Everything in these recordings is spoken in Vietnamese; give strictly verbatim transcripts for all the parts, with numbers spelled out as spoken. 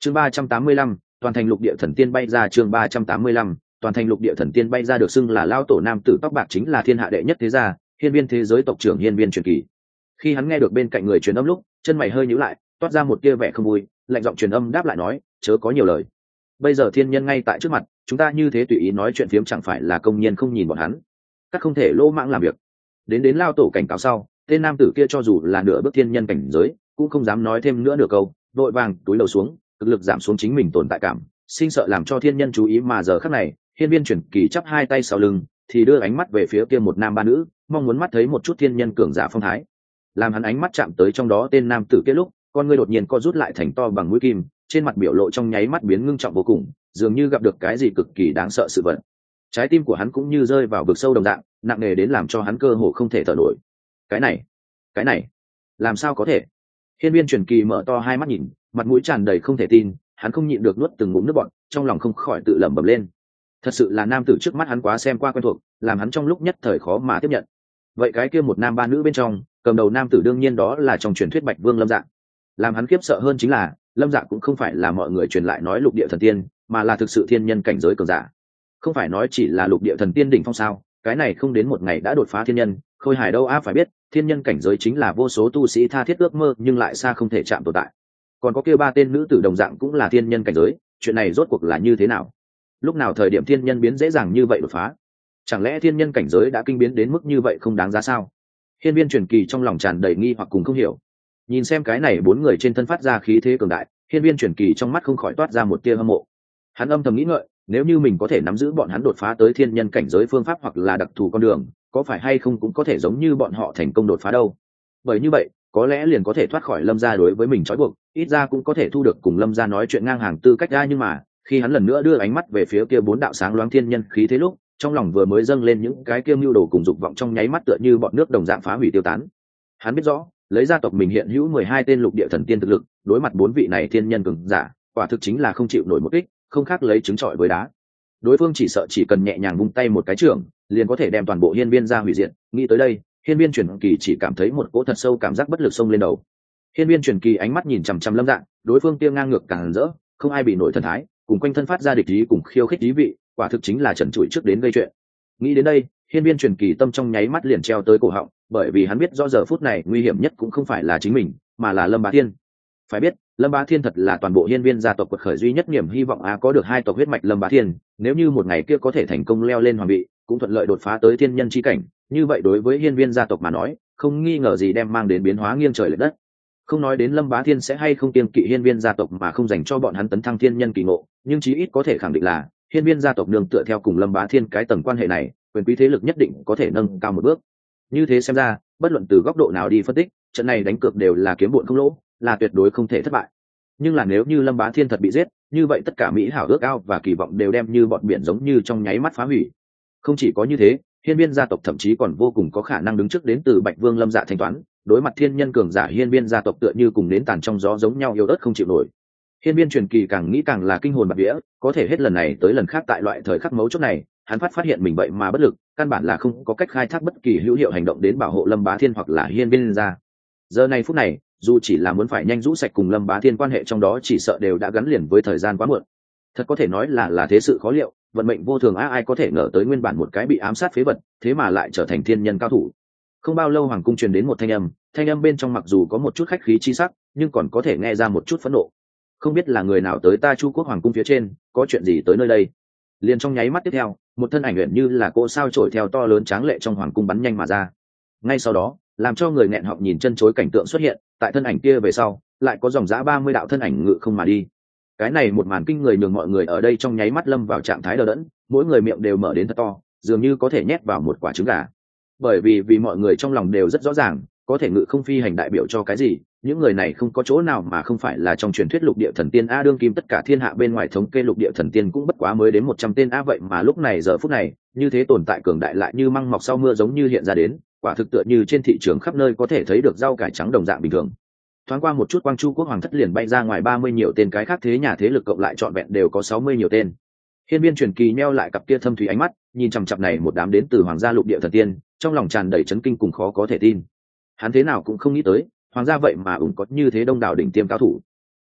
chương ba trăm tám mươi lăm, toàn thành lục địa thần tiên bay ra. Chương ba trăm tám mươi lăm, toàn thành lục địa thần tiên bay ra được xưng là lao tổ nam tử tóc bạc chính là thiên hạ đệ nhất thế gia, hiên viên thế giới tộc trưởng hiên viên truyền kỳ. Khi hắn nghe được bên cạnh người truyền âm lúc, chân mày hơi nhíu lại, toát ra một tia vẻ không vui, lạnh giọng truyền âm đáp lại nói, chớ có nhiều lời. Bây giờ thiên nhân ngay tại trước mặt, chúng ta như thế tùy ý nói chuyện phiếm chẳng phải là công nhiên không nhìn bọn hắn, các không thể lỗ mãng làm việc. Đến đến lao tổ cảnh cáo sau, tên nam tử kia cho dù là nửa bước thiên nhân cảnh giới, cũng không dám nói thêm nữa nửa câu, vội vàng túi đầu xuống, cực lực giảm xuống chính mình tồn tại cảm, sinh sợ làm cho thiên nhân chú ý. Mà giờ khắc này, hiên viên truyền kỳ chắp hai tay sau lưng, thì đưa ánh mắt về phía kia một nam ba nữ, mong muốn mắt thấy một chút thiên nhân cường giả phong thái. Làm hắn ánh mắt chạm tới trong đó tên nam tử kia lúc, con ngươi đột nhiên co rút lại thành to bằng mũi kim, trên mặt biểu lộ trong nháy mắt biến ngưng trọng vô cùng, dường như gặp được cái gì cực kỳ đáng sợ sự vật. Trái tim của hắn cũng như rơi vào vực sâu đồng dạng, nặng nề đến làm cho hắn cơ hồ không thể thở nổi. Cái này, cái này, làm sao có thể? Hiên viên truyền kỳ mở to hai mắt nhìn, mặt mũi tràn đầy không thể tin, hắn không nhịn được nuốt từng ngụm nước bọt, trong lòng không khỏi tự lẩm bẩm lên. Thật sự là nam tử trước mắt hắn quá xem qua quen thuộc, làm hắn trong lúc nhất thời khó mà tiếp nhận. Vậy cái kia một nam ba nữ bên trong, cầm đầu nam tử đương nhiên đó là trong truyền thuyết Bạch Vương Lâm Dạ. Làm hắn khiếp sợ hơn chính là, Lâm Dạ cũng không phải là mọi người truyền lại nói lục địa thần tiên, mà là thực sự thiên nhân cảnh giới cường giả. Không phải nói chỉ là lục địa thần tiên đỉnh phong sao? Cái này không đến một ngày đã đột phá thiên nhân, khôi hài đâu a, phải biết, thiên nhân cảnh giới chính là vô số tu sĩ tha thiết ước mơ nhưng lại xa không thể chạm tồn tại. Còn có kia ba tên nữ tử đồng dạng cũng là thiên nhân cảnh giới, chuyện này rốt cuộc là như thế nào? Lúc nào thời điểm thiên nhân biến dễ dàng như vậy đột phá? Chẳng lẽ thiên nhân cảnh giới đã kinh biến đến mức như vậy không đáng giá sao? Hiên viên truyền kỳ trong lòng tràn đầy nghi hoặc cùng không hiểu. Nhìn xem cái này bốn người trên thân phát ra khí thế cường đại, hiên viên truyền kỳ trong mắt không khỏi toát ra một tia hâm mộ. Hắn âm thầm nghĩ ngợi, nếu như mình có thể nắm giữ bọn hắn đột phá tới thiên nhân cảnh giới phương pháp hoặc là đặc thù con đường, có phải hay không cũng có thể giống như bọn họ thành công đột phá đâu. Bởi như vậy, có lẽ liền có thể thoát khỏi Lâm gia đối với mình trói buộc, ít ra cũng có thể thu được cùng Lâm gia nói chuyện ngang hàng tư cách ra. Nhưng mà, khi hắn lần nữa đưa ánh mắt về phía kia bốn đạo sáng loáng thiên nhân khí thế lúc, trong lòng vừa mới dâng lên những cái kia mưu đồ cùng dục vọng trong nháy mắt tựa như bọn nước đồng dạng phá hủy tiêu tán. Hắn biết rõ, lấy gia tộc mình hiện hữu mười hai tên lục địa thần tiên thực lực, đối mặt bốn vị này thiên nhân cường giả, quả thực chính là không chịu nổi một kích, không khác lấy trứng trọi với đá. Đối phương chỉ sợ chỉ cần nhẹ nhàng vung tay một cái trưởng, liền có thể đem toàn bộ hiên viên gia hủy diệt. Nghĩ tới đây, hiên viên truyền kỳ chỉ cảm thấy một cỗ thật sâu cảm giác bất lực xông lên đầu. Hiên viên truyền kỳ ánh mắt nhìn chằm chằm Lâm Dạ, đối phương kia ngang ngược càng rỡ, không ai bị nổi thần thái, cùng quanh thân phát ra địch ý cùng khiêu khích ý vị, quả thực chính là trần trụi trước đến gây chuyện. Nghĩ đến đây, hiên viên truyền kỳ tâm trong nháy mắt liền treo tới cổ họng, bởi vì hắn biết rõ giờ phút này nguy hiểm nhất cũng không phải là chính mình, mà là Lâm Bá Thiên. Phải biết, Lâm Bá Thiên thật là toàn bộ hiên viên gia tộc quật khởi duy nhất niềm hy vọng a, có được hai tộc huyết mạch Lâm Bá Thiên, nếu như một ngày kia có thể thành công leo lên hoàng vị, cũng thuận lợi đột phá tới thiên nhân chi cảnh, như vậy đối với hiên viên gia tộc mà nói, không nghi ngờ gì đem mang đến biến hóa nghiêng trời lệch đất. Không nói đến Lâm Bá Thiên sẽ hay không kiêng kỵ hiên viên gia tộc mà không dành cho bọn hắn tấn thăng thiên nhân kỳ ngộ, nhưng chí ít có thể khẳng định là hiên viên gia tộc nương tựa theo cùng Lâm Bá Thiên cái tầng quan hệ này, quyền quý thế lực nhất định có thể nâng cao một bước. Như thế xem ra, bất luận từ góc độ nào đi phân tích, trận này đánh cược đều là kiếm bộn không lỗ, là tuyệt đối không thể thất bại. Nhưng là nếu như Lâm Bá Thiên thật bị giết, như vậy tất cả mỹ hảo ước ao và kỳ vọng đều đem như bọn biển giống như trong nháy mắt phá hủy. Không chỉ có như thế, hiên viên gia tộc thậm chí còn vô cùng có khả năng đứng trước đến từ Bạch Vương Lâm Dạ thanh toán, đối mặt thiên nhân cường giả hiên viên gia tộc tựa như cùng nến tàn trong gió giống nhau yếu ớt không chịu nổi. Hiên viên truyền kỳ càng nghĩ càng là kinh hồn bạt vía, có thể hết lần này tới lần khác tại loại thời khắc mấu chốt này, hắn phát phát hiện mình vậy mà bất lực, căn bản là không có cách khai thác bất kỳ hữu hiệu hành động đến bảo hộ Lâm Bá Thiên hoặc là hiên viên gia. Giờ này phút này, dù chỉ là muốn phải nhanh rũ sạch cùng Lâm Bá Thiên quan hệ trong đó chỉ sợ đều đã gắn liền với thời gian quá muộn. Thật có thể nói là là thế sự khó liệu, vận mệnh vô thường, á ai có thể ngờ tới nguyên bản một cái bị ám sát phế vật, thế mà lại trở thành thiên nhân cao thủ. Không bao lâu hoàng cung truyền đến một thanh âm, thanh âm bên trong mặc dù có một chút khách khí chi sắc, nhưng còn có thể nghe ra một chút phẫn nộ. Không biết là người nào tới ta Chu Quốc hoàng cung phía trên, có chuyện gì tới nơi đây? Liền trong nháy mắt tiếp theo, một thân ảnh luyện như là cô sao trổi theo to lớn tráng lệ trong hoàng cung bắn nhanh mà ra. Ngay sau đó, làm cho người nghẹn họng nhìn chân chối cảnh tượng xuất hiện, tại thân ảnh kia về sau, lại có dòng dã ba mươi đạo thân ảnh ngự không mà đi. Cái này một màn kinh người nhường mọi người ở đây trong nháy mắt lâm vào trạng thái đờ đẫn, mỗi người miệng đều mở đến thật to, dường như có thể nhét vào một quả trứng gà. Bởi vì vì mọi người trong lòng đều rất rõ ràng, có thể ngự không phi hành đại biểu cho cái gì, những người này không có chỗ nào mà không phải là trong truyền thuyết lục địa thần tiên a, đương kim tất cả thiên hạ bên ngoài thống kê lục địa thần tiên cũng bất quá mới đến một trăm tên a, vậy mà lúc này giờ phút này, như thế tồn tại cường đại lại như măng mọc sau mưa giống như hiện ra đến, quả thực tựa như trên thị trường khắp nơi có thể thấy được rau cải trắng đồng dạng bình thường. Thoáng qua một chút quang chu quốc hoàng thất liền bay ra ngoài ba mươi nhiều tên, cái khác thế nhà thế lực cộng lại trọn vẹn đều có sáu mươi nhiều tên. Hiên viên truyền kỳ neo lại cặp kia thâm thúy ánh mắt, nhìn chằm chặp này một đám đến từ hoàng gia lục địa thần tiên, trong lòng tràn đầy chấn kinh cùng khó có thể tin. Hắn thế nào cũng không nghĩ tới, hoàng gia vậy mà ủng có như thế đông đảo đỉnh tiêm cao thủ.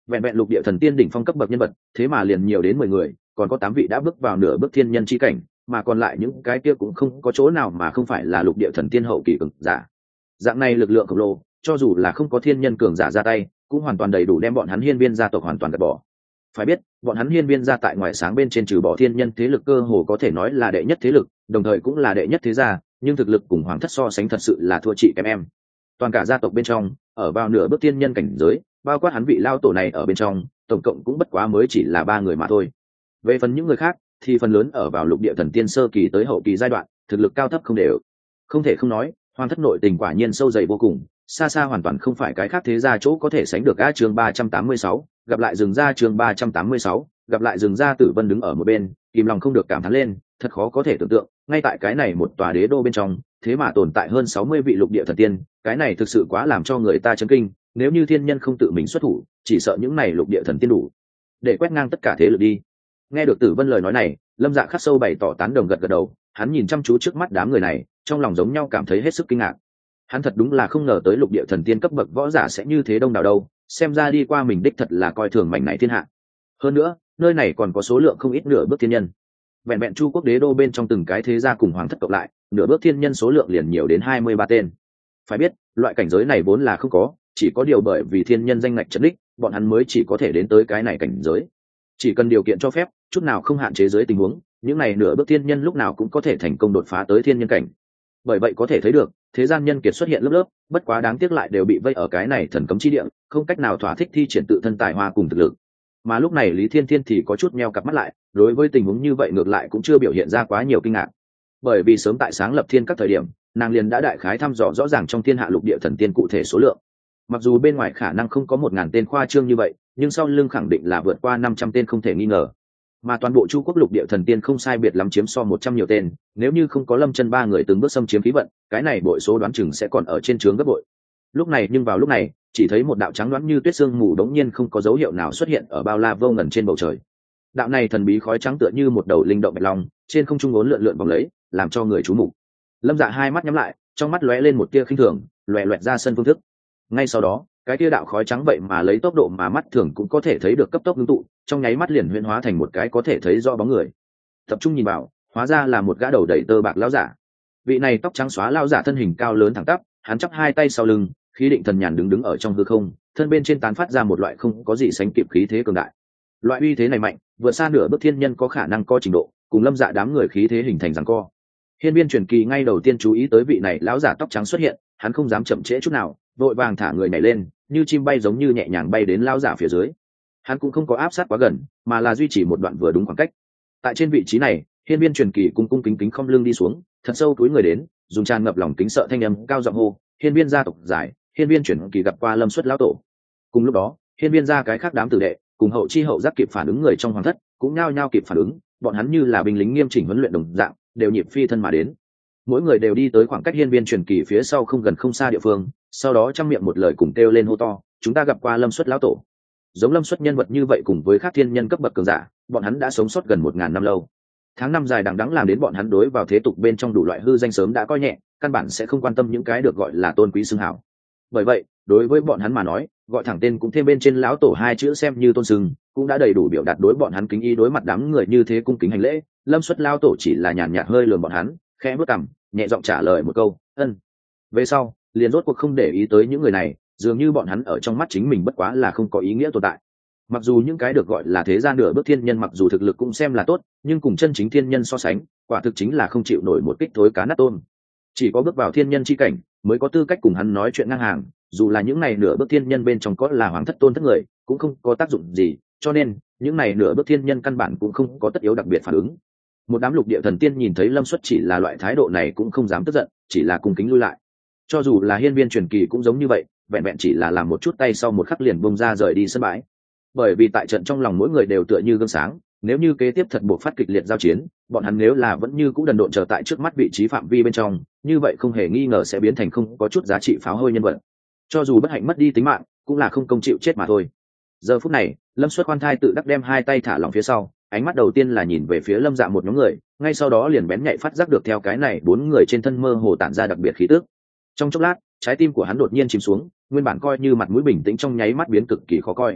vẹn vẹn lục địa thần tiên đỉnh phong cấp bậc nhân vật thế mà liền nhiều đến mười người, còn có tám vị đã bước vào nửa bước thiên nhân chi cảnh, mà còn lại những cái kia cũng không có chỗ nào mà không phải là lục địa thần tiên hậu kỳ cường giả. Dạng này lực lượng khổng lồ, cho dù là không có thiên nhân cường giả ra tay cũng hoàn toàn đầy đủ đem bọn hắn hiên viên gia tộc hoàn toàn gạt bỏ. Phải biết bọn hắn hiên viên gia tại ngoài sáng bên trên trừ bỏ thiên nhân thế lực cơ hồ có thể nói là đệ nhất thế lực, đồng thời cũng là đệ nhất thế gia, nhưng thực lực cùng hoàng thất so sánh thật sự là thua chị kém em. Toàn cả gia tộc bên trong ở vào nửa bước thiên nhân cảnh giới, bao quát hắn vị lao tổ này ở bên trong, tổng cộng cũng bất quá mới chỉ là ba người mà thôi. Về phần những người khác thì phần lớn ở vào lục địa thần tiên sơ kỳ tới hậu kỳ giai đoạn, thực lực cao thấp không đều. Không thể không nói hoàng thất nội tình quả nhiên sâu dày vô cùng, xa xa hoàn toàn không phải cái khác thế gia chỗ có thể sánh được. A chương ba trăm tám mươi sáu, gặp lại rừng gia chương ba trăm tám mươi sáu, gặp lại rừng gia. Tử Vân đứng ở một bên, kìm lòng không được cảm thán lên, thật khó có thể tưởng tượng, ngay tại cái này một tòa đế đô bên trong, thế mà tồn tại hơn sáu mươi vị lục địa thần tiên, cái này thực sự quá làm cho người ta chấn kinh, nếu như thiên nhân không tự mình xuất thủ, chỉ sợ những này lục địa thần tiên đủ để quét ngang tất cả thế lực đi. Nghe được Tử Vân lời nói này, Lâm Dạ khắc sâu bày tỏ tán đồng gật gật đầu, hắn nhìn chăm chú trước mắt đám người này, trong lòng giống nhau cảm thấy hết sức kinh ngạc. Hắn thật đúng là không ngờ tới lục địa thần tiên cấp bậc võ giả sẽ như thế đông đảo đâu, xem ra đi qua mình đích thật là coi thường mảnh này thiên hạ. Hơn nữa nơi này còn có số lượng không ít nửa bước thiên nhân, vẹn vẹn Chu quốc đế đô bên trong từng cái thế gia cùng hoàng thất cộng lại, nửa bước thiên nhân số lượng liền nhiều đến hai mươi ba tên. Phải biết loại cảnh giới này vốn là không có, chỉ có điều bởi vì thiên nhân danh ngạch trấn đích, bọn hắn mới chỉ có thể đến tới cái này cảnh giới. Chỉ cần điều kiện cho phép, chút nào không hạn chế dưới tình huống, những này nửa bước thiên nhân lúc nào cũng có thể thành công đột phá tới thiên nhân cảnh. Bởi vậy có thể thấy được thế gian nhân kiệt xuất hiện lớp lớp, bất quá đáng tiếc lại đều bị vây ở cái này thần cấm chi địa, không cách nào thỏa thích thi triển tự thân tài hoa cùng thực lực. Mà lúc này Lý Thiên Thiên thì có chút meo cặp mắt lại, đối với tình huống như vậy ngược lại cũng chưa biểu hiện ra quá nhiều kinh ngạc, bởi vì sớm tại sáng lập thiên các thời điểm, nàng liền đã đại khái thăm dò rõ ràng trong thiên hạ lục địa thần tiên cụ thể số lượng. Mặc dù bên ngoài khả năng không có một ngàn tên khoa trương như vậy, nhưng sau lưng khẳng định là vượt qua năm trăm tên không thể nghi ngờ. Mà toàn bộ Chu quốc lục địa thần tiên không sai biệt lắm chiếm so một trăm nhiều tên, nếu như không có Lâm Chân ba người từng bước xâm chiếm khí vận, cái này bội số đoán chừng sẽ còn ở trên trướng gấp bội. Lúc này nhưng vào lúc này, chỉ thấy một đạo trắng đoán như tuyết sương mù đống nhiên không có dấu hiệu nào xuất hiện ở bao la vô ngần trên bầu trời. Đạo này thần bí khói trắng tựa như một đầu linh động bạch long, trên không trung uốn lượn lượn vòng lấy, làm cho người chú mục. Lâm Dạ hai mắt nhắm lại, trong mắt lóe lên một tia khinh thường, loè loẹt ra sân phương thức. Ngay sau đó, cái tia đạo khói trắng vậy mà lấy tốc độ mà mắt thường cũng có thể thấy được cấp tốc ngưng tụ, trong nháy mắt liền huyễn hóa thành một cái có thể thấy rõ bóng người. Tập trung nhìn vào, hóa ra là một gã đầu đầy tơ bạc lão giả. Vị này tóc trắng xóa lão giả thân hình cao lớn thẳng tắp, hắn chắp hai tay sau lưng, khí định thần nhàn đứng đứng ở trong hư không, thân bên trên tán phát ra một loại không có gì sánh kịp khí thế cường đại. Loại uy thế này mạnh, vượt xa nửa bước thiên nhân có khả năng có trình độ, cùng Lâm Dạ đám người khí thế hình thành giằng co. Hiên Viên Truyền Kỳ ngay đầu tiên chú ý tới vị này lão giả tóc trắng xuất hiện, hắn không dám chậm trễ chút nào, vội vàng thả người nhảy lên, như chim bay giống như nhẹ nhàng bay đến lão giả phía dưới. Hắn cũng không có áp sát quá gần, mà là duy trì một đoạn vừa đúng khoảng cách. Tại trên vị trí này, Hiên Viên Truyền Kỳ cung cung kính kính không lưng đi xuống, thật sâu túi người đến, dùng tràn ngập lòng kính sợ thanh âm cao giọng hô: "Hiên Viên gia tộc giải, Hiên Viên Truyền Kỳ gặp qua Lâm Xuất lão tổ." Cùng lúc đó, Hiên Viên gia cái khác đám tử đệ, cùng hậu chi hậu giác kịp phản ứng người trong hoàng thất, cũng nhao nhao kịp phản ứng, bọn hắn như là binh lính nghiêm chỉnh huấn luyện đồng dạng, đều nhịp phi thân mà đến. Mỗi người đều đi tới khoảng cách Hiên Viên Truyền Kỳ phía sau không gần không xa địa phương, sau đó trăm miệng một lời cùng kêu lên hô to: "Chúng ta gặp qua Lâm Xuất lão tổ." Giống Lâm Xuất nhân vật như vậy cùng với các thiên nhân cấp bậc cường giả, bọn hắn đã sống sót gần một ngàn năm lâu. Tháng năm dài đằng đẵng làm đến bọn hắn đối vào thế tục bên trong đủ loại hư danh sớm đã coi nhẹ, căn bản sẽ không quan tâm những cái được gọi là tôn quý xưng hào. Bởi vậy, đối với bọn hắn mà nói, gọi thẳng tên cũng thêm bên trên lão tổ hai chữ xem như tôn sưng, cũng đã đầy đủ biểu đạt đối bọn hắn kính ý. Đối mặt đám người như thế cung kính hành lễ, Lâm Xuất lão tổ chỉ là nhàn nhạt hơi lườm bọn hắn, khẽ bước cằm, nhẹ giọng trả lời một câu: "Ân." Về sau, liền rốt cuộc không để ý tới những người này, dường như bọn hắn ở trong mắt chính mình bất quá là không có ý nghĩa tồn tại. Mặc dù những cái được gọi là thế gian nửa bước thiên nhân mặc dù thực lực cũng xem là tốt, nhưng cùng chân chính thiên nhân so sánh, quả thực chính là không chịu nổi một kích thối cá nát tôm. Chỉ có bước vào thiên nhân chi cảnh mới có tư cách cùng hắn nói chuyện ngang hàng, dù là những này nửa bước thiên nhân bên trong có là hoàng thất tôn thất người, cũng không có tác dụng gì, cho nên những này nửa bước thiên nhân căn bản cũng không có tất yếu đặc biệt phản ứng. Một đám lục địa thần tiên nhìn thấy Lâm Xuất chỉ là loại thái độ này cũng không dám tức giận, chỉ là cung kính lui lại. Cho dù là Hiên Viên Truyền Kỳ cũng giống như vậy, vẹn vẹn chỉ là làm một chút tay sau một khắc liền bung ra rời đi sân bãi. Bởi vì tại trận trong lòng mỗi người đều tựa như gương sáng, nếu như kế tiếp thật buộc phát kịch liệt giao chiến, bọn hắn nếu là vẫn như cũ đần độn chờ tại trước mắt vị trí phạm vi bên trong, như vậy không hề nghi ngờ sẽ biến thành không có chút giá trị pháo hôi nhân vật. Cho dù bất hạnh mất đi tính mạng, cũng là không công chịu chết mà thôi. Giờ phút này, Lâm Xuất khoan thai tự đắc đem hai tay thả lỏng phía sau, ánh mắt đầu tiên là nhìn về phía Lâm Dạ một nhóm người, ngay sau đó liền bén nhạy phát giác được theo cái này bốn người trên thân mơ hồ tản ra đặc biệt khí tức. Trong chốc lát, trái tim của hắn đột nhiên chìm xuống, nguyên bản coi như mặt mũi bình tĩnh trong nháy mắt biến cực kỳ khó coi.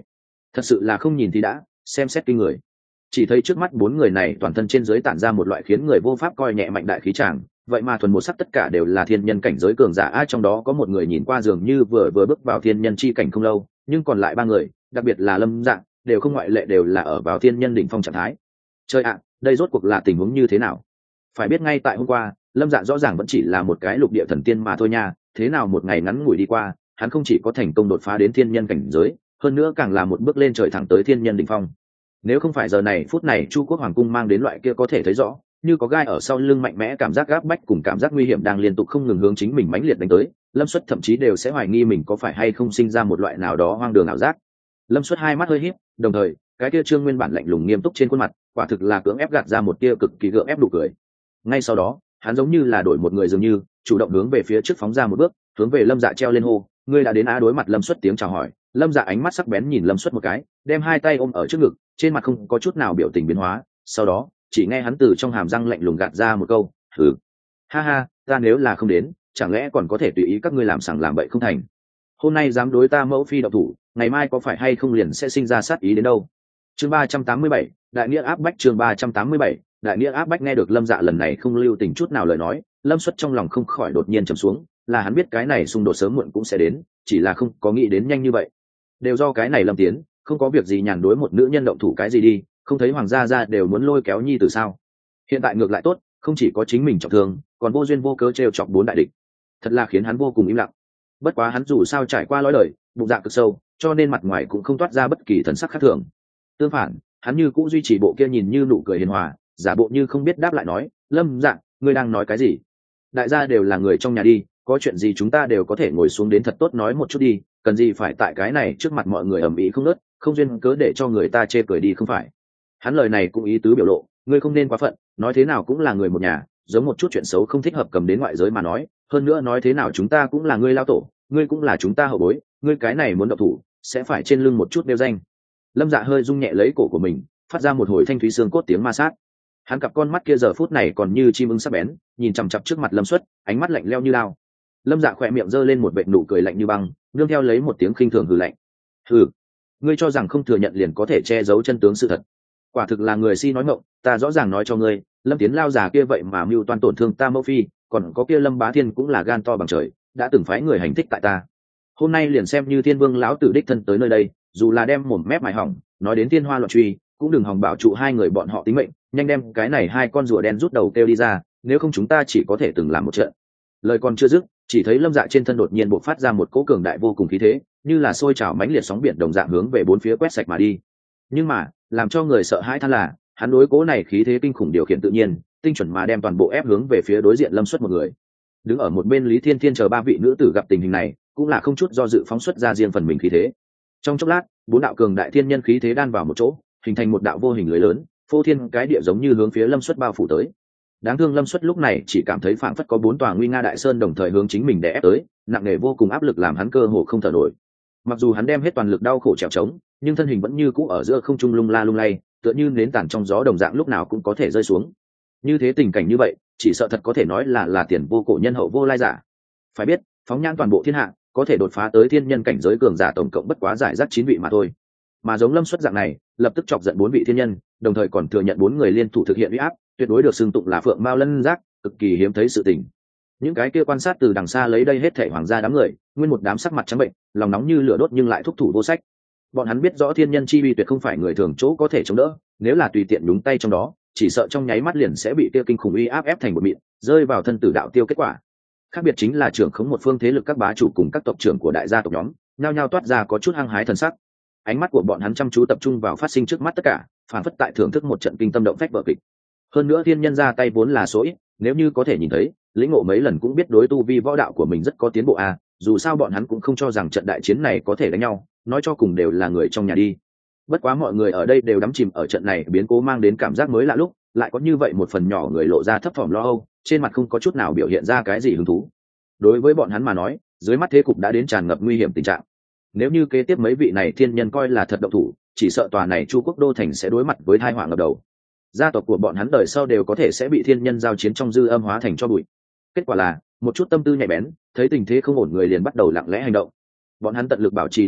thật sự là không nhìn thì đã, xem xét kinh người. Chỉ thấy trước mắt bốn người này toàn thân trên dưới tản ra một loại khiến người vô pháp coi nhẹ mạnh đại khí tràng, vậy mà thuần một sắc tất cả đều là thiên nhân cảnh giới cường giả. Ai trong đó có một người nhìn qua dường như vừa vừa bước vào thiên nhân chi cảnh không lâu, nhưng còn lại ba người, đặc biệt là Lâm Dạ, đều không ngoại lệ đều là ở vào thiên nhân đỉnh phong trạng thái. Chơi ạ, đây rốt cuộc là tình huống như thế nào? Phải biết ngay tại hôm qua, Lâm Dạ rõ ràng vẫn chỉ là một cái lục địa thần tiên mà thôi nha, thế nào một ngày ngắn ngủi đi qua, hắn không chỉ có thành công đột phá đến thiên nhân cảnh giới, hơn nữa càng là một bước lên trời thẳng tới thiên nhân đỉnh phong. Nếu không phải giờ này phút này Chu Quốc Hoàng cung mang đến loại kia có thể thấy rõ, như có gai ở sau lưng mạnh mẽ cảm giác gáp bách cùng cảm giác nguy hiểm đang liên tục không ngừng hướng chính mình mãnh liệt đánh tới, Lâm Xuất thậm chí đều sẽ hoài nghi mình có phải hay không sinh ra một loại nào đó hoang đường ảo giác. Lâm Xuất hai mắt hơi híp, đồng thời, cái kia trương nguyên bản lạnh lùng nghiêm túc trên khuôn mặt, quả thực là cưỡng ép gạt ra một tia cực kỳ gượng ép nụ cười. Ngay sau đó, hắn giống như là đổi một người dường như, chủ động hướng về phía trước phóng ra một bước, hướng về Lâm Dạ treo lên hô, ngươi đã đến á. Đối mặt Lâm Xuất tiếng chào hỏi, Lâm Dạ ánh mắt sắc bén nhìn Lâm Xuất một cái, đem hai tay ôm ở trước ngực, trên mặt không có chút nào biểu tình biến hóa. Sau đó, chỉ nghe hắn từ trong hàm răng lạnh lùng gạt ra một câu, "Hừ, ha ha, ta nếu là không đến, chẳng lẽ còn có thể tùy ý các ngươi làm sằng làm bậy không thành? Hôm nay dám đối ta mẫu phi động thủ, ngày mai có phải hay không liền sẽ sinh ra sát ý đến đâu?" Chương ba trăm tám mươi bảy, đại nghĩa áp bách. Chương ba trăm tám mươi bảy, đại nghĩa áp bách. Nghe được Lâm Dạ lần này không lưu tình chút nào lời nói, Lâm Xuất trong lòng không khỏi đột nhiên trầm xuống, là hắn biết cái này xung đột sớm muộn cũng sẽ đến, chỉ là không có nghĩ đến nhanh như vậy. Đều do cái này Lâm Tiến, không có việc gì nhàn đối một nữ nhân động thủ cái gì đi, không thấy hoàng gia gia đều muốn lôi kéo nhi từ sao? Hiện tại ngược lại tốt, không chỉ có chính mình trọng thương, còn vô duyên vô cớ trêu chọc bốn đại địch, thật là khiến hắn vô cùng im lặng. Bất quá hắn dù sao trải qua lối đời, bụng dạ cực sâu, cho nên mặt ngoài cũng không toát ra bất kỳ thần sắc khác thường. Tương phản, hắn như cũng duy trì bộ kia nhìn như nụ cười hiền hòa, giả bộ như không biết đáp lại nói, Lâm Dạ, ngươi đang nói cái gì? Đại gia đều là người trong nhà đi, có chuyện gì chúng ta đều có thể ngồi xuống đến thật tốt nói một chút đi, cần gì phải tại cái này trước mặt mọi người ầm ĩ không ngớt, không duyên cớ để cho người ta chê cười đi không phải? Hắn lời này cũng ý tứ biểu lộ, ngươi không nên quá phận, nói thế nào cũng là người một nhà, giống một chút chuyện xấu không thích hợp cầm đến ngoại giới mà nói, hơn nữa nói thế nào chúng ta cũng là ngươi lao tổ, ngươi cũng là chúng ta hậu bối, ngươi cái này muốn động thủ, sẽ phải trên lưng một chút đeo danh. Lâm Dạ hơi rung nhẹ lấy cổ của mình, phát ra một hồi thanh thúy xương cốt tiếng ma sát. Hắn cặp con mắt kia giờ phút này còn như chim ưng sắc bén, nhìn chằm chằm trước mặt Lâm Xuất, ánh mắt lạnh lẽo như lao. Lâm Dạ khỏe miệng giơ lên một vệt nụ cười lạnh như băng, nương theo lấy một tiếng khinh thường hừ lạnh. Hừ, ngươi cho rằng không thừa nhận liền có thể che giấu chân tướng sự thật? Quả thực là người si nói ngọng, ta rõ ràng nói cho ngươi, Lâm Tiến lao già kia vậy mà mưu toan tổn thương ta mẫu phi, còn có kia Lâm Bá Thiên cũng là gan to bằng trời, đã từng phái người hành thích tại ta. Hôm nay liền xem như Thiên Vương lão tử đích thân tới nơi đây, dù là đem mồm mép mài hỏng, nói đến thiên hoa loạn truy, cũng đừng hòng bảo trụ hai người bọn họ tính mệnh, nhanh đem cái này hai con rùa đen rút đầu kêu đi ra, nếu không chúng ta chỉ có thể từng làm một trận. Lời còn chưa dứt, chỉ thấy Lâm Dạ trên thân đột nhiên bộc phát ra một cỗ cường đại vô cùng khí thế, như là sôi trào mãnh liệt sóng biển đồng dạng hướng về bốn phía quét sạch mà đi. Nhưng mà, làm cho người sợ hãi than là, hắn đối cỗ này khí thế kinh khủng điều khiển tự nhiên, tinh chuẩn mà đem toàn bộ ép hướng về phía đối diện Lâm Xuất một người. Đứng ở một bên Lý Thiên Thiên chờ ba vị nữ tử gặp tình hình này, cũng là không chút do dự phóng xuất ra riêng phần mình khí thế. Trong chốc lát, bốn đạo cường đại thiên nhân khí thế đan vào một chỗ, hình thành một đạo vô hình lưới lớn, phô thiên cái địa giống như hướng phía Lâm Xuất bao phủ tới. Đáng thương Lâm Xuất lúc này chỉ cảm thấy phảng phất có bốn tòa nguy nga đại sơn đồng thời hướng chính mình đè ép tới, nặng nề vô cùng áp lực làm hắn cơ hồ không thở nổi. Mặc dù hắn đem hết toàn lực đau khổ trèo trống, nhưng thân hình vẫn như cũ ở giữa không trung lung la lung lay, tựa như nến tàn trong gió đồng dạng lúc nào cũng có thể rơi xuống. Như thế tình cảnh như vậy, chỉ sợ thật có thể nói là là tiền vô cổ nhân hậu vô lai giả. Phải biết, phóng nhãn toàn bộ thiên hạ, có thể đột phá tới thiên nhân cảnh giới cường giả tổng cộng bất quá giải rác chín vị mà thôi. Mà giống Lâm Xuất dạng này, lập tức chọc giận bốn vị thiên nhân, đồng thời còn thừa nhận bốn người liên thủ thực hiện uy áp, tuyệt đối được xưng tụng là phượng mao lân giác, cực kỳ hiếm thấy sự tình. Những cái kia quan sát từ đằng xa lấy đây hết thảy hoàng gia đám người, nguyên một đám sắc mặt trắng bệnh, lòng nóng như lửa đốt nhưng lại thúc thủ vô sách. Bọn hắn biết rõ thiên nhân chi uy tuyệt không phải người thường chỗ có thể chống đỡ, nếu là tùy tiện đúng tay trong đó, chỉ sợ trong nháy mắt liền sẽ bị kia kinh khủng uy áp ép thành một mịn, rơi vào thân tử đạo tiêu kết quả. Khác biệt chính là trưởng khống một phương thế lực các bá chủ cùng các tộc trưởng của đại gia tộc nhóm, nhao nhao toát ra có chút hăng hái thần sắc. Ánh mắt của bọn hắn chăm chú tập trung vào phát sinh trước mắt tất cả, phản phất tại thưởng thức một trận kinh tâm động phách vở kịch. Hơn nữa thiên nhân ra tay vốn là số ít, nếu như có thể nhìn thấy, lĩnh ngộ mấy lần cũng biết đối tu vi võ đạo của mình rất có tiến bộ a, à, dù sao bọn hắn cũng không cho rằng trận đại chiến này có thể đánh nhau, nói cho cùng đều là người trong nhà đi. Bất quá mọi người ở đây đều đắm chìm ở trận này biến cố mang đến cảm giác mới lạ lúc, lại có như vậy một phần nhỏ người lộ ra thấp thỏm lo âu, trên mặt không có chút nào biểu hiện ra cái gì hứng thú. Đối với bọn hắn mà nói, dưới mắt thế cục đã đến tràn ngập nguy hiểm tình trạng. Nếu như kế tiếp mấy vị này thiên nhân coi là thật động thủ, chỉ sợ tòa này Chu Quốc đô thành sẽ đối mặt với tai họa ngập đầu. Gia tộc của bọn hắn đời sau đều có thể sẽ bị thiên nhân giao chiến trong dư âm hóa thành cho bụi. Kết quả là, một chút tâm tư nhạy bén, thấy tình thế không ổn người liền bắt đầu lặng lẽ hành động. Bọn hắn tận lực bảo trì địa thấp,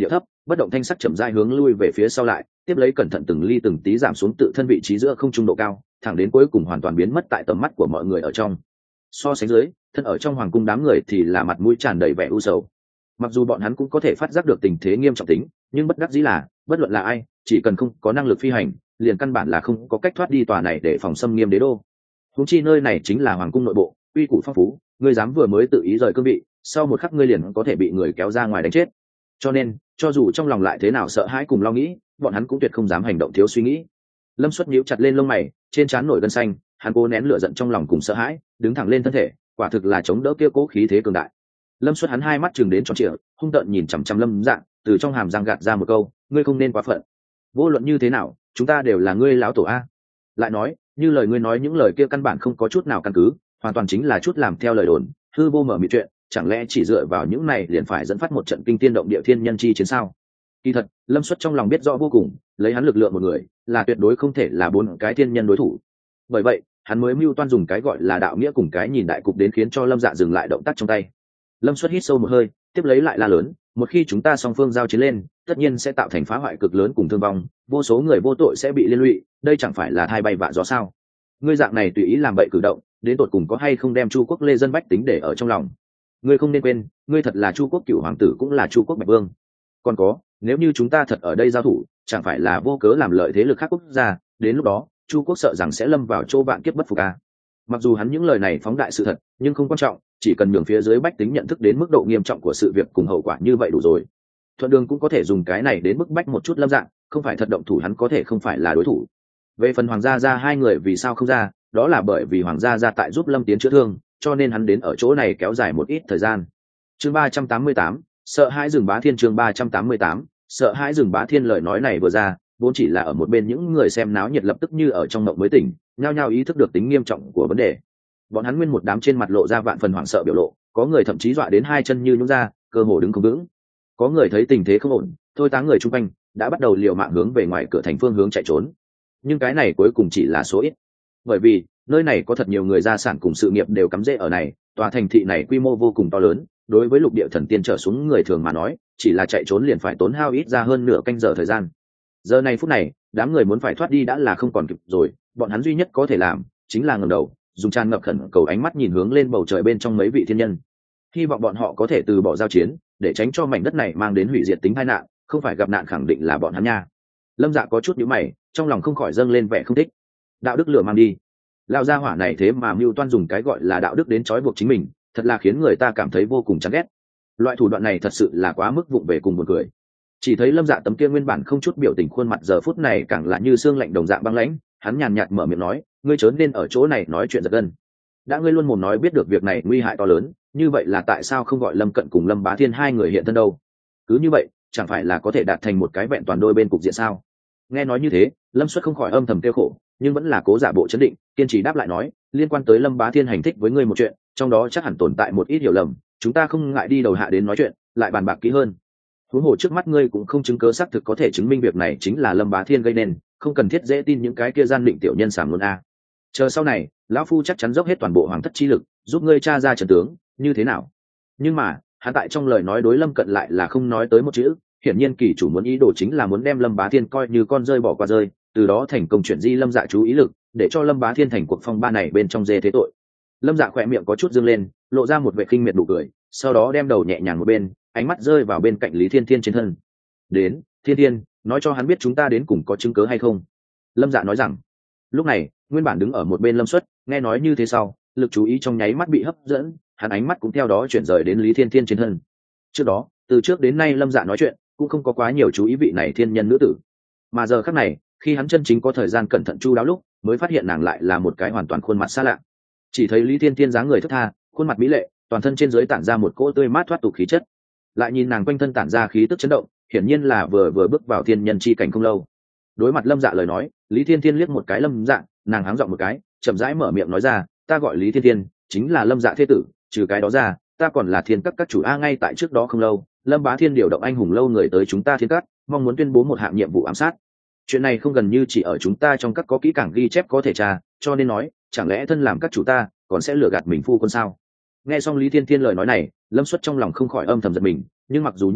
bất động thanh sắc chậm rãi hướng lui về phía sau lại, tiếp lấy cẩn thận từng ly từng tí giảm xuống tự thân vị trí giữa không trung độ cao, thẳng đến cuối cùng hoàn toàn biến mất tại tầm mắt của mọi người ở trong. So sánh dưới, thân ở trong hoàng cung đám người thì là mặt mũi tràn đầy vẻ u sầu. Mặc dù bọn hắn cũng có thể phát giác được tình thế nghiêm trọng tính, nhưng bất đắc dĩ là, bất luận là ai, chỉ cần không có năng lực phi hành, liền căn bản là không có cách thoát đi tòa này để phòng xâm nghiêm đế đô. Huống chi nơi này chính là hoàng cung nội bộ, uy củ phong phú, ngươi dám vừa mới tự ý rời cương vị, sau một khắc ngươi liền có thể bị người kéo ra ngoài đánh chết. Cho nên, cho dù trong lòng lại thế nào sợ hãi cùng lo nghĩ, bọn hắn cũng tuyệt không dám hành động thiếu suy nghĩ. Lâm Xuất nhíu chặt lên lông mày, trên trán nổi gân xanh, hắn cố nén lửa giận trong lòng cùng sợ hãi, đứng thẳng lên thân thể, quả thực là chống đỡ kia cố khí thế cường đại. Lâm Xuất hắn hai mắt trừng đến tròn trịa, hung tợn nhìn chằm chằm Lâm Dạng, từ trong hàm răng gạt ra một câu, ngươi không nên quá phận. Vô luận như thế nào, chúng ta đều là ngươi lão tổ a. Lại nói, như lời ngươi nói những lời kia căn bản không có chút nào căn cứ, hoàn toàn chính là chút làm theo lời đồn, hư vô mở mịt chuyện, chẳng lẽ chỉ dựa vào những này liền phải dẫn phát một trận kinh thiên động địa thiên nhân chi chiến sao? Kỳ thật, Lâm Xuất trong lòng biết rõ vô cùng, lấy hắn lực lượng một người, là tuyệt đối không thể là bốn cái thiên nhân đối thủ. Bởi vậy, hắn mới mưu toan dùng cái gọi là đạo nghĩa cùng cái nhìn đại cục đến khiến cho Lâm Dạ dừng lại động tác trong tay. Lâm Xuất hít sâu một hơi, tiếp lấy lại la lớn, một khi chúng ta song phương giao chiến lên, tất nhiên sẽ tạo thành phá hoại cực lớn cùng thương vong, vô số người vô tội sẽ bị liên lụy, đây chẳng phải là thai bay vạ gió sao? Ngươi dạng này tùy ý làm bậy cử động, đến tột cùng có hay không đem Chu quốc lê dân bách tính để ở trong lòng? Ngươi không nên quên, ngươi thật là Chu quốc cửu hoàng tử cũng là Chu quốc bạch vương. Còn có, nếu như chúng ta thật ở đây giao thủ, chẳng phải là vô cớ làm lợi thế lực khác quốc gia, đến lúc đó, Chu quốc sợ rằng sẽ lâm vào chỗ vạn kiếp bất phục a. Mặc dù hắn những lời này phóng đại sự thật, nhưng không quan trọng, chỉ cần nhường phía dưới bách tính nhận thức đến mức độ nghiêm trọng của sự việc cùng hậu quả như vậy đủ rồi. Thuận đường cũng có thể dùng cái này đến bức bách một chút Lâm Dạng, không phải thật động thủ hắn có thể không phải là đối thủ. Về phần hoàng gia gia hai người vì sao không ra, đó là bởi vì hoàng gia gia tại giúp Lâm Tiến chữa thương, cho nên hắn đến ở chỗ này kéo dài một ít thời gian. Chương ba trăm tám mươi tám, sợ hãi rừng bá thiên. Chương ba trăm tám mươi tám, sợ hãi rừng bá thiên. Lời nói này vừa ra, vốn chỉ là ở một bên những người xem náo nhiệt lập tức như ở trong mộng mới tỉnh, nhao nhao ý thức được tính nghiêm trọng của vấn đề. Bọn hắn nguyên một đám trên mặt lộ ra vạn phần hoảng sợ biểu lộ, có người thậm chí dọa đến hai chân như nhũn ra, cơ hồ đứng không vững. Có người thấy tình thế không ổn, thôi táng người chung quanh đã bắt đầu liều mạng hướng về ngoài cửa thành phương hướng chạy trốn. Nhưng cái này cuối cùng chỉ là số ít, bởi vì nơi này có thật nhiều người gia sản cùng sự nghiệp đều cắm rễ ở này, tòa thành thị này quy mô vô cùng to lớn, đối với lục địa thần tiên trở xuống người thường mà nói, chỉ là chạy trốn liền phải tốn hao ít ra hơn nửa canh giờ thời gian. Giờ này phút này, đám người muốn phải thoát đi đã là không còn kịp rồi, bọn hắn duy nhất có thể làm chính là ngẩng đầu, dùng tràn ngập khẩn cầu ánh mắt nhìn hướng lên bầu trời bên trong mấy vị thiên nhân, hy vọng bọn họ có thể từ bỏ giao chiến, để tránh cho mảnh đất này mang đến hủy diệt tính tai nạn, không phải gặp nạn khẳng định là bọn hắn nha. Lâm Dạ có chút nhíu mày, trong lòng không khỏi dâng lên vẻ không thích. Đạo đức lửa mang đi, lao gia hỏa này thế mà mưu toan dùng cái gọi là đạo đức đến trói buộc chính mình, thật là khiến người ta cảm thấy vô cùng chán ghét. Loại thủ đoạn này thật sự là quá mức vụng về cùng buồn cười. Chỉ thấy Lâm Dạ tấm kia nguyên bản không chút biểu tình khuôn mặt giờ phút này càng là như xương lạnh đồng dạng băng lãnh, hắn nhàn nhạt mở miệng nói, ngươi chớ nên ở chỗ này nói chuyện giật gân. Đã ngươi luôn mồm nói biết được việc này nguy hại to lớn, như vậy là tại sao không gọi Lâm Cận cùng Lâm Bá Thiên hai người hiện thân đâu? Cứ như vậy, chẳng phải là có thể đạt thành một cái vẹn toàn đôi bên cục diện sao? Nghe nói như thế, Lâm Xuất không khỏi âm thầm kêu khổ, nhưng vẫn là cố giả bộ chấn định, kiên trì đáp lại nói, liên quan tới Lâm Bá Thiên hành thích với ngươi một chuyện, trong đó chắc hẳn tồn tại một ít hiểu lầm, chúng ta không ngại đi đầu hạ đến nói chuyện, lại bàn bạc kỹ hơn. Huống hồ trước mắt ngươi cũng không chứng cớ xác thực có thể chứng minh việc này chính là Lâm Bá Thiên gây nên, không cần thiết dễ tin những cái kia gian định tiểu nhân sảng luôn a. Chờ sau này, lão phu chắc chắn dốc hết toàn bộ hoàng thất chi lực, giúp ngươi tra ra trận tướng, như thế nào? Nhưng mà, hắn tại trong lời nói đối Lâm Cận lại là không nói tới một chữ, hiển nhiên kỳ chủ muốn ý đồ chính là muốn đem Lâm Bá Thiên coi như con rơi bỏ qua rơi, từ đó thành công chuyển di Lâm Dạ chú ý lực, để cho Lâm Bá Thiên thành cuộc phong ba này bên trong dê thế tội. Lâm Dạ khỏe miệng có chút dương lên, lộ ra một vẻ khinh miệt nụ cười, sau đó đem đầu nhẹ nhàng một bên, ánh mắt rơi vào bên cạnh Lý Thiên Thiên trên thân. Đến, Thiên Thiên, nói cho hắn biết chúng ta đến cùng có chứng cớ hay không? Lâm Dạ nói rằng. Lúc này, nguyên bản đứng ở một bên Lâm Xuất, nghe nói như thế sau, lực chú ý trong nháy mắt bị hấp dẫn, hắn ánh mắt cũng theo đó chuyển rời đến Lý Thiên Thiên trên thân. Trước đó, từ trước đến nay Lâm Dạ nói chuyện cũng không có quá nhiều chú ý vị này thiên nhân nữ tử, mà giờ khắc này, khi hắn chân chính có thời gian cẩn thận chu đáo lúc, mới phát hiện nàng lại là một cái hoàn toàn khuôn mặt xa lạ. Chỉ thấy Lý Thiên Thiên dáng người thướt tha, khuôn mặt mỹ lệ, toàn thân trên dưới tản ra một cỗ tươi mát thoát tục khí chất. Lại nhìn nàng quanh thân tản ra khí tức chấn động, hiển nhiên là vừa vừa bước vào thiên nhân chi cảnh không lâu. Đối mặt Lâm Dạ lời nói, Lý Thiên Thiên liếc một cái Lâm Dạ, nàng háng giọng một cái, chậm rãi mở miệng nói ra, ta gọi Lý Thiên Thiên, chính là Lâm Dạ thế tử, trừ cái đó ra, ta còn là Thiên Các các chủ a. Ngay tại trước đó không lâu, Lâm Bá Thiên điều động anh hùng lâu người tới chúng ta Thiên Các, mong muốn tuyên bố một hạng nhiệm vụ ám sát. Chuyện này không gần như chỉ ở chúng ta trong các có kỹ càng ghi chép có thể tra, cho nên nói, chẳng lẽ thân làm các chủ ta còn sẽ lừa gạt mình phu quân sao? Nghe xong Lý Thiên Thiên lời nói này, Lâm Xuất trong lòng không khỏi âm thầm giật mình, nhưng mặc dù như thế,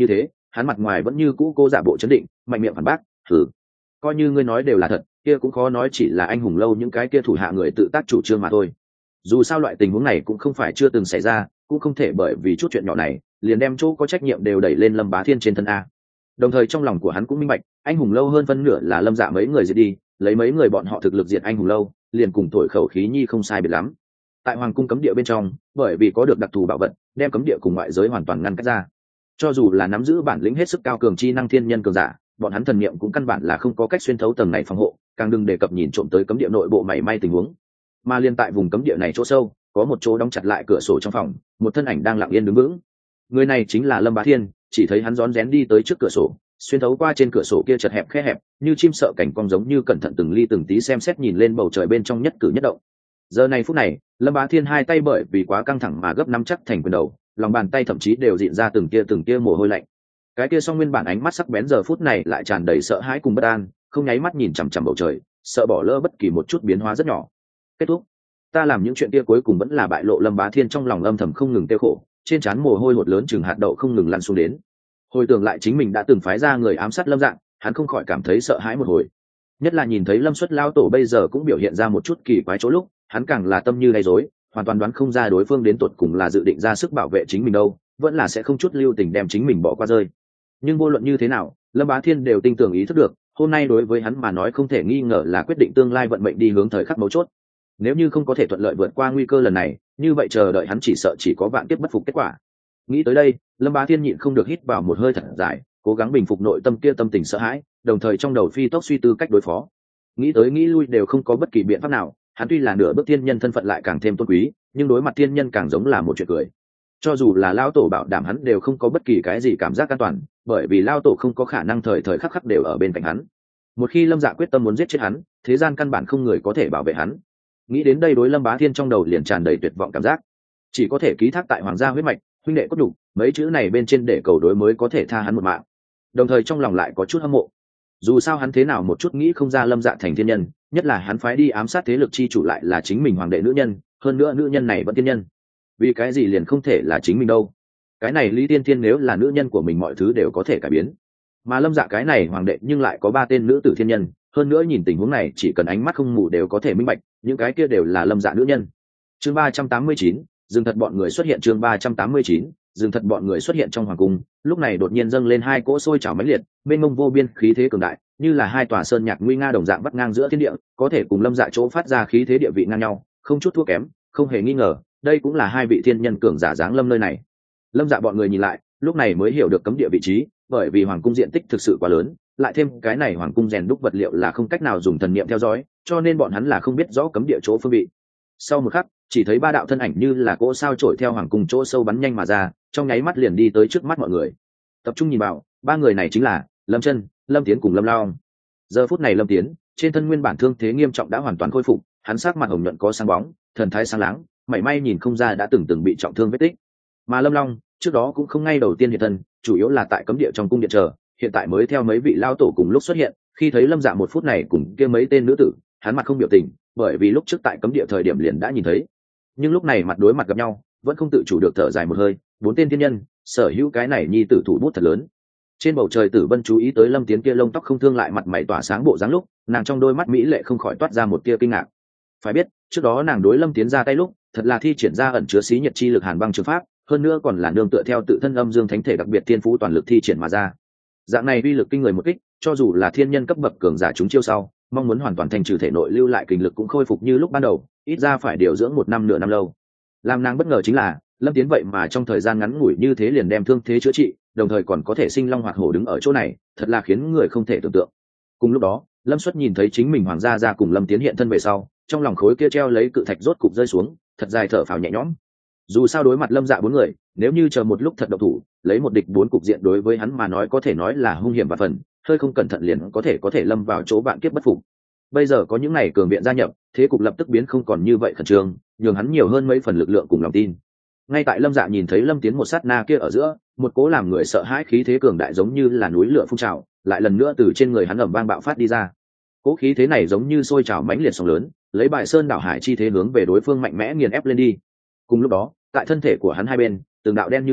hắn mặt ngoài vẫn như cũ cô giả bộ chấn định, mạnh miệng phản bác, thử coi như ngươi nói đều là thật, kia cũng khó nói chỉ là anh hùng lâu những cái kia thủ hạ người tự tác chủ trương mà thôi. Dù sao loại tình huống này cũng không phải chưa từng xảy ra, cũng không thể bởi vì chút chuyện nhỏ này liền đem chỗ có trách nhiệm đều đẩy lên Lâm Bá Thiên trên thân a. Đồng thời trong lòng của hắn cũng minh bạch, anh hùng lâu hơn phân nửa là Lâm Dạ mấy người diệt đi, lấy mấy người bọn họ thực lực diệt anh hùng lâu, liền cùng thổi khẩu khí nhi không sai biệt lắm. Tại hoàng cung cấm địa bên trong, bởi vì có được đặc thù bảo vật, đem cấm địa cùng ngoại giới hoàn toàn ngăn cách ra. Cho dù là nắm giữ bản lĩnh hết sức cao cường chi năng thiên nhân cường giả, bọn hắn thần niệm cũng căn bản là không có cách xuyên thấu tầng này phòng hộ, càng đừng đề cập nhìn trộm tới cấm địa nội bộ mảy may tình huống. Mà liên tại vùng cấm địa này chỗ sâu, có một chỗ đóng chặt lại cửa sổ trong phòng, một thân ảnh đang lặng yên đứng vững. Người này chính là Lâm Bá Thiên, chỉ thấy hắn rón rén đi tới trước cửa sổ, xuyên thấu qua trên cửa sổ kia chật hẹp khe hẹp, như chim sợ cảnh cong giống như cẩn thận từng ly từng tí xem xét nhìn lên bầu trời bên trong nhất cử nhất động. Giờ này phút này, Lâm Bá Thiên hai tay bởi vì quá căng thẳng mà gấp nắm chắc thành quyền đầu, lòng bàn tay thậm chí đều dịn ra từng tia từng tia mồ hôi lạnh. Cái kia song nguyên bản ánh mắt sắc bén giờ phút này lại tràn đầy sợ hãi cùng bất an, không nháy mắt nhìn chằm chằm bầu trời, sợ bỏ lỡ bất kỳ một chút biến hóa rất nhỏ. Kết thúc. Ta làm những chuyện kia cuối cùng vẫn là bại lộ. Lâm Bá Thiên trong lòng âm thầm không ngừng tiêu khổ, trên trán mồ hôi hột lớn chừng hạt đậu không ngừng lăn xuống đến. Hồi tưởng lại chính mình đã từng phái ra người ám sát Lâm Dạng, hắn không khỏi cảm thấy sợ hãi một hồi. Nhất là nhìn thấy Lâm Xuất lao tổ bây giờ cũng biểu hiện ra một chút kỳ quái chỗ lúc, hắn càng là tâm như gây rối, hoàn toàn đoán không ra đối phương đến tột cùng là dự định ra sức bảo vệ chính mình đâu, vẫn là sẽ không chút lưu tình đem chính mình bỏ qua rơi. Nhưng vô luận như thế nào, Lâm Bá Thiên đều tinh tường ý thức được, hôm nay đối với hắn mà nói không thể nghi ngờ là quyết định tương lai vận mệnh đi hướng thời khắc mấu chốt. Nếu như không có thể thuận lợi vượt qua nguy cơ lần này, như vậy chờ đợi hắn chỉ sợ chỉ có vạn kiếp bất phục kết quả. Nghĩ tới đây, Lâm Bá Thiên nhịn không được hít vào một hơi thật dài, cố gắng bình phục nội tâm kia tâm tình sợ hãi, đồng thời trong đầu phi tốc suy tư cách đối phó. Nghĩ tới nghĩ lui đều không có bất kỳ biện pháp nào, hắn tuy là nửa bước thiên nhân thân phận lại càng thêm tôn quý, nhưng đối mặt thiên nhân càng giống là một chuyện cười. Cho dù là lão tổ bảo đảm hắn đều không có bất kỳ cái gì cảm giác an toàn, bởi vì lão tổ không có khả năng thời thời khắc khắc đều ở bên cạnh hắn. Một khi Lâm Dạ quyết tâm muốn giết chết hắn, thế gian căn bản không người có thể bảo vệ hắn. Nghĩ đến đây, đối Lâm Bá Thiên trong đầu liền tràn đầy tuyệt vọng cảm giác, chỉ có thể ký thác tại hoàng gia huyết mạch, huynh đệ cốt đủ, mấy chữ này bên trên để cầu đối mới có thể tha hắn một mạng. Đồng thời trong lòng lại có chút hâm mộ, dù sao hắn thế nào một chút nghĩ không ra Lâm Dạ thành thiên nhân, nhất là hắn phái đi ám sát thế lực chi chủ lại là chính mình hoàng đệ nữ nhân, hơn nữa nữ nhân này vẫn thiên nhân, vì cái gì liền không thể là chính mình đâu? Cái này Lý Tiên Thiên nếu là nữ nhân của mình mọi thứ đều có thể cải biến, mà Lâm Dạ cái này hoàng đệ nhưng lại có ba tên nữ tử thiên nhân, hơn nữa nhìn tình huống này chỉ cần ánh mắt không mù đều có thể minh bạch, những cái kia đều là Lâm Dạ nữ nhân. Chương ba trăm tám mươi chín, dừng thật bọn người xuất hiện. Chương ba trăm tám mươi chín, dừng thật bọn người xuất hiện trong hoàng cung. Lúc này đột nhiên dâng lên hai cỗ sôi trào mãnh liệt, mênh mông vô biên khí thế cường đại, như là hai tòa sơn nhạc nguy nga đồng dạng vắt ngang giữa thiên địa, có thể cùng Lâm Dạ chỗ phát ra khí thế địa vị ngang nhau, không chút thua kém, không hề nghi ngờ, đây cũng là hai vị thiên nhân cường giả dáng lâm nơi này. Lâm Dạ bọn người nhìn lại, lúc này mới hiểu được cấm địa vị trí, bởi vì hoàng cung diện tích thực sự quá lớn, lại thêm cái này hoàng cung rèn đúc vật liệu là không cách nào dùng thần niệm theo dõi, cho nên bọn hắn là không biết rõ cấm địa chỗ phương vị. Sau một khắc, chỉ thấy ba đạo thân ảnh như là cỗ sao trổi theo hoàng cung chỗ sâu bắn nhanh mà ra, trong nháy mắt liền đi tới trước mắt mọi người. Tập trung nhìn vào, ba người này chính là Lâm Chân, Lâm Tiến cùng Lâm Lao. Giờ phút này Lâm Tiến, trên thân nguyên bản thương thế nghiêm trọng đã hoàn toàn khôi phục, hắn sắc mặt hồng nhuận có sáng bóng, thần thái sáng láng, mảy may nhìn không ra đã từng từng bị trọng thương vết tích. Mà Lâm Long, trước đó cũng không ngay đầu tiên hiện thân, chủ yếu là tại cấm địa trong cung điện chờ, hiện tại mới theo mấy vị lao tổ cùng lúc xuất hiện. Khi thấy Lâm Dạ một phút này cùng kia mấy tên nữ tử, hắn mặt không biểu tình, bởi vì lúc trước tại cấm địa thời điểm liền đã nhìn thấy. Nhưng lúc này mặt đối mặt gặp nhau, vẫn không tự chủ được thở dài một hơi, bốn tên thiên nhân, sở hữu cái này nhi tử thủ bút thật lớn. Trên bầu trời Tử Vân chú ý tới Lâm Tiến kia lông tóc không thương lại mặt mày tỏa sáng bộ dáng lúc, nàng trong đôi mắt mỹ lệ không khỏi toát ra một tia kinh ngạc. Phải biết, trước đó nàng đối Lâm Tiến ra tay lúc, thật là thi triển ra ẩn chứa xí nhiệt chi lực hàn băng trường pháp, hơn nữa còn là nương tựa theo tự thân âm dương thánh thể đặc biệt thiên phú toàn lực thi triển mà ra. Dạng này uy lực kinh người một kích, cho dù là thiên nhân cấp bậc cường giả chúng chiêu sau, mong muốn hoàn toàn thanh trừ thể nội lưu lại kình lực cũng khôi phục như lúc ban đầu, ít ra phải điều dưỡng một năm nửa năm lâu. Làm nàng bất ngờ chính là, Lâm Tiến vậy mà trong thời gian ngắn ngủi như thế liền đem thương thế chữa trị, đồng thời còn có thể sinh long hoạt hổ đứng ở chỗ này, thật là khiến người không thể tưởng tượng. Cùng lúc đó, Lâm Xuất nhìn thấy chính mình hoàng gia ra cùng Lâm Tiến hiện thân về sau, trong lòng khối kia treo lấy cự thạch rốt cục rơi xuống, thật dài thở phào nhẹ nhõm. Dù sao đối mặt Lâm Dạ bốn người, nếu như chờ một lúc thật độc thủ, lấy một địch bốn cục diện đối với hắn mà nói có thể nói là hung hiểm và phần, hơi không cẩn thận liền có thể có thể lâm vào chỗ bạn kiếp bất phục. Bây giờ có những này cường viện gia nhập, thế cục lập tức biến không còn như vậy khẩn trương, nhường hắn nhiều hơn mấy phần lực lượng cùng lòng tin. Ngay tại Lâm Dạ nhìn thấy Lâm Tiến một sát na kia ở giữa, một cố làm người sợ hãi khí thế cường đại giống như là núi lửa phun trào, lại lần nữa từ trên người hắn ầm vang bạo phát đi ra. Cố khí thế này giống như sôi trào mãnh liệt sóng lớn, lấy bài sơn đảo hải chi thế hướng về đối phương mạnh mẽ nghiền ép lên đi. Cùng lúc đó, tại thân thể của hắn hai bên, từng đạo đen như mực,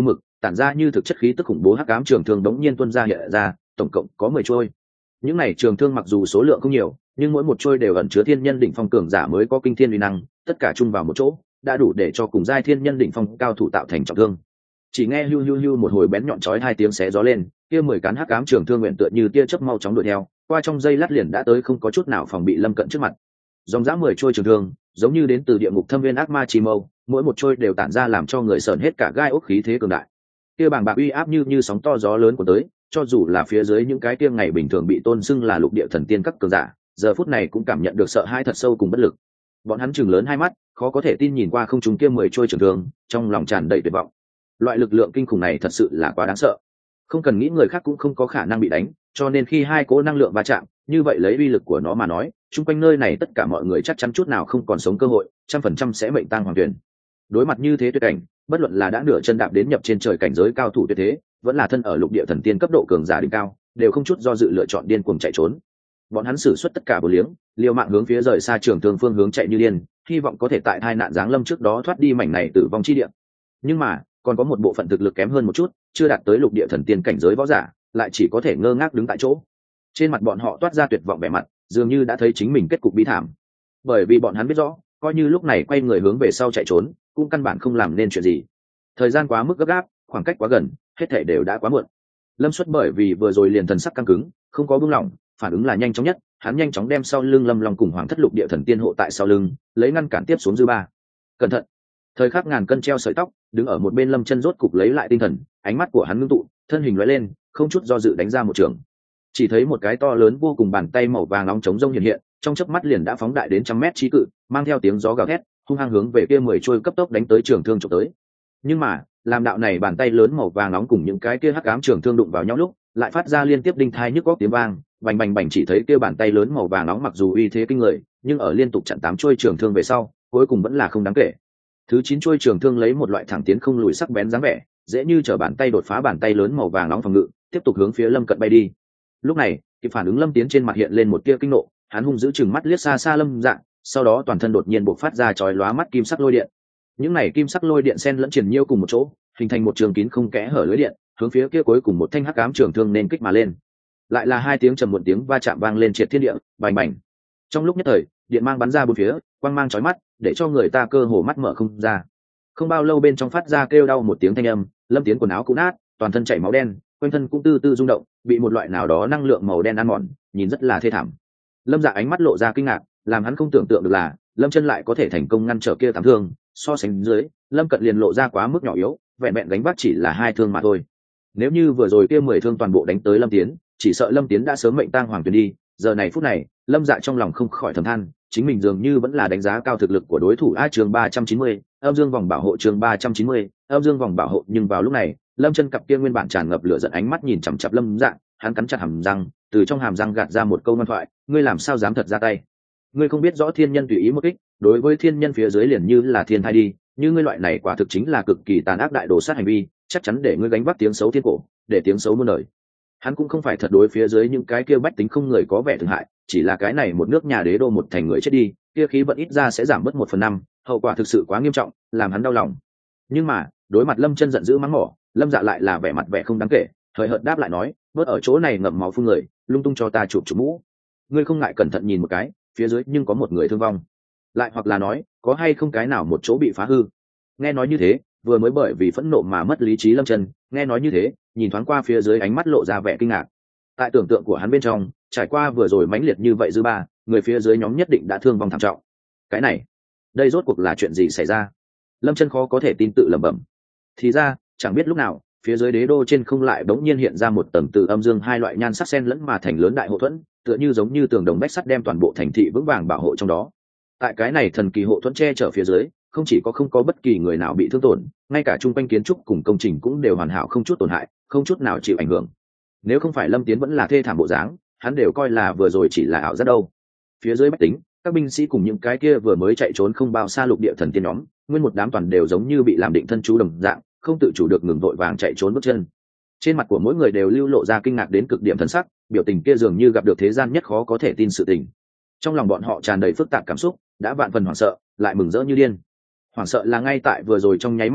tản ra như thực chất khí tức khủng bố hắc ám trường thương đống nhiên tuôn ra hiện ra, tổng cộng có mười trôi. Những này trường thương mặc dù số lượng không nhiều, nhưng mỗi một trôi đều ẩn chứa thiên nhân đỉnh phong cường giả mới có kinh thiên uy năng, tất cả chung vào một chỗ, đã đủ để cho cùng giai thiên nhân đỉnh phong cao thủ tạo thành trọng thương. Chỉ nghe hưu hưu hưu một hồi bén nhọn chói hai tiếng xé gió lên, kia mười cán hắc ám trường thương nguyện tựa như tia chớp mau chóng đuổi theo, qua trong giây lát liền đã tới không có chút nào phòng bị Lâm Cận trước mặt. Dòng dã mười trôi trường thương, giống như đến từ địa ngục thâm viên ác ma chi mâu, mỗi một trôi đều tản ra làm cho người sởn hết cả gai ốc khí thế cường đại. Kia bàng bạc uy áp như như sóng to gió lớn của tới, cho dù là phía dưới những cái kia ngày bình thường bị tôn xưng là lục địa thần tiên các cường giả, giờ phút này cũng cảm nhận được sợ hãi thật sâu cùng bất lực. Bọn hắn chừng lớn hai mắt, khó có thể tin nhìn qua không trung kia mười trôi trường thương, trong lòng tràn đầy tuyệt vọng. Loại lực lượng kinh khủng này thật sự là quá đáng sợ. Không cần nghĩ người khác cũng không có khả năng bị đánh, cho nên khi hai cỗ năng lượng va chạm, như vậy lấy uy lực của nó mà nói, chung quanh nơi này tất cả mọi người chắc chắn chút nào không còn sống cơ hội, trăm phần trăm sẽ mệnh tang hoàng tuyển. Đối mặt như thế tuyệt cảnh, bất luận là đã nửa chân đạp đến nhập trên trời cảnh giới cao thủ tuyệt thế, vẫn là thân ở lục địa thần tiên cấp độ cường giả đỉnh cao, đều không chút do dự lựa chọn điên cuồng chạy trốn. Bọn hắn sử xuất tất cả bổ liếng, liều mạng hướng phía rời xa trường thương phương hướng chạy như điên, hy vọng có thể tại tai nạn giáng lâm trước đó thoát đi mảnh này tử vong chi địa. Nhưng mà, còn có một bộ phận thực lực kém hơn một chút, chưa đạt tới lục địa thần tiên cảnh giới võ giả, lại chỉ có thể ngơ ngác đứng tại chỗ. Trên mặt bọn họ toát ra tuyệt vọng vẻ mặt, dường như đã thấy chính mình kết cục bi thảm. Bởi vì bọn hắn biết rõ, coi như lúc này quay người hướng về sau chạy trốn, cũng căn bản không làm nên chuyện gì. Thời gian quá mức gấp gáp, khoảng cách quá gần, hết thảy đều đã quá muộn. Lâm Xuất bởi vì vừa rồi liền thần sắc căng cứng, không có buông lỏng, phản ứng là nhanh chóng nhất, hắn nhanh chóng đem sau lưng Lâm Long cùng Hoàng Thất Lục Địa Thần Tiên hộ tại sau lưng, lấy ngăn cản tiếp xuống dư ba. Cẩn thận! Thời khắc ngàn cân treo sợi tóc, đứng ở một bên Lâm Chân rốt cục lấy lại tinh thần, ánh mắt của hắn ngưng tụ, thân hình lóe lên, không chút do dự đánh ra một trường. Chỉ thấy một cái to lớn vô cùng bàn tay màu vàng nóng chống rông hiện hiện, trong chớp mắt liền đã phóng đại đến trăm mét chí cự, mang theo tiếng gió gào thét, hung hăng hướng về kia mười trôi cấp tốc đánh tới trường thương chụp tới. Nhưng mà, làm đạo này bàn tay lớn màu vàng nóng cùng những cái kia hắc ám trường thương đụng vào nhau lúc, lại phát ra liên tiếp đinh thai nhức óc tiếng vang, bành bành bành, chỉ thấy kia bàn tay lớn màu vàng nóng mặc dù uy thế kinh người, nhưng ở liên tục chặn tám trôi trường thương về sau, cuối cùng vẫn là không đáng kể. Thứ chín trôi trường thương lấy một loại thẳng tiến không lùi sắc bén dáng vẻ, dễ như trở bàn tay đột phá bàn tay lớn màu vàng nóng phòng ngự, tiếp tục hướng phía Lâm Cận bay đi. Lúc này, kịp phản ứng Lâm Tiến trên mặt hiện lên một tia kinh nộ, hắn hung dữ chừng mắt liếc xa xa Lâm Dạng, sau đó toàn thân đột nhiên bộc phát ra chói lóa mắt kim sắc lôi điện. Những này kim sắc lôi điện xen lẫn triền nhiêu cùng một chỗ, hình thành một trường kín không kẽ hở lưới điện, hướng phía kia cuối cùng một thanh hắc ám trường thương nên kích mà lên. Lại là hai tiếng trầm muộn tiếng va chạm vang lên triệt thiên địa, bành bành. Trong lúc nhất thời, điện mang bắn ra bốn phía, quang mang chói mắt, để cho người ta cơ hồ mắt mở không ra. Không bao lâu bên trong phát ra kêu đau một tiếng thanh âm, Lâm Tiến quần áo cũ nát, toàn thân chảy máu đen, quanh thân cũng tư tư rung động, bị một loại nào đó năng lượng màu đen ăn mòn, nhìn rất là thê thảm. Lâm Dạ ánh mắt lộ ra kinh ngạc, làm hắn không tưởng tượng được là Lâm Chân lại có thể thành công ngăn trở kia tám thương, so sánh dưới, Lâm Cận liền lộ ra quá mức nhỏ yếu, vẹn vẹn đánh bắt chỉ là hai thương mà thôi. Nếu như vừa rồi kia mười thương toàn bộ đánh tới Lâm Tiến, chỉ sợ Lâm Tiến đã sớm mệnh tang hoàng tuyển đi. Giờ này phút này, Lâm Dạ trong lòng không khỏi thầm than, chính mình dường như vẫn là đánh giá cao thực lực của đối thủ. A chương ba trăm chín mươi, Âm Dương vòng bảo hộ chương ba trăm chín mươi, Âm Dương vòng bảo hộ, nhưng vào lúc này, Lâm Chân cặp kia nguyên bản tràn ngập lửa giận ánh mắt nhìn chằm chằm Lâm Dạ, hắn cắn chặt hàm răng, từ trong hàm răng gạt ra một câu ngoan thoại, ngươi làm sao dám thật ra tay? Ngươi không biết rõ thiên nhân tùy ý một kích, đối với thiên nhân phía dưới liền như là thiên thai đi, như ngươi loại này quả thực chính là cực kỳ tàn ác đại đồ sát hành vi, chắc chắn để ngươi gánh vác tiếng xấu thiên cổ, để tiếng xấu muôn đời. Hắn cũng không phải thật đối phía dưới những cái kia bách tính không người có vẻ thương hại, chỉ là cái này một nước nhà đế đô một thành người chết đi, kia khí vận ít ra sẽ giảm bớt một phần năm, hậu quả thực sự quá nghiêm trọng, làm hắn đau lòng. Nhưng mà, đối mặt Lâm Chân giận dữ mắng mỏ, Lâm Dạ lại là vẻ mặt vẻ không đáng kể, hời hợt đáp lại nói, bớt ở chỗ này ngậm máu phun người, lung tung cho ta chụp chụp mũ. Ngươi không ngại cẩn thận nhìn một cái, phía dưới nhưng có một người thương vong. Lại hoặc là nói, có hay không cái nào một chỗ bị phá hư. Nghe nói như thế, vừa mới bởi vì phẫn nộ mà mất lý trí Lâm Chân, nghe nói như thế, nhìn thoáng qua phía dưới ánh mắt lộ ra vẻ kinh ngạc. Tại tưởng tượng của hắn bên trong, trải qua vừa rồi mãnh liệt như vậy dư ba, người phía dưới nhóm nhất định đã thương vong thảm trọng. Cái này, đây rốt cuộc là chuyện gì xảy ra? Lâm Chân khó có thể tin tự lẩm bẩm. Thì ra, chẳng biết lúc nào, phía dưới đế đô trên không lại bỗng nhiên hiện ra một tầng từ âm dương hai loại nhan sắc xen lẫn mà thành lớn đại hộ thuẫn, tựa như giống như tường đồng bách sắt đem toàn bộ thành thị vững vàng bảo hộ trong đó. Tại cái này thần kỳ hộ thuẫn che chở phía dưới, không chỉ có không có bất kỳ người nào bị thương tổn, ngay cả trung quanh kiến trúc cùng công trình cũng đều hoàn hảo không chút tổn hại, không chút nào chịu ảnh hưởng. Nếu không phải Lâm Tiến vẫn là thê thảm bộ dáng, hắn đều coi là vừa rồi chỉ là ảo giác đâu. Phía dưới bách tính, các binh sĩ cùng những cái kia vừa mới chạy trốn không bao xa lục địa thần tiên nhóm, nguyên một đám toàn đều giống như bị làm định thân chú đồng dạng, không tự chủ được ngừng vội vàng chạy trốn bước chân. Trên mặt của mỗi người đều lưu lộ ra kinh ngạc đến cực điểm thần sắc, biểu tình kia dường như gặp được thế gian nhất khó có thể tin sự tình. Trong lòng bọn họ tràn đầy phức tạp cảm xúc, đã vạn phần hoảng sợ, lại mừng rỡ như điên. Hoảng sợ là ngay tại vừa rồi trong nháy mắt đó,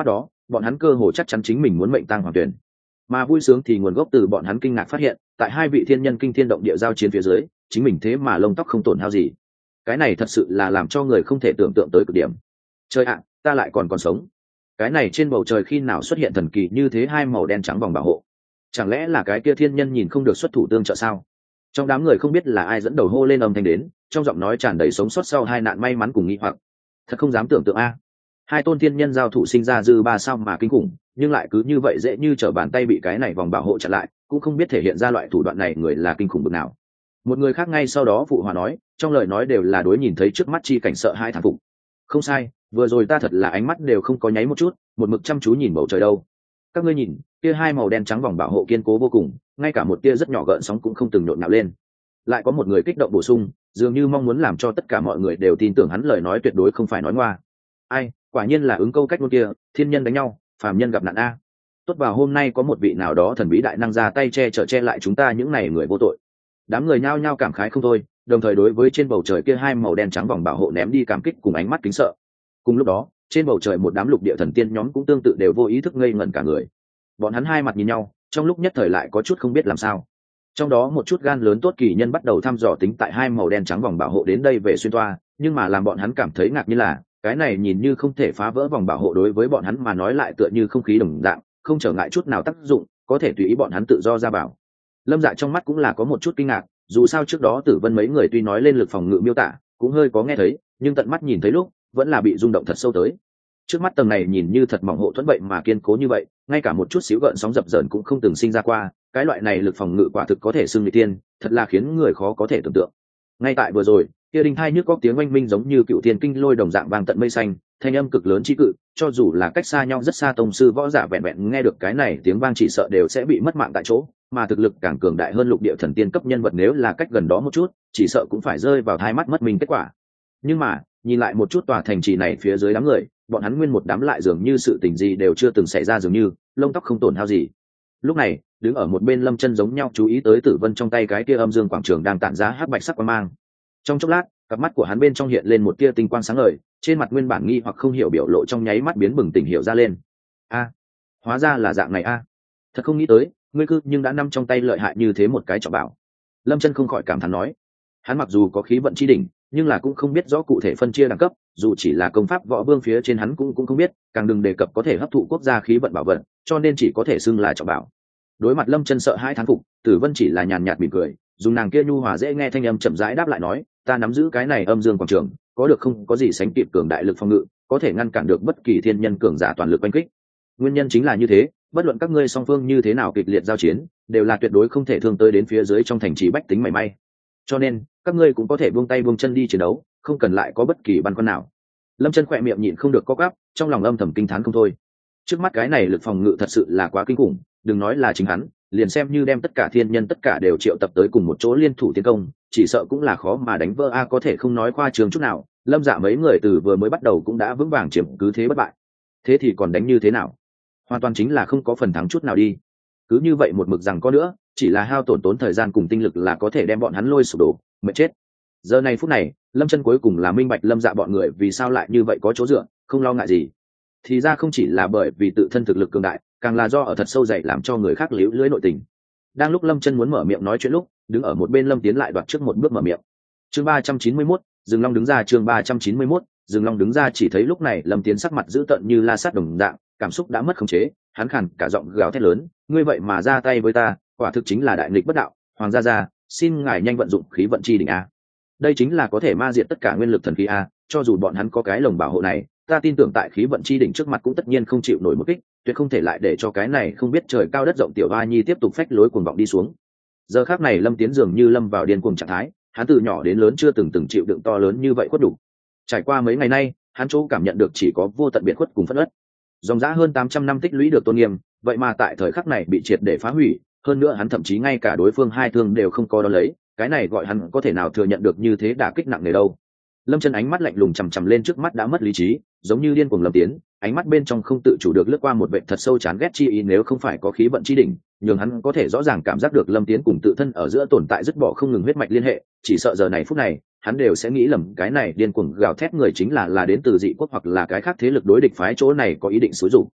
bọn hắn cơ hồ chắc chắn chính mình muốn mệnh tang hoàng tuyển. Mà vui sướng thì nguồn gốc từ bọn hắn kinh ngạc phát hiện tại hai vị thiên nhân kinh thiên động địa giao chiến phía dưới, chính mình thế mà lông tóc không tổn hao gì. Cái này thật sự là làm cho người không thể tưởng tượng tới cực điểm. Trời ạ, ta lại còn còn sống. Cái này trên bầu trời khi nào xuất hiện thần kỳ như thế hai màu đen trắng vòng bảo hộ? Chẳng lẽ là cái kia thiên nhân nhìn không được xuất thủ tương trợ sao? Trong đám người không biết là ai dẫn đầu hô lên âm thanh đến, trong giọng nói tràn đầy sống sót sau hai nạn may mắn cùng nghi hoặc. Thật không dám tưởng tượng a. Hai tôn thiên nhân giao thủ sinh ra dư ba sao mà kinh khủng, nhưng lại cứ như vậy dễ như trở bàn tay bị cái này vòng bảo hộ chặn lại, cũng không biết thể hiện ra loại thủ đoạn này người là kinh khủng bực nào. Một người khác ngay sau đó phụ hòa nói, trong lời nói đều là đối nhìn thấy trước mắt chi cảnh sợ hai thán phục. Không sai, vừa rồi ta thật là ánh mắt đều không có nháy một chút, một mực chăm chú nhìn bầu trời đâu. Các ngươi nhìn, kia hai màu đen trắng vòng bảo hộ kiên cố vô cùng, ngay cả một tia rất nhỏ gợn sóng cũng không từng nhộn nhạo lên. Lại có một người kích động bổ sung, dường như mong muốn làm cho tất cả mọi người đều tin tưởng hắn lời nói tuyệt đối không phải nói ngoa. Ai, quả nhiên là ứng câu cách ngôn kia, thiên nhân đánh nhau, phàm nhân gặp nạn a. Tốt vào hôm nay có một vị nào đó thần bí đại năng ra tay che chở che lại chúng ta những này người vô tội. Đám người nhao nhao cảm khái không thôi, đồng thời đối với trên bầu trời kia hai màu đen trắng vòng bảo hộ ném đi cảm kích cùng ánh mắt kính sợ. Cùng lúc đó, trên bầu trời một đám lục địa thần tiên nhóm cũng tương tự đều vô ý thức ngây ngẩn cả người. Bọn hắn hai mặt nhìn nhau, trong lúc nhất thời lại có chút không biết làm sao. Trong đó một chút gan lớn tốt kỳ nhân bắt đầu thăm dò tính tại hai màu đen trắng vòng bảo hộ đến đây về xuyên toa, nhưng mà làm bọn hắn cảm thấy ngạc nhiên là cái này nhìn như không thể phá vỡ vòng bảo hộ đối với bọn hắn mà nói lại tựa như không khí đồng dạng, không trở ngại chút nào tác dụng, có thể tùy ý bọn hắn tự do ra bảo. Lâm Dạ trong mắt cũng là có một chút kinh ngạc, dù sao trước đó Tử Vân mấy người tuy nói lên lực phòng ngự miêu tả, cũng hơi có nghe thấy, nhưng tận mắt nhìn thấy lúc, vẫn là bị rung động thật sâu tới. Trước mắt tầng này nhìn như thật mỏng hộ thuẫn vậy mà kiên cố như vậy, ngay cả một chút xíu gợn sóng dập dờn cũng không từng sinh ra qua, cái loại này lực phòng ngự quả thực có thể xưng nguy tiên, thật là khiến người khó có thể tưởng tượng. Ngay tại vừa rồi, kia đinh thai nhức góc tiếng oanh minh giống như cựu thiên kinh lôi đồng dạng vang tận mây xanh, thanh âm cực lớn chi cự, cho dù là cách xa nhau rất xa tông sư võ giả vẹn vẹn nghe được cái này tiếng vang chỉ sợ đều sẽ bị mất mạng tại chỗ, mà thực lực càng cường đại hơn lục địa thần tiên cấp nhân vật nếu là cách gần đó một chút, chỉ sợ cũng phải rơi vào hai mắt mất mình kết quả. Nhưng mà, nhìn lại một chút tòa thành trì này phía dưới đám người, bọn hắn nguyên một đám lại dường như sự tình gì đều chưa từng xảy ra dường như, lông tóc không tổn hao gì. Lúc này, đứng ở một bên Lâm Chân giống nhau chú ý tới Tử Vân trong tay cái kia âm dương quảng trường đang tản ra hắc bạch sắc quang mang. Trong chốc lát, cặp mắt của hắn bên trong hiện lên một tia tinh quang sáng ngời, trên mặt nguyên bản nghi hoặc không hiểu biểu lộ trong nháy mắt biến bừng tỉnh hiểu ra lên. A, hóa ra là dạng này a. Thật không nghĩ tới, ngươi cư nhưng đã nắm trong tay lợi hại như thế một cái trọng bảo. Lâm Chân không khỏi cảm thán nói, hắn mặc dù có khí vận chi đỉnh, nhưng là cũng không biết rõ cụ thể phân chia đẳng cấp, dù chỉ là công pháp võ vương phía trên hắn cũng cũng không biết, càng đừng đề cập có thể hấp thụ quốc gia khí vận bảo vật, cho nên chỉ có thể xưng là trọng bảo. Đối mặt Lâm Chân sợ hãi thán phục, Tử Vân chỉ là nhàn nhạt mỉm cười, dùng nàng kia nhu hòa dễ nghe thanh âm chậm rãi đáp lại nói, ta nắm giữ cái này âm dương quảng trường, có được không có gì sánh kịp cường đại lực phòng ngự, có thể ngăn cản được bất kỳ thiên nhân cường giả toàn lực đánh kích. Nguyên nhân chính là như thế, bất luận các ngươi song phương như thế nào kịch liệt giao chiến, đều là tuyệt đối không thể thương tới đến phía dưới trong thành trì bách tính mảy may. Cho nên, các ngươi cũng có thể buông tay buông chân đi chiến đấu, không cần lại có bất kỳ băn khoăn nào. Lâm Chân khỏe miệng nhịn không được co quắp, trong lòng âm thầm kinh thán không thôi. Trước mắt cái này lực phòng ngự thật sự là quá kinh khủng, đừng nói là chính hắn, liền xem như đem tất cả thiên nhân tất cả đều triệu tập tới cùng một chỗ liên thủ tiến công, chỉ sợ cũng là khó mà đánh vỡ a. Có thể không nói khoa trương chút nào, Lâm Dạ mấy người từ vừa mới bắt đầu cũng đã vững vàng chiếm cứ thế bất bại. Thế thì còn đánh như thế nào? Hoàn toàn chính là không có phần thắng chút nào đi. Cứ như vậy một mực rằng có nữa, chỉ là hao tổn tốn thời gian cùng tinh lực là có thể đem bọn hắn lôi sụp đổ, mệt chết. Giờ này phút này, Lâm Chân cuối cùng là minh bạch Lâm Dạ bọn người vì sao lại như vậy có chỗ dựa, không lo ngại gì. Thì ra không chỉ là bởi vì tự thân thực lực cường đại, càng là do ở thật sâu dày làm cho người khác liễu lưỡi nội tình. Đang lúc Lâm Chân muốn mở miệng nói chuyện lúc, đứng ở một bên Lâm Tiến lại đoạt trước một bước mở miệng. Chương ba trăm chín mươi mốt, Dương Long đứng ra. Chương ba trăm chín mươi mốt, Dương Long đứng ra. Chỉ thấy lúc này Lâm Tiến sắc mặt dữ tợn như la sát đồng dạng, cảm xúc đã mất khống chế, hắn khàn cả giọng gào thét lớn, ngươi vậy mà ra tay với ta, quả thực chính là đại nghịch bất đạo, hoàng gia gia, xin ngài nhanh vận dụng khí vận chi đỉnh a. Đây chính là có thể ma diệt tất cả nguyên lực thần khí a, cho dù bọn hắn có cái lồng bảo hộ này, ta tin tưởng tại khí vận chi đỉnh trước mặt cũng tất nhiên không chịu nổi một kích, tuyệt không thể lại để cho cái này không biết trời cao đất rộng tiểu hoa nhi tiếp tục phách lối cuồng vọng đi xuống. Giờ khắc này Lâm Tiến dường như lâm vào điên cuồng trạng thái, hắn từ nhỏ đến lớn chưa từng từng chịu đựng to lớn như vậy khuất đủ. Trải qua mấy ngày nay, hắn chỗ cảm nhận được chỉ có vô tận biệt khuất cùng phẫn uất. Dòng dã hơn tám trăm năm tích lũy được tôn nghiêm, vậy mà tại thời khắc này bị triệt để phá hủy, hơn nữa hắn thậm chí ngay cả đối phương hai thương đều không có đo lấy, cái này gọi hắn có thể nào thừa nhận được như thế đả kích nặng nề đâu. Lâm Chân ánh mắt lạnh lùng chằm chằm lên trước mắt đã mất lý trí, giống như điên cuồng Lâm Tiến, ánh mắt bên trong không tự chủ được lướt qua một vệt thật sâu chán ghét chi ý, nếu không phải có khí vận chi đỉnh, nhường hắn có thể rõ ràng cảm giác được Lâm Tiến cùng tự thân ở giữa tồn tại dứt bỏ không ngừng huyết mạch liên hệ, chỉ sợ giờ này phút này, hắn đều sẽ nghĩ lầm cái này điên cuồng gào thét người chính là là đến từ dị quốc hoặc là cái khác thế lực đối địch phái chỗ này có ý định xúi dục.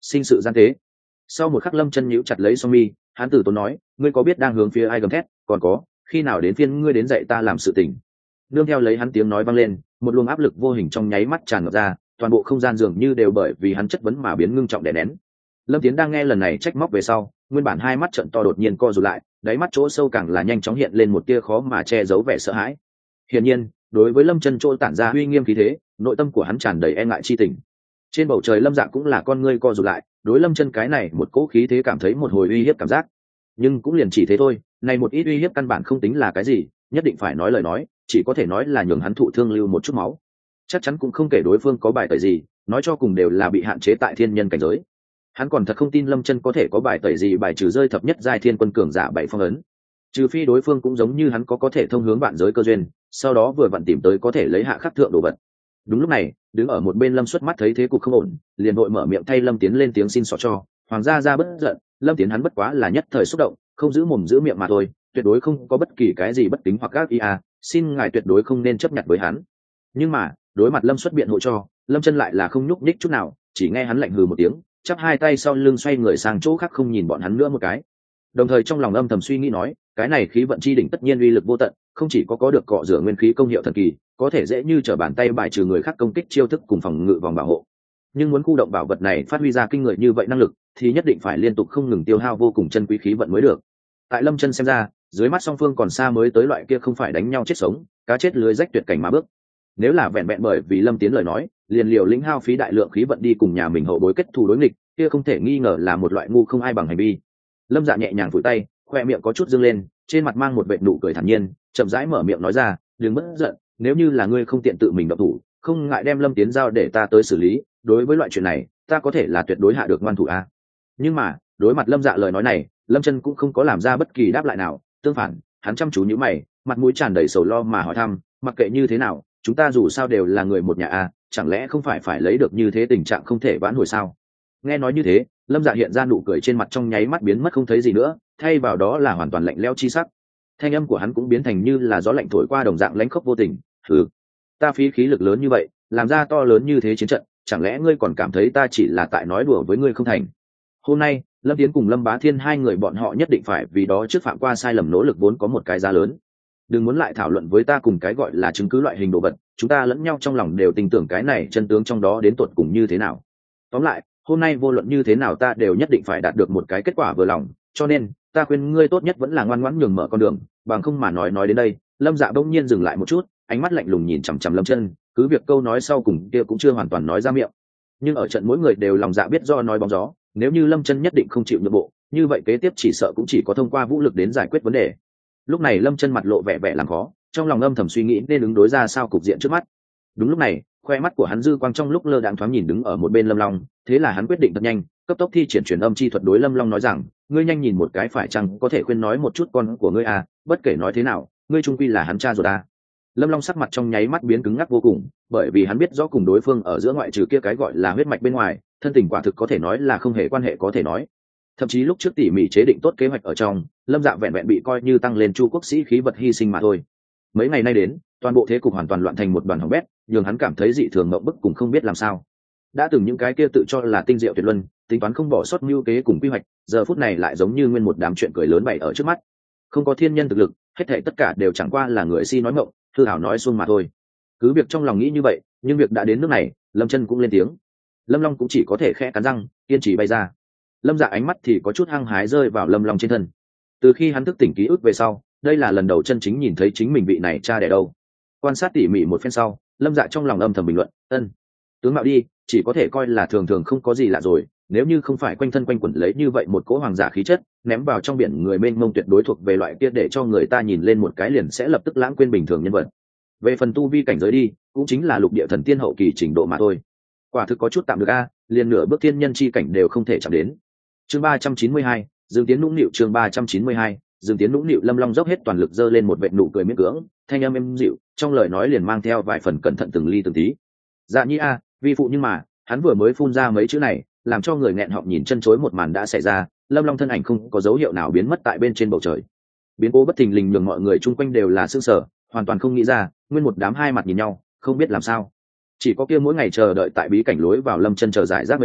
sinh sự gian tế. Sau một khắc Lâm Chân nhíu chặt lấy song mi, hắn từ tốn nói, ngươi có biết đang hướng phía ai gầm thét, còn có, khi nào đến phiên ngươi đến dạy ta làm sự tình. Nương theo lấy hắn tiếng nói vang lên, một luồng áp lực vô hình trong nháy mắt tràn ngập ra, toàn bộ không gian dường như đều bởi vì hắn chất vấn mà biến ngưng trọng đè nén. Lâm Tiến đang nghe lần này trách móc về sau, nguyên bản hai mắt trợn to đột nhiên co rụt lại, đáy mắt chỗ sâu càng là nhanh chóng hiện lên một tia khó mà che giấu vẻ sợ hãi. Hiển nhiên, đối với Lâm Chân chỗ tản ra uy nghiêm khí thế, nội tâm của hắn tràn đầy e ngại chi tình. Trên bầu trời Lâm Dạ cũng là con ngươi co rụt lại, đối Lâm Chân cái này một cỗ khí thế cảm thấy một hồi uy hiếp cảm giác. Nhưng cũng liền chỉ thế thôi, này một ít uy hiếp căn bản không tính là cái gì, nhất định phải nói lời nói, chỉ có thể nói là nhường hắn thụ thương lưu một chút máu. Chắc chắn cũng không kể đối phương có bài tẩy gì, nói cho cùng đều là bị hạn chế tại thiên nhân cảnh giới. Hắn còn thật không tin Lâm Chân có thể có bài tẩy gì bài trừ rơi thập nhất giai thiên quân cường giả bảy phong ấn. Trừ phi đối phương cũng giống như hắn có có thể thông hướng vạn giới cơ duyên, sau đó vừa vặn tìm tới có thể lấy hạ khắc thượng đồ vật. Đúng lúc này, đứng ở một bên Lâm Xuất mắt thấy thế cục không ổn, liền vội mở miệng thay Lâm Tiến lên tiếng xin xỏ cho, hoàng gia ra bất giận, Lâm Tiến hắn bất quá là nhất thời xúc động, không giữ mồm giữ miệng mà thôi, tuyệt đối không có bất kỳ cái gì bất kính hoặc các ý à, xin ngài tuyệt đối không nên chấp nhận với hắn. Nhưng mà, đối mặt Lâm Xuất biện hộ cho, Lâm Chân lại là không nhúc nhích chút nào, chỉ nghe hắn lạnh hừ một tiếng, chắp hai tay sau lưng xoay người sang chỗ khác không nhìn bọn hắn nữa một cái. Đồng thời trong lòng âm thầm suy nghĩ nói, cái này khí vận chi đỉnh tất nhiên uy lực vô tận, không chỉ có có được cọ rửa nguyên khí công hiệu thần kỳ, có thể dễ như trở bàn tay bài trừ người khác công kích chiêu thức cùng phòng ngự vòng bảo hộ. Nhưng muốn khu động bảo vật này phát huy ra kinh người như vậy năng lực, thì nhất định phải liên tục không ngừng tiêu hao vô cùng chân quý khí vận mới được. Tại Lâm Chân xem ra, dưới mắt song phương còn xa mới tới loại kia không phải đánh nhau chết sống, cá chết lưới rách tuyệt cảnh mà bước. Nếu là vẹn vẹn bởi vì Lâm Tiến lời nói, liền liều lĩnh hao phí đại lượng khí vận đi cùng nhà mình hậu bối kết thù đối nghịch, kia không thể nghi ngờ là một loại ngu không ai bằng hành vi. Lâm Dạ nhẹ nhàng phủi tay, khoe miệng có chút dương lên, trên mặt mang một vệt nụ cười thản nhiên, chậm rãi mở miệng nói ra, đừng bất giận, nếu như là ngươi không tiện tự mình động thủ, không ngại đem Lâm Tiến giao để ta tới xử lý, đối với loại chuyện này, ta có thể là tuyệt đối hạ được ngoan thủ a. Nhưng mà, đối mặt Lâm Dạ lời nói này, Lâm Chân cũng không có làm ra bất kỳ đáp lại nào, tương phản, hắn chăm chú nhíu mày, mặt mũi tràn đầy sầu lo mà hỏi thăm, mặc kệ như thế nào, chúng ta dù sao đều là người một nhà a, chẳng lẽ không phải phải lấy được như thế tình trạng không thể vãn hồi sao? Nghe nói như thế, Lâm Dạ hiện ra nụ cười trên mặt trong nháy mắt biến mất không thấy gì nữa, thay vào đó là hoàn toàn lạnh lẽo chi sắc. Thanh âm của hắn cũng biến thành như là gió lạnh thổi qua đồng dạng lãnh khốc vô tình. "Hừ, ta phí khí lực lớn như vậy, làm ra to lớn như thế chiến trận, chẳng lẽ ngươi còn cảm thấy ta chỉ là tại nói đùa với ngươi không thành?" Hôm nay, Lâm Tiến cùng Lâm Bá Thiên hai người bọn họ nhất định phải vì đó trước phạm qua sai lầm nỗ lực vốn có một cái giá lớn. Đừng muốn lại thảo luận với ta cùng cái gọi là chứng cứ loại hình đồ vật, chúng ta lẫn nhau trong lòng đều tin tưởng cái này chân tướng trong đó đến tột cùng như thế nào. Tóm lại, hôm nay vô luận như thế nào ta đều nhất định phải đạt được một cái kết quả vừa lòng, cho nên ta khuyên ngươi tốt nhất vẫn là ngoan ngoãn nhường mở con đường, bằng không mà nói nói đến đây, Lâm Dạ bỗng nhiên dừng lại một chút, ánh mắt lạnh lùng nhìn chằm chằm Lâm Chân, cứ việc câu nói sau cùng kia cũng chưa hoàn toàn nói ra miệng. Nhưng ở trận mỗi người đều lòng dạ biết do nói bóng gió, nếu như Lâm Chân nhất định không chịu nhượng bộ, như vậy kế tiếp chỉ sợ cũng chỉ có thông qua vũ lực đến giải quyết vấn đề. Lúc này Lâm Chân mặt lộ vẻ vẻ làm khó, trong lòng âm thầm suy nghĩ nên ứng đối ra sao cục diện trước mắt. Đúng lúc này, khoe mắt của hắn dư quang trong lúc lơ đãng thoáng nhìn đứng ở một bên Lâm Long, thế là hắn quyết định thật nhanh, cấp tốc thi triển truyền âm chi thuật đối Lâm Long nói rằng, ngươi nhanh nhìn một cái phải chăng có thể khuyên nói một chút con của ngươi à, bất kể nói thế nào, ngươi trung quy là hắn cha ruột à. Lâm Long sắc mặt trong nháy mắt biến cứng ngắc vô cùng, bởi vì hắn biết rõ cùng đối phương ở giữa ngoại trừ kia cái gọi là huyết mạch bên ngoài, thân tình quả thực có thể nói là không hề quan hệ có thể nói. Thậm chí lúc trước tỉ mỉ chế định tốt kế hoạch ở trong, Lâm Dạ vẹn vẹn bị coi như tăng lên chu quốc sĩ khí vật hy sinh mà thôi. Mấy ngày nay đến, toàn bộ thế cục hoàn toàn loạn thành một đoàn hỏng bét, nhường hắn cảm thấy dị thường ngậm bức cùng không biết làm sao. Đã từng những cái kia tự cho là tinh diệu tuyệt luân, tính toán không bỏ sót mưu kế cùng quy hoạch, giờ phút này lại giống như nguyên một đám chuyện cười lớn bày ở trước mắt. Không có thiên nhân thực lực, hết thảy tất cả đều chẳng qua là người si nói mộng, hư hảo nói xuông mà thôi. Cứ việc trong lòng nghĩ như vậy, nhưng việc đã đến nước này, Lâm Chân cũng lên tiếng. Lâm Long cũng chỉ có thể khẽ cắn răng, kiên trì bay ra. Lâm Dạ ánh mắt thì có chút hăng hái rơi vào Lâm Long trên thân. Từ khi hắn thức tỉnh ký ức về sau, đây là lần đầu chân chính nhìn thấy chính mình vị này cha đẻ đâu. Quan sát tỉ mỉ một phen sau, Lâm Dạ trong lòng âm thầm bình luận, ân, tướng mạo đi, chỉ có thể coi là thường thường không có gì lạ rồi, nếu như không phải quanh thân quanh quẩn lấy như vậy một cỗ hoàng giả khí chất, ném vào trong biển người mênh mông tuyệt đối thuộc về loại kia để cho người ta nhìn lên một cái liền sẽ lập tức lãng quên bình thường nhân vật. Về phần tu vi cảnh giới đi, cũng chính là lục địa thần tiên hậu kỳ trình độ mà thôi. Quả thực có chút tạm được a, liền nửa bước thiên nhân chi cảnh đều không thể chạm đến. Chương ba trăm chín mươi hai, Dương Tiến nũng nịu chương ba trăm chín mươi hai, Dương Tiến nũng nịu. Lâm Long dốc hết toàn lực giơ lên một vệt nụ cười miễn cưỡng, thanh âm êm dịu, trong lời nói liền mang theo vài phần cẩn thận từng ly từng tí. Dạ nhi a, vi phụ nhưng mà, hắn vừa mới phun ra mấy chữ này, làm cho người nghẹn họng nhìn chân chối một màn đã xảy ra, Lâm Long thân ảnh không có dấu hiệu nào biến mất tại bên trên bầu trời. Biến cố bất thình lình nhường mọi người chung quanh đều là sửng sở, hoàn toàn không nghĩ ra, nguyên một đám hai mặt nhìn nhau, không biết làm sao. Chỉ có kia mỗi ngày chờ đợi tại bí cảnh lối vào Lâm Chân chờ giải rác mấy người,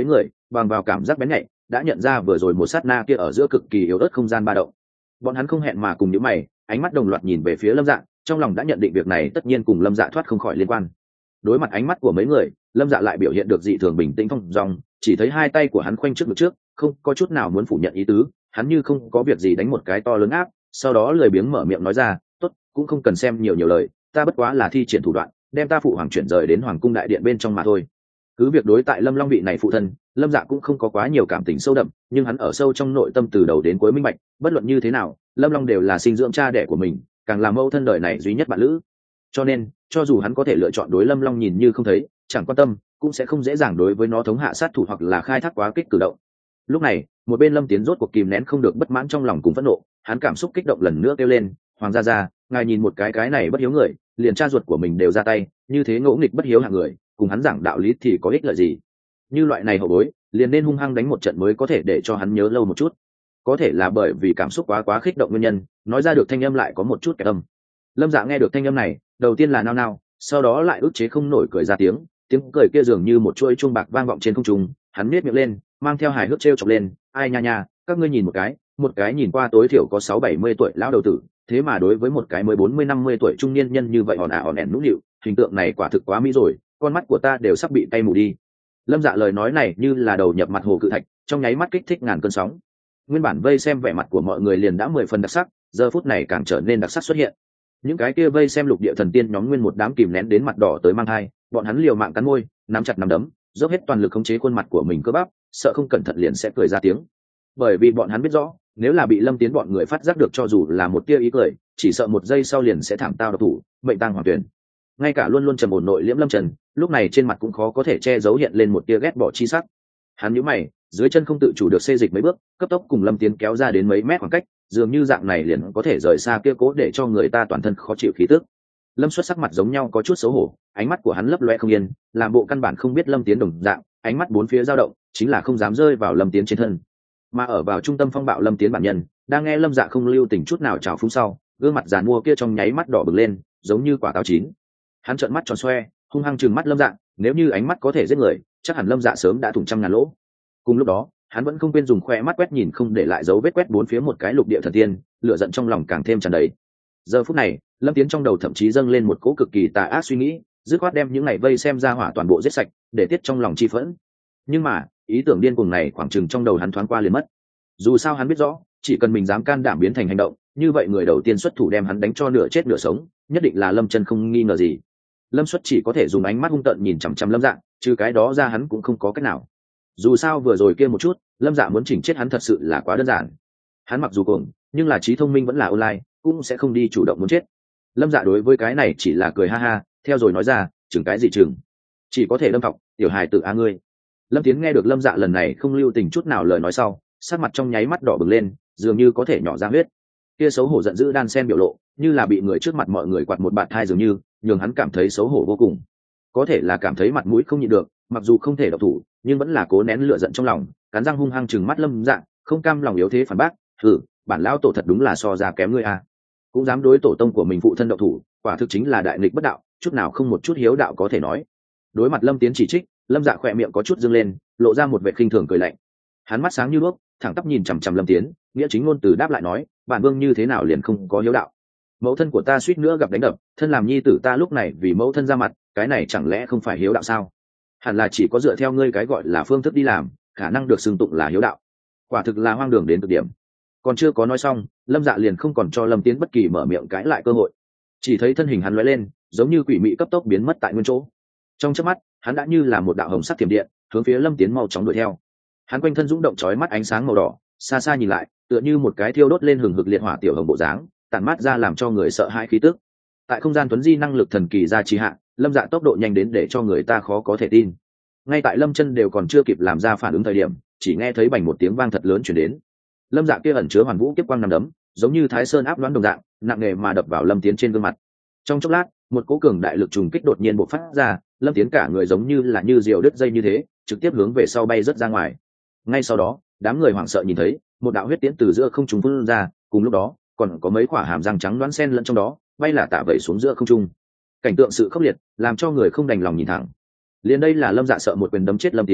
bằng vào cảm giác bén nhạy đã nhận ra vừa rồi một sát na kia ở giữa cực kỳ yếu ớt không gian ba động. Bọn hắn không hẹn mà cùng nhíu mày, ánh mắt đồng loạt nhìn về phía Lâm Dạ, trong lòng đã nhận định việc này tất nhiên cùng Lâm Dạ thoát không khỏi liên quan. Đối mặt ánh mắt của mấy người, Lâm Dạ lại biểu hiện được dị thường bình tĩnh phong dong, chỉ thấy hai tay của hắn khoanh trước ngực trước, không có chút nào muốn phủ nhận ý tứ, hắn như không có việc gì đánh một cái to lớn áp, sau đó lười biếng mở miệng nói ra, "Tốt, cũng không cần xem nhiều nhiều lời, ta bất quá là thi triển thủ đoạn, đem ta phụ hoàng chuyển rời đến hoàng cung đại điện bên trong mà thôi." Cứ việc đối tại Lâm Long vị này phụ thân, Lâm Dạ cũng không có quá nhiều cảm tình sâu đậm, nhưng hắn ở sâu trong nội tâm từ đầu đến cuối minh bạch, bất luận như thế nào, Lâm Long đều là sinh dưỡng cha đẻ của mình, càng là mẫu thân đời này duy nhất bạn lữ. Cho nên, cho dù hắn có thể lựa chọn đối Lâm Long nhìn như không thấy, chẳng quan tâm, cũng sẽ không dễ dàng đối với nó thống hạ sát thủ hoặc là khai thác quá kích cử động. Lúc này, một bên Lâm Tiến rốt cuộc kìm nén không được bất mãn trong lòng cùng phẫn nộ, hắn cảm xúc kích động lần nữa kêu lên, "Hoàng gia gia, ngài nhìn một cái cái này bất hiếu người, liền cha ruột của mình đều ra tay, như thế ngỗ nghịch bất hiếu hạng người, cùng hắn giảng đạo lý thì có ích lợi gì? Như loại này hậu bối, liền nên hung hăng đánh một trận mới có thể để cho hắn nhớ lâu một chút." Có thể là bởi vì cảm xúc quá quá kích động nguyên nhân, nói ra được thanh âm lại có một chút kẹt âm. Lâm Dạ nghe được thanh âm này, đầu tiên là nao nao, sau đó lại ức chế không nổi cười ra tiếng, tiếng cười kia dường như một chuỗi chuông bạc vang vọng trên không trung, hắn nhếch miệng lên, mang theo hài hước trêu chọc lên, "Ai nha nha, các ngươi nhìn một cái, một cái nhìn qua tối thiểu có sáu bảy mươi tuổi lão đầu tử, thế mà đối với một cái mới bốn mươi năm mươi tuổi trung niên nhân như vậy hòn ả hòn ẻn nũng nịu, hình tượng này quả thực quá mỹ rồi, con mắt của ta đều sắp bị tay mù đi." Lâm Dạ lời nói này như là đầu nhập mặt hồ cự thạch, trong nháy mắt kích thích ngàn cơn sóng. Nguyên bản vây xem vẻ mặt của mọi người liền đã mười phần đặc sắc, giờ phút này càng trở nên đặc sắc xuất hiện. Những cái kia vây xem lục địa thần tiên nhóm nguyên một đám kìm nén đến mặt đỏ tới mang hai, bọn hắn liều mạng cắn môi, nắm chặt nắm đấm, dốc hết toàn lực khống chế khuôn mặt của mình cơ bắp, sợ không cẩn thận liền sẽ cười ra tiếng. Bởi vì bọn hắn biết rõ, nếu là bị Lâm Tiến bọn người phát giác được cho dù là một tia ý cười, chỉ sợ một giây sau liền sẽ thảm tao độc thủ, mệnh tang hoàng tuyển. Ngay cả luôn luôn trầm ổn nội liễm Lâm Trần, lúc này trên mặt cũng khó có thể che giấu hiện lên một tia ghét bỏ chi sắc. Hắn nhíu mày, dưới chân không tự chủ được xê dịch mấy bước, cấp tốc cùng Lâm Tiến kéo ra đến mấy mét khoảng cách, dường như dạng này liền có thể rời xa kia cố để cho người ta toàn thân khó chịu khí tức. Lâm Xuất sắc mặt giống nhau có chút xấu hổ, ánh mắt của hắn lấp loe không yên, làm bộ căn bản không biết Lâm Tiến đồng dạng, ánh mắt bốn phía dao động, chính là không dám rơi vào Lâm Tiến trên thân. Mà ở vào trung tâm phong bạo Lâm Tiến bản nhân, đang nghe Lâm Dạ không lưu tình chút nào trào phúng sau, gương mặt giàn mua kia trong nháy mắt đỏ bừng lên, giống như quả táo chín. Hắn trợn mắt tròn xoe, hung hăng trừng mắt Lâm Dạ, nếu như ánh mắt có thể giết người, chắc hẳn Lâm Dạ sớm đã thủng trăm ngàn lỗ. Cùng lúc đó, hắn vẫn không quên dùng khoe mắt quét nhìn không để lại dấu vết quét bốn phía một cái lục địa thần tiên, lửa giận trong lòng càng thêm tràn đầy. Giờ phút này, Lâm Tiến trong đầu thậm chí dâng lên một cỗ cực kỳ tà ác suy nghĩ, dứt khoát đem những này vây xem ra hỏa toàn bộ giết sạch, để tiết trong lòng chi phẫn. Nhưng mà, ý tưởng điên cuồng này khoảng chừng trong đầu hắn thoáng qua liền mất. Dù sao hắn biết rõ, chỉ cần mình dám can đảm biến thành hành động, như vậy người đầu tiên xuất thủ đem hắn đánh cho nửa chết nửa sống, nhất định là Lâm Chân không nghi ngờ gì. Lâm Xuất chỉ có thể dùng ánh mắt hung tợn nhìn chằm chằm Lâm Dạ, trừ cái đó ra hắn cũng không có cách nào. Dù sao vừa rồi kia một chút, Lâm Dạ muốn chỉnh chết hắn thật sự là quá đơn giản. Hắn mặc dù cuồng, nhưng là trí thông minh vẫn là online, cũng sẽ không đi chủ động muốn chết. Lâm Dạ đối với cái này chỉ là cười ha ha, theo rồi nói ra, chừng cái gì chừng, chỉ có thể Lâm Thọc, tiểu hài tự a ngươi. Lâm Tiến nghe được Lâm Dạ lần này không lưu tình chút nào lời nói sau, sắc mặt trong nháy mắt đỏ bừng lên, dường như có thể nhỏ ra huyết. Kia xấu hổ giận dữ đan sen biểu lộ, như là bị người trước mặt mọi người quạt một bạt thai dường như, nhường hắn cảm thấy xấu hổ vô cùng. Có thể là cảm thấy mặt mũi không nhịn được, mặc dù không thể độc thủ, nhưng vẫn là cố nén lửa giận trong lòng, cắn răng hung hăng trừng mắt Lâm Dạ, không cam lòng yếu thế phản bác, "Hừ, bản lão tổ thật đúng là so ra kém ngươi a, cũng dám đối tổ tông của mình phụ thân độc thủ, quả thực chính là đại nghịch bất đạo, chút nào không một chút hiếu đạo có thể nói." Đối mặt Lâm Tiến chỉ trích, Lâm Dạ khỏe miệng có chút dương lên, lộ ra một vẻ khinh thường cười lạnh. Hắn mắt sáng như đuốc, thẳng tắp nhìn chằm chằm Lâm Tiến, nghĩa chính ngôn từ đáp lại nói, "Bản vương như thế nào liền không có hiếu đạo? Mẫu thân của ta suýt nữa gặp đánh đập, thân làm nhi tử ta lúc này vì mẫu thân ra mặt, cái này chẳng lẽ không phải hiếu đạo sao? Hẳn là chỉ có dựa theo ngươi cái gọi là phương thức đi làm, khả năng được xưng tụng là hiếu đạo." Quả thực là hoang đường đến cực điểm. Còn chưa có nói xong, Lâm Dạ liền không còn cho Lâm Tiến bất kỳ mở miệng cãi lại cơ hội. Chỉ thấy thân hình hắn lóe lên, giống như quỷ mị cấp tốc biến mất tại nguyên chỗ. Trong chớp mắt, hắn đã như là một đạo hồng sắc thiểm điện, hướng phía Lâm Tiến mau chóng đuổi theo. Hắn quanh thân dũng động chói mắt ánh sáng màu đỏ, xa xa nhìn lại, tựa như một cái thiêu đốt lên hừng hực liệt hỏa tiểu hồng bộ dáng, tản mát ra làm cho người sợ hãi khí tức. Tại không gian tuấn di năng lực thần kỳ ra trì hạ, Lâm Dạ tốc độ nhanh đến để cho người ta khó có thể tin. Ngay tại Lâm Chân đều còn chưa kịp làm ra phản ứng thời điểm, chỉ nghe thấy bành một tiếng vang thật lớn truyền đến. Lâm Dạ kia ẩn chứa hoàn vũ kiếp quang nằm đấm, giống như Thái Sơn áp đoán đồng dạng, nặng nề mà đập vào Lâm Tiến trên gương mặt. Trong chốc lát, một cỗ cường đại lực trùng kích đột nhiên bộc phát ra, Lâm Tiến cả người giống như là như diều đứt dây như thế, trực tiếp hướng về sau bay rất ra ngoài. Ngay sau đó, đám người hoảng sợ nhìn thấy một đạo huyết tiễn từ giữa không trung phun ra, cùng lúc đó còn có mấy quả hàm răng trắng đoán xen lẫn trong đó, bay là tạ vẩy xuống giữa không trung. Cảnh tượng sự khốc liệt làm cho người không đành lòng nhìn thẳng. Liền đây là Lâm Dạ sợ một quyền đấm chết Lâm Tiến,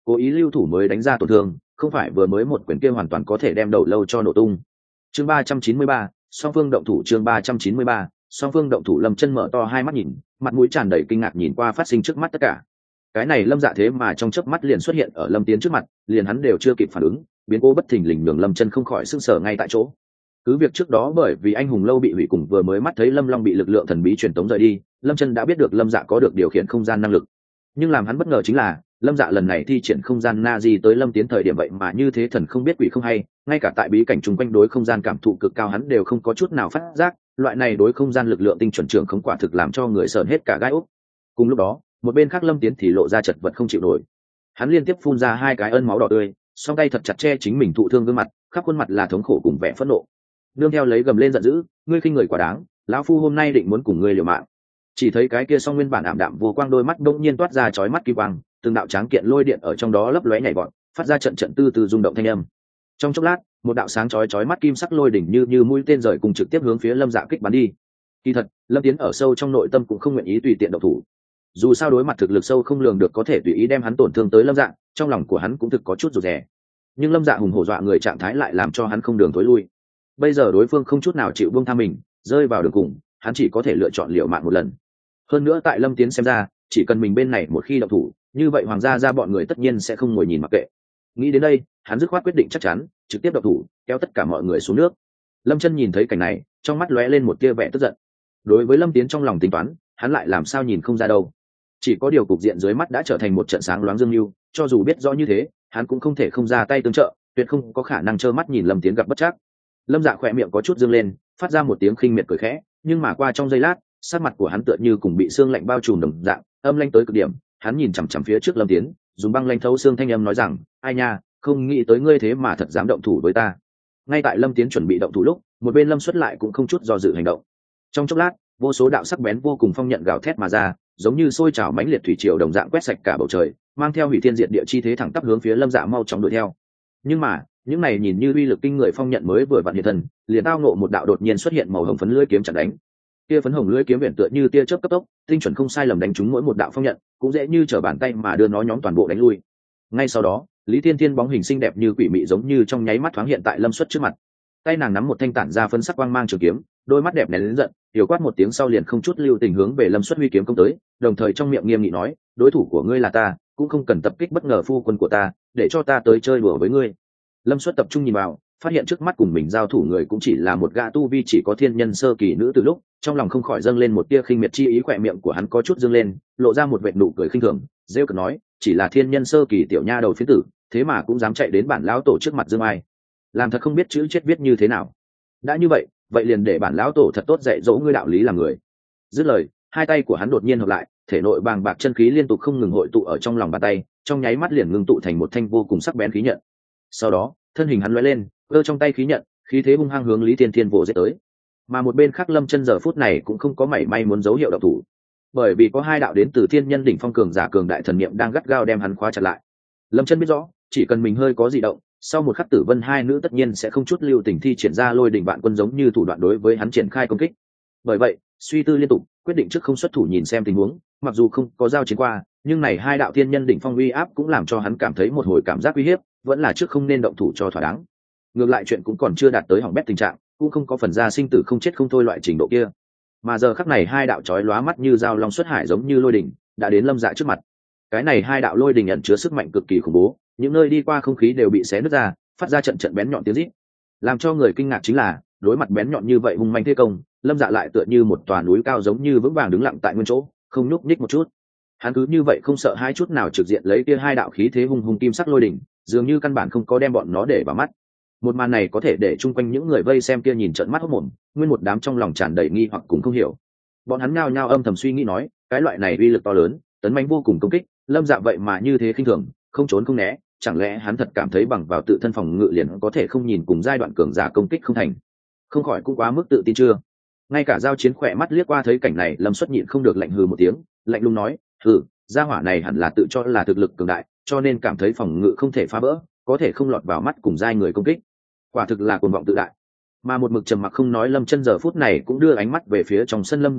cố ý lưu thủ mới đánh ra tổn thương, không phải vừa mới một quyền kia hoàn toàn có thể đem đầu lâu cho nổ tung. Chương ba trăm chín mươi ba, song phương động thủ. Chương ba trăm chín mươi ba, song phương động thủ. Lâm Chân mở to hai mắt nhìn, mặt mũi tràn đầy kinh ngạc nhìn qua phát sinh trước mắt tất cả. Cái này Lâm Dạ thế mà trong chớp mắt liền xuất hiện ở Lâm Tiến trước mặt, liền hắn đều chưa kịp phản ứng, biến cố bất thình lình nhường Lâm Chân không khỏi sửng sở ngay tại chỗ. Cứ việc trước đó bởi vì anh hùng lâu bị hủy cùng vừa mới mắt thấy Lâm Long bị lực lượng thần bí truyền tống rời đi, Lâm Chân đã biết được Lâm Dạ có được điều khiển không gian năng lực. Nhưng làm hắn bất ngờ chính là, Lâm Dạ lần này thi triển không gian na di tới Lâm Tiến thời điểm vậy mà như thế thần không biết quỷ không hay, ngay cả tại bí cảnh chung quanh đối không gian cảm thụ cực cao hắn đều không có chút nào phát giác, loại này đối không gian lực lượng tinh chuẩn trưởng không quả thực làm cho người sởn hết cả gai ốc. Cùng lúc đó, một bên khác Lâm Tiến thì lộ ra chật vật không chịu nổi. Hắn liên tiếp phun ra hai cái ân máu đỏ tươi, song tay thật chặt che chính mình thụ thương gương mặt, khắp khuôn mặt là thống khổ cùng vẻ phẫn nộ. Nương theo lấy gầm lên giận dữ, ngươi khinh người quá đáng, lão phu hôm nay định muốn cùng ngươi liều mạng. Chỉ thấy cái kia song nguyên bản ảm đạm vô quang đôi mắt đông nhiên toát ra chói mắt kim quang, từng đạo tráng kiện lôi điện ở trong đó lấp lóe nhảy vọt, phát ra trận trận tư tư rung động thanh âm. Trong chốc lát, một đạo sáng chói chói mắt kim sắc lôi đỉnh như như mũi tên rời cùng trực tiếp hướng phía Lâm Dạ kích bắn đi. Kỳ thật, Lâm Tiến ở sâu trong nội tâm cũng không nguyện ý tùy tiện động thủ. Dù sao đối mặt thực lực sâu không lường được có thể tùy ý đem hắn tổn thương tới Lâm Dạ, trong lòng của hắn cũng thực có chút rụt rè. Nhưng Lâm Dạ hùng hổ dọa người trạng thái lại làm cho hắn không đường thối lui. Bây giờ đối phương không chút nào chịu buông tha mình, rơi vào đường cùng, hắn chỉ có thể lựa chọn liều mạng một lần. Hơn nữa tại Lâm Tiến xem ra, chỉ cần mình bên này một khi động thủ, như vậy hoàng gia ra bọn người tất nhiên sẽ không ngồi nhìn mặc kệ. Nghĩ đến đây, hắn dứt khoát quyết định chắc chắn, trực tiếp động thủ, kéo tất cả mọi người xuống nước. Lâm Chân nhìn thấy cảnh này, trong mắt lóe lên một tia vẻ tức giận. Đối với Lâm Tiến trong lòng tính toán, hắn lại làm sao nhìn không ra đâu. Chỉ có điều cục diện dưới mắt đã trở thành một trận sáng loáng dương mưu, cho dù biết rõ như thế, hắn cũng không thể không ra tay tương trợ, tuyệt không có khả năng trơ mắt nhìn Lâm Tiến gặp bất trắc. Lâm Dạ khỏe miệng có chút dương lên, phát ra một tiếng khinh miệt cười khẽ, nhưng mà qua trong giây lát, sắc mặt của hắn tựa như cùng bị xương lạnh bao trùm đồng dạng, âm lãnh tới cực điểm. Hắn nhìn chằm chằm phía trước Lâm Tiến, dùng băng lãnh thấu xương thanh âm nói rằng, ai nha, không nghĩ tới ngươi thế mà thật dám động thủ với ta. Ngay tại Lâm Tiến chuẩn bị động thủ lúc, một bên Lâm Xuất lại cũng không chút do dự hành động. Trong chốc lát, vô số đạo sắc bén vô cùng phong nhận gào thét mà ra, giống như sôi trào mãnh liệt thủy triều đồng dạng quét sạch cả bầu trời, mang theo hủy thiên diệt địa chi thế thẳng tắp hướng phía Lâm Dạ mau chóng đuổi theo. Nhưng mà, những này nhìn như uy lực kinh người phong nhận mới vừa vặn hiện thân, liền tao ngộ một đạo đột nhiên xuất hiện màu hồng phấn lưỡi kiếm chặn đánh. Kia phấn hồng lưỡi kiếm biển tựa như tia chớp cấp tốc, tinh chuẩn không sai lầm đánh trúng mỗi một đạo phong nhận, cũng dễ như trở bàn tay mà đưa nó nhóm toàn bộ đánh lui. Ngay sau đó, Lý Thiên Thiên bóng hình xinh đẹp như quỷ mị giống như trong nháy mắt thoáng hiện tại Lâm Xuất trước mặt. Tay nàng nắm một thanh tản ra phấn sắc quang mang trường kiếm, đôi mắt đẹp nén lớn giận, tiểu quát một tiếng sau liền không chút lưu tình hướng về Lâm Xuất huy kiếm công tới, đồng thời trong miệng nghiêm nghị nói, đối thủ của ngươi là ta, cũng không cần tập kích bất ngờ phu quân của ta, để cho ta tới chơi đùa với ngươi. Lâm Xuất tập trung nhìn vào, phát hiện trước mắt cùng mình giao thủ người cũng chỉ là một gã tu vi chỉ có thiên nhân sơ kỳ nữ từ lúc, trong lòng không khỏi dâng lên một tia khinh miệt chi ý, khỏe miệng của hắn có chút dâng lên, lộ ra một vệt nụ cười khinh thường, rêu cợt nói, chỉ là thiên nhân sơ kỳ tiểu nha đầu phiến tử, thế mà cũng dám chạy đến bản lão tổ trước mặt dương ai, làm thật không biết chữ chết viết như thế nào. Đã như vậy, vậy liền để bản lão tổ thật tốt dạy dỗ ngươi đạo lý làm người. Dứt lời, hai tay của hắn đột nhiên hợp lại, thể nội bàng bạc chân khí liên tục không ngừng hội tụ ở trong lòng bàn tay, trong nháy mắt liền ngưng tụ thành một thanh vô cùng sắc bén khí nhận. Sau đó, thân hình hắn lóe lên, giơ trong tay khí nhận, khí thế hung hăng hướng Lý Thiên Thiên vồ giết tới. Mà một bên khác Lâm Chân giờ phút này cũng không có mảy may muốn dấu hiệu động thủ, bởi vì có hai đạo đến từ thiên nhân đỉnh phong cường giả cường đại thần niệm đang gắt gao đem hắn khóa chặt lại. Lâm Chân biết rõ, chỉ cần mình hơi có dị động, sau một khắc Tử Vân hai nữ tất nhiên sẽ không chút lưu tình thi triển ra lôi đỉnh vạn quân giống như thủ đoạn đối với hắn triển khai công kích. Bởi vậy, suy tư liên tục, quyết định trước không xuất thủ nhìn xem tình huống, mặc dù không có giao chiến qua, nhưng này hai đạo thiên nhân đỉnh phong uy áp cũng làm cho hắn cảm thấy một hồi cảm giác uy hiếp, vẫn là trước không nên động thủ cho thỏa đáng. Ngược lại chuyện cũng còn chưa đạt tới hỏng bét tình trạng, cũng không có phần ra sinh tử không chết không thôi loại trình độ kia. Mà giờ khắc này hai đạo chói lóa mắt như dao long xuất hải giống như lôi đỉnh, đã đến Lâm Dạ trước mặt. Cái này hai đạo lôi đỉnh ẩn chứa sức mạnh cực kỳ khủng bố, những nơi đi qua không khí đều bị xé nứt ra, phát ra trận trận bén nhọn tiếng rít. Làm cho người kinh ngạc chính là, đối mặt bén nhọn như vậy hung manh thế công, Lâm Dạ lại tựa như một tòa núi cao giống như vững vàng đứng lặng tại nguyên chỗ, không nhúc nhích một chút. Hắn cứ như vậy không sợ hai chút nào trực diện lấy kia hai đạo khí thế hung hung kim sắc lôi đỉnh, dường như căn bản không có đem bọn nó để vào mắt. Một màn này có thể để chung quanh những người vây xem kia nhìn trợn mắt hốt mồm, nguyên một đám trong lòng tràn đầy nghi hoặc cùng không hiểu. Bọn hắn nhao nhao âm thầm suy nghĩ nói, cái loại này uy lực to lớn, tấn mãnh vô cùng công kích, Lâm Dạ vậy mà như thế khinh thường, không trốn không né, chẳng lẽ hắn thật cảm thấy bằng vào tự thân phòng ngự liền có thể không nhìn cùng giai đoạn cường giả công kích không thành? Không khỏi cũng quá mức tự tin chưa? Ngay cả giao chiến khỏe mắt liếc qua thấy cảnh này, Lâm Xuất nhịn không được lạnh hừ một tiếng, lạnh lùng nói, hừ, gia hỏa này hẳn là tự cho là thực lực cường đại, cho nên cảm thấy phòng ngự không thể phá vỡ, có thể không lọt vào mắt cùng giai người công kích. Quả thực là cuồng vọng tự đại. Mà một mực trầm mặc không nói Lâm Chân giờ phút này cũng đưa ánh mắt về phía trong sân Lâm Dạ,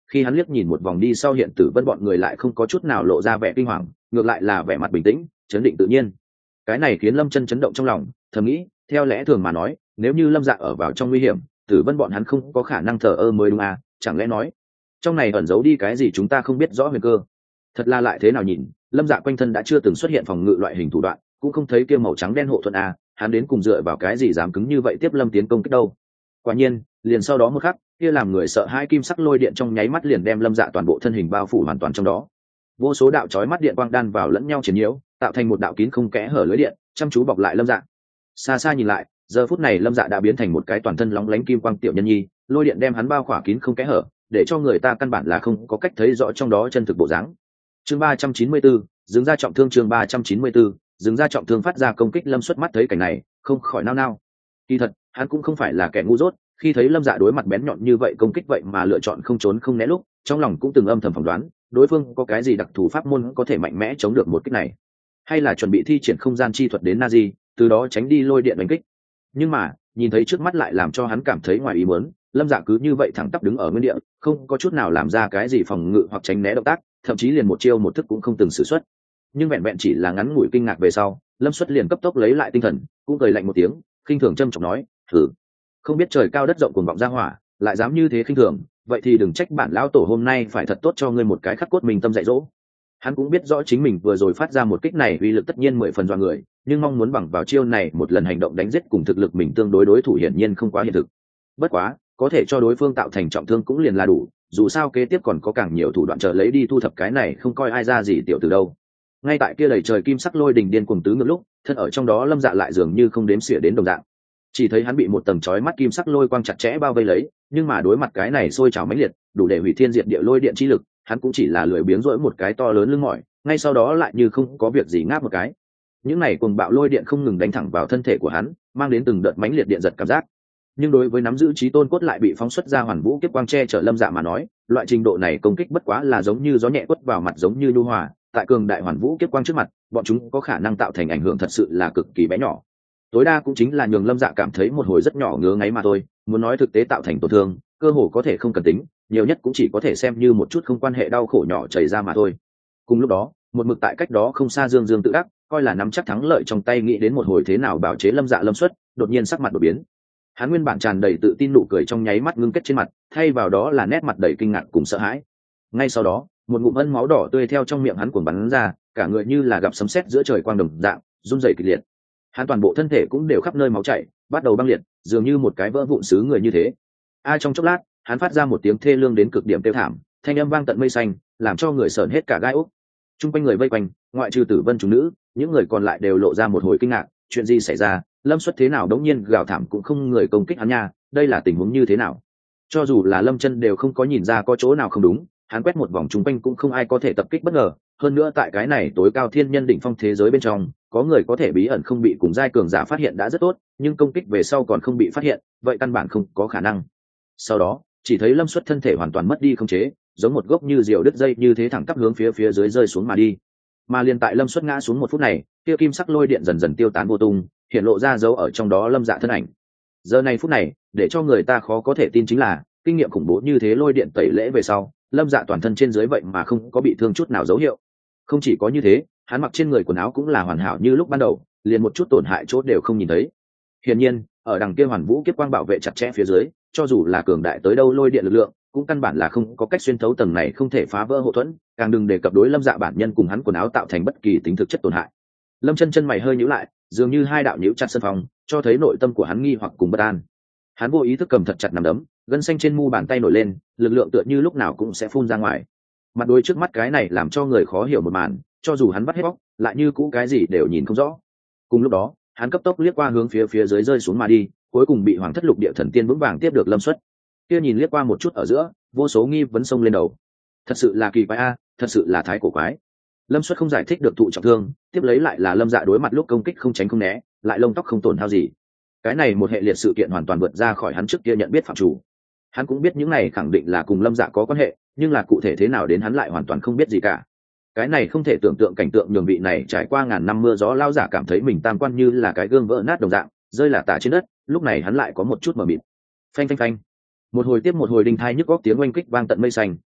Khi hắn liếc nhìn một vòng đi sau hiện tử vân bọn người lại không có chút nào lộ ra vẻ kinh hoàng, ngược lại là vẻ mặt bình tĩnh chấn định tự nhiên. Cái này khiến lâm chân chấn động trong lòng, thầm nghĩ theo lẽ thường mà nói nếu như lâm dạ ở vào trong nguy hiểm, tử vân bọn hắn không có khả năng thờ ơ mới đúng à, chẳng lẽ nói trong này ẩn giấu đi cái gì chúng ta không biết rõ huyền cơ. Thật là lại thế nào nhìn lâm dạ quanh thân đã chưa từng xuất hiện phòng ngự loại hình thủ đoạn, cũng không thấy kia màu trắng đen hộ thuận à, hắn đến cùng dựa vào cái gì dám cứng như vậy tiếp lâm tiến công kích đâu. Quả nhiên liền sau đó một khắc kia làm người sợ hai kim sắc lôi điện trong nháy mắt liền đem lâm dạ toàn bộ thân hình bao phủ hoàn toàn trong đó. Vô số đạo chói mắt điện quang đan vào lẫn nhau triển nhiễu, tạo thành một đạo kín không kẽ hở lưới điện chăm chú bọc lại lâm dạ. Xa xa nhìn lại giờ phút này lâm dạ đã biến thành một cái toàn thân lóng lánh kim quang tiểu nhân nhi, lôi điện đem hắn bao khỏa kín không kẽ hở, để cho người ta căn bản là không có cách thấy rõ trong đó chân thực bộ dáng. Chương ba trăm chín mươi bốn, dừng ra trọng thương. Chương ba trăm chín mươi bốn, dừng ra trọng thương phát ra công kích. Lâm xuất mắt thấy cảnh này không khỏi nao nao. Kỳ thật hắn cũng không phải là kẻ ngu dốt, khi thấy lâm dạ đối mặt bén nhọn như vậy công kích vậy mà lựa chọn không trốn không né lúc, trong lòng cũng từng âm thầm phỏng đoán đối phương có cái gì đặc thù pháp môn có thể mạnh mẽ chống được một kích này, hay là chuẩn bị thi triển không gian chi thuật đến Nazi, từ đó tránh đi lôi điện đánh kích. Nhưng mà nhìn thấy trước mắt lại làm cho hắn cảm thấy ngoài ý muốn, lâm dạ cứ như vậy thẳng tắp đứng ở nguyên địa, không có chút nào làm ra cái gì phòng ngự hoặc tránh né động tác, thậm chí liền một chiêu một thức cũng không từng sử xuất. Nhưng vẹn vẹn chỉ là ngắn ngủi kinh ngạc về sau, lâm xuất liền cấp tốc lấy lại tinh thần, cũng cười lạnh một tiếng khinh thường châm chọc nói: thử không biết trời cao đất rộng cuồng vọng ra hỏa, lại dám như thế khinh thường, vậy thì đừng trách bản lão tổ hôm nay phải thật tốt cho ngươi một cái khắc cốt mình tâm dạy dỗ. Hắn cũng biết rõ chính mình vừa rồi phát ra một kích này uy lực tất nhiên mười phần dọa người, nhưng mong muốn bằng vào chiêu này một lần hành động đánh giết cùng thực lực mình tương đối đối thủ hiển nhiên không quá hiện thực. Bất quá có thể cho đối phương tạo thành trọng thương cũng liền là đủ, dù sao kế tiếp còn có càng nhiều thủ đoạn chờ lấy đi thu thập cái này không coi ai ra gì tiểu từ đâu. Ngay tại kia đầy trời kim sắc lôi đình điên cuồng tứ ngược lúc, thân ở trong đó lâm dạ lại dường như không đếm xỉa đến đồng dạng, chỉ thấy hắn bị một tầng chói mắt kim sắc lôi quang chặt chẽ bao vây lấy, nhưng mà đối mặt cái này sôi trào mãnh liệt đủ để hủy thiên diệt địa lôi điện chi lực, hắn cũng chỉ là lười biếng rỗi một cái to lớn lưng mỏi, ngay sau đó lại như không có việc gì ngáp một cái. Những này cuồng bạo lôi điện không ngừng đánh thẳng vào thân thể của hắn, mang đến từng đợt mãnh liệt điện giật cảm giác. Nhưng đối với nắm giữ trí tôn cốt lại bị phóng xuất ra hoàn vũ kiếp quang che chở lâm dạ mà nói, loại trình độ này công kích bất quá là giống như gió nhẹ quất vào mặt giống như nhu hòa, tại cường đại hoàn vũ kiếp quang trước mặt, bọn chúng có khả năng tạo thành ảnh hưởng thật sự là cực kỳ bé nhỏ. Tối đa cũng chính là nhường lâm dạ cảm thấy một hồi rất nhỏ ngứa ngáy mà thôi, muốn nói thực tế tạo thành tổn thương cơ hồ có thể không cần tính, nhiều nhất cũng chỉ có thể xem như một chút không quan hệ đau khổ nhỏ chảy ra mà thôi. Cùng lúc đó một mực tại cách đó không xa dương dương tự đắc coi là nắm chắc thắng lợi trong tay, nghĩ đến một hồi thế nào bào chế lâm dạ lâm xuất, đột nhiên sắc mặt đột biến. Hắn nguyên bản tràn đầy tự tin nụ cười trong nháy mắt ngưng kết trên mặt, thay vào đó là nét mặt đầy kinh ngạc cùng sợ hãi. Ngay sau đó một ngụm ân máu đỏ tươi theo trong miệng hắn cuồn bắn ra, cả người như là gặp sấm sét giữa trời quang đồng dạng run rẩy kịch liệt. Hắn toàn bộ thân thể cũng đều khắp nơi máu chảy, bắt đầu băng liệt, dường như một cái vỡ vụn xứ người như thế. Ai trong chốc lát hắn phát ra một tiếng thê lương đến cực điểm kêu thảm, thanh âm vang tận mây xanh, làm cho người sởn hết cả gai ốc. Trung quanh người vây quanh, ngoại trừ Tử Vân chúng nữ, những người còn lại đều lộ ra một hồi kinh ngạc, chuyện gì xảy ra, lâm xuất thế nào đống nhiên gào thảm cũng không người công kích hắn nha, đây là tình huống như thế nào? Cho dù là lâm chân đều không có nhìn ra có chỗ nào không đúng, hắn quét một vòng trung quanh cũng không ai có thể tập kích bất ngờ, hơn nữa tại cái này tối cao thiên nhân đỉnh phong thế giới bên trong, có người có thể bí ẩn không bị cùng giai cường giả phát hiện đã rất tốt, nhưng công kích về sau còn không bị phát hiện, vậy căn bản không có khả năng. Sau đó chỉ thấy lâm xuất thân thể hoàn toàn mất đi khống chế, giống một gốc như diều đứt dây như thế thẳng tắp hướng phía phía dưới rơi xuống mà đi. Mà liền tại lâm xuất ngã xuống một phút này, kia kim sắc lôi điện dần dần tiêu tán vô tung, hiện lộ ra dấu ở trong đó lâm dạ thân ảnh. Giờ này phút này để cho người ta khó có thể tin chính là kinh nghiệm khủng bố như thế lôi điện tẩy lễ về sau, lâm dạ toàn thân trên dưới vậy mà không có bị thương chút nào dấu hiệu. Không chỉ có như thế, hắn mặc trên người quần áo cũng là hoàn hảo như lúc ban đầu, liền một chút tổn hại chốt đều không nhìn thấy. Hiển nhiên ở đằng kia hoàn vũ kiếp quang bảo vệ chặt chẽ phía dưới, cho dù là cường đại tới đâu lôi điện lực lượng cũng căn bản là không có cách xuyên thấu tầng này không thể phá vỡ hậu thuẫn, càng đừng đề cập đối lâm dạ bản nhân cùng hắn quần áo tạo thành bất kỳ tính thực chất tổn hại. Lâm chân chân mày hơi nhíu lại, dường như hai đạo nhíu chặt sân phòng, cho thấy nội tâm của hắn nghi hoặc cùng bất an. Hắn vô ý thức cầm thật chặt nắm đấm, gân xanh trên mu bàn tay nổi lên, lực lượng tựa như lúc nào cũng sẽ phun ra ngoài. Mặt đối trước mắt cái này làm cho người khó hiểu một màn, cho dù hắn bắt hết bóc lại như cũ cái gì đều nhìn không rõ. Cùng lúc đó hắn cấp tốc liếc qua hướng phía phía dưới rơi xuống mà đi, cuối cùng bị hoàng thất lục địa thần tiên vững vàng tiếp được lâm xuất. Kia nhìn liếc qua một chút ở giữa, vô số nghi vấn xông lên đầu. Thật sự là kỳ quái a, thật sự là thái cổ quái. Lâm xuất không giải thích được thụ trọng thương, tiếp lấy lại là lâm dạ đối mặt lúc công kích không tránh không né, lại lông tóc không tổn hao gì. Cái này một hệ liệt sự kiện hoàn toàn vượt ra khỏi hắn trước kia nhận biết phạm chủ. Hắn cũng biết những này khẳng định là cùng lâm dạ có quan hệ, nhưng là cụ thể thế nào đến hắn lại hoàn toàn không biết gì cả. Cái này không thể tưởng tượng cảnh tượng nhường vị này trải qua ngàn năm mưa gió lao giả cảm thấy mình tam quan như là cái gương vỡ nát đồng dạng, rơi là tả trên đất. Lúc này hắn lại có một chút mờ mịt. Phanh phanh phanh, một hồi tiếp một hồi đinh thai nhức góc tiếng oanh kích vang tận mây xanh,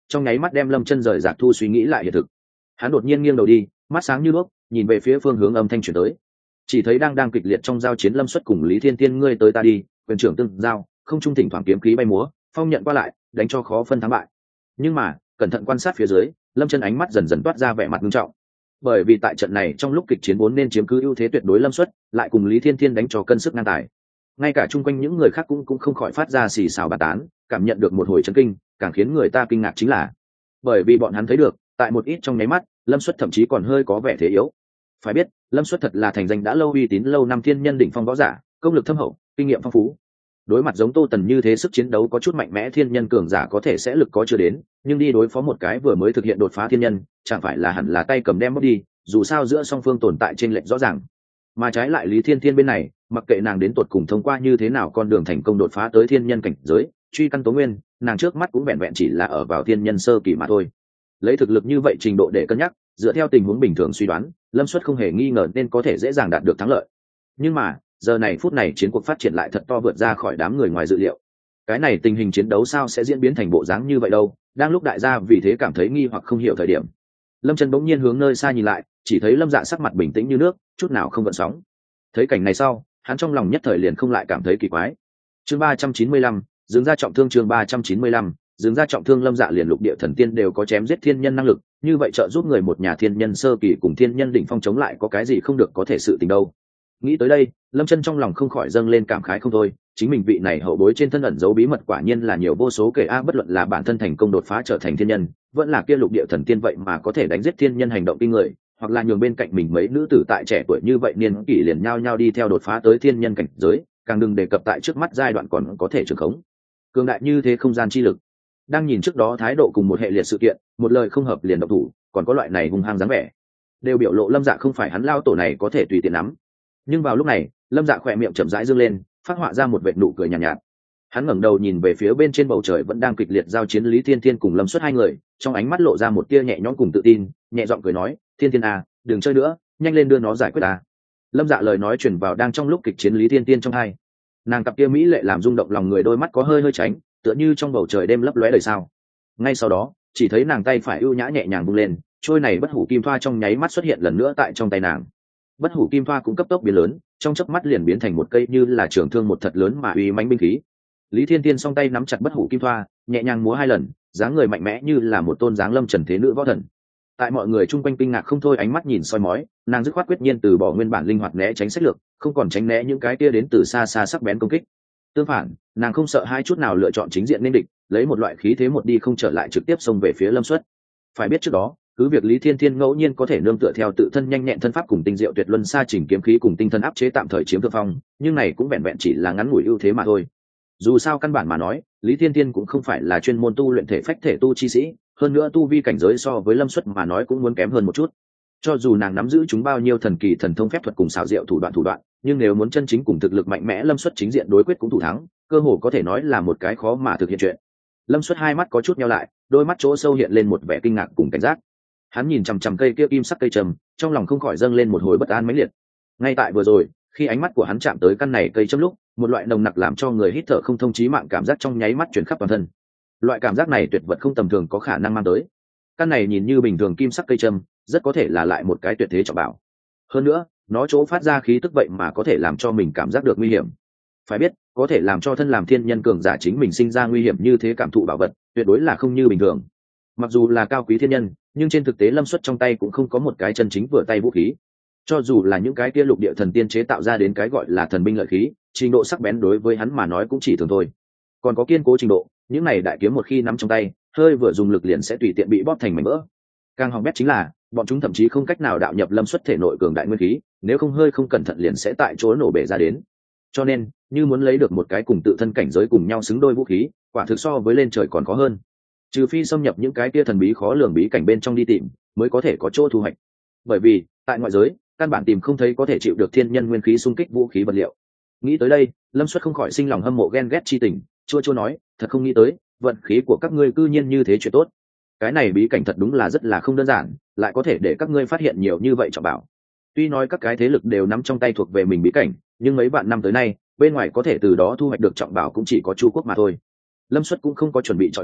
trong nháy mắt đem Lâm Chân rời rạc thu suy nghĩ lại hiện thực. Hắn đột nhiên nghiêng đầu đi, mắt sáng như đuốc, nhìn về phía phương hướng âm thanh truyền tới. Chỉ thấy đang đang kịch liệt trong giao chiến Lâm Xuất cùng Lý Thiên Tiên ngươi tới ta đi, quyền trưởng tương giao, không trung thỉnh thoảng kiếm khí bay múa, phong nhận qua lại, đánh cho khó phân thắng bại. Nhưng mà, cẩn thận quan sát phía dưới, Lâm Chân ánh mắt dần dần toát ra vẻ mặt nghiêm trọng. Bởi vì tại trận này trong lúc kịch chiến vốn nên chiếm cứ ưu thế tuyệt đối Lâm Xuất, lại cùng Lý Thiên Thiên đánh cho cân sức ngang tài. Ngay cả chung quanh những người khác cũng cũng không khỏi phát ra xì xào bàn tán, cảm nhận được một hồi chấn kinh, càng khiến người ta kinh ngạc chính là, bởi vì bọn hắn thấy được, tại một ít trong nháy mắt, Lâm Xuất thậm chí còn hơi có vẻ thế yếu. Phải biết, Lâm Xuất thật là thành danh đã lâu uy tín lâu năm thiên nhân đỉnh phong võ giả, công lực thâm hậu, kinh nghiệm phong phú. Đối mặt giống Tô Tần như thế sức chiến đấu có chút mạnh mẽ thiên nhân cường giả có thể sẽ lực có chưa đến, nhưng đi đối phó một cái vừa mới thực hiện đột phá thiên nhân, chẳng phải là hẳn là tay cầm đem mất đi, dù sao giữa song phương tồn tại trên lệch rõ ràng. Mà trái lại Lý Thiên Thiên bên này, mặc kệ nàng đến tột cùng thông qua như thế nào con đường thành công đột phá tới thiên nhân cảnh giới, truy căn tố nguyên, nàng trước mắt cũng vẹn vẹn chỉ là ở vào thiên nhân sơ kỳ mà thôi. Lấy thực lực như vậy trình độ để cân nhắc, dựa theo tình huống bình thường suy đoán, Lâm Xuất không hề nghi ngờ nên có thể dễ dàng đạt được thắng lợi. Nhưng mà, giờ này phút này chiến cuộc phát triển lại thật to vượt ra khỏi đám người ngoài dự liệu. Cái này tình hình chiến đấu sao sẽ diễn biến thành bộ dáng như vậy đâu? Đang lúc đại gia vì thế cảm thấy nghi hoặc không hiểu thời điểm, Lâm Chân bỗng nhiên hướng nơi xa nhìn lại, chỉ thấy Lâm Dạ sắc mặt bình tĩnh như nước, chút nào không gợn sóng. Thấy cảnh này sau, hắn trong lòng nhất thời liền không lại cảm thấy kỳ quái. Chương ba trăm chín mươi lăm, dừng ra trọng thương chương ba trăm chín mươi lăm, dừng ra trọng thương Lâm Dạ liền lục địa thần tiên đều có chém giết thiên nhân năng lực, như vậy trợ giúp người một nhà thiên nhân sơ kỳ cùng thiên nhân đỉnh phong chống lại có cái gì không được có thể sự tình đâu. Nghĩ tới đây, Lâm Chân trong lòng không khỏi dâng lên cảm khái không thôi, chính mình vị này hậu bối trên thân ẩn giấu bí mật quả nhiên là nhiều vô số kể a, bất luận là bản thân thành công đột phá trở thành thiên nhân, vẫn là kia lục địa thần tiên vậy mà có thể đánh giết thiên nhân hành động kinh người, hoặc là nhường bên cạnh mình mấy nữ tử tại trẻ tuổi như vậy niên kỷ liền nhao nhao đi theo đột phá tới thiên nhân cảnh giới, càng đừng đề cập tại trước mắt giai đoạn còn có thể trường khống cường đại như thế không gian chi lực. Đang nhìn trước đó thái độ cùng một hệ liệt sự kiện, một lời không hợp liền động thủ, còn có loại này hung hăng dáng vẻ, đều biểu lộ Lâm Dạ không phải hắn lao tổ này có thể tùy tiện nắm. Nhưng vào lúc này, Lâm Dạ khỏe miệng chậm rãi dương lên, phát họa ra một vệt nụ cười nhàn nhạt, nhạt. Hắn ngẩng đầu nhìn về phía bên trên bầu trời vẫn đang kịch liệt giao chiến Lý Thiên Thiên cùng Lâm Xuất hai người, trong ánh mắt lộ ra một tia nhẹ nhõm cùng tự tin, nhẹ giọng cười nói, "Thiên Thiên à, đừng chơi nữa, nhanh lên đưa nó giải quyết ta." Lâm Dạ lời nói truyền vào đang trong lúc kịch chiến Lý Thiên Thiên trong hai. Nàng cặp kia mỹ lệ làm rung động lòng người, đôi mắt có hơi hơi tránh, tựa như trong bầu trời đêm lấp lóe đời sao. Ngay sau đó, chỉ thấy nàng tay phải ưu nhã nhẹ nhàng vung lên, trôi này bất hủ kim thoa trong nháy mắt xuất hiện lần nữa tại trong tay nàng. Bất hủ kim thoa cũng cấp tốc biến lớn, trong chớp mắt liền biến thành một cây như là trường thương một thật lớn mà uy mãnh binh khí. Lý Thiên Tiên song tay nắm chặt bất hủ kim thoa, nhẹ nhàng múa hai lần, dáng người mạnh mẽ như là một tôn dáng lâm trần thế nữ võ thần. Tại mọi người chung quanh kinh ngạc không thôi ánh mắt nhìn soi mói, nàng dứt khoát quyết nhiên từ bỏ nguyên bản linh hoạt né tránh sách lược, không còn tránh né những cái kia đến từ xa xa sắc bén công kích. Tương phản, nàng không sợ hai chút nào lựa chọn chính diện nên địch, lấy một loại khí thế một đi không trở lại trực tiếp xông về phía Lâm Xuất. Phải biết trước đó, cứ việc Lý Thiên Thiên ngẫu nhiên có thể nương tựa theo tự thân nhanh nhẹn thân pháp cùng tinh diệu tuyệt luân xa chỉnh kiếm khí cùng tinh thần áp chế tạm thời chiếm thượng phong, nhưng này cũng vẹn vẹn chỉ là ngắn ngủi ưu thế mà thôi. Dù sao căn bản mà nói, Lý Thiên Thiên cũng không phải là chuyên môn tu luyện thể phách thể tu chi sĩ, hơn nữa tu vi cảnh giới so với Lâm Xuất mà nói cũng muốn kém hơn một chút. Cho dù nàng nắm giữ chúng bao nhiêu thần kỳ thần thông phép thuật cùng xảo diệu thủ đoạn thủ đoạn, nhưng nếu muốn chân chính cùng thực lực mạnh mẽ Lâm Xuất chính diện đối quyết cũng thủ thắng, cơ hồ có thể nói là một cái khó mà thực hiện chuyện. Lâm Xuất hai mắt có chút nheo lại, đôi mắt chỗ sâu hiện lên một vẻ kinh ngạc cùng cảnh giác. Hắn nhìn chằm chằm cây kia kim sắc cây trầm, trong lòng không khỏi dâng lên một hồi bất an mãnh liệt. Ngay tại vừa rồi, khi ánh mắt của hắn chạm tới căn này cây châm lúc, một loại nồng nặc làm cho người hít thở không thông chí mạng cảm giác trong nháy mắt truyền khắp toàn thân. Loại cảm giác này tuyệt vật không tầm thường có khả năng mang tới. Căn này nhìn như bình thường kim sắc cây châm, rất có thể là lại một cái tuyệt thế trọng bảo. Hơn nữa, nó chỗ phát ra khí tức vậy mà có thể làm cho mình cảm giác được nguy hiểm. Phải biết, có thể làm cho thân làm thiên nhân cường giả chính mình sinh ra nguy hiểm như thế cảm thụ bảo vật, tuyệt đối là không như bình thường. Mặc dù là cao quý thiên nhân, nhưng trên thực tế Lâm Xuất trong tay cũng không có một cái chân chính vừa tay vũ khí. Cho dù là những cái kia lục địa thần tiên chế tạo ra đến cái gọi là thần binh lợi khí, trình độ sắc bén đối với hắn mà nói cũng chỉ thường thôi. Còn có kiên cố trình độ, những này đại kiếm một khi nắm trong tay, hơi vừa dùng lực liền sẽ tùy tiện bị bóp thành mảnh vỡ. Càng hỏng bét chính là, bọn chúng thậm chí không cách nào đạo nhập Lâm Xuất thể nội cường đại nguyên khí, nếu không hơi không cẩn thận liền sẽ tại chỗ nổ bể ra đến. Cho nên, như muốn lấy được một cái cùng tự thân cảnh giới cùng nhau xứng đôi vũ khí, quả thực so với lên trời còn khó hơn. Trừ phi xâm nhập những cái kia thần bí khó lường bí cảnh bên trong đi tìm, mới có thể có chỗ thu hoạch. Bởi vì, tại ngoại giới, căn bản tìm không thấy có thể chịu được thiên nhân nguyên khí xung kích vũ khí vật liệu. Nghĩ tới đây, Lâm Xuất không khỏi sinh lòng hâm mộ ghen ghét chi tình, chua chua nói, thật không nghĩ tới, vận khí của các ngươi cư nhiên như thế chuyện tốt. Cái này bí cảnh thật đúng là rất là không đơn giản, lại có thể để các ngươi phát hiện nhiều như vậy trọng bảo. Tuy nói các cái thế lực đều nắm trong tay thuộc về mình bí cảnh, nhưng mấy vạn năm tới nay, bên ngoài có thể từ đó thu hoạch được trọng bảo cũng chỉ có Chu Quốc mà thôi. Lâm Xuất cũng không có chuẩn bị chọi cứng,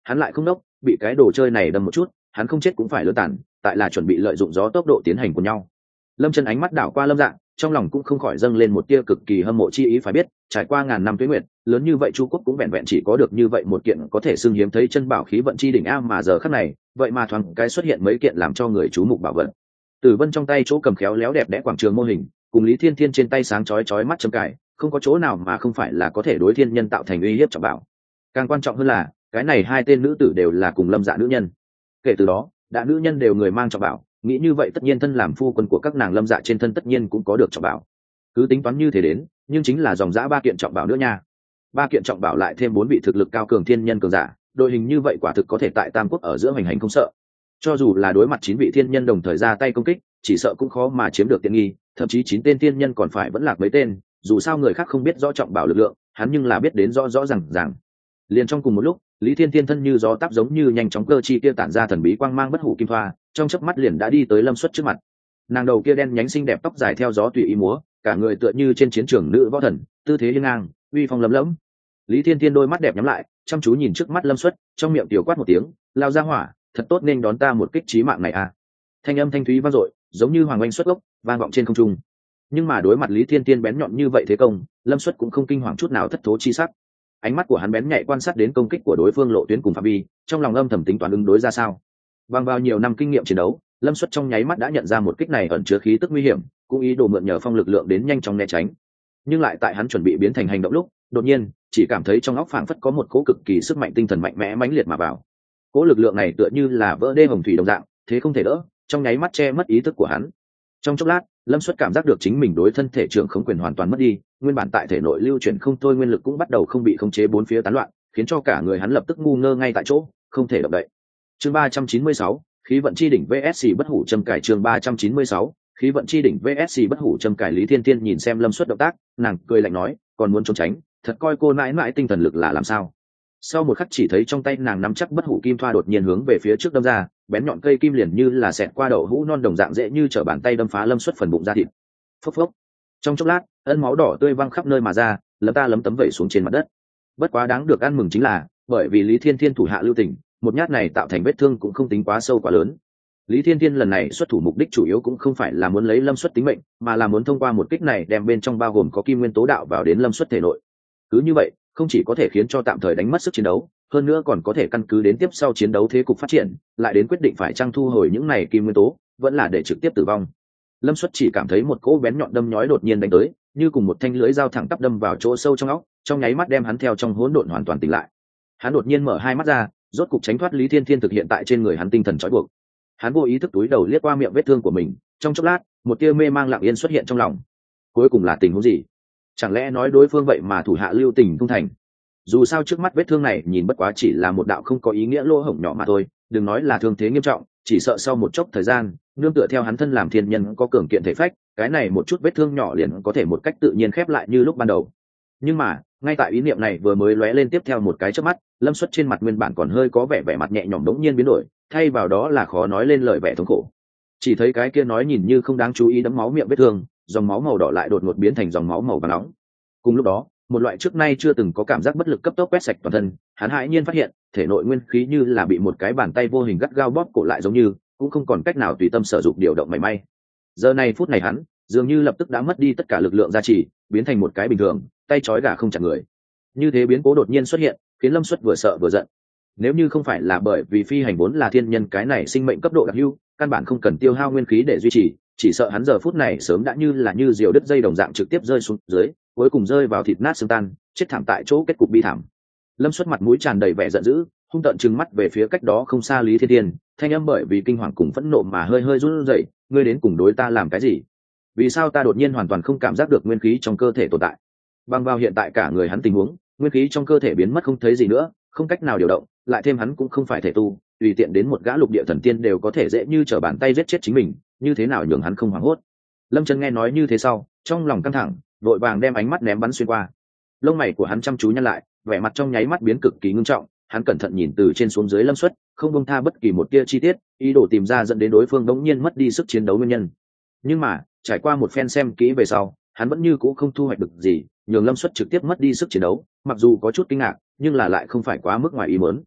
hắn lại không đốc, bị cái đồ chơi này đâm một chút, hắn không chết cũng phải lỡ tàn, tại là chuẩn bị lợi dụng gió tốc độ tiến hành của nhau. Lâm Chân ánh mắt đảo qua Lâm Dạng, trong lòng cũng không khỏi dâng lên một tia cực kỳ hâm mộ chi ý. Phải biết, trải qua ngàn năm tuế nguyệt, lớn như vậy Chu quốc cũng vẹn vẹn chỉ có được như vậy một kiện có thể xưng hiếm thấy chân bảo khí vận chi đỉnh a, mà giờ khắc này, vậy mà thoáng cái xuất hiện mấy kiện làm cho người chú mục bảo vật. Tử Vân trong tay chỗ cầm khéo léo đẹp đẽ quảng trường mô hình, cùng Lý Thiên Thiên trên tay sáng chói chói mắt chấm cài, không có chỗ nào mà không phải là có thể đối thiên nhân tạo thành uy hiếp trọng bảo. Càng quan trọng hơn là, cái này hai tên nữ tử đều là cùng Lâm Dạ nữ nhân. Kể từ đó, đã nữ nhân đều người mang trọng bảo, nghĩ như vậy tất nhiên thân làm phu quân của các nàng Lâm Dạ trên thân tất nhiên cũng có được trọng bảo. Cứ tính toán như thế đến, nhưng chính là dòng dã ba kiện trọng bảo nữa nha. Ba kiện trọng bảo lại thêm bốn vị thực lực cao cường thiên nhân cường giả, đội hình như vậy quả thực có thể tại Tam Quốc ở giữa hành hành không sợ. Cho dù là đối mặt chín vị thiên nhân đồng thời ra tay công kích, chỉ sợ cũng khó mà chiếm được tiện nghi, thậm chí chín tên thiên nhân còn phải vẫn lạc mấy tên, dù sao người khác không biết rõ trọng bảo lực lượng, hắn nhưng là biết đến rõ rõ ràng ràng. Liền trong cùng một lúc, Lý Thiên Thiên thân như gió táp giống như nhanh chóng cơ chi kia tản ra thần bí quang mang bất hủ kim thoa, trong chớp mắt liền đã đi tới Lâm Xuất trước mặt. Nàng đầu kia đen nhánh xinh đẹp tóc dài theo gió tùy ý múa, cả người tựa như trên chiến trường nữ võ thần, tư thế hiên ngang, uy phong lấm lẫm. Lý Thiên Thiên đôi mắt đẹp nhắm lại, chăm chú nhìn trước mắt Lâm Xuất, trong miệng tiểu quát một tiếng, lao ra hỏa, thật tốt nên đón ta một kích chí mạng này à. Thanh âm thanh thúy vang dội, giống như hoàng oanh xuất gốc, vang vọng trên không trung. Nhưng mà đối mặt Lý Thiên Thiên bén nhọn như vậy thế công, Lâm Xuất cũng không kinh hoàng chút nào thất thố chi sắc. Ánh mắt của hắn bén nhạy quan sát đến công kích của đối phương lộ tuyến cùng phạm vi, trong lòng âm thầm tính toán ứng đối ra sao. Bằng vào nhiều năm kinh nghiệm chiến đấu, Lâm Xuất trong nháy mắt đã nhận ra một kích này ẩn chứa khí tức nguy hiểm, cũng ý đồ mượn nhờ phong lực lượng đến nhanh chóng né tránh. Nhưng lại tại hắn chuẩn bị biến thành hành động lúc, đột nhiên, chỉ cảm thấy trong óc phảng phất có một cỗ cực kỳ sức mạnh tinh thần mạnh mẽ mãnh liệt mà vào. Cỗ lực lượng này tựa như là vỡ đê hồng thủy đồng dạng, thế không thể đỡ, trong nháy mắt che mất ý thức của hắn. Trong chốc lát, Lâm Xuất cảm giác được chính mình đối thân thể trưởng khống quyền hoàn toàn mất đi, nguyên bản tại thể nội lưu chuyển không thôi nguyên lực cũng bắt đầu không bị khống chế bốn phía tán loạn, khiến cho cả người hắn lập tức ngu ngơ ngay tại chỗ, không thể động đậy. Chương ba trăm chín mươi sáu, khí vận chi đỉnh vê ét xê bất hủ châm cải. Chương ba trăm chín mươi sáu, khí vận chi đỉnh vê ét xê bất hủ châm cải. Lý Thiên Thiên nhìn xem Lâm Xuất động tác, nàng cười lạnh nói, còn muốn trốn tránh, thật coi cô mãi mãi tinh thần lực là làm sao? Sau một khắc chỉ thấy trong tay nàng nắm chắc bất hủ kim thoa đột nhiên hướng về phía trước đâm ra, bén nhọn cây kim liền như là xẹt qua đậu hũ non đồng dạng dễ như trở bàn tay đâm phá Lâm Xuất phần bụng ra thịt. Phốc phốc. Trong chốc lát, ân máu đỏ tươi văng khắp nơi mà ra, lấm ta lấm tấm vẩy xuống trên mặt đất. Bất quá đáng được ăn mừng chính là, bởi vì Lý Thiên Thiên thủ hạ lưu tình, một nhát này tạo thành vết thương cũng không tính quá sâu quá lớn. Lý Thiên Thiên lần này xuất thủ mục đích chủ yếu cũng không phải là muốn lấy Lâm Xuất tính mệnh, mà là muốn thông qua một kích này đem bên trong bao gồm có kim nguyên tố đạo vào đến Lâm Xuất thể nội. Cứ như vậy, không chỉ có thể khiến cho tạm thời đánh mất sức chiến đấu, hơn nữa còn có thể căn cứ đến tiếp sau chiến đấu thế cục phát triển, lại đến quyết định phải trang thu hồi những này kim nguyên tố, vẫn là để trực tiếp tử vong. Lâm Xuất chỉ cảm thấy một cỗ bén nhọn đâm nhói đột nhiên đánh tới, như cùng một thanh lưỡi dao thẳng tắp đâm vào chỗ sâu trong óc, trong nháy mắt đem hắn theo trong hỗn độn hoàn toàn tỉnh lại. Hắn đột nhiên mở hai mắt ra, rốt cục tránh thoát Lý Thiên Thiên thực hiện tại trên người hắn tinh thần trói buộc. Hắn vô ý thức túi đầu liếc qua miệng vết thương của mình, trong chốc lát, một tia mê mang lặng yên xuất hiện trong lòng. Cuối cùng là tình huống gì? Chẳng lẽ nói đối phương vậy mà thủ hạ lưu tình không thành? Dù sao trước mắt vết thương này nhìn bất quá chỉ là một đạo không có ý nghĩa lỗ hổng nhỏ mà thôi, đừng nói là thương thế nghiêm trọng, chỉ sợ sau một chốc thời gian, nương tựa theo hắn thân làm thiên nhân có cường kiện thể phách, cái này một chút vết thương nhỏ liền có thể một cách tự nhiên khép lại như lúc ban đầu. Nhưng mà, ngay tại ý niệm này vừa mới lóe lên tiếp theo một cái chớp mắt, Lâm Xuất trên mặt nguyên bản còn hơi có vẻ vẻ mặt nhẹ nhõm đống nhiên biến đổi, thay vào đó là khó nói lên lời vẻ thống khổ. Chỉ thấy cái kia nói nhìn như không đáng chú ý đấm máu miệng vết thương, dòng máu màu đỏ lại đột ngột biến thành dòng máu màu vàng nóng. Cùng lúc đó, một loại trước nay chưa từng có cảm giác bất lực cấp tốc quét sạch toàn thân, hắn hãi nhiên phát hiện, thể nội nguyên khí như là bị một cái bàn tay vô hình gắt gao bóp cổ lại giống như, cũng không còn cách nào tùy tâm sở dụng điều động mảy may. Giờ này phút này hắn, dường như lập tức đã mất đi tất cả lực lượng gia trì, biến thành một cái bình thường, tay trói gà không chặt người. Như thế biến cố đột nhiên xuất hiện, khiến Lâm Xuất vừa sợ vừa giận. Nếu như không phải là bởi vì phi hành vốn là thiên nhân cái này sinh mệnh cấp độ đặc hữu, căn bản không cần tiêu hao nguyên khí để duy trì, chỉ sợ hắn giờ phút này sớm đã như là như diều đứt dây đồng dạng trực tiếp rơi xuống dưới, cuối cùng rơi vào thịt nát xương tan, chết thảm tại chỗ, kết cục bi thảm. Lâm Xuất mặt mũi tràn đầy vẻ giận dữ, hung tợn trừng mắt về phía cách đó không xa Lý Thiên Thiên, thanh âm bởi vì kinh hoàng cùng phẫn nộ mà hơi hơi run rẩy, ngươi đến cùng đối ta làm cái gì? Vì sao ta đột nhiên hoàn toàn không cảm giác được nguyên khí trong cơ thể tồn tại? Bằng vào hiện tại cả người hắn tình huống, nguyên khí trong cơ thể biến mất không thấy gì nữa, không cách nào điều động, lại thêm hắn cũng không phải thể tu, tùy tiện đến một gã lục địa thần tiên đều có thể dễ như trở bàn tay giết chết chính mình, như thế nào nhường hắn không hoảng hốt? Lâm Chân nghe nói như thế sau, trong lòng căng thẳng, vội vàng đem ánh mắt ném bắn xuyên qua. Lông mày của hắn chăm chú nhăn lại, vẻ mặt trong nháy mắt biến cực kỳ ngưng trọng, hắn cẩn thận nhìn từ trên xuống dưới Lâm Xuất, không buông tha bất kỳ một tia chi tiết, ý đồ tìm ra dẫn đến đối phương đống nhiên mất đi sức chiến đấu nguyên nhân. Nhưng mà, trải qua một phen xem kỹ về sau, hắn vẫn như cũ không thu hoạch được gì, nhường Lâm Xuất trực tiếp mất đi sức chiến đấu, mặc dù có chút kinh ngạc, nhưng là lại không phải quá mức ngoài ý muốn.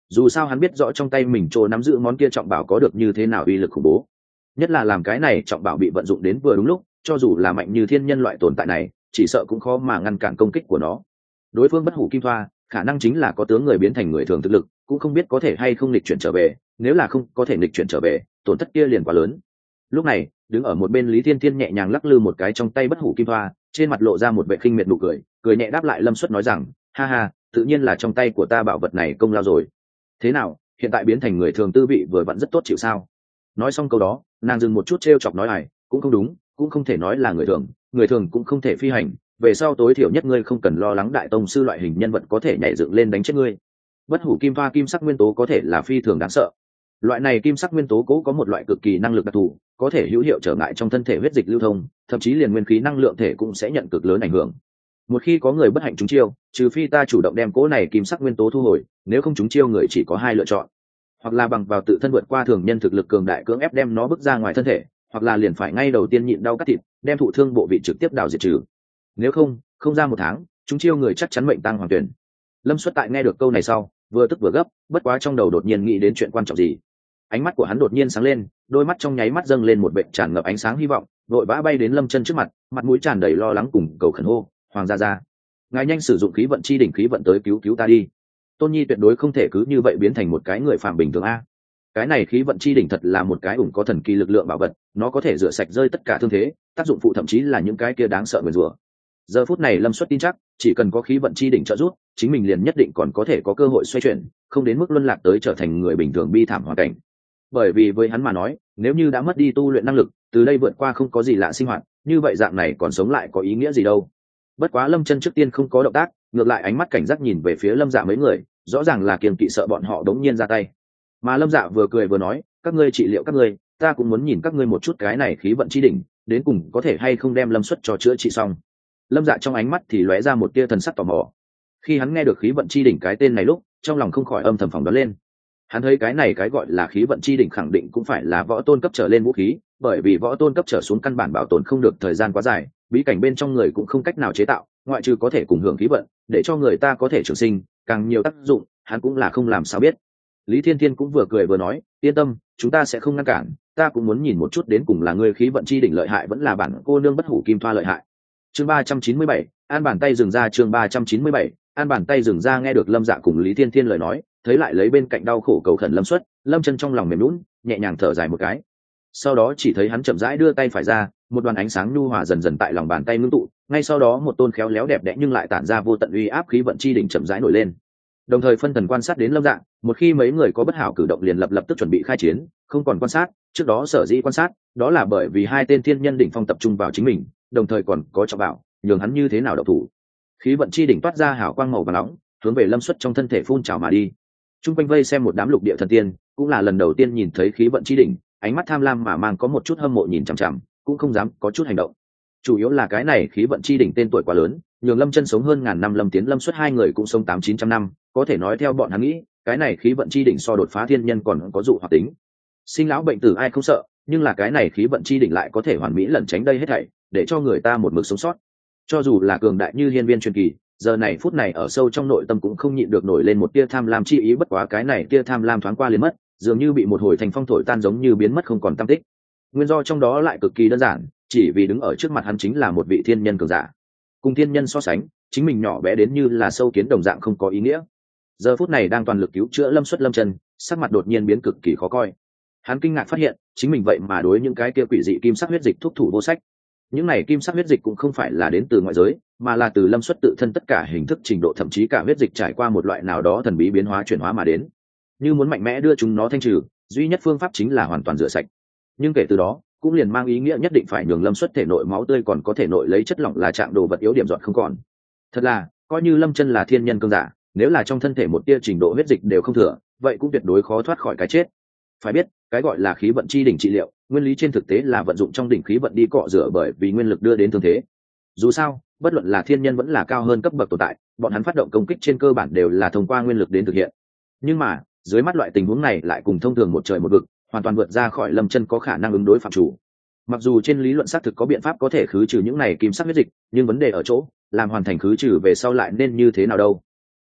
dù sao hắn biết rõ trong tay mình trô nắm giữ món kia trọng bảo có được như thế nào uy lực khủng bố, nhất là làm cái này trọng bảo bị vận dụng đến vừa đúng lúc, cho dù là mạnh như thiên nhân loại tồn tại này chỉ sợ cũng khó mà ngăn cản công kích của nó. Đối phương bất hủ kim thoa khả năng chính là có tướng người biến thành người thường thực lực, cũng không biết có thể hay không lịch chuyển trở về, nếu là không có thể lịch chuyển trở về tổn thất kia liền quá lớn. Lúc này đứng ở một bên Lý Thiên Thiên nhẹ nhàng lắc lư một cái trong tay bất hủ kim thoa, trên mặt lộ ra một vẻ khinh miệt nụ cười, cười nhẹ đáp lại Lâm Xuất nói rằng, ha ha, tự nhiên là trong tay của ta bảo vật này công lao rồi. Thế nào, hiện tại biến thành người thường tư vị vừa vặn rất tốt chịu sao? Nói xong câu đó, nàng dừng một chút trêu chọc nói ải, cũng không đúng, cũng không thể nói là người thường, người thường cũng không thể phi hành, về sau tối thiểu nhất ngươi không cần lo lắng đại tông sư loại hình nhân vật có thể nhảy dựng lên đánh chết ngươi. Bất hủ kim thoa kim sắc nguyên tố có thể là phi thường đáng sợ. Loại này kim sắc nguyên tố cố có một loại cực kỳ năng lực đặc thù, có thể hữu hiệu trở ngại trong thân thể huyết dịch lưu thông, thậm chí liền nguyên khí năng lượng thể cũng sẽ nhận cực lớn ảnh hưởng. Một khi có người bất hạnh trúng chiêu, trừ phi ta chủ động đem cỗ này kim sắc nguyên tố thu hồi, nếu không trúng chiêu người chỉ có hai lựa chọn, hoặc là bằng vào tự thân vượt qua thường nhân thực lực cường đại cưỡng ép đem nó bước ra ngoài thân thể, hoặc là liền phải ngay đầu tiên nhịn đau cắt thịt, đem thụ thương bộ vị trực tiếp đào diệt trừ. Nếu không, không ra một tháng, trúng chiêu người chắc chắn mệnh tang hoàng tuyển. Lâm Xuất tại nghe được câu này sau, vừa tức vừa gấp, bất quá trong đầu đột nhiên nghĩ đến chuyện quan trọng gì. Ánh mắt của hắn đột nhiên sáng lên, đôi mắt trong nháy mắt dâng lên một bệnh tràn ngập ánh sáng hy vọng, vội vã bay đến Lâm Chân trước mặt, mặt mũi tràn đầy lo lắng cùng cầu khẩn hô, "Hoàng gia gia, ngài nhanh sử dụng khí vận chi đỉnh khí vận tới cứu cứu ta đi. Tôn Nhi tuyệt đối không thể cứ như vậy biến thành một cái người phàm bình thường a. Cái này khí vận chi đỉnh thật là một cái ủng có thần kỳ lực lượng bảo vật, nó có thể rửa sạch rơi tất cả thương thế, tác dụng phụ thậm chí là những cái kia đáng sợ nguyền rủa." Giờ phút này Lâm Xuất tin chắc, chỉ cần có khí vận chi đỉnh trợ giúp, chính mình liền nhất định còn có thể có cơ hội xoay chuyển, không đến mức luân lạc tới trở thành người bình thường bi thảm hoàn cảnh. Bởi vì với hắn mà nói, nếu như đã mất đi tu luyện năng lực, từ đây vượt qua không có gì lạ sinh hoạt, như vậy dạng này còn sống lại có ý nghĩa gì đâu. Bất quá Lâm Chân trước tiên không có động tác, ngược lại ánh mắt cảnh giác nhìn về phía Lâm Dạ mấy người, rõ ràng là kiêng kỵ sợ bọn họ đống nhiên ra tay. Mà Lâm Dạ vừa cười vừa nói, các ngươi trị liệu các ngươi, ta cũng muốn nhìn các ngươi một chút cái này khí vận chi đỉnh, đến cùng có thể hay không đem Lâm Xuất cho chữa trị xong. Lâm Dạ trong ánh mắt thì lóe ra một tia thần sắc tò mò. Khi hắn nghe được khí vận chi đỉnh cái tên này lúc, trong lòng không khỏi âm thầm phỏng đoán lên. Hắn thấy cái này cái gọi là khí vận chi đỉnh khẳng định cũng phải là võ tôn cấp trở lên vũ khí, bởi vì võ tôn cấp trở xuống căn bản bảo tồn không được thời gian quá dài, bí cảnh bên trong người cũng không cách nào chế tạo, ngoại trừ có thể cùng hưởng khí vận, để cho người ta có thể trường sinh, càng nhiều tác dụng, hắn cũng là không làm sao biết. Lý Thiên Thiên cũng vừa cười vừa nói, yên tâm, chúng ta sẽ không ngăn cản, ta cũng muốn nhìn một chút đến cùng là ngươi khí vận chi đỉnh lợi hại vẫn là bản cô nương bất hủ kim thoa lợi hại. Chương ba trăm chín mươi bảy, an bàn tay dừng ra. Chương ba trăm chín mươi bảy, an bàn tay dừng ra. Nghe được Lâm Dạ cùng Lý Thiên Thiên lời nói, thấy lại lấy bên cạnh đau khổ cầu khẩn Lâm Xuất, Lâm Chân trong lòng mềm nhũn, nhẹ nhàng thở dài một cái. Sau đó chỉ thấy hắn chậm rãi đưa tay phải ra, một đoàn ánh sáng nhu hòa dần dần tại lòng bàn tay ngưng tụ, ngay sau đó một tôn khéo léo đẹp đẽ nhưng lại tản ra vô tận uy áp khí vận chi đỉnh chậm rãi nổi lên. Đồng thời phân thần quan sát đến Lâm Dạ, một khi mấy người có bất hảo cử động liền lập lập tức chuẩn bị khai chiến, không còn quan sát, trước đó sở dĩ quan sát, đó là bởi vì hai tên thiên nhân đỉnh phong tập trung vào chính mình, đồng thời còn có trọng bảo, nhường hắn như thế nào động thủ. Khí vận chi đỉnh toát ra hào quang màu vàng nóng, hướng về Lâm Xuất trong thân thể phun trào mà đi. Trung quanh vây xem một đám lục địa thần tiên, cũng là lần đầu tiên nhìn thấy khí vận chi đỉnh, ánh mắt tham lam mà mang có một chút hâm mộ nhìn chằm chằm, cũng không dám có chút hành động. Chủ yếu là cái này khí vận chi đỉnh tên tuổi quá lớn, nhường Lâm Chân sống hơn ngàn năm, Lâm Tiến Lâm Xuất hai người cũng sống tám chín trăm năm, có thể nói theo bọn hắn nghĩ, cái này khí vận chi đỉnh so đột phá thiên nhân còn có dụ hoặc tính. Sinh lão bệnh tử ai không sợ, nhưng là cái này khí vận chi đỉnh lại có thể hoàn mỹ lẩn tránh đây hết thảy, để cho người ta một mực sống sót. Cho dù là cường đại như hiên viên truyền kỳ, giờ này phút này ở sâu trong nội tâm cũng không nhịn được nổi lên một tia tham lam chi ý, bất quá cái này tia tham lam thoáng qua liền mất, dường như bị một hồi thành phong thổi tan giống như biến mất không còn tăm tích. Nguyên do trong đó lại cực kỳ đơn giản, chỉ vì đứng ở trước mặt hắn chính là một vị thiên nhân cường giả. Cùng thiên nhân so sánh, chính mình nhỏ bé đến như là sâu kiến đồng dạng không có ý nghĩa. Giờ phút này đang toàn lực cứu chữa Lâm Xuất Lâm Chân, sắc mặt đột nhiên biến cực kỳ khó coi. Hắn kinh ngạc phát hiện, chính mình vậy mà đối những cái kia quỷ dị kim sắc huyết dịch thúc thủ vô sách. Những này kim sắc huyết dịch cũng không phải là đến từ ngoại giới, mà là từ Lâm Xuất tự thân tất cả hình thức trình độ, thậm chí cả huyết dịch trải qua một loại nào đó thần bí biến hóa chuyển hóa mà đến. Như muốn mạnh mẽ đưa chúng nó thanh trừ, duy nhất phương pháp chính là hoàn toàn rửa sạch. Nhưng kể từ đó, cũng liền mang ý nghĩa nhất định phải nhường Lâm Xuất thể nội máu tươi còn có thể nội lấy chất lỏng là trạng đồ vật yếu điểm dọn không còn. Thật là, coi như Lâm Chân là thiên nhân cường giả, nếu là trong thân thể một tia trình độ huyết dịch đều không thừa, vậy cũng tuyệt đối khó thoát khỏi cái chết. Phải biết, cái gọi là khí vận chi đỉnh trị liệu, nguyên lý trên thực tế là vận dụng trong đỉnh khí vận đi cọ rửa bởi vì nguyên lực đưa đến thương thế. Dù sao, bất luận là thiên nhân vẫn là cao hơn cấp bậc tồn tại, bọn hắn phát động công kích trên cơ bản đều là thông qua nguyên lực đến thực hiện. Nhưng mà, dưới mắt loại tình huống này lại cùng thông thường một trời một vực, hoàn toàn vượt ra khỏi Lâm Chân có khả năng ứng đối phạm chủ. Mặc dù trên lý luận xác thực có biện pháp có thể khứ trừ những này kim sắc huyết dịch, nhưng vấn đề ở chỗ, làm hoàn thành khứ trừ về sau lại nên như thế nào đâu?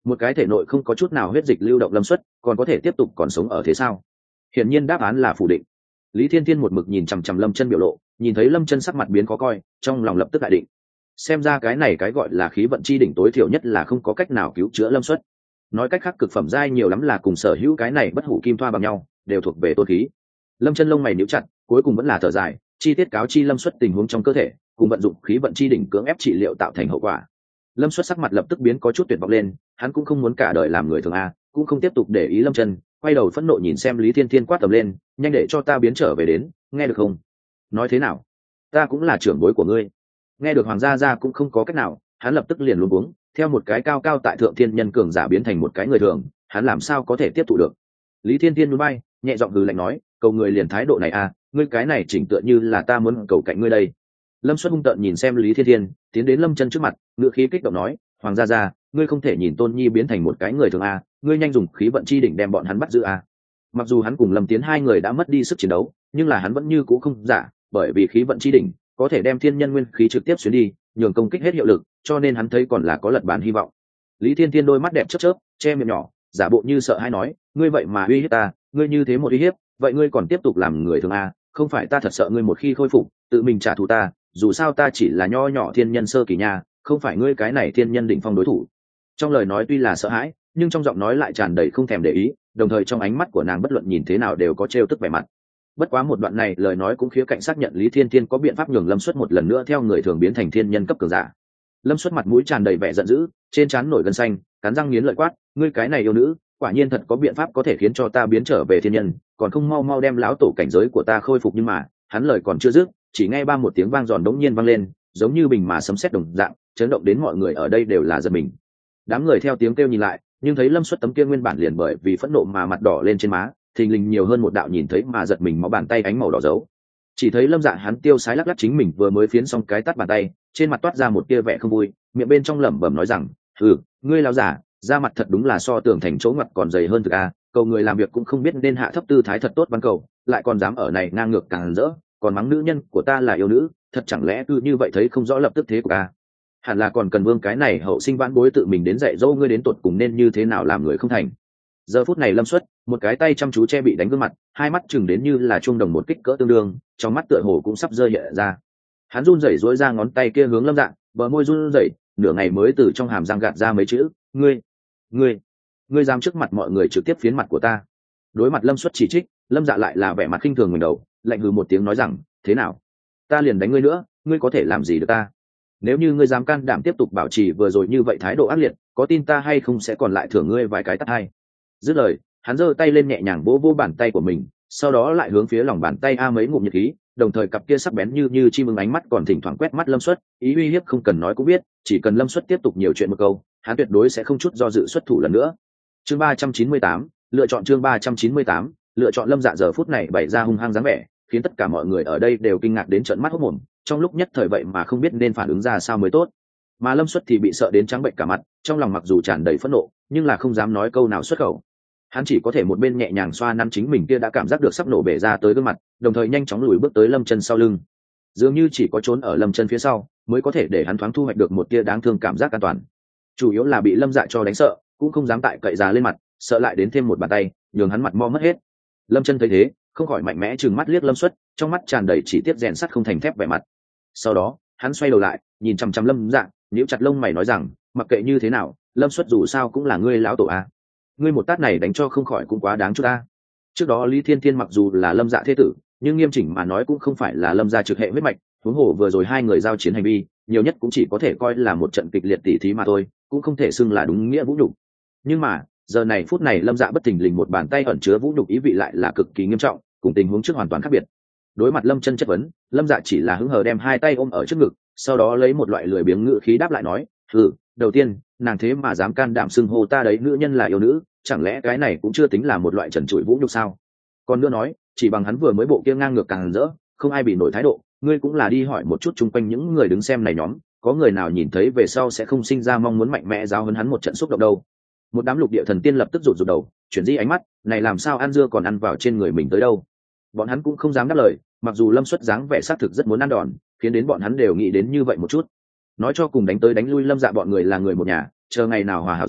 một cái thể nội không có chút nào huyết dịch lưu động lâm xuất còn có thể tiếp tục còn sống ở thế sao? Hiển nhiên đáp án là phủ định. Lý Thiên Thiên một mực nhìn chằm chằm Lâm Chân biểu lộ, nhìn thấy Lâm Chân sắc mặt biến khó coi, trong lòng lập tức đại định. Xem ra cái này cái gọi là khí vận chi đỉnh tối thiểu nhất là không có cách nào cứu chữa Lâm Xuất. Nói cách khác cực phẩm giai nhiều lắm là cùng sở hữu cái này bất hủ kim thoa bằng nhau, đều thuộc về tôn khí. Lâm Chân lông mày nhíu chặt, cuối cùng vẫn là thở dài, chi tiết cáo chi Lâm Xuất tình huống trong cơ thể, cùng vận dụng khí vận chi đỉnh cưỡng ép trị liệu tạo thành hậu quả. Lâm Xuất sắc mặt lập tức biến có chút tuyệt vọng lên, hắn cũng không muốn cả đời làm người thường a, cũng không tiếp tục để ý Lâm Chân, quay đầu phẫn nộ nhìn xem Lý Thiên Thiên quát tầm lên, nhanh để cho ta biến trở về đến, nghe được không? Nói thế nào? Ta cũng là trưởng bối của ngươi. Nghe được Hoàng gia gia cũng không có cách nào, hắn lập tức liền luống cuống, theo một cái cao cao tại thượng thiên nhân cường giả biến thành một cái người thường, hắn làm sao có thể tiếp thụ được? Lý Thiên Thiên nhún vai, nhẹ giọng hừ lạnh nói, cầu người liền thái độ này à, ngươi cái này chỉnh tựa như là ta muốn cầu cạnh ngươi đây. Lâm Xuất hung tợn nhìn xem Lý Thiên Thiên, tiến đến Lâm Chân trước mặt, ngữ khí kích động nói, Hoàng gia gia, ngươi không thể nhìn Tôn Nhi biến thành một cái người thường à, ngươi nhanh dùng khí vận chi đỉnh đem bọn hắn bắt giữ à. Mặc dù hắn cùng Lâm Tiến hai người đã mất đi sức chiến đấu, nhưng là hắn vẫn như cũ không giả, bởi vì khí vận chi đỉnh có thể đem thiên nhân nguyên khí trực tiếp xuyên đi, nhường công kích hết hiệu lực, cho nên hắn thấy còn là có lật bàn hy vọng. Lý Thiên Thiên đôi mắt đẹp chớp chớp, che miệng nhỏ, giả bộ như sợ hãi nói, ngươi vậy mà uy hiếp ta, ngươi như thế một uy hiếp, vậy ngươi còn tiếp tục làm người thường à? Không phải ta thật sợ ngươi một khi khôi phục, tự mình trả thù ta, dù sao ta chỉ là nho nhỏ thiên nhân sơ kỳ nha, không phải ngươi cái này thiên nhân đỉnh phong đối thủ. Trong lời nói tuy là sợ hãi, nhưng trong giọng nói lại tràn đầy không thèm để ý, đồng thời trong ánh mắt của nàng bất luận nhìn thế nào đều có trêu tức vẻ mặt. Bất quá một đoạn này lời nói cũng khía cạnh xác nhận Lý Thiên Thiên có biện pháp nhường Lâm Xuất một lần nữa theo người thường biến thành thiên nhân cấp cường giả. Lâm Xuất mặt mũi tràn đầy vẻ giận dữ, trên trán nổi gân xanh, cắn răng nghiến lợi quát, ngươi cái này yêu nữ, quả nhiên thật có biện pháp có thể khiến cho ta biến trở về thiên nhân, còn không mau mau đem lão tổ cảnh giới của ta khôi phục. Nhưng mà hắn lời còn chưa dứt, chỉ nghe ba một tiếng vang giòn đống nhiên vang lên, giống như bình mà sấm sét đồng dạng, chấn động đến mọi người ở đây đều là giật mình. Đám người theo tiếng kêu nhìn lại, nhưng thấy Lâm Xuất tấm kia nguyên bản liền bởi vì phẫn nộ mà mặt đỏ lên trên má, thình lình nhiều hơn một đạo nhìn thấy mà giật mình máu bàn tay ánh màu đỏ dấu. Chỉ thấy Lâm Dạ hắn tiêu sái lắc lắc chính mình vừa mới phiến xong cái tát bàn tay, trên mặt toát ra một tia vẻ không vui, miệng bên trong lẩm bẩm nói rằng, "Ừ, ngươi lão giả, da mặt thật đúng là so tường thành chỗ ngoặt còn dày hơn thực a, cầu người làm việc cũng không biết nên hạ thấp tư thái thật tốt văn cầu, lại còn dám ở này ngang ngược càng rỡ, còn mắng nữ nhân của ta là yêu nữ, thật chẳng lẽ cứ như vậy thấy không rõ lập tức thế của ta. Hẳn là còn cần vương cái này hậu sinh vãn bối tự mình đến dạy dỗ ngươi đến tột cùng nên như thế nào làm người không thành." Giờ phút này Lâm Xuất, một cái tay chăm chú che bị đánh gương mặt, hai mắt chừng đến như là chuông đồng một kích cỡ tương đương, trong mắt tựa hồ cũng sắp rơi hiện ra. Hắn run rẩy duỗi ra ngón tay kia hướng Lâm Dạ, bờ môi run rẩy, nửa ngày mới từ trong hàm răng gạt ra mấy chữ, "Ngươi, ngươi, ngươi dám trước mặt mọi người trực tiếp phiến mặt của ta." Đối mặt Lâm Xuất chỉ trích, Lâm Dạ lại là vẻ mặt khinh thường ngẩng đầu, lạnh hừ một tiếng nói rằng, "Thế nào? Ta liền đánh ngươi nữa, ngươi có thể làm gì được ta? Nếu như ngươi dám can đảm tiếp tục bảo trì vừa rồi như vậy thái độ ác liệt, có tin ta hay không sẽ còn lại thưởng ngươi vài cái tát hai." Dứt lời, hắn giơ tay lên nhẹ nhàng vỗ vỗ bàn tay của mình, sau đó lại hướng phía lòng bàn tay a mấy ngụm nhiệt khí, đồng thời cặp kia sắc bén như như chim ưng ánh mắt còn thỉnh thoảng quét mắt Lâm Xuất, ý uy hiếp không cần nói cũng biết, chỉ cần Lâm Xuất tiếp tục nhiều chuyện một câu, hắn tuyệt đối sẽ không chút do dự xuất thủ lần nữa. Chương ba trăm chín mươi tám, lựa chọn chương ba trăm chín mươi tám, lựa chọn Lâm Dạ giờ phút này bày ra hung hăng dáng vẻ, khiến tất cả mọi người ở đây đều kinh ngạc đến trợn mắt hốt mồm, trong lúc nhất thời vậy mà không biết nên phản ứng ra sao mới tốt. Mà Lâm Xuất thì bị sợ đến trắng bệnh cả mặt, trong lòng mặc dù tràn đầy phẫn nộ, nhưng là không dám nói câu nào xuất khẩu. Hắn chỉ có thể một bên nhẹ nhàng xoa nắn chính mình kia đã cảm giác được sắp nổ bể ra tới gương mặt, đồng thời nhanh chóng lùi bước tới Lâm Chân sau lưng. Dường như chỉ có trốn ở Lâm Chân phía sau, mới có thể để hắn thoáng thu hoạch được một tia đáng thương cảm giác an toàn. Chủ yếu là bị Lâm Dạ cho đánh sợ, cũng không dám tại cậy già lên mặt, sợ lại đến thêm một bàn tay, nhường hắn mặt mo mất hết. Lâm Chân thấy thế, không khỏi mạnh mẽ trừng mắt liếc Lâm Xuất, trong mắt tràn đầy chỉ tiếc rèn sắt không thành thép vẻ mặt. Sau đó, hắn xoay đầu lại, nhìn chằm chằm Lâm Dạ, nhíu chặt lông mày nói rằng, mặc kệ như thế nào, Lâm Xuất dù sao cũng là ngươi lão tổ a. Ngươi một tát này đánh cho không khỏi cũng quá đáng chút ta. Trước đó Lý Thiên Thiên mặc dù là Lâm Dạ thế tử, nhưng nghiêm chỉnh mà nói cũng không phải là Lâm gia trực hệ huyết mạch, huống hồ vừa rồi hai người giao chiến hành vi, nhiều nhất cũng chỉ có thể coi là một trận kịch liệt tỉ thí mà thôi, cũng không thể xưng là đúng nghĩa vũ nhục. Nhưng mà, giờ này phút này Lâm Dạ bất thình lình một bàn tay ẩn chứa vũ nhục ý vị lại là cực kỳ nghiêm trọng, cùng tình huống trước hoàn toàn khác biệt. Đối mặt Lâm Chân chất vấn, Lâm Dạ chỉ là hứng hờ đem hai tay ôm ở trước ngực, sau đó lấy một loại lười biếng ngữ khí đáp lại nói, "Ừ, đầu tiên, nàng thế mà dám can đảm xưng hô ta đấy nữ nhân là yêu nữ, chẳng lẽ cái này cũng chưa tính là một loại trần trụi vũ nhục sao? Còn nữa nói, chỉ bằng hắn vừa mới bộ kia ngang ngược càng rỡ, không ai bị nổi thái độ, ngươi cũng là đi hỏi một chút chung quanh những người đứng xem này nhóm, có người nào nhìn thấy về sau sẽ không sinh ra mong muốn mạnh mẽ giáo huấn hắn một trận xúc động đâu." Một đám lục địa thần tiên lập tức rụt rụt đầu, chuyển di ánh mắt, này làm sao ăn dưa còn ăn vào trên người mình tới đâu? Bọn hắn cũng không dám đáp lời, mặc dù Lâm Xuất dáng vẻ xác thực rất muốn ăn đòn, khiến đến bọn hắn đều nghĩ đến như vậy một chút. Nói cho cùng đánh tới đánh lui Lâm Dạ bọn người là người một nhà, chờ ngày nào hòa hảo rồi,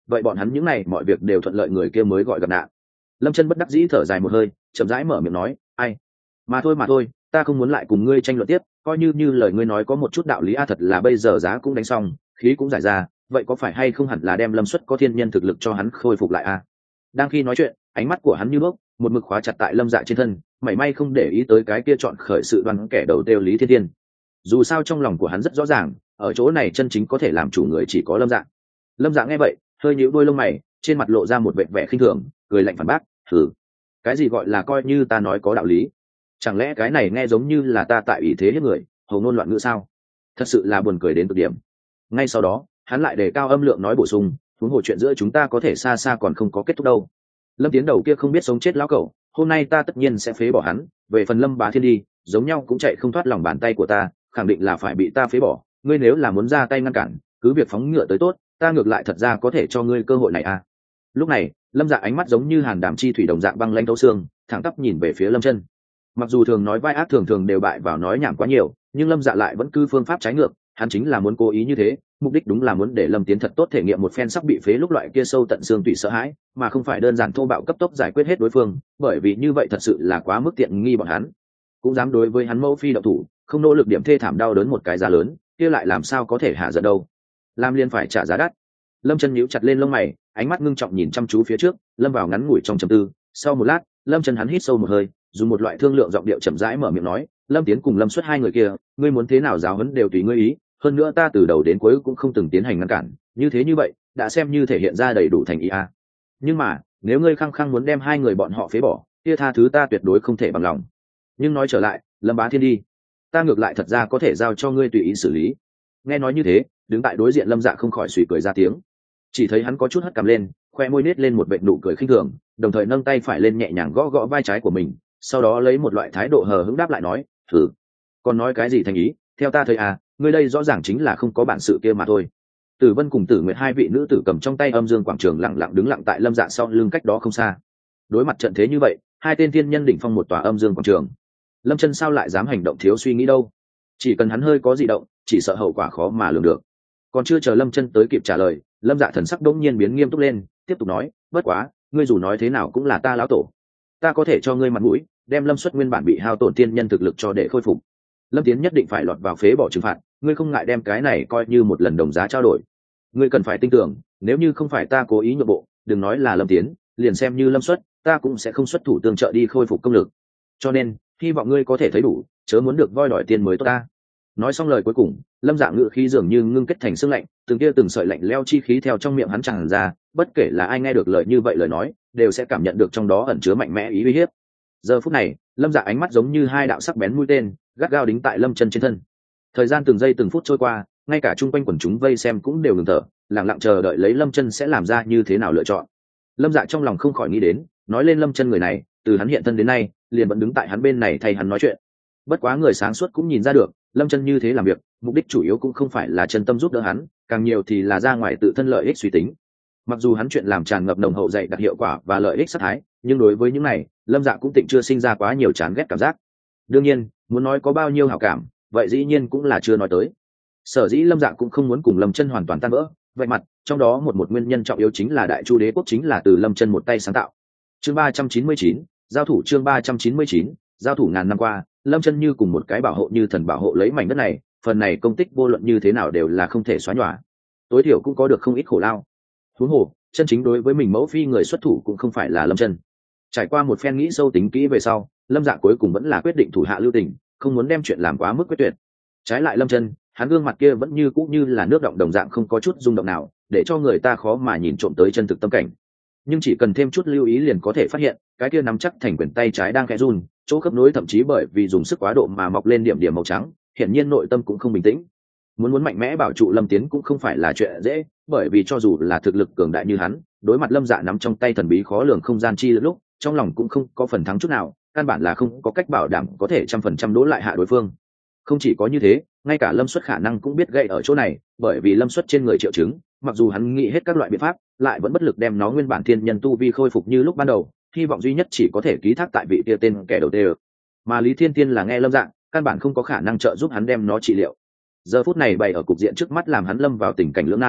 vậy bọn hắn những này mọi việc đều thuận lợi, người kia mới gọi gặp nạn. Lâm Chân bất đắc dĩ thở dài một hơi, chậm rãi mở miệng nói, ai, mà thôi mà thôi, ta không muốn lại cùng ngươi tranh luận tiếp, coi như như lời ngươi nói có một chút đạo lý a, thật là bây giờ giá cũng đánh xong, khí cũng giải ra, vậy có phải hay không hẳn là đem Lâm Xuất có thiên nhân thực lực cho hắn khôi phục lại a. Đang khi nói chuyện, ánh mắt của hắn như đuốc, một mực khóa chặt tại Lâm Dạ trên thân, mảy may không để ý tới cái kia chọn khởi sự đoán kẻ đầu tiêu Lý Thiên Thiên. Dù sao trong lòng của hắn rất rõ ràng, ở chỗ này chân chính có thể làm chủ người chỉ có Lâm Dạ. Lâm Dạ nghe vậy, hơi nhíu đôi lông mày, trên mặt lộ ra một vẻ vẻ khinh thường, cười lạnh phản bác, "Hừ, cái gì gọi là coi như ta nói có đạo lý? Chẳng lẽ cái này nghe giống như là ta tại ý thế hiếp người, hầu ngôn loạn ngữ sao?" Thật sự là buồn cười đến cực điểm. Ngay sau đó, hắn lại đề cao âm lượng nói bổ sung, huống hồ chuyện giữa chúng ta có thể xa xa còn không có kết thúc đâu. Lâm Tiến đầu kia không biết sống chết lão cẩu, hôm nay ta tất nhiên sẽ phế bỏ hắn, về phần Lâm Bá Thiên đi, giống nhau cũng chạy không thoát lòng bàn tay của ta, khẳng định là phải bị ta phế bỏ. Ngươi nếu là muốn ra tay ngăn cản, cứ việc phóng ngựa tới tốt, ta ngược lại thật ra có thể cho ngươi cơ hội này à. Lúc này, Lâm Dạ ánh mắt giống như hàn đàm chi thủy đồng dạng băng lãnh thấu xương, thẳng tắp nhìn về phía Lâm Chân. Mặc dù thường nói vai ác thường thường đều bại vào nói nhảm quá nhiều, nhưng Lâm Dạ lại vẫn cứ phương pháp trái ngược, hắn chính là muốn cố ý như thế, mục đích đúng là muốn để Lâm Tiến thật tốt thể nghiệm một phen sắp bị phế lúc loại kia sâu tận xương tủy sợ hãi, mà không phải đơn giản thô bạo cấp tốc giải quyết hết đối phương, bởi vì như vậy thật sự là quá mức tiện nghi bọn hắn. Cũng dám đối với hắn mẫu phi động thủ, không nỗ lực điểm thê thảm đau đớn một cái giá lớn, kia lại làm sao có thể hạ giận đâu. Lam Liên phải trả giá đắt. Lâm Chân nhíu chặt lên lông mày, ánh mắt ngưng trọng nhìn chăm chú phía trước, lâm vào ngắn ngủi trong trầm tư. Sau một lát, Lâm Chân hắn hít sâu một hơi, dùng một loại thương lượng giọng điệu chậm rãi mở miệng nói, Lâm Tiến cùng Lâm Xuất hai người kia, ngươi muốn thế nào giáo huấn đều tùy ngươi ý, hơn nữa ta từ đầu đến cuối cũng không từng tiến hành ngăn cản, như thế như vậy đã xem như thể hiện ra đầy đủ thành ý a. Nhưng mà nếu ngươi khăng khăng muốn đem hai người bọn họ phế bỏ, kia tha thứ ta tuyệt đối không thể bằng lòng. Nhưng nói trở lại, Lâm Bá Thiên đi, ta ngược lại thật ra có thể giao cho ngươi tùy ý xử lý. Nghe nói như thế, đứng tại đối diện Lâm Dạ không khỏi suy cười ra tiếng. Chỉ thấy hắn có chút hất cằm lên, khoe môi nết lên một vệt nụ cười khinh thường, đồng thời nâng tay phải lên nhẹ nhàng gõ gõ vai trái của mình, sau đó lấy một loại thái độ hờ hững đáp lại nói, thử, còn nói cái gì thành ý, theo ta thấy à, ngươi đây rõ ràng chính là không có bản sự kia mà thôi. Tử Vân cùng Tử Nguyệt hai vị nữ tử cầm trong tay âm dương quảng trường lặng lặng đứng lặng tại Lâm Dạ sau lưng cách đó không xa. Đối mặt trận thế như vậy, hai tên thiên nhân đỉnh phong một tòa âm dương quảng trường, Lâm Chân sao lại dám hành động thiếu suy nghĩ đâu? Chỉ cần hắn hơi có dị động, chỉ sợ hậu quả khó mà lường được. Còn chưa chờ Lâm Chân tới kịp trả lời, Lâm Dạ thần sắc đống nhiên biến nghiêm túc lên, tiếp tục nói, bất quá, ngươi dù nói thế nào cũng là ta lão tổ, ta có thể cho ngươi mặt mũi, đem Lâm Xuất nguyên bản bị hao tổn tiên nhân thực lực cho để khôi phục. Lâm Tiến nhất định phải lọt vào phế bỏ trừng phạt, ngươi không ngại đem cái này coi như một lần đồng giá trao đổi. Ngươi cần phải tin tưởng, nếu như không phải ta cố ý nhượng bộ, đừng nói là Lâm Tiến, liền xem như Lâm Xuất, ta cũng sẽ không xuất thủ tương trợ đi khôi phục công lực. Cho nên, hy vọng ngươi có thể thấy đủ, chớ muốn được voi đòi tiền mới tốt ta. Nói xong lời cuối cùng, Lâm Dạ ngữ khí dường như ngưng kết thành sương lạnh, từng kia từng sợi lạnh leo chi khí theo trong miệng hắn tràn ra, bất kể là ai nghe được lời như vậy lời nói, đều sẽ cảm nhận được trong đó ẩn chứa mạnh mẽ ý uy hiếp. Giờ phút này, Lâm Dạ ánh mắt giống như hai đạo sắc bén mũi tên, gắt gao đính tại Lâm Chân trên thân. Thời gian từng giây từng phút trôi qua, ngay cả chung quanh quần chúng vây xem cũng đều ngừng thở, lặng lặng chờ đợi lấy Lâm Chân sẽ làm ra như thế nào lựa chọn. Lâm Dạ trong lòng không khỏi nghĩ đến, nói lên Lâm Chân người này, từ hắn hiện thân đến nay, liền vẫn đứng tại hắn bên này thay hắn nói chuyện. Bất quá người sáng suốt cũng nhìn ra được, Lâm Chân như thế làm việc, mục đích chủ yếu cũng không phải là chân tâm giúp đỡ hắn, càng nhiều thì là ra ngoài tự thân lợi ích suy tính. Mặc dù hắn chuyện làm tràn ngập nồng hậu dạy đặc hiệu quả và lợi ích sát thái, nhưng đối với những này, Lâm Dạ cũng tịnh chưa sinh ra quá nhiều chán ghét cảm giác. Đương nhiên, muốn nói có bao nhiêu hảo cảm, vậy dĩ nhiên cũng là chưa nói tới. Sở dĩ Lâm Dạ cũng không muốn cùng Lâm Chân hoàn toàn tan vỡ, vậy mặt, trong đó một một nguyên nhân trọng yếu chính là Đại Chu Đế quốc chính là từ Lâm Chân một tay sáng tạo. Chương ba trăm chín mươi chín, giao thủ chương ba trăm chín mươi chín, giao thủ ngàn năm qua, Lâm Chân như cùng một cái bảo hộ như thần bảo hộ lấy mảnh đất này, phần này công tích vô luận như thế nào đều là không thể xóa nhòa. Tối thiểu cũng có được không ít khổ lao. Huống hồ, chân chính đối với mình mẫu phi người xuất thủ cũng không phải là Lâm Chân. Trải qua một phen nghĩ sâu tính kỹ về sau, Lâm Dạ cuối cùng vẫn là quyết định thủ hạ lưu tình, không muốn đem chuyện làm quá mức quyết tuyệt. Trái lại Lâm Chân, hắn gương mặt kia vẫn như cũ như là nước động đồng dạng không có chút rung động nào, để cho người ta khó mà nhìn trộm tới chân thực tâm cảnh. Nhưng chỉ cần thêm chút lưu ý liền có thể phát hiện, cái kia nắm chắc thành quyền tay trái đang khẽ run, chỗ khớp nối thậm chí bởi vì dùng sức quá độ mà mọc lên điểm điểm màu trắng, hiển nhiên nội tâm cũng không bình tĩnh. Muốn muốn mạnh mẽ bảo trụ Lâm Tiến cũng không phải là chuyện dễ, bởi vì cho dù là thực lực cường đại như hắn, đối mặt Lâm Dạ nắm trong tay thần bí khó lường không gian chi lúc, trong lòng cũng không có phần thắng chút nào, căn bản là không có cách bảo đảm có thể trăm phần trăm đỗ lại hạ đối phương. Không chỉ có như thế, ngay cả Lâm Xuất khả năng cũng biết gậy ở chỗ này, bởi vì Lâm Xuất trên người triệu chứng, mặc dù hắn nghĩ hết các loại biện pháp, lại vẫn bất lực đem nó nguyên bản thiên nhân tu vi khôi phục như lúc ban đầu, hy vọng duy nhất chỉ có thể ký thác tại vị kia tên kẻ đầu tê. Mà Lý Thiên Tiên là nghe Lâm Dạ, căn bản không có khả năng trợ giúp hắn đem nó trị liệu. Giờ phút này bày ở cục diện trước mắt làm hắn lâm vào tình cảnh lưỡng nan,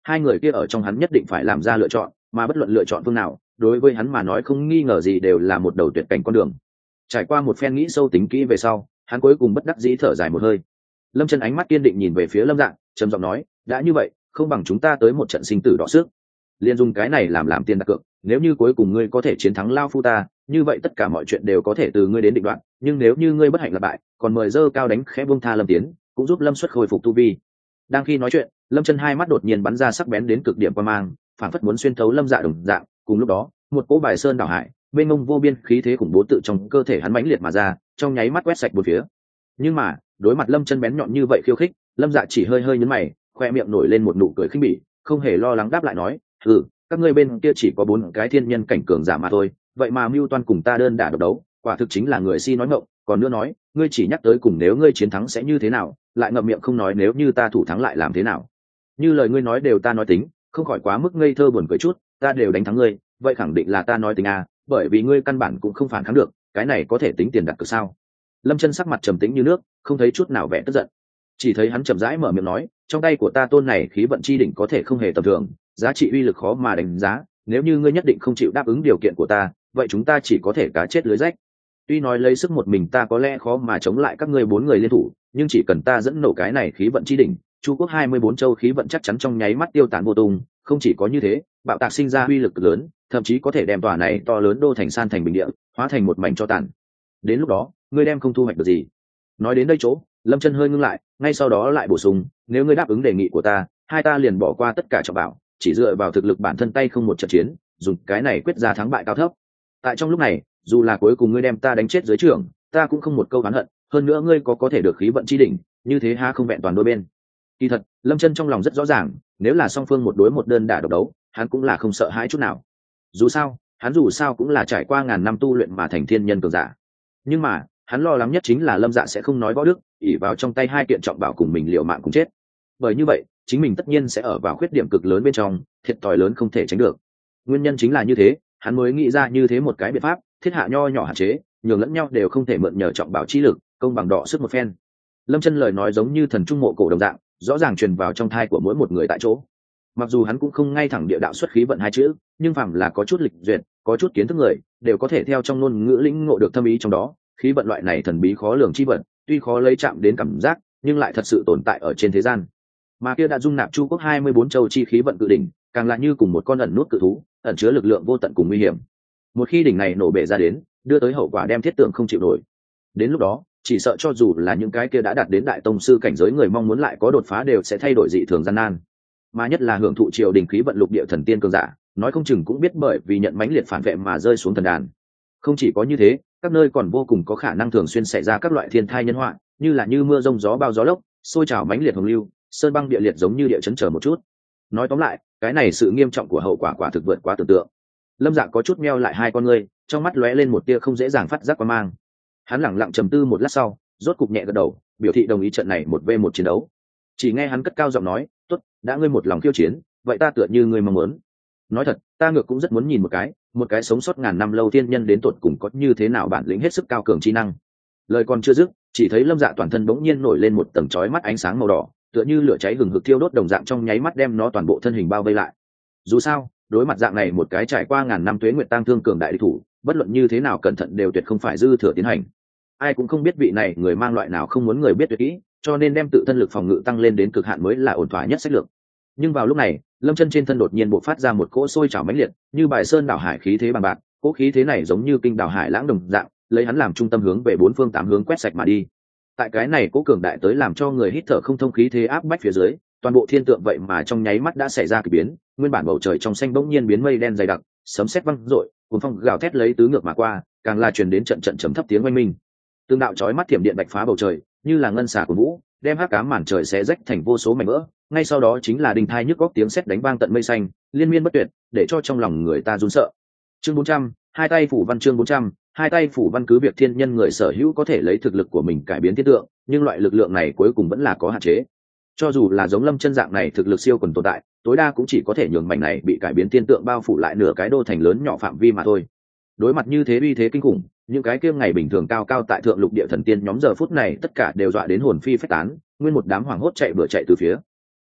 hai người kia ở trong hắn nhất định phải làm ra lựa chọn, mà bất luận lựa chọn phương nào đối với hắn mà nói không nghi ngờ gì đều là một đầu tuyệt cảnh con đường. Trải qua một phen nghĩ sâu tính kỹ về sau, hắn cuối cùng bất đắc dĩ thở dài một hơi. Lâm Chân ánh mắt kiên định nhìn về phía Lâm Dạng, trầm giọng nói, đã như vậy không bằng chúng ta tới một trận sinh tử đọ sức, liền dùng cái này làm làm tiền đặt cược, nếu như cuối cùng ngươi có thể chiến thắng lao phu ta, như vậy tất cả mọi chuyện đều có thể từ ngươi đến định đoạt, nhưng nếu như ngươi bất hạnh là bại, còn mời dơ cao đánh khẽ buông tha Lâm Tiến, cũng giúp Lâm Xuất khôi phục tu vi. Đang khi nói chuyện, Lâm Chân hai mắt đột nhiên bắn ra sắc bén đến cực điểm qua mang, phản phất muốn xuyên thấu Lâm Dạ đồng dạng. Cùng lúc đó, một cỗ bài sơn đảo hải, mênh mông vô biên khí thế khủng bố tự trong cơ thể hắn mãnh liệt mà ra, trong nháy mắt quét sạch bốn phía. Nhưng mà, đối mặt Lâm Chân bén nhọn như vậy khiêu khích, Lâm Dạ chỉ hơi hơi nhướng mày, khoe miệng nổi lên một nụ cười khinh bỉ, không hề lo lắng đáp lại nói, "Ừ, các ngươi bên kia chỉ có bốn cái thiên nhân cảnh cường giả mà thôi, vậy mà mưu toan cùng ta đơn đả độc đấu, quả thực chính là người si nói ngọng, còn nữa nói, ngươi chỉ nhắc tới cùng nếu ngươi chiến thắng sẽ như thế nào, lại ngậm miệng không nói nếu như ta thủ thắng lại làm thế nào. Như lời ngươi nói đều ta nói tính, không khỏi quá mức ngây thơ buồn cười chút, ta đều đánh thắng ngươi, vậy khẳng định là ta nói tính à, bởi vì ngươi căn bản cũng không phản kháng được, cái này có thể tính tiền đặt cược sao?" Lâm Chân sắc mặt trầm tĩnh như nước, không thấy chút nào vẻ tức giận. Chỉ thấy hắn chậm rãi mở miệng nói, trong tay của ta tôn này khí vận chi đỉnh có thể không hề tầm thường, giá trị uy lực khó mà đánh giá, nếu như ngươi nhất định không chịu đáp ứng điều kiện của ta, vậy chúng ta chỉ có thể cá chết lưới rách. Tuy nói lấy sức một mình ta có lẽ khó mà chống lại các ngươi bốn người liên thủ, nhưng chỉ cần ta dẫn nổ cái này khí vận chi đỉnh, Chu quốc hai mươi bốn châu khí vận chắc chắn trong nháy mắt tiêu tán vô tung, không chỉ có như thế, bạo tạc sinh ra uy lực lớn, thậm chí có thể đem tòa này to lớn đô thành san thành bình địa, hóa thành một mảnh cho tàn. Đến lúc đó, ngươi đem không thu hoạch được gì. Nói đến đây chỗ, Lâm Chân hơi ngưng lại, ngay sau đó lại bổ sung, nếu ngươi đáp ứng đề nghị của ta, hai ta liền bỏ qua tất cả trọng bảo, chỉ dựa vào thực lực bản thân tay không một trận chiến, dùng cái này quyết ra thắng bại cao thấp. Tại trong lúc này, dù là cuối cùng ngươi đem ta đánh chết dưới trường, ta cũng không một câu oán hận, hơn nữa ngươi có có thể được khí vận chi đỉnh, như thế ha không vẹn toàn đôi bên. Kỳ thật, Lâm Chân trong lòng rất rõ ràng, nếu là song phương một đối một đơn đả độc đấu, hắn cũng là không sợ hãi chút nào. Dù sao, hắn dù sao cũng là trải qua ngàn năm tu luyện mà thành thiên nhân cường giả. Nhưng mà, hắn lo lắng nhất chính là Lâm Dạ sẽ không nói võ đức, ỷ vào trong tay hai kiện trọng bảo cùng mình liều mạng cùng chết. Bởi như vậy, chính mình tất nhiên sẽ ở vào khuyết điểm cực lớn bên trong, thiệt thòi lớn không thể tránh được. Nguyên nhân chính là như thế, hắn mới nghĩ ra như thế một cái biện pháp, thiết hạ nho nhỏ hạn chế, nhường lẫn nhau đều không thể mượn nhờ trọng bảo chi lực, công bằng đọ sức một phen. Lâm Chân lời nói giống như thần trung mộ cổ đồng dạng, rõ ràng truyền vào trong thai của mỗi một người tại chỗ. Mặc dù hắn cũng không ngay thẳng địa đạo xuất khí vận hai chữ, nhưng phàm là có chút lịch duyệt, có chút kiến thức người, đều có thể theo trong ngôn ngữ lĩnh ngộ được thâm ý trong đó. Khí vận loại này thần bí khó lường chi vận, tuy khó lấy chạm đến cảm giác, nhưng lại thật sự tồn tại ở trên thế gian. Mà kia đã dung nạp Chu quốc hai mươi bốn châu chi khí vận cự đỉnh, càng lại như cùng một con ẩn nút cự thú, ẩn chứa lực lượng vô tận cùng nguy hiểm. Một khi đỉnh này nổ bể ra đến, đưa tới hậu quả đem thiết tượng không chịu nổi. Đến lúc đó, chỉ sợ cho dù là những cái kia đã đạt đến đại tông sư cảnh giới người mong muốn lại có đột phá đều sẽ thay đổi dị thường gian nan. Mà nhất là hưởng thụ triều đình khí vận lục địa thần tiên cường giả, nói không chừng cũng biết bởi vì nhận mãnh liệt phản vệ mà rơi xuống thần đàn. Không chỉ có như thế, các nơi còn vô cùng có khả năng thường xuyên xảy ra các loại thiên thai nhân họa, như là như mưa rông gió bao gió lốc, sôi trào mãnh liệt hồng lưu, sơn băng địa liệt giống như địa chấn trở một chút. Nói tóm lại, cái này sự nghiêm trọng của hậu quả quả thực vượt quá tưởng tượng. Lâm Dạ có chút meo lại hai con ngươi, trong mắt lóe lên một tia không dễ dàng phát giác quan mang. Hắn lẳng lặng trầm tư một lát sau, rốt cục nhẹ gật đầu, biểu thị đồng ý trận này một v một chiến đấu. Chỉ nghe hắn cất cao giọng nói, "Tốt, đã ngươi một lòng khiêu chiến, vậy ta tựa như ngươi mong muốn." Nói thật, ta ngược cũng rất muốn nhìn một cái, một cái sống sót ngàn năm lâu thiên nhân đến tột cùng có như thế nào bản lĩnh hết sức cao cường chi năng. Lời còn chưa dứt, chỉ thấy Lâm Dạ toàn thân bỗng nhiên nổi lên một tầng chói mắt ánh sáng màu đỏ, tựa như lửa cháy hừng hực thiêu đốt đồng dạng trong nháy mắt đem nó toàn bộ thân hình bao vây lại. Dù sao, đối mặt dạng này một cái trải qua ngàn năm tuế nguyệt tang thương cường đại địch thủ, bất luận như thế nào cẩn thận đều tuyệt không phải dư thừa tiến hành. Ai cũng không biết vị này người mang loại nào không muốn người biết tuyệt kỹ, cho nên đem tự thân lực phòng ngự tăng lên đến cực hạn mới là ổn thỏa nhất sách lược. Nhưng vào lúc này, Lâm Chân trên thân đột nhiên bộc phát ra một cỗ sôi trào mãnh liệt, như bài sơn đảo hải khí thế bằng bạc, cỗ khí thế này giống như kinh đảo hải lãng đồng dạng, lấy hắn làm trung tâm hướng về bốn phương tám hướng quét sạch mà đi. Tại cái này cỗ cường đại tới làm cho người hít thở không thông khí thế áp bách phía dưới, toàn bộ thiên tượng vậy mà trong nháy mắt đã xảy ra kỳ biến, nguyên bản bầu trời trong xanh bỗng nhiên biến mây đen dày đặc, sấm sét vang rội, cuồng phong gào thét lấy tứ ngược mà qua, càng là truyền đến trận trận trầm thấp tiếng oanh minh. Tương đạo chói mắt thiểm điện bạch phá bầu trời, như là ngân xà của vũ, đem hắc ám màn trời xé rách thành vô số mảnh vỡ, ngay sau đó chính là đinh thai nhức góc tiếng sét đánh vang tận mây xanh, liên miên bất tuyệt, để cho trong lòng người ta run sợ. Chương bốn trăm, hai tay phủ văn chương bốn trăm, hai tay phủ văn cứ việc thiên nhân người sở hữu có thể lấy thực lực của mình cải biến thiên tượng, nhưng loại lực lượng này cuối cùng vẫn là có hạn chế. Cho dù là giống Lâm Chân dạng này thực lực siêu quần tồn tại, tối đa cũng chỉ có thể nhường mảnh này bị cải biến thiên tượng bao phủ lại nửa cái đô thành lớn nhỏ phạm vi mà thôi. Đối mặt như thế uy thế kinh khủng, những cái kia ngày bình thường cao cao tại thượng lục địa thần tiên nhóm giờ phút này tất cả đều dọa đến hồn phi phách tán, nguyên một đám hoảng hốt chạy bừa chạy từ phía.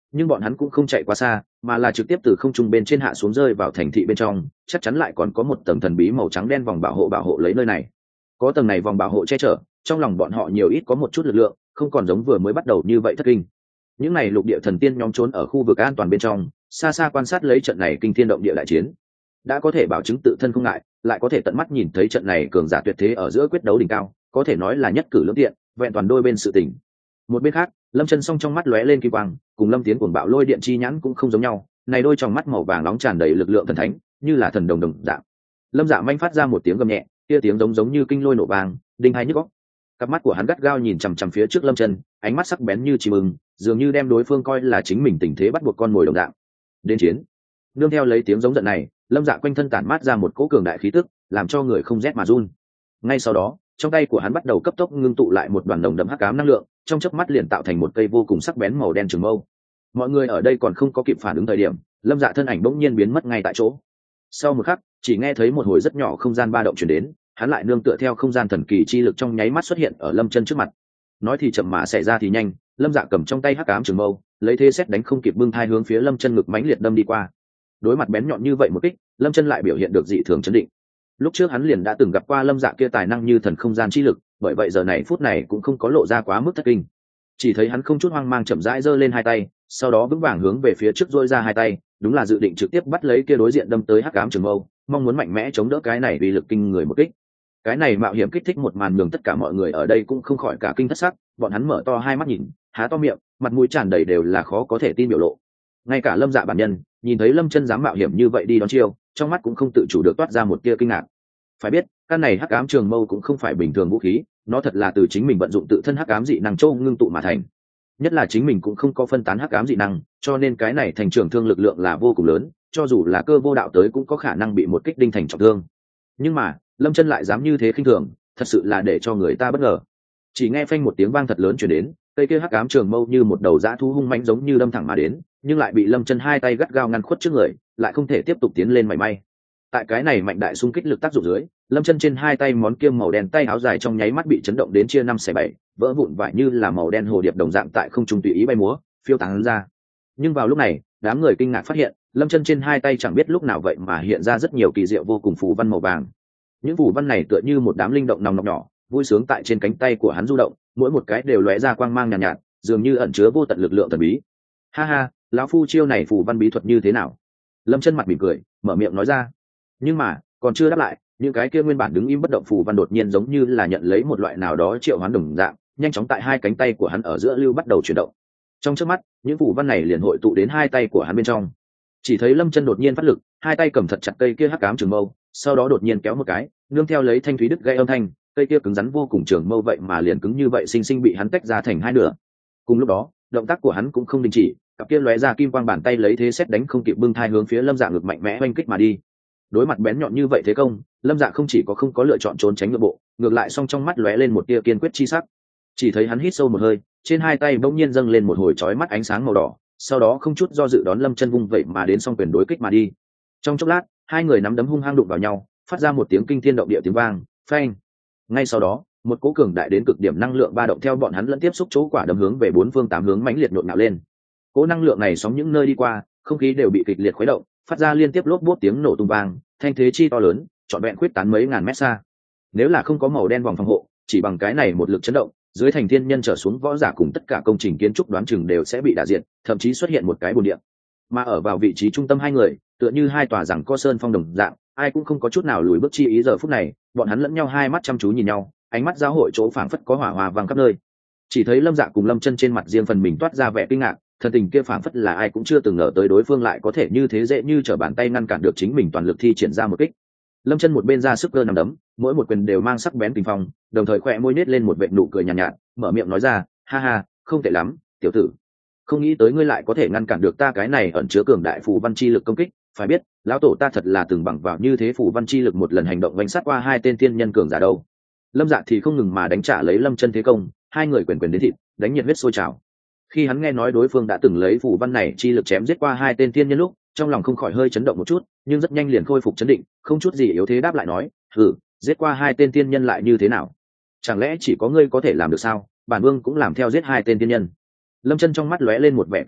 nhưng bọn hắn cũng không chạy quá xa, mà là trực tiếp từ không trung bên trên hạ xuống rơi vào thành thị bên trong, chắc chắn lại còn có một tầng thần bí màu trắng đen vòng bảo hộ bảo hộ lấy nơi này. Có tầng này vòng bảo hộ che chở, trong lòng bọn họ nhiều ít có một chút lực lượng, không còn giống vừa mới bắt đầu như vậy thất kinh. Những này lục địa thần tiên nhóm trốn ở khu vực an toàn bên trong, xa xa quan sát lấy trận này kinh thiên động địa đại chiến. Đã có thể bảo chứng tự thân không ngại, lại có thể tận mắt nhìn thấy trận này cường giả tuyệt thế ở giữa quyết đấu đỉnh cao, có thể nói là nhất cử lưỡng tiện, vẹn toàn đôi bên sự tình. Một bên khác, Lâm Chân Song trong mắt lóe lên kỳ quang, cùng Lâm Tiến cuồng bạo lôi điện chi nhãn cũng không giống nhau, này đôi tròng mắt màu vàng nóng tràn đầy lực lượng thần thánh, như là thần đồng đồng dạng. Lâm Dạ manh phát ra một tiếng gầm nhẹ, kia tiếng giống giống như kinh lôi nổ vang, đinh hai nhức óc. Cặp mắt của hắn gắt gao nhìn chằm chằm phía trước Lâm Chân, ánh mắt sắc bén như chim ưng, dường như đem đối phương coi là chính mình tình thế bắt buộc con mồi đồng dạng. Đến chiến. Nương theo lấy tiếng giống giận này, Lâm Dạ quanh thân tản mát ra một cỗ cường đại khí tức, làm cho người không rét mà run. Ngay sau đó, trong tay của hắn bắt đầu cấp tốc ngưng tụ lại một đoàn đồng đậm hắc ám năng lượng, trong chớp mắt liền tạo thành một cây vô cùng sắc bén màu đen trường mâu. Mọi người ở đây còn không có kịp phản ứng thời điểm, Lâm Dạ thân ảnh bỗng nhiên biến mất ngay tại chỗ. Sau một khắc, chỉ nghe thấy một hồi rất nhỏ không gian ba động truyền đến, hắn lại nương tựa theo không gian thần kỳ chi lực trong nháy mắt xuất hiện ở Lâm Chân trước mặt. Nói thì chậm mà xảy ra thì nhanh, Lâm Dạ cầm trong tay hắc ám trường mâu, lấy thế xét đánh không kịp bưng thai hướng phía Lâm Chân ngực mãnh liệt đâm đi qua. Đối mặt bén nhọn như vậy một kích, Lâm Chân lại biểu hiện được dị thường chấn định. Lúc trước hắn liền đã từng gặp qua Lâm Dạ kia tài năng như thần không gian chi lực, bởi vậy giờ này phút này cũng không có lộ ra quá mức thất kinh. Chỉ thấy hắn không chút hoang mang chậm rãi giơ lên hai tay, sau đó vững vàng hướng về phía trước duỗi ra hai tay, đúng là dự định trực tiếp bắt lấy kia đối diện đâm tới hắc ám trường mâu, mong muốn mạnh mẽ chống đỡ cái này vì lực kinh người một kích. Cái này mạo hiểm kích thích một màn nhường tất cả mọi người ở đây cũng không khỏi cả kinh thất sắc, bọn hắn mở to hai mắt nhìn, há to miệng, mặt mũi tràn đầy đều là khó có thể tin biểu lộ. Ngay cả Lâm Dạ bản nhân, nhìn thấy Lâm Chân dám mạo hiểm như vậy đi đón chiêu, trong mắt cũng không tự chủ được toát ra một tia kinh ngạc. Phải biết, căn này hắc ám trường mâu cũng không phải bình thường vũ khí, nó thật là từ chính mình vận dụng tự thân hắc ám dị năng châu ngưng tụ mà thành. Nhất là chính mình cũng không có phân tán hắc ám dị năng, cho nên cái này thành trường thương lực lượng là vô cùng lớn, cho dù là cơ vô đạo tới cũng có khả năng bị một kích đinh thành trọng thương. Nhưng mà, Lâm Chân lại dám như thế khinh thường, thật sự là để cho người ta bất ngờ. Chỉ nghe phanh một tiếng vang thật lớn truyền đến, cây kia hắc ám trường mâu như một đầu dã thú hung mãnh giống như đâm thẳng mà đến, nhưng lại bị Lâm Chân hai tay gắt gao ngăn khuất trước người, lại không thể tiếp tục tiến lên mảy may. Tại cái này mạnh đại xung kích lực tác dụng dưới, Lâm Chân trên hai tay món kiêm màu đen tay áo dài trong nháy mắt bị chấn động đến chia năm xẻ bảy, vỡ vụn vải như là màu đen hồ điệp đồng dạng tại không trung tùy ý bay múa, phiêu tán ra. Nhưng vào lúc này, đám người kinh ngạc phát hiện, Lâm Chân trên hai tay chẳng biết lúc nào vậy mà hiện ra rất nhiều kỳ diệu vô cùng phù văn màu vàng. Những phù văn này tựa như một đám linh động nòng nọc nhỏ, vui sướng tại trên cánh tay của hắn du động, mỗi một cái đều lóe ra quang mang nhàn nhạt, nhạt, dường như ẩn chứa vô tận lực lượng thần bí. Ha ha, lão phu chiêu này phù văn bí thuật như thế nào? Lâm Chân mặt mỉm cười, mở miệng nói ra. Nhưng mà, còn chưa đáp lại, những cái kia nguyên bản đứng im bất động phù văn đột nhiên giống như là nhận lấy một loại nào đó triệu hoán đồng dạng, nhanh chóng tại hai cánh tay của hắn ở giữa lưu bắt đầu chuyển động. Trong chớp mắt, những phù văn này liền hội tụ đến hai tay của hắn bên trong. Chỉ thấy Lâm Chân đột nhiên phát lực, hai tay cầm thật chặt cây kia hắc ám trường mâu, sau đó đột nhiên kéo một cái, nương theo lấy thanh thúy đứt gãy âm thanh, cây kia cứng rắn vô cùng trường mâu vậy mà liền cứng như vậy sinh sinh bị hắn tách ra thành hai nửa. Cùng lúc đó, động tác của hắn cũng không đình chỉ, cặp kia lóe ra kim quang bàn tay lấy thế xét đánh không kịp bưng thai hướng phía Lâm Dạ ngực mạnh mẽ oanh kích mà đi. Đối mặt bén nhọn như vậy thế công, Lâm Dạ không chỉ có không có lựa chọn trốn tránh ngược bộ, ngược lại song trong mắt lóe lên một tia kiên quyết chi sắc. Chỉ thấy hắn hít sâu một hơi, trên hai tay bỗng nhiên dâng lên một hồi chói mắt ánh sáng màu đỏ, sau đó không chút do dự đón Lâm Chân vung vậy mà đến song quyền đối kích mà đi. Trong chốc lát, hai người nắm đấm hung hăng đụng vào nhau, phát ra một tiếng kinh thiên động địa tiếng vang, phanh. Ngay sau đó, một cỗ cường đại đến cực điểm năng lượng ba động theo bọn hắn lẫn tiếp xúc chỗ quả đấm hướng về bốn phương tám hướng mãnh liệt nhộn nhạo lên. Cỗ năng lượng này sóng những nơi đi qua, không khí đều bị kịch liệt khuấy động, phát ra liên tiếp lốp bốp tiếng nổ tung vang, thanh thế chi to lớn, trọn vẹn khuyết tán mấy ngàn mét xa. Nếu là không có màu đen vòng phòng hộ, chỉ bằng cái này một lực chấn động, dưới thành thiên nhân trở xuống võ giả cùng tất cả công trình kiến trúc đoán chừng đều sẽ bị đả diệt, thậm chí xuất hiện một cái bồn địa. Mà ở vào vị trí trung tâm hai người, tựa như hai tòa rằng co sơn phong đồng dạng, ai cũng không có chút nào lùi bước chi ý. Giờ phút này, bọn hắn lẫn nhau hai mắt chăm chú nhìn nhau, ánh mắt giao hội chỗ phảng phất có hỏa hoa vang khắp nơi. Chỉ thấy Lâm Dạ cùng Lâm Chân trên mặt riêng phần mình toát ra vẻ kinh ngạc, thần tình kia phảng phất là ai cũng chưa từng ngờ tới đối phương lại có thể như thế dễ như trở bàn tay ngăn cản được chính mình toàn lực thi triển ra một kích. Lâm Chân một bên ra sức cơ nằm đấm, mỗi một quyền đều mang sắc bén kinh phong, đồng thời khỏe môi nết lên một vệt nụ cười nhàn nhạt, nhạt, mở miệng nói ra, ha ha, không tệ lắm, tiểu tử. Không nghĩ tới ngươi lại có thể ngăn cản được ta cái này ẩn chứa cường đại phù văn chi lực công kích, phải biết, lão tổ ta thật là từng bằng vào như thế phù văn chi lực một lần hành động vành sát qua hai tên tiên nhân cường giả đâu. Lâm Dạ thì không ngừng mà đánh trả lấy Lâm Chân thế công, hai người quyền quyền đến thịt, đánh nhiệt huyết sôi trào. Khi hắn nghe nói đối phương đã từng lấy phù văn này chi lực chém giết qua hai tên tiên nhân lúc, trong lòng không khỏi hơi chấn động một chút, nhưng rất nhanh liền khôi phục chấn định, không chút gì yếu thế đáp lại nói, "Hừ, giết qua hai tên tiên nhân lại như thế nào? Chẳng lẽ chỉ có ngươi có thể làm được sao? Bản vương cũng làm theo giết hai tên tiên nhân." Lâm Chân trong mắt lóe lên một vẻ kinh ngạc,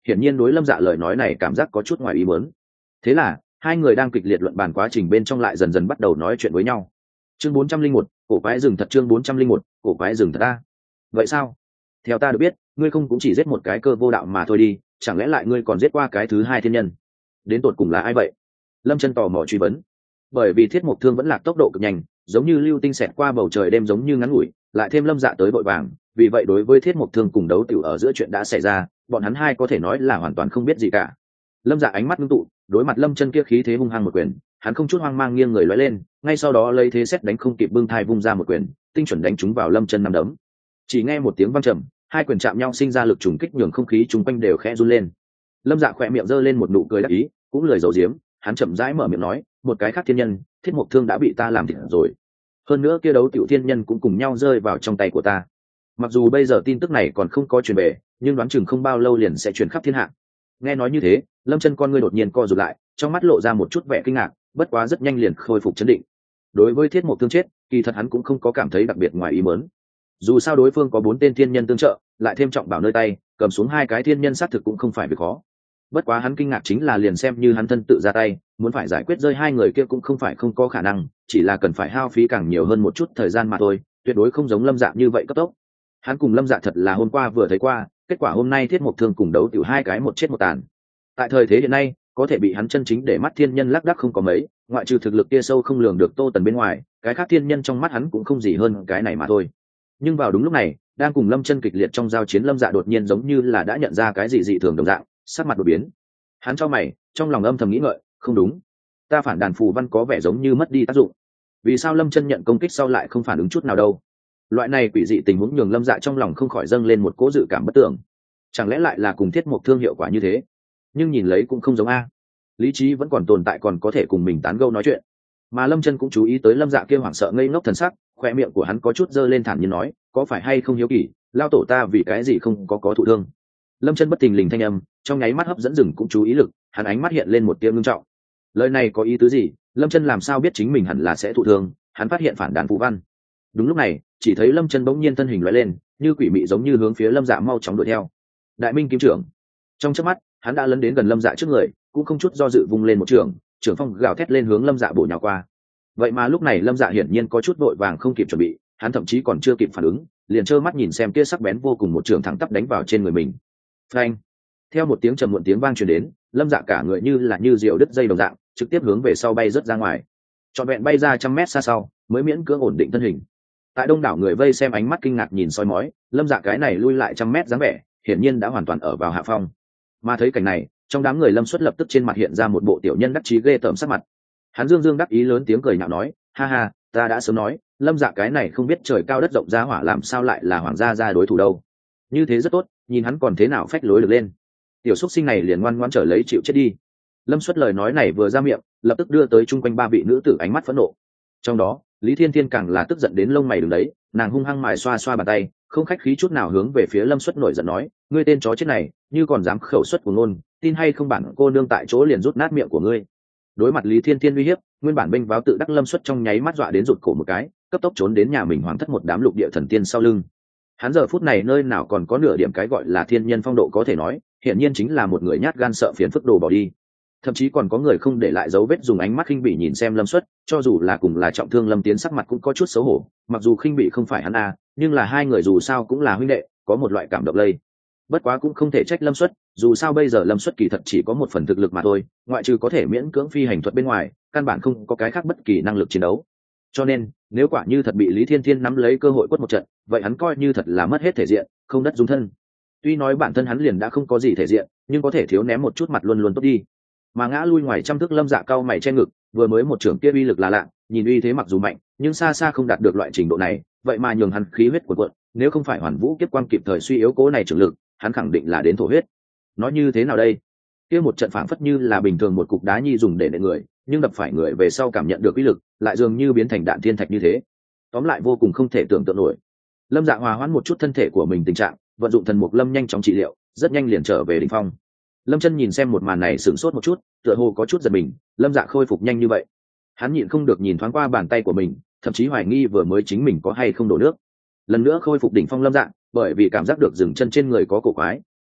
hiển nhiên đối lâm dạ lời nói này cảm giác có chút ngoài ý muốn. Thế là hai người đang kịch liệt luận bàn quá trình bên trong lại dần dần bắt đầu nói chuyện với nhau. Chương bốn trăm linh một, cổ quái rừng thật. Chương bốn trăm linh một, cổ quái rừng thật. Ta vậy sao? Theo ta được biết, ngươi không cũng chỉ giết một cái cơ vô đạo mà thôi đi, chẳng lẽ lại ngươi còn giết qua cái thứ hai thiên nhân? Đến tột cùng là ai vậy? Lâm Chân tò mò truy vấn. Bởi vì Thiết Mộc Thương vẫn lạc tốc độ cực nhanh, giống như lưu tinh xẹt qua bầu trời đêm giống như ngắn ngủi, lại thêm Lâm Dạ tới vội vàng, vì vậy đối với Thiết Mộc Thương cùng đấu tiểu ở giữa chuyện đã xảy ra, bọn hắn hai có thể nói là hoàn toàn không biết gì cả. Lâm Dạ ánh mắt ngưng tụ, đối mặt Lâm Chân kia khí thế hung hăng một quyền, hắn không chút hoang mang nghiêng người lóe lên, ngay sau đó lấy thế xét đánh không kịp bưng thai vung ra một quyền, tinh chuẩn đánh trúng vào Lâm Chân nằm đấm. Chỉ nghe một tiếng vang trầm, hai quyền chạm nhau sinh ra lực trùng kích nhường không khí chung quanh đều khẽ run lên. Lâm Dạ khỏe miệng giơ lên một nụ cười đắc ý, cũng lười giấu giếm, hắn chậm rãi mở miệng nói, một cái khác thiên nhân, Thiết Mộc Thương đã bị ta làm thịt rồi. Hơn nữa kia đấu tiểu thiên nhân cũng cùng nhau rơi vào trong tay của ta. Mặc dù bây giờ tin tức này còn không có truyền về, nhưng đoán chừng không bao lâu liền sẽ truyền khắp thiên hạ. Nghe nói như thế, Lâm Chân con ngươi đột nhiên co rụt lại, trong mắt lộ ra một chút vẻ kinh ngạc, bất quá rất nhanh liền khôi phục trấn định. Đối với Thiết Mộc Thương chết, kỳ thật hắn cũng không có cảm thấy đặc biệt ngoài ý muốn. Dù sao đối phương có bốn tên thiên nhân tương trợ, lại thêm trọng bảo nơi tay, cầm xuống hai cái thiên nhân sát thực cũng không phải việc khó. Bất quá hắn kinh ngạc chính là liền xem như hắn thân tự ra tay, muốn phải giải quyết rơi hai người kia cũng không phải không có khả năng, chỉ là cần phải hao phí càng nhiều hơn một chút thời gian mà thôi, tuyệt đối không giống Lâm Dạ như vậy cấp tốc. Hắn cùng Lâm Dạ thật là hôm qua vừa thấy qua, kết quả hôm nay Thiết Mộc Thương cùng đấu tiểu hai cái một chết một tàn. Tại thời thế hiện nay, có thể bị hắn chân chính để mắt thiên nhân lác đác không có mấy, ngoại trừ thực lực kia sâu không lường được Tô Tần bên ngoài, cái khác thiên nhân trong mắt hắn cũng không gì hơn cái này mà thôi. Nhưng vào đúng lúc này, đang cùng Lâm Chân kịch liệt trong giao chiến, Lâm Dạ đột nhiên giống như là đã nhận ra cái gì dị thường đồng dạng, sắc mặt đột biến. Hắn chau mày, trong lòng âm thầm nghĩ ngợi, không đúng, ta phản đàn phù văn có vẻ giống như mất đi tác dụng. Vì sao Lâm Chân nhận công kích sau lại không phản ứng chút nào đâu? Loại này quỷ dị tình huống nhường Lâm Dạ trong lòng không khỏi dâng lên một cỗ dự cảm bất tưởng. Chẳng lẽ lại là cùng Thiết Mộc Thương hiệu quả như thế? Nhưng nhìn lấy cũng không giống a. Lý trí vẫn còn tồn tại, còn có thể cùng mình tán gẫu nói chuyện. Mà Lâm Chân cũng chú ý tới Lâm Dạ kia hoảng sợ ngây ngốc thần sắc, khoe miệng của hắn có chút dơ lên thản nhiên nói, có phải hay không hiếu kỳ, lao tổ ta vì cái gì không có có thụ thương? Lâm Chân bất thình lình thanh âm, trong nháy mắt hấp dẫn rừng cũng chú ý lực, hắn ánh mắt hiện lên một tia ngưng trọng. Lời này có ý tứ gì? Lâm Chân làm sao biết chính mình hẳn là sẽ thụ thương? Hắn phát hiện phản đàn phù văn. Đúng lúc này, chỉ thấy Lâm Chân bỗng nhiên thân hình lóe lên, như quỷ mị giống như hướng phía Lâm Dạ mau chóng đuổi theo. Đại Minh kiếm trưởng. Trong chớp mắt, hắn đã lấn đến gần Lâm Dạ trước người, cũng không chút do dự vung lên một trường, trường phong gào thét lên hướng Lâm Dạ bổ nhào qua. Vậy mà lúc này Lâm Dạ hiển nhiên có chút vội vàng không kịp chuẩn bị, hắn thậm chí còn chưa kịp phản ứng, liền trơ mắt nhìn xem kia sắc bén vô cùng một trường thẳng tắp đánh vào trên người mình. Phanh! Theo một tiếng trầm muộn tiếng vang truyền đến, Lâm Dạ cả người như là như diều đứt dây đồng dạng, trực tiếp hướng về sau bay rớt ra ngoài. Trọn vẹn bay ra trăm mét xa sau, mới miễn cưỡng ổn định thân hình. Tại đông đảo người vây xem ánh mắt kinh ngạc nhìn soi mói, Lâm Dạ cái này lui lại trăm mét dáng vẻ, hiển nhiên đã hoàn toàn ở vào hạ phong. Mà thấy cảnh này, trong đám người Lâm Xuất lập tức trên mặt hiện ra một bộ tiểu nhân đắc chí ghê tởm sắc mặt. Hắn dương dương đắc ý lớn tiếng cười nhạo nói, ha ha, ta đã sớm nói, Lâm Dạ cái này không biết trời cao đất rộng ra hỏa làm sao lại là hoàng gia gia đối thủ đâu. Như thế rất tốt, nhìn hắn còn thế nào phách lối được lên. Tiểu xúc sinh này liền ngoan ngoãn trở lấy chịu chết đi. Lâm Xuất lời nói này vừa ra miệng, lập tức đưa tới chung quanh ba vị nữ tử ánh mắt phẫn nộ. Trong đó, Lý Thiên Thiên càng là tức giận đến lông mày đứng đấy, nàng hung hăng mài xoa xoa bàn tay, không khách khí chút nào hướng về phía Lâm Xuất nổi giận nói, ngươi tên chó chết này, như còn dám khẩu xuất của ngôn, tin hay không bản cô nương tại chỗ liền rút nát miệng của ngươi. Đối mặt Lý Thiên Thiên uy hiếp, nguyên bản bênh váo tự đắc Lâm Xuất trong nháy mắt dọa đến rụt cổ một cái, cấp tốc trốn đến nhà mình hoàng thất một đám lục địa thần tiên sau lưng. Hắn giờ phút này nơi nào còn có nửa điểm cái gọi là thiên nhân phong độ có thể nói, hiển nhiên chính là một người nhát gan sợ phiền phức đồ bỏ đi. Thậm chí còn có người không để lại dấu vết dùng ánh mắt khinh bỉ nhìn xem Lâm Xuất, cho dù là cùng là trọng thương Lâm Tiến sắc mặt cũng có chút xấu hổ, mặc dù khinh bỉ không phải hắn a, nhưng là hai người dù sao cũng là huynh đệ, có một loại cảm động lây. Bất quá cũng không thể trách Lâm Xuất, dù sao bây giờ Lâm Xuất kỳ thật chỉ có một phần thực lực mà thôi, ngoại trừ có thể miễn cưỡng phi hành thuật bên ngoài, căn bản không có cái khác bất kỳ năng lực chiến đấu. Cho nên, nếu quả như thật bị Lý Thiên Thiên nắm lấy cơ hội quất một trận, vậy hắn coi như thật là mất hết thể diện, không đất dung thân. Tuy nói bản thân hắn liền đã không có gì thể diện, nhưng có thể thiếu ném một chút mặt luôn luôn tốt đi. Mà ngã lui ngoài trăm thước Lâm Dạ cao mày che ngực, vừa mới một trưởng kia uy lực là lạ, nhìn uy thế mặc dù mạnh, nhưng xa xa không đạt được loại trình độ này, vậy mà nhường hắn khí huyết cuộn cuộn, nếu không phải Hoàn Vũ kiếp quang kịp thời suy yếu cố này trưởng lực, hắn khẳng định là đến thổ huyết. Nói như thế nào đây? Kia một trận phảng phất như là bình thường một cục đá nhi dùng để nện người, nhưng đập phải người về sau cảm nhận được uy lực, lại dường như biến thành đạn thiên thạch như thế. Tóm lại vô cùng không thể tưởng tượng nổi. Lâm Dạ hòa hoãn một chút thân thể của mình tình trạng, vận dụng thần mục lâm nhanh chóng trị liệu, rất nhanh liền trở về đỉnh phong. Lâm Chân nhìn xem một màn này sửng sốt một chút, tựa hồ có chút giật mình, Lâm Dạ khôi phục nhanh như vậy. Hắn nhịn không được nhìn thoáng qua bàn tay của mình, thậm chí hoài nghi vừa mới chính mình có hay không đổ nước. Lần nữa khôi phục đỉnh phong Lâm Dạ, bởi vì cảm giác được dừng chân trên người có cổ quái,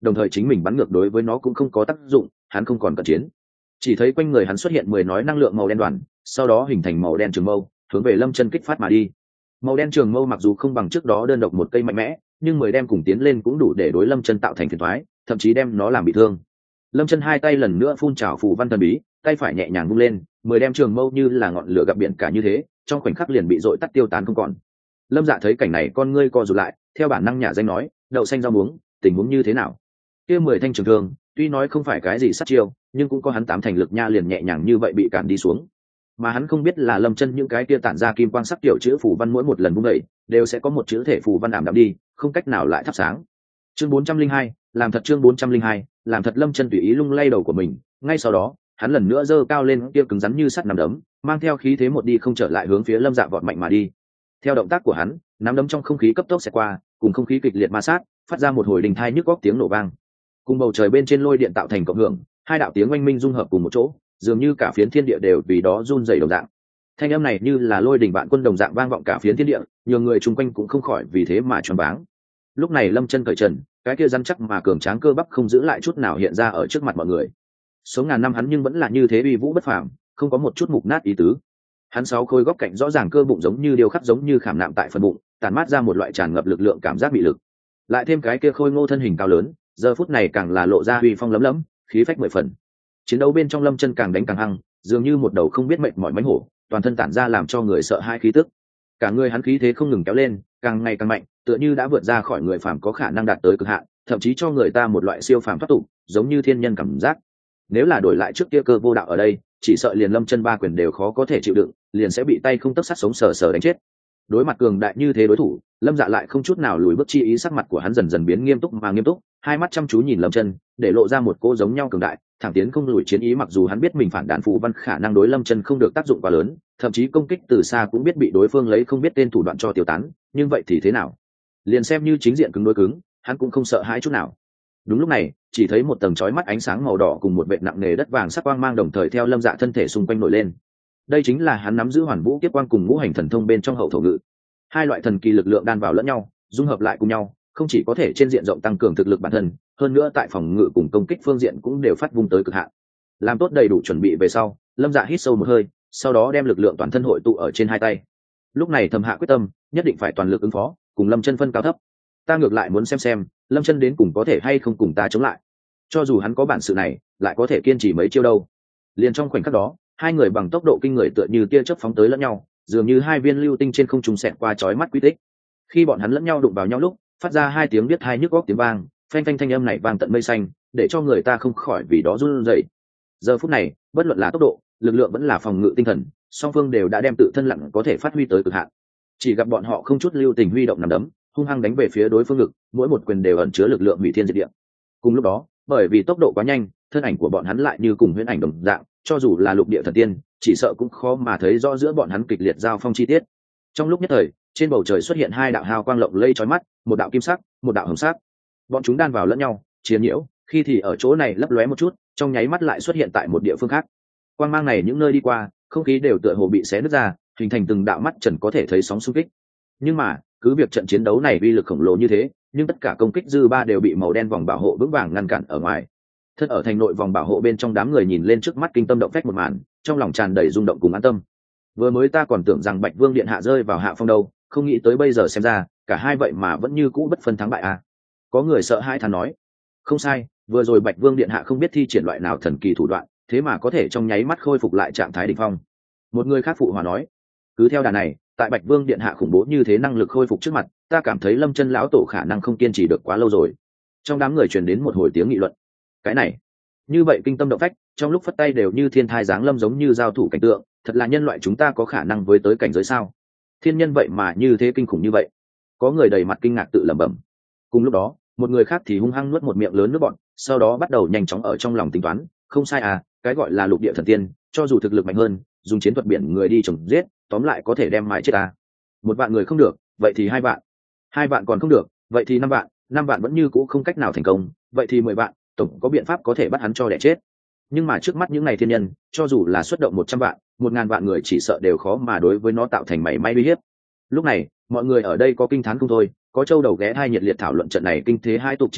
đồng thời chính mình bắn ngược đối với nó cũng không có tác dụng, hắn không còn cận chiến. Chỉ thấy quanh người hắn xuất hiện mười nói năng lượng màu đen đoàn, sau đó hình thành màu đen trường mâu hướng về lâm chân kích phát mà đi. Màu đen trường mâu mặc dù không bằng trước đó đơn độc một cây mạnh mẽ, nhưng mười đem cùng tiến lên cũng đủ để đối lâm chân tạo thành phiền toái, thậm chí đem nó làm bị thương. Lâm chân hai tay lần nữa phun trào phù văn thần bí, tay phải nhẹ nhàng vung lên, mười đem trường mâu như là ngọn lửa gặp biển cả như thế, trong khoảnh khắc liền bị dội tắt tiêu tán không còn. Lâm Dạ thấy cảnh này con ngươi co rụt lại, theo bản năng nhả danh nói, đậu xanh rau muống, tình huống như thế nào? Kia mười thanh trường thương, tuy nói không phải cái gì sát chiêu, nhưng cũng có hắn tám thành lực nha liền nhẹ nhàng như vậy bị cản đi xuống. Mà hắn không biết là Lâm Chân những cái kia tản ra kim quang sắc tiểu chữ phù văn mỗi một lần vung dậy, đều sẽ có một chữ thể phù văn ảm đạm đi, không cách nào lại thắp sáng. Chương bốn trăm linh hai, làm thật chương bốn trăm linh hai, làm thật Lâm Chân tùy ý lung lay đầu của mình, ngay sau đó, hắn lần nữa giơ cao lên kia cứng rắn như sắt nắm đấm, mang theo khí thế một đi không trở lại hướng phía Lâm Dạ vọt mạnh mà đi. Theo động tác của hắn, nắm đấm trong không khí cấp tốc xẹt qua, cùng không khí kịch liệt ma sát, phát ra một hồi đình thai nhức góc tiếng nổ vang. Cùng bầu trời bên trên lôi điện tạo thành cộng hưởng, hai đạo tiếng oanh minh dung hợp cùng một chỗ, dường như cả phiến thiên địa đều vì đó run rẩy đồng dạng. Thanh âm này như là lôi đình vạn quân đồng dạng vang vọng cả phiến thiên địa, nhiều người chung quanh cũng không khỏi vì thế mà choáng váng. Lúc này Lâm Chân cởi trần, cái kia rắn chắc mà cường tráng cơ bắp không giữ lại chút nào hiện ra ở trước mặt mọi người. Số ngàn năm hắn nhưng vẫn là như thế uy vũ bất phàm, không có một chút mục nát ý tứ. Hắn sáu khối góc cạnh rõ ràng cơ bụng giống như điêu khắc giống như khảm nạm tại phần bụng, tản mát ra một loại tràn ngập lực lượng cảm giác bị lực. Lại thêm cái kia khôi ngô thân hình cao lớn, giờ phút này càng là lộ ra uy phong lấm lấm, khí phách mười phần. Chiến đấu bên trong Lâm Chân càng đánh càng hăng, dường như một đầu không biết mệt mỏi mãnh hổ, toàn thân tản ra làm cho người sợ hãi khí tức. Cả người hắn khí thế không ngừng kéo lên, càng ngày càng mạnh, tựa như đã vượt ra khỏi người phàm có khả năng đạt tới cực hạn, thậm chí cho người ta một loại siêu phàm thoát tục, giống như thiên nhân cảm giác. Nếu là đổi lại trước kia Cơ Vô Đạo ở đây, chỉ sợ liền Lâm Chân ba quyền đều khó có thể chịu đựng, liền sẽ bị tay không tấc sắt sống sờ sờ đánh chết. Đối mặt cường đại như thế đối thủ, Lâm Dạ lại không chút nào lùi bước chi ý, sắc mặt của hắn dần dần biến nghiêm túc mà nghiêm túc, hai mắt chăm chú nhìn Lâm Chân, để lộ ra một cô giống nhau cường đại, thẳng tiến không lùi chiến ý. Mặc dù hắn biết mình phản đạn phù văn khả năng đối Lâm Chân không được tác dụng quá lớn, thậm chí công kích từ xa cũng biết bị đối phương lấy không biết tên thủ đoạn cho tiêu tán, nhưng vậy thì thế nào? Liền xem như chính diện cứng đối cứng, hắn cũng không sợ hãi chút nào. Đúng lúc này, chỉ thấy một tầng chói mắt ánh sáng màu đỏ cùng một vệt nặng nề đất vàng sắc quang mang đồng thời theo Lâm Dạ thân thể xung quanh nổi lên. Đây chính là hắn nắm giữ Hoàn Vũ Kiếp Quang cùng Ngũ Hành Thần Thông bên trong hậu thổ ngự. Hai loại thần kỳ lực lượng đan vào lẫn nhau, dung hợp lại cùng nhau, không chỉ có thể trên diện rộng tăng cường thực lực bản thân, hơn nữa tại phòng ngự cùng công kích phương diện cũng đều phát vung tới cực hạn. Làm tốt đầy đủ chuẩn bị về sau, Lâm Dạ hít sâu một hơi, sau đó đem lực lượng toàn thân hội tụ ở trên hai tay. Lúc này thầm hạ quyết tâm, nhất định phải toàn lực ứng phó, cùng Lâm Chân phân cao thấp. Ta ngược lại muốn xem xem, Lâm Chân đến cùng có thể hay không cùng ta chống lại. Cho dù hắn có bản sự này, lại có thể kiên trì mấy chiêu đâu. Liền trong khoảnh khắc đó, hai người bằng tốc độ kinh người tựa như tia chớp phóng tới lẫn nhau, dường như hai viên lưu tinh trên không trung xẹt qua chói mắt quy tích. Khi bọn hắn lẫn nhau đụng vào nhau lúc, phát ra hai tiếng biết hai nhức óc tiếng vang, phanh phanh thanh âm này vang tận mây xanh, để cho người ta không khỏi vì đó run rẩy. Giờ phút này, bất luận là tốc độ, lực lượng vẫn là phòng ngự tinh thần, song phương đều đã đem tự thân lặng có thể phát huy tới cực hạn. Chỉ gặp bọn họ không chút lưu tình huy động nắm đấm, hung hăng đánh về phía đối phương ngực, mỗi một quyền đều ẩn chứa lực lượng hủy thiên diệt địa. Cùng lúc đó, bởi vì tốc độ quá nhanh, thân ảnh của bọn hắn lại như cùng huyễn ảnh đồng dạng, cho dù là lục địa thần tiên, chỉ sợ cũng khó mà thấy rõ giữa bọn hắn kịch liệt giao phong chi tiết. Trong lúc nhất thời, trên bầu trời xuất hiện hai đạo hào quang lộng lây chói mắt, một đạo kim sắc, một đạo hồng sắc. Bọn chúng đan vào lẫn nhau, chiến nhiễu, khi thì ở chỗ này lấp lóe một chút, trong nháy mắt lại xuất hiện tại một địa phương khác. Quang mang này những nơi đi qua, không khí đều tựa hồ bị xé nứt ra, hình thành từng đạo mắt trần có thể thấy sóng xung kích. Nhưng mà, cứ việc trận chiến đấu này uy lực khổng lồ như thế, nhưng tất cả công kích dư ba đều bị màu đen vòng bảo hộ vững vàng ngăn cản ở ngoài. Thân ở thành nội vòng bảo hộ bên trong, đám người nhìn lên trước mắt kinh tâm động phách một màn, trong lòng tràn đầy rung động cùng an tâm. Vừa mới ta còn tưởng rằng Bạch Vương điện hạ rơi vào hạ phong đâu, không nghĩ tới bây giờ xem ra, cả hai vậy mà vẫn như cũ bất phân thắng bại à. Có người sợ hãi thán nói. Không sai, vừa rồi Bạch Vương điện hạ không biết thi triển loại nào thần kỳ thủ đoạn, thế mà có thể trong nháy mắt khôi phục lại trạng thái đỉnh phong. Một người khác phụ hòa nói. Cứ theo đà này, tại Bạch Vương điện hạ khủng bố như thế năng lực khôi phục trước mặt, ta cảm thấy Lâm Chân lão tổ khả năng không kiên trì được quá lâu rồi. Trong đám người truyền đến một hồi tiếng nghị luận. Cái này, như vậy kinh tâm động phách, trong lúc phất tay đều như thiên thai giáng lâm giống như giao thủ cảnh tượng, thật là nhân loại chúng ta có khả năng với tới cảnh giới sao? Thiên nhân vậy mà như thế kinh khủng như vậy. Có người đầy mặt kinh ngạc tự lẩm bẩm. Cùng lúc đó, một người khác thì hung hăng nuốt một miệng lớn nước bọt, sau đó bắt đầu nhanh chóng ở trong lòng tính toán, không sai à, cái gọi là lục địa thần tiên, cho dù thực lực mạnh hơn, dùng chiến thuật biển người đi chồng giết, tóm lại có thể đem mãi chết à. Một vạn người không được, vậy thì hai vạn. Hai vạn còn không được, vậy thì năm vạn, năm vạn vẫn như cũ không cách nào thành công, vậy thì mười vạn, tổng có biện pháp có thể bắt hắn cho đẻ chết. Nhưng mà trước mắt những này thiên nhân, cho dù là xuất động một trăm vạn, một ngàn vạn người chỉ sợ đều khó mà đối với nó tạo thành mảy may uy hiếp. Lúc này, mọi người ở đây có kinh thán không thôi, có châu đầu ghé thai nhiệt liệt thảo luận trận này kinh thế hai tục chiến đấu,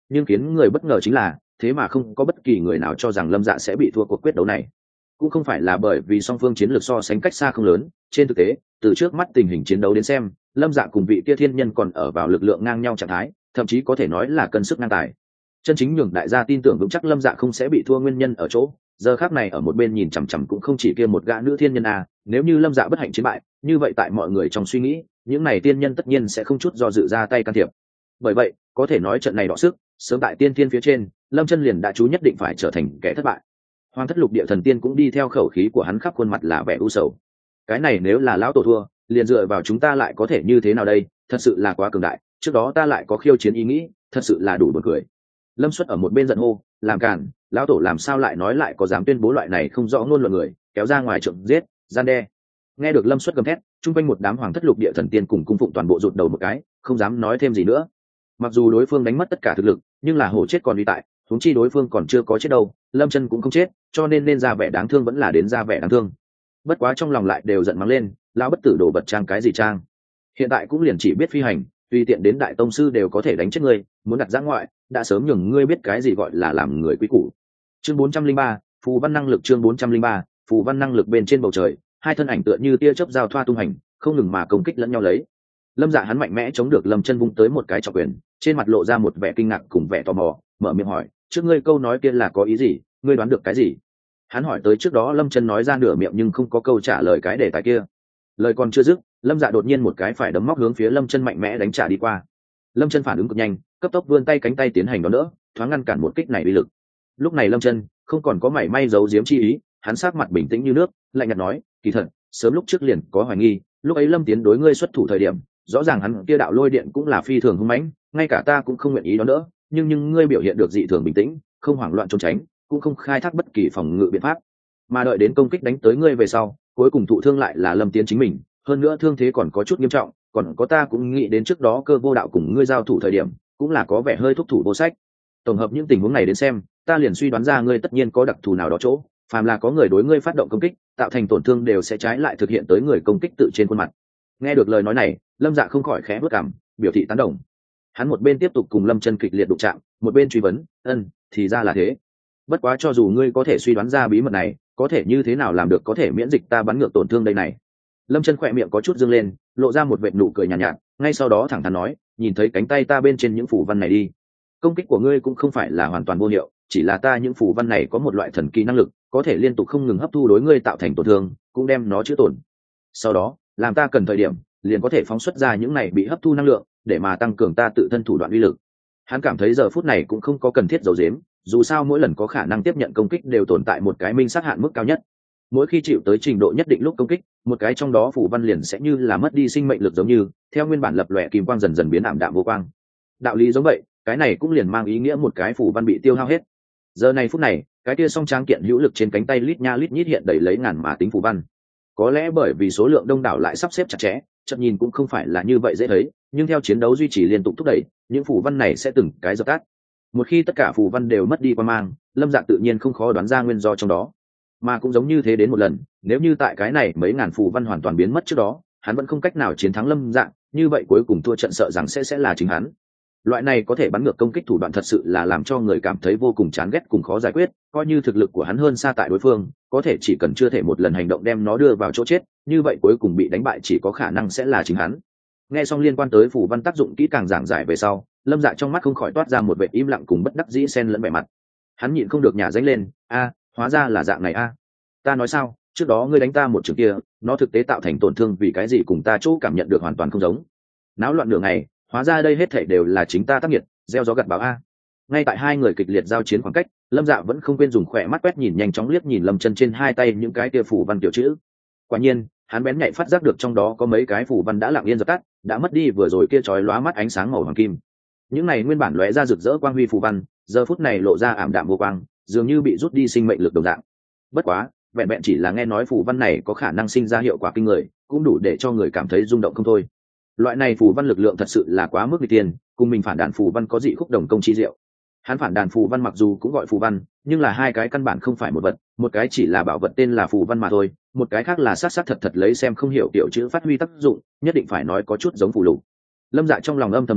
nhưng khiến người bất ngờ chính là thế mà không có bất kỳ người nào cho rằng lâm dạ sẽ bị thua cuộc quyết đấu này. Cũng không phải là bởi vì song phương chiến lược so sánh cách xa không lớn, trên thực tế từ trước mắt tình hình chiến đấu đến xem, lâm dạ cùng vị kia thiên nhân còn ở vào lực lượng ngang nhau trạng thái, thậm chí có thể nói là cân sức ngang tài. Chân chính nhường đại gia tin tưởng vững chắc lâm dạ không sẽ bị thua nguyên nhân ở chỗ, giờ khác này ở một bên nhìn chằm chằm cũng không chỉ kia một gã nữ thiên nhân a, nếu như lâm dạ bất hạnh chiến bại, như vậy tại mọi người trong suy nghĩ, những này tiên nhân tất nhiên sẽ không chút do dự ra tay can thiệp. Bởi vậy có thể nói trận này đọ sức sớm tại tiên tiên phía trên, lâm chân liền đã chú nhất định phải trở thành kẻ thất bại. Hoàng thất lục địa thần tiên cũng đi theo khẩu khí của hắn khắp khuôn mặt là vẻ u sầu. Cái này nếu là lão tổ thua, liền dựa vào chúng ta lại có thể như thế nào đây, thật sự là quá cường đại, trước đó ta lại có khiêu chiến ý nghĩ, thật sự là đủ buồn cười. Lâm Xuất ở một bên giận hô, làm cản, lão tổ làm sao lại nói lại có dám tuyên bố loại này không rõ ngôn luận người, kéo ra ngoài trượng giết, gian đe. Nghe được Lâm Xuất gầm thét, trung quanh một đám hoàng thất lục địa thần tiên cùng cung phụng toàn bộ rụt đầu một cái, không dám nói thêm gì nữa. Mặc dù đối phương đánh mất tất cả thực lực, nhưng là hổ chết còn đi tại, huống chi đối phương còn chưa có chết đâu, Lâm Chân cũng không chết, cho nên nên ra vẻ đáng thương vẫn là đến ra vẻ đáng thương. Bất quá trong lòng lại đều giận mắng lên, lão bất tử đồ vật trang cái gì trang? Hiện tại cũng liền chỉ biết phi hành, tùy tiện đến đại tông sư đều có thể đánh chết ngươi, muốn đặt giã ngoại, đã sớm nhường ngươi biết cái gì gọi là làm người quý củ. Chương bốn trăm linh ba, phù văn năng lực chương bốn trăm linh ba, phù văn năng lực bên trên bầu trời, hai thân ảnh tựa như tia chớp giao thoa tung hành, không ngừng mà công kích lẫn nhau lấy. Lâm Dạ hắn mạnh mẽ chống được Lâm Chân vung tới một cái trọng quyền, trên mặt lộ ra một vẻ kinh ngạc cùng vẻ tò mò, mở miệng hỏi, trước ngươi câu nói kia là có ý gì, ngươi đoán được cái gì? Hắn hỏi tới trước đó Lâm Chân nói ra nửa miệng nhưng không có câu trả lời cái đề tài kia. Lời còn chưa dứt, Lâm Dạ đột nhiên một cái phải đấm móc hướng phía Lâm Chân mạnh mẽ đánh trả đi qua. Lâm Chân phản ứng cực nhanh, cấp tốc vươn tay cánh tay tiến hành đón đỡ, thoáng ngăn cản một kích này uy lực. Lúc này Lâm Chân không còn có mảy may giấu giếm chi ý, hắn sắc mặt bình tĩnh như nước, lạnh nhạt nói, kỳ thật, sớm lúc trước liền có hoài nghi, lúc ấy Lâm Tiến đối ngươi xuất thủ thời điểm, rõ ràng hắn kia đạo lôi điện cũng là phi thường hung mãnh, ngay cả ta cũng không nguyện ý đón đỡ, nhưng nhưng ngươi biểu hiện được dị thường bình tĩnh, không hoảng loạn trốn tránh, cũng không khai thác bất kỳ phòng ngự biện pháp, mà đợi đến công kích đánh tới ngươi về sau, cuối cùng thụ thương lại là Lâm Tiến chính mình, hơn nữa thương thế còn có chút nghiêm trọng, còn có ta cũng nghĩ đến trước đó Cơ Vô Đạo cùng ngươi giao thủ thời điểm, cũng là có vẻ hơi thúc thủ vô sách. Tổng hợp những tình huống này đến xem, ta liền suy đoán ra ngươi tất nhiên có đặc thù nào đó chỗ, phàm là có người đối ngươi phát động công kích, tạo thành tổn thương đều sẽ trái lại thực hiện tới người công kích tự trên khuôn mặt. Nghe được lời nói này, Lâm Dạ không khỏi khẽ bước cằm, biểu thị tán đồng. Hắn một bên tiếp tục cùng Lâm Chân kịch liệt đụng chạm, một bên truy vấn, "Ân, thì ra là thế. Bất quá cho dù ngươi có thể suy đoán ra bí mật này, có thể như thế nào làm được có thể miễn dịch ta bắn ngược tổn thương đây này?" Lâm Chân khỏe miệng có chút dương lên, lộ ra một vệt nụ cười nhàn nhạt, nhạt, ngay sau đó thẳng thắn nói, "Nhìn thấy cánh tay ta bên trên những phù văn này đi. Công kích của ngươi cũng không phải là hoàn toàn vô hiệu, chỉ là ta những phù văn này có một loại thần kỳ năng lực, có thể liên tục không ngừng hấp thu đối ngươi tạo thành tổn thương, cũng đem nó chữa tổn. Sau đó, làm ta cần thời điểm, liền có thể phóng xuất ra những này bị hấp thu năng lượng, để mà tăng cường ta tự thân thủ đoạn uy lực." Hắn cảm thấy giờ phút này cũng không có cần thiết giấu giếm, dù sao mỗi lần có khả năng tiếp nhận công kích đều tồn tại một cái minh sát hạn mức cao nhất. Mỗi khi chịu tới trình độ nhất định lúc công kích, một cái trong đó phù văn liền sẽ như là mất đi sinh mệnh lực giống như, theo nguyên bản lập lòe kim quang dần dần biến ảm đạm vô quang. Đạo lý giống vậy, cái này cũng liền mang ý nghĩa một cái phù văn bị tiêu hao hết. Giờ này phút này, cái kia song tráng kiện hữu lực trên cánh tay lít nha lít nhít hiện đầy lấy ngàn mà tính phù văn. Có lẽ bởi vì số lượng đông đảo lại sắp xếp chặt chẽ, chậm nhìn cũng không phải là như vậy dễ thấy, nhưng theo chiến đấu duy trì liên tục thúc đẩy, những phù văn này sẽ từng cái dập tắt. Một khi tất cả phù văn đều mất đi quan mang, Lâm Dạ tự nhiên không khó đoán ra nguyên do trong đó. Mà cũng giống như thế đến một lần, nếu như tại cái này mấy ngàn phù văn hoàn toàn biến mất trước đó, hắn vẫn không cách nào chiến thắng Lâm Dạ, như vậy cuối cùng thua trận sợ rằng sẽ sẽ là chính hắn. Loại này có thể bắn ngược công kích thủ đoạn thật sự là làm cho người cảm thấy vô cùng chán ghét cùng khó giải quyết, coi như thực lực của hắn hơn xa tại đối phương, có thể chỉ cần chưa thể một lần hành động đem nó đưa vào chỗ chết, như vậy cuối cùng bị đánh bại chỉ có khả năng sẽ là chính hắn. Nghe xong liên quan tới phù văn tác dụng kỹ càng giảng giải về sau, Lâm Dạ trong mắt không khỏi toát ra một vẻ im lặng cùng bất đắc dĩ xen lẫn vẻ mặt. Hắn nhịn không được nhả dánh lên, a, hóa ra là dạng này a. Ta nói sao, trước đó ngươi đánh ta một trường kia, nó thực tế tạo thành tổn thương vì cái gì cùng ta chỗ cảm nhận được hoàn toàn không giống. Náo loạn nửa ngày, hóa ra đây hết thảy đều là chính ta tác nghiệt, gieo gió gặt bão a. Ngay tại hai người kịch liệt giao chiến khoảng cách, Lâm Dạ vẫn không quên dùng khỏe mắt quét nhìn nhanh chóng liếc nhìn Lâm Chân trên hai tay những cái kia phù văn tiểu chữ. Quả nhiên, hắn bén nhạy phát giác được trong đó có mấy cái phù văn đã lặng yên dập tắt, đã mất đi vừa rồi kia chói lóa mắt ánh sáng màu hoàng kim. Những này nguyên bản lóe ra rực rỡ quang huy phù văn, giờ phút này lộ ra ảm đạm vô quang, dường như bị rút đi sinh mệnh lực đồng dạng. Bất quá, vẹn vẹn chỉ là nghe nói phù văn này có khả năng sinh ra hiệu quả kinh người, cũng đủ để cho người cảm thấy rung động không thôi. Loại này phù văn lực lượng thật sự là quá mức nghịch tiên, cùng mình phản đàn phù văn có dị khúc đồng công chi diệu. Hắn phản đàn phù văn mặc dù cũng gọi phù văn, nhưng là hai cái căn bản không phải một vật, một cái chỉ là bảo vật tên là phù văn mà thôi, một cái khác là sát sát thật thật lấy xem không hiểu tiểu chữ phát huy tác dụng, nhất định phải nói có chút giống phù lục. Lâm Dạ trong lòng âm thầm nghĩ ngợi,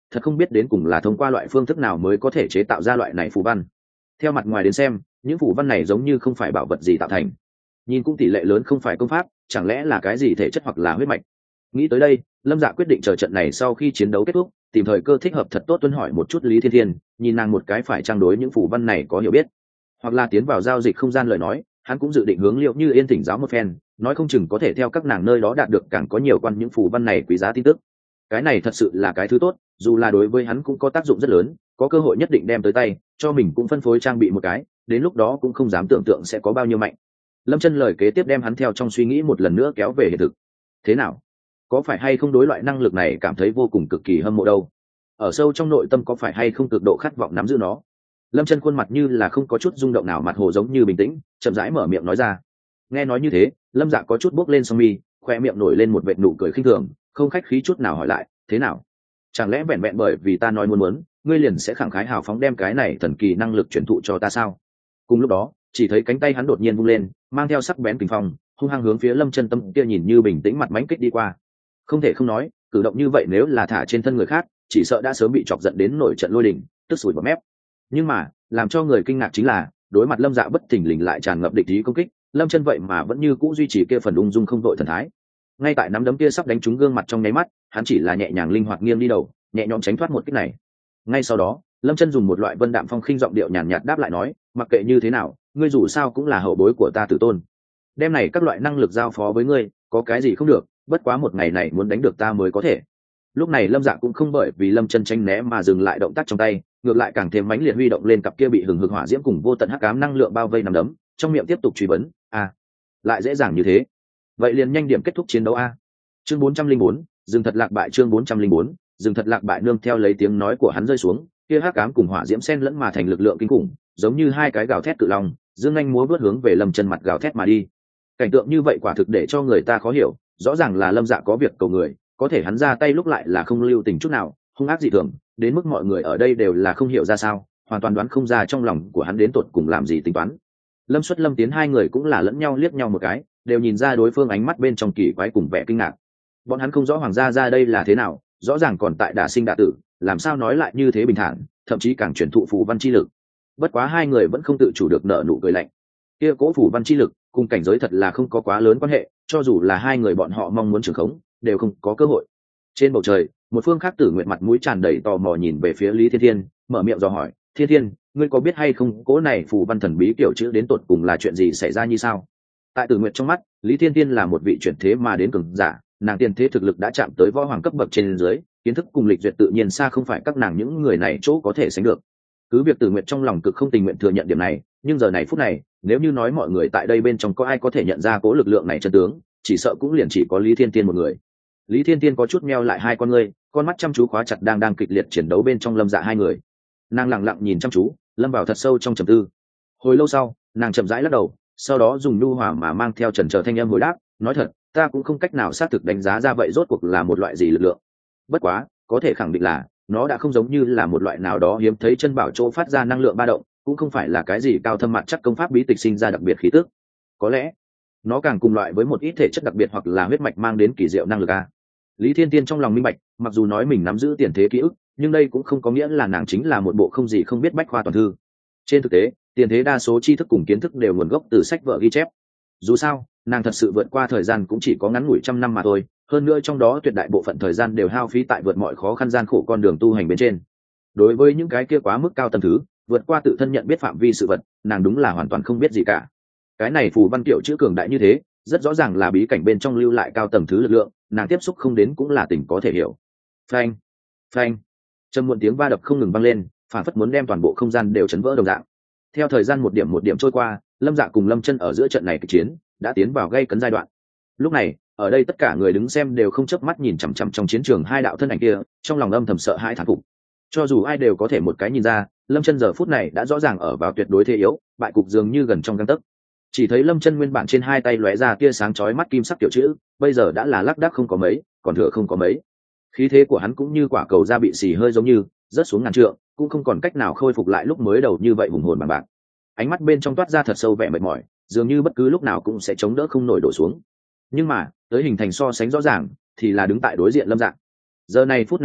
thật không biết đến cùng là thông qua loại phương thức nào mới có thể chế tạo ra loại này phù văn. Theo mặt ngoài đến xem, những phù văn này giống như không phải bảo vật gì tạo thành, nhìn cũng tỷ lệ lớn không phải công pháp, chẳng lẽ là cái gì thể chất hoặc là huyết mạch. Nghĩ tới đây, Lâm Dạ quyết định chờ trận này sau khi chiến đấu kết thúc, tìm thời cơ thích hợp thật tốt tuân hỏi một chút Lý Thiên Thiên, nhìn nàng một cái phải trang đối những phù văn này có hiểu biết, hoặc là tiến vào giao dịch không gian lời nói, hắn cũng dự định hướng Liệu Như Yên thỉnh giáo một phen, nói không chừng có thể theo các nàng nơi đó đạt được càng có nhiều quan những phù văn này quý giá tin tức. Cái này thật sự là cái thứ tốt, dù là đối với hắn cũng có tác dụng rất lớn, có cơ hội nhất định đem tới tay, cho mình cũng phân phối trang bị một cái, đến lúc đó cũng không dám tưởng tượng sẽ có bao nhiêu mạnh. Lâm Chân lời kế tiếp đem hắn theo trong suy nghĩ một lần nữa kéo về hiện thực. Thế nào? Có phải hay không đối loại năng lực này cảm thấy vô cùng cực kỳ hâm mộ đâu? Ở sâu trong nội tâm có phải hay không cực độ khát vọng nắm giữ nó? Lâm Chân khuôn mặt như là không có chút rung động nào, mặt hồ giống như bình tĩnh, chậm rãi mở miệng nói ra. Nghe nói như thế, Lâm Dạ có chút bốc lên song mi, khoe miệng nổi lên một vệt nụ cười khinh thường, không khách khí chút nào hỏi lại, thế nào? Chẳng lẽ vẹn vẹn bởi vì ta nói muốn muốn, ngươi liền sẽ khẳng khái hào phóng đem cái này thần kỳ năng lực truyền thụ cho ta sao? Cùng lúc đó, chỉ thấy cánh tay hắn đột nhiên vung lên, mang theo sắc bén kình phong, hung hăng hướng phía Lâm Chân tâm kia nhìn như bình tĩnh mặt mãnh kích đi qua. Không thể không nói, cử động như vậy nếu là thả trên thân người khác, chỉ sợ đã sớm bị chọc giận đến nổi trận lôi đình, tức sủi bọt mép. Nhưng mà, làm cho người kinh ngạc chính là, đối mặt Lâm Dạ bất thình lình lại tràn ngập địch ý công kích, Lâm Chân vậy mà vẫn như cũ duy trì kia phần ung dung không đội thần thái. Ngay tại nắm đấm kia sắp đánh trúng gương mặt trong nháy mắt, hắn chỉ là nhẹ nhàng linh hoạt nghiêng đi đầu, nhẹ nhõm tránh thoát một kích này. Ngay sau đó, Lâm Chân dùng một loại vân đạm phong khinh giọng điệu nhàn nhạt đáp lại nói, mặc kệ như thế nào, ngươi dù sao cũng là hậu bối của ta Tử Tôn. Đêm này các loại năng lực giao phó với ngươi, có cái gì không được, bất quá một ngày này muốn đánh được ta mới có thể. Lúc này Lâm Dạ cũng không bởi vì Lâm Chân tránh né mà dừng lại động tác trong tay, ngược lại càng thêm mãnh liệt huy động lên cặp kia bị hừng hực hỏa diễm cùng vô tận hắc ám năng lượng bao vây nằm đấm, trong miệng tiếp tục truy vấn, "À, lại dễ dàng như thế? Vậy liền nhanh điểm kết thúc chiến đấu a." Chương bốn trăm linh bốn, dừng thật lạc bại. Chương bốn trăm linh bốn, dừng thật lạc bại. Nương theo lấy tiếng nói của hắn rơi xuống, kia hắc ám cùng hỏa diễm xen lẫn mà thành lực lượng kinh khủng, giống như hai cái gào thét cự long, dương anh múa vớt hướng về Lâm Chân mặt gào thét mà đi. Cảnh tượng như vậy quả thực để cho người ta khó hiểu, rõ ràng là Lâm Dạ có việc cầu người, có thể hắn ra tay lúc lại là không lưu tình chút nào, hung ác dị thường, đến mức mọi người ở đây đều là không hiểu ra sao, hoàn toàn đoán không ra trong lòng của hắn đến tột cùng làm gì tính toán. Lâm Xuất Lâm Tiến hai người cũng là lẫn nhau liếc nhau một cái, đều nhìn ra đối phương ánh mắt bên trong kỳ quái cùng vẻ kinh ngạc. Bọn hắn không rõ hoàng gia ra đây là thế nào, rõ ràng còn tại đả sinh đả tử, làm sao nói lại như thế bình thản, thậm chí càng truyền thụ phù văn chi lực. Bất quá hai người vẫn không tự chủ được nở nụ cười lạnh. Kia cố phù văn chi lực cùng cảnh giới thật là không có quá lớn quan hệ, cho dù là hai người bọn họ mong muốn trường khống, đều không có cơ hội. Trên bầu trời, một phương khác Tử Nguyện mặt mũi tràn đầy tò mò nhìn về phía Lý Thiên Thiên, mở miệng dò hỏi, "Thiên Thiên, ngươi có biết hay không, cố này phù văn thần bí kiểu chữ đến tột cùng là chuyện gì xảy ra như sao?" Tại Tử Nguyện trong mắt, Lý Thiên Thiên là một vị chuyển thế mà đến cường giả, nàng tiền thế thực lực đã chạm tới võ hoàng cấp bậc trên dưới, kiến thức cùng lịch duyệt tự nhiên xa không phải các nàng những người này chỗ có thể sánh được. Cứ việc Tử Nguyện trong lòng cực không tình nguyện thừa nhận điểm này, nhưng giờ này phút này, nếu như nói mọi người tại đây bên trong có ai có thể nhận ra cố lực lượng này chân tướng, chỉ sợ cũng liền chỉ có Lý Thiên Thiên một người. Lý Thiên Thiên có chút meo lại hai con ngươi, con mắt chăm chú khóa chặt đang đang kịch liệt chiến đấu bên trong Lâm Dạ hai người. Nàng lặng lặng nhìn chăm chú, lâm vào thật sâu trong trầm tư. Hồi lâu sau, nàng chậm rãi lắc đầu, sau đó dùng nhu hòa mà mang theo chần chờ thanh âm hồi đáp, nói thật, ta cũng không cách nào xác thực đánh giá ra vậy rốt cuộc là một loại gì lực lượng. Bất quá, có thể khẳng định là nó đã không giống như là một loại nào đó hiếm thấy chân bảo chỗ phát ra năng lượng ba động, cũng không phải là cái gì cao thâm mặt chắc công pháp bí tịch sinh ra đặc biệt khí tức. Có lẽ nó càng cùng loại với một ít thể chất đặc biệt hoặc là huyết mạch mang đến kỳ diệu năng lực a. Lý Thiên Tiên trong lòng minh bạch, mặc dù nói mình nắm giữ tiền thế ký ức, nhưng đây cũng không có nghĩa là nàng chính là một bộ không gì không biết bách khoa toàn thư. Trên thực tế, tiền thế đa số tri thức cùng kiến thức đều nguồn gốc từ sách vở ghi chép. Dù sao, nàng thật sự vượt qua thời gian cũng chỉ có ngắn ngủi trăm năm mà thôi, hơn nữa trong đó tuyệt đại bộ phận thời gian đều hao phí tại vượt mọi khó khăn gian khổ con đường tu hành bên trên. Đối với những cái kia quá mức cao tầng thứ, vượt qua tự thân nhận biết phạm vi sự vật, nàng đúng là hoàn toàn không biết gì cả. Cái này phù văn kiểu chữ cường đại như thế, rất rõ ràng là bí cảnh bên trong lưu lại cao tầng thứ lực lượng, nàng tiếp xúc không đến cũng là tình có thể hiểu. Phanh, phanh, trầm muộn tiếng va đập không ngừng vang lên, phản phất muốn đem toàn bộ không gian đều chấn vỡ đồng dạng. Theo thời gian một điểm một điểm trôi qua, Lâm Dạ cùng Lâm Chân ở giữa trận này kịch chiến đã tiến vào gây cấn giai đoạn. Lúc này, ở đây tất cả người đứng xem đều không chớp mắt nhìn chằm chằm trong chiến trường hai đạo thân ảnh kia, trong lòng âm thầm sợ hãi thán phục. Cho dù ai đều có thể một cái nhìn ra, Lâm Chân giờ phút này đã rõ ràng ở vào tuyệt đối thế yếu, bại cục dường như gần trong gang tấc. Chỉ thấy Lâm Chân nguyên bản trên hai tay lóe ra tia sáng chói mắt kim sắc tiểu chữ, bây giờ đã là lác đác không có mấy, còn thừa không có mấy. Khí thế của hắn cũng như quả cầu da bị xì hơi giống như rớt xuống ngàn trượng, cũng không còn cách nào khôi phục lại lúc mới đầu như vậy hùng hồn bằng bạc. Ánh mắt bên trong toát ra thật sâu vẻ mệt mỏi, dường như bất cứ lúc nào cũng sẽ chống đỡ không nổi đổ xuống. Nhưng mà, tới hình thành so sánh rõ ràng, thì là đứng tại đối diện Lâm Dạ. Giờ này phút này hắn,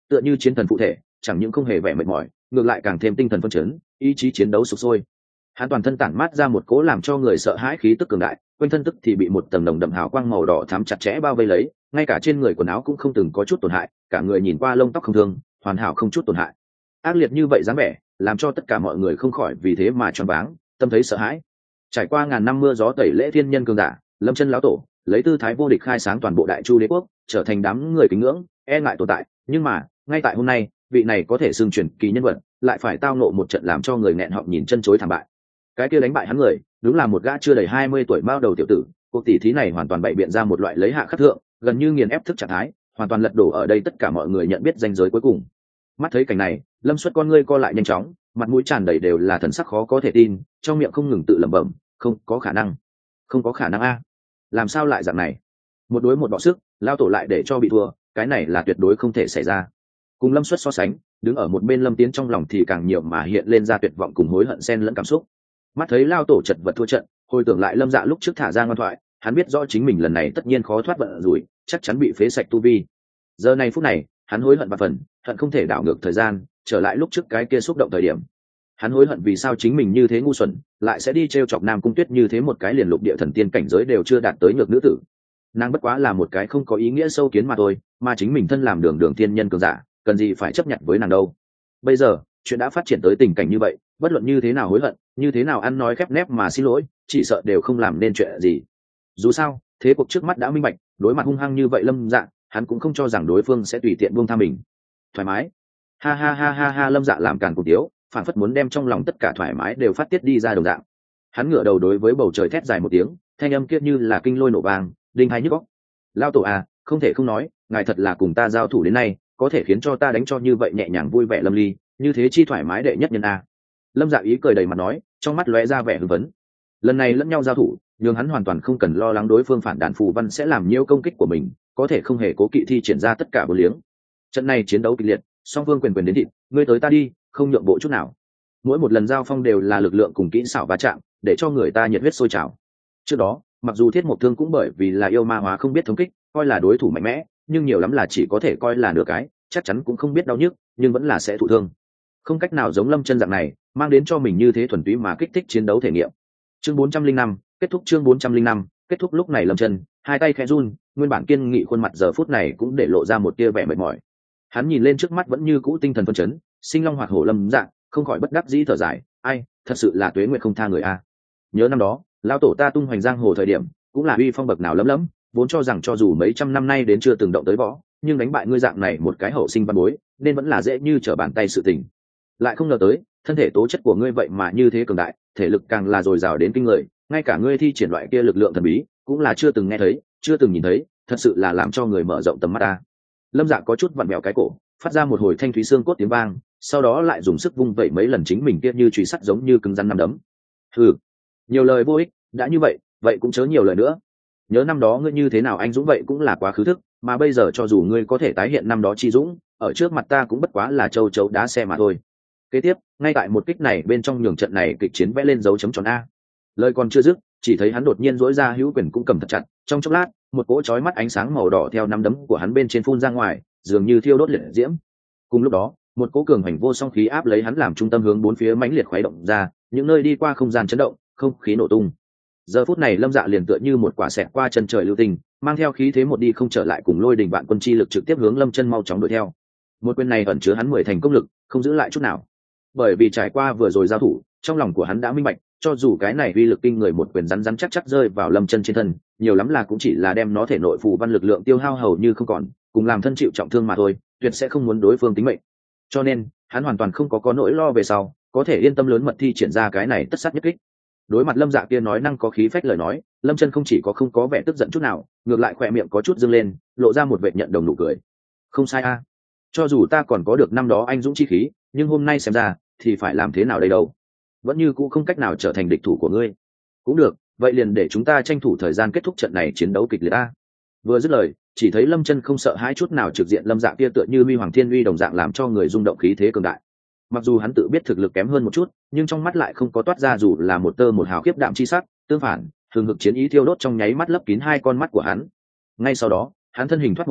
tựa như chiến thần phụ thể, chẳng những không hề vẻ mệt mỏi, ngược lại càng thêm tinh thần phấn chấn, ý chí chiến đấu sục sôi. Hắn toàn thân tản mát ra một cỗ làm cho người sợ hãi khí tức cường đại, quanh thân tức thì bị một tầng đồng đậm hào quang màu đỏ thắm chặt chẽ bao vây lấy, ngay cả trên người quần áo cũng không từng có chút tổn hại, cả người nhìn qua lông tóc không thương, hoàn hảo không chút tổn hại. Ác liệt như vậy dáng vẻ, làm cho tất cả mọi người không khỏi vì thế mà choáng váng, tâm thấy sợ hãi. Trải qua ngàn năm mưa gió tẩy lễ thiên nhân cường giả, Lâm Chân lão tổ lấy tư thái vô địch khai sáng toàn bộ Đại Chu đế quốc, trở thành đám người kính ngưỡng, e ngại tồn tại. Nhưng mà ngay tại hôm nay, vị này có thể xưng truyền kỳ nhân vật, lại phải tao ngộ một trận làm cho người nghẹn họng nhìn chân chối thảm bại. Cái kia đánh bại hắn người, đúng là một gã chưa đầy hai mươi tuổi mao đầu tiểu tử. Cuộc tỷ thí này hoàn toàn bày biện ra một loại lấy hạ khắc thượng, gần như nghiền ép thức trạng thái, hoàn toàn lật đổ ở đây tất cả mọi người nhận biết danh giới cuối cùng. Mắt thấy cảnh này, Lâm Xuất con ngươi co lại nhanh chóng, mặt mũi tràn đầy đều là thần sắc khó có thể tin, trong miệng không ngừng tự lẩm bẩm, không có khả năng, không có khả năng a, làm sao lại dạng này? Một đối một bọ sức, lao tổ lại để cho bị thua, cái này là tuyệt đối không thể xảy ra. Cùng Lâm Xuất so sánh, đứng ở một bên Lâm Tiến trong lòng thì càng nhiều mà hiện lên ra tuyệt vọng cùng hối hận xen lẫn cảm xúc. Mắt thấy lao tổ chật vật thua trận, hồi tưởng lại Lâm Dạ lúc trước thả ra ngoan thoại, hắn biết rõ chính mình lần này tất nhiên khó thoát vận rủi, chắc chắn bị phế sạch tu vi. Giờ này phút này, hắn hối hận và phần, hận không thể đảo ngược thời gian, trở lại lúc trước cái kia xúc động thời điểm. Hắn hối hận vì sao chính mình như thế ngu xuẩn, lại sẽ đi trêu chọc Nam Cung Tuyết như thế một cái liền lục địa thần tiên cảnh giới đều chưa đạt tới nhược nữ tử. Nàng bất quá là một cái không có ý nghĩa sâu kiến mà thôi, mà chính mình thân làm đường đường tiên nhân cường giả, cần gì phải chấp nhận với nàng đâu. Bây giờ, chuyện đã phát triển tới tình cảnh như vậy, bất luận như thế nào hối hận, như thế nào ăn nói khép nép mà xin lỗi, chỉ sợ đều không làm nên chuyện gì. Dù sao, thế cuộc trước mắt đã minh bạch, đối mặt hung hăng như vậy Lâm Dạ, hắn cũng không cho rằng đối phương sẽ tùy tiện buông tha mình. Thoải mái. Ha ha ha ha ha, Lâm Dạ làm càn cùng tiếu, phản phất muốn đem trong lòng tất cả thoải mái đều phát tiết đi ra đồng dạng. Hắn ngửa đầu đối với bầu trời thét dài một tiếng, thanh âm kia như là kinh lôi nổ vang, đinh hai nhức óc. Lao tổ à, không thể không nói, ngài thật là cùng ta giao thủ đến nay, có thể khiến cho ta đánh cho như vậy nhẹ nhàng vui vẻ lâm ly, như thế chi thoải mái đệ nhất nhân a. Lâm Dạ ý cười đầy mặt nói, trong mắt lóe ra vẻ hưng phấn. Lần này lẫn nhau giao thủ, nhưng hắn hoàn toàn không cần lo lắng đối phương phản đàn phù văn sẽ làm nhiễu công kích của mình, có thể không hề cố kỵ thi triển ra tất cả vô liếng. Trận này chiến đấu kịch liệt, song phương quyền quyền đến thịt, ngươi tới ta đi, không nhượng bộ chút nào. Mỗi một lần giao phong đều là lực lượng cùng kỹ xảo va chạm, để cho người ta nhiệt huyết sôi trào. Trước đó, mặc dù Thiết Mộc Thương cũng bởi vì là yêu ma hóa không biết thống kích, coi là đối thủ mạnh mẽ, nhưng nhiều lắm là chỉ có thể coi là nửa cái, chắc chắn cũng không biết đau nhức, nhưng vẫn là sẽ thụ thương. Không cách nào giống Lâm Chân dạng này, mang đến cho mình như thế thuần túy mà kích thích chiến đấu thể nghiệm. Chương bốn trăm linh năm, kết thúc chương bốn trăm linh năm, kết thúc lúc này Lâm Chân, hai tay khẽ run, nguyên bản kiên nghị khuôn mặt giờ phút này cũng để lộ ra một tia vẻ mệt mỏi. Hắn nhìn lên trước mắt vẫn như cũ tinh thần phấn chấn, sinh long hoạt hổ Lâm Dạ, không khỏi bất đắc dĩ thở dài, ai, thật sự là tuế nguyệt không tha người a. Nhớ năm đó, lão tổ ta tung hoành giang hồ thời điểm, cũng là uy phong bậc nào lấm lấm, vốn cho rằng cho dù mấy trăm năm nay đến chưa từng động tới võ, nhưng đánh bại ngươi dạng này một cái hậu sinh văn bối, nên vẫn là dễ như trở bàn tay sự tình. Lại không ngờ tới, thân thể tố chất của ngươi vậy mà như thế cường đại, thể lực càng là dồi dào đến kinh người, ngay cả ngươi thi triển loại kia lực lượng thần bí, cũng là chưa từng nghe thấy, chưa từng nhìn thấy, thật sự là làm cho người mở rộng tầm mắt ta. Lâm Dạ có chút vặn vẹo cái cổ, phát ra một hồi thanh thúy xương cốt tiếng vang, sau đó lại dùng sức vung vẩy mấy lần chính mình kia như chùy sắt giống như cứng rắn nắm đấm. Hừ, nhiều lời vô ích, đã như vậy, vậy cũng chớ nhiều lời nữa. Nhớ năm đó ngươi như thế nào anh dũng vậy cũng là quá khứ thức, mà bây giờ cho dù ngươi có thể tái hiện năm đó chi dũng, ở trước mặt ta cũng bất quá là châu chấu đá xe mà thôi. Kế tiếp, ngay tại một kích này bên trong nhường trận này kịch chiến vẽ lên dấu chấm tròn a. Lời còn chưa dứt, chỉ thấy hắn đột nhiên duỗi ra hữu quyền cũng cầm thật chặt, trong chốc lát, một cỗ chói mắt ánh sáng màu đỏ theo nắm đấm của hắn bên trên phun ra ngoài, dường như thiêu đốt liệt diễm. Cùng lúc đó, một cỗ cường hành vô song khí áp lấy hắn làm trung tâm hướng bốn phía mãnh liệt khuấy động ra, những nơi đi qua không gian chấn động, không khí nổ tung. Giờ phút này Lâm Dạ liền tựa như một quả xẹt qua chân trời lưu tình, mang theo khí thế một đi không trở lại cùng lôi đình vạn quân chi lực trực tiếp hướng Lâm Chân mau chóng đuổi theo. Một quyền này ẩn chứa hắn mười thành công lực, không giữ lại chút nào. Bởi vì trải qua vừa rồi giao thủ, trong lòng của hắn đã minh bạch, cho dù cái này uy lực kinh người một quyền rắn rắn chắc chắc rơi vào Lâm Chân trên thân, nhiều lắm là cũng chỉ là đem nó thể nội phù văn lực lượng tiêu hao hầu như không còn, cùng làm thân chịu trọng thương mà thôi, tuyệt sẽ không muốn đối phương tính mệnh. Cho nên, hắn hoàn toàn không có có nỗi lo về sau, có thể yên tâm lớn mật thi triển ra cái này tất sát nhất kích. Đối mặt Lâm Dạ kia nói năng có khí phách lời nói, Lâm Chân không chỉ có không có vẻ tức giận chút nào, ngược lại khỏe miệng có chút dương lên, lộ ra một vẻ nhận đồng nụ cười. Không sai a, cho dù ta còn có được năm đó anh dũng chi khí, nhưng hôm nay xem ra thì phải làm thế nào đây đâu, vẫn như cũ không cách nào trở thành địch thủ của ngươi. Cũng được, vậy liền để chúng ta tranh thủ thời gian kết thúc trận này chiến đấu kịch liệt a. Vừa dứt lời, chỉ thấy Lâm Chân không sợ hãi chút nào trực diện Lâm Dạ kia tựa như huy hoàng thiên uy đồng dạng làm cho người rung động khí thế cường đại. Mặc dù hắn tự biết thực lực kém hơn một chút, nhưng trong mắt lại không có toát ra dù là một tơ một hào khiếp đạm chi sắc, tương phản, hừng hực chiến ý thiêu đốt trong nháy mắt lấp kín hai con mắt của hắn. Ngay sau đó, hắn thân hình thoát một cái,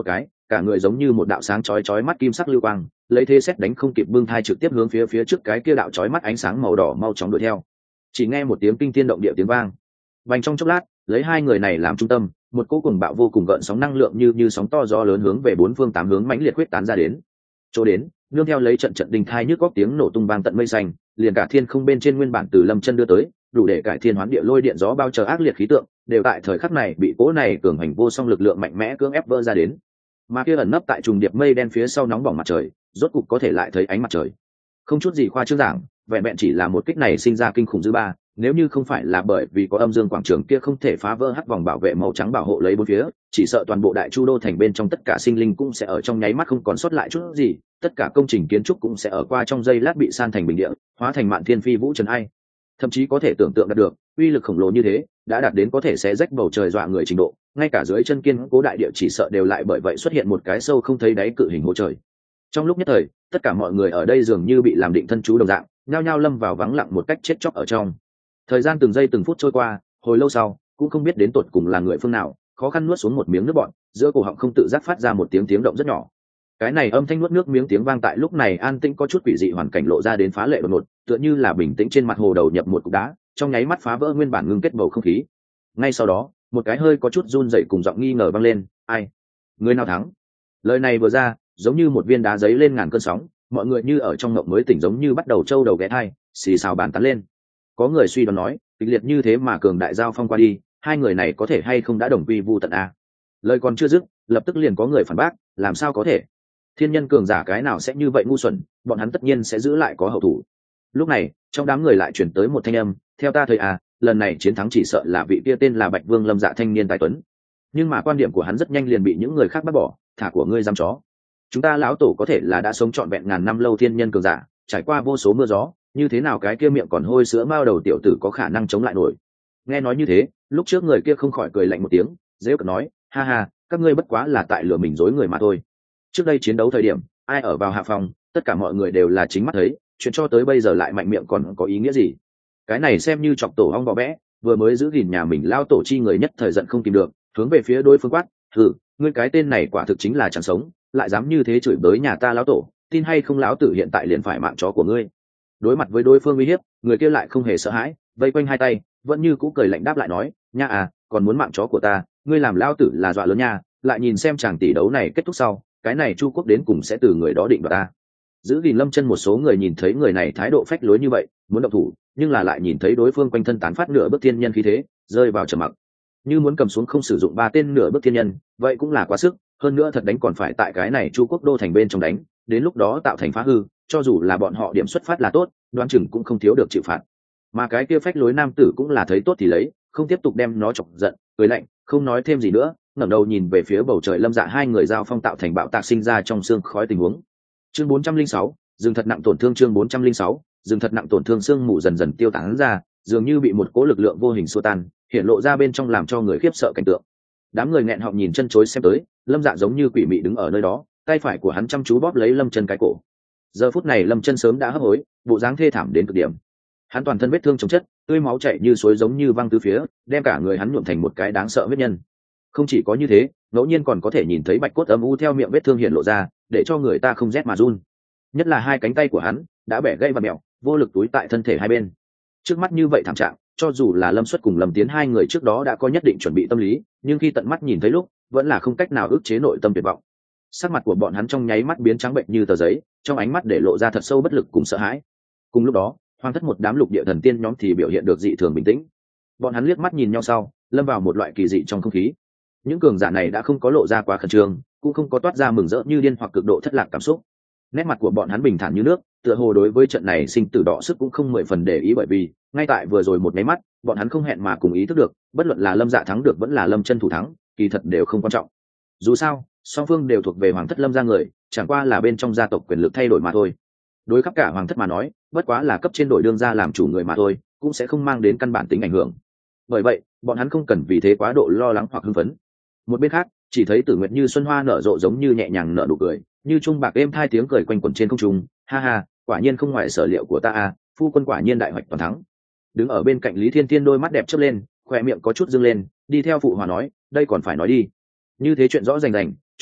cả người giống như một đạo sáng chói chói mắt kim sắc lưu quang, lấy thế xét đánh không kịp bưng thai trực tiếp hướng phía phía trước cái kia đạo chói mắt ánh sáng màu đỏ mau chóng đuổi theo. Chỉ nghe một tiếng kinh thiên động địa tiếng vang, vành trong chốc lát, lấy hai người này làm trung tâm, một cỗ cuồng bạo vô cùng gợn sóng năng lượng như như sóng to gió lớn hướng về bốn phương tám hướng mãnh liệt quyết tán ra đến. Chỗ đến, nương theo lấy trận trận đình thai nhức góc tiếng nổ tung vang tận mây xanh, liền cả thiên không bên trên nguyên bản từ Lâm Chân đưa tới, đủ để cải thiên hoán địa lôi điện gió bao chờ ác liệt khí tượng, đều tại thời khắc này bị cỗ này cường hành vô song lực lượng mạnh mẽ cưỡng ép vỡ ra đến. Mà kia ẩn nấp tại trùng điệp mây đen phía sau nóng bỏng mặt trời, rốt cục có thể lại thấy ánh mặt trời. Không chút gì khoa trương giảng, vẹn vẹn chỉ là một kích này sinh ra kinh khủng dư ba, nếu như không phải là bởi vì có âm dương quảng trường kia không thể phá vỡ hắc vòng bảo vệ màu trắng bảo hộ lấy bốn phía, chỉ sợ toàn bộ đại chu đô thành bên trong tất cả sinh linh cũng sẽ ở trong nháy mắt không còn sót lại chút gì, tất cả công trình kiến trúc cũng sẽ ở qua trong giây lát bị san thành bình địa, hóa thành mạn thiên phi vũ trần ai. Thậm chí có thể tưởng tượng được, uy lực khổng lồ như thế đã đạt đến có thể xé rách bầu trời dọa người trình độ, ngay cả dưới chân kiên cố đại địa chỉ sợ đều lại bởi vậy xuất hiện một cái sâu không thấy đáy cự hình hố trời. Trong lúc nhất thời, tất cả mọi người ở đây dường như bị làm định thân chú đồng dạng, nhao nhao lâm vào vắng lặng một cách chết chóc ở trong. Thời gian từng giây từng phút trôi qua, hồi lâu sau, cũng không biết đến tột cùng là người phương nào, khó khăn nuốt xuống một miếng nước bọt, giữa cổ họng không tự giác phát ra một tiếng tiếng động rất nhỏ. Cái này âm thanh nuốt nước miếng tiếng vang tại lúc này an tĩnh có chút quỷ dị hoàn cảnh lộ ra đến phá lệ đột ngột, tựa như là bình tĩnh trên mặt hồ đầu nhập một cục đá, trong nháy mắt phá vỡ nguyên bản ngưng kết bầu không khí. Ngay sau đó, một cái hơi có chút run rẩy cùng giọng nghi ngờ vang lên, "Ai? Người nào thắng?" Lời này vừa ra, giống như một viên đá giấy lên ngàn cơn sóng, mọi người như ở trong ngộng mới tỉnh giống như bắt đầu trâu đầu ghé thai, xì xào bàn tán lên. Có người suy đoán nói, kịch liệt như thế mà cường đại giao phong qua đi, hai người này có thể hay không đã đồng quy vu tận a? Lời còn chưa dứt, lập tức liền có người phản bác, làm sao có thể? Thiên nhân cường giả cái nào sẽ như vậy ngu xuẩn, bọn hắn tất nhiên sẽ giữ lại có hậu thủ. Lúc này, trong đám người lại chuyển tới một thanh âm, theo ta thấy à, lần này chiến thắng chỉ sợ là vị kia tên là Bạch Vương Lâm Dạ thanh niên tài tuấn. Nhưng mà quan điểm của hắn rất nhanh liền bị những người khác bác bỏ, thả của ngươi dăm chó. Chúng ta lão tổ có thể là đã sống trọn vẹn ngàn năm lâu thiên nhân cường giả, trải qua vô số mưa gió, như thế nào cái kia miệng còn hôi sữa mao đầu tiểu tử có khả năng chống lại nổi. Nghe nói như thế, lúc trước người kia không khỏi cười lạnh một tiếng, dễ cợt nói, ha ha, các ngươi bất quá là tại lừa mình dối người mà thôi. Trước đây chiến đấu thời điểm, ai ở vào hạ phòng, tất cả mọi người đều là chính mắt thấy, chuyện cho tới bây giờ lại mạnh miệng còn có ý nghĩa gì? Cái này xem như chọc tổ ong vò vẽ, vừa mới giữ gìn nhà mình lao tổ chi người nhất thời giận không tìm được, hướng về phía đối phương quát, hừ, ngươi cái tên này quả thực chính là chẳng sống, lại dám như thế chửi bới nhà ta lão tổ, tin hay không lão tử hiện tại liền phải mạng chó của ngươi. Đối mặt với đối phương uy hiếp, người kia lại không hề sợ hãi, vây quanh hai tay, vẫn như cũ cười lạnh đáp lại nói, nha à, còn muốn mạng chó của ta, ngươi làm lão tử là dọa lớn nha, lại nhìn xem chàng tỷ đấu này kết thúc sau, cái này Chu Quốc đến cùng sẽ từ người đó định đoạt ta. Giữ gìn Lâm Chân một số người nhìn thấy người này thái độ phách lối như vậy, muốn động thủ, nhưng là lại nhìn thấy đối phương quanh thân tán phát nửa bước thiên nhân khí thế, rơi vào trầm mặc. Như muốn cầm xuống không sử dụng ba tên nửa bước thiên nhân, vậy cũng là quá sức, hơn nữa thật đánh còn phải tại cái này Chu Quốc đô thành bên trong đánh, đến lúc đó tạo thành phá hư, cho dù là bọn họ điểm xuất phát là tốt, đoán chừng cũng không thiếu được chịu phạt. Mà cái kia phách lối nam tử cũng là thấy tốt thì lấy, không tiếp tục đem nó chọc giận, cười lạnh, không nói thêm gì nữa, ngẩng đầu nhìn về phía bầu trời Lâm Dạ hai người giao phong tạo thành bạo tạc sinh ra trong xương khói tình huống. Chương bốn trăm linh sáu, dừng thật nặng tổn thương chương bốn trăm linh sáu, dừng thật nặng tổn thương xương mù dần dần tiêu tán ra, dường như bị một cỗ lực lượng vô hình xua tan, hiện lộ ra bên trong làm cho người khiếp sợ cảnh tượng. Đám người nghẹn họng nhìn chân chối xem tới, Lâm Dạ giống như quỷ mị đứng ở nơi đó, tay phải của hắn chăm chú bóp lấy Lâm Chân cái cổ. Giờ phút này Lâm Chân sớm đã hấp hối, bộ dáng thê thảm đến cực điểm. Hắn toàn thân vết thương chồng chất, tươi máu chảy như suối giống như văng tứ phía, đem cả người hắn nhuộm thành một cái đáng sợ vết nhân. Không chỉ có như thế, ngẫu nhiên còn có thể nhìn thấy bạch cốt âm u theo miệng vết thương hiện lộ ra, để cho người ta không rét mà run. Nhất là hai cánh tay của hắn đã bẻ gãy và mèo, vô lực túi tại thân thể hai bên. Trước mắt như vậy thảm trạng, cho dù là Lâm Xuất cùng Lâm Tiến hai người trước đó đã có nhất định chuẩn bị tâm lý, nhưng khi tận mắt nhìn thấy lúc, vẫn là không cách nào ức chế nội tâm tuyệt vọng. Sắc mặt của bọn hắn trong nháy mắt biến trắng bệnh như tờ giấy, trong ánh mắt để lộ ra thật sâu bất lực cùng sợ hãi. Cùng lúc đó, Hoàng Thất một đám lục địa thần tiên nhóm thì biểu hiện được dị thường bình tĩnh. Bọn hắn liếc mắt nhìn nhau sau, lâm vào một loại kỳ dị trong không khí. Những cường giả này đã không có lộ ra quá khẩn trương, cũng không có toát ra mừng rỡ như điên hoặc cực độ thất lạc cảm xúc. Nét mặt của bọn hắn bình thản như nước, tựa hồ đối với trận này sinh tử đọ sức cũng không mười phần để ý, bởi vì ngay tại vừa rồi một máy mắt, bọn hắn không hẹn mà cùng ý thức được, bất luận là Lâm Dạ thắng được vẫn là Lâm Chân thủ thắng, kỳ thật đều không quan trọng. Dù sao, song phương đều thuộc về Hoàng Thất Lâm gia người, chẳng qua là bên trong gia tộc quyền lực thay đổi mà thôi. Đối khắp cả Hoàng Thất mà nói, bất quá là cấp trên đội đương gia làm chủ người mà thôi, cũng sẽ không mang đến căn bản tính ảnh hưởng. Bởi vậy, bọn hắn không cần vì thế quá độ lo lắng hoặc hưng phấn. Một bên khác, chỉ thấy Tử Nguyệt như xuân hoa nở rộ giống như nhẹ nhàng nở nụ cười, như trung bạc êm thai tiếng cười quanh quẩn trên không trung, ha ha, quả nhiên không ngoài sở liệu của ta à, phu quân quả nhiên đại hoạch toàn thắng. Đứng ở bên cạnh Lý Thiên Thiên đôi mắt đẹp chớp lên, khóe miệng có chút dương lên, đi theo phụ hòa nói, đây còn phải nói đi. Như thế chuyện rõ rành rành,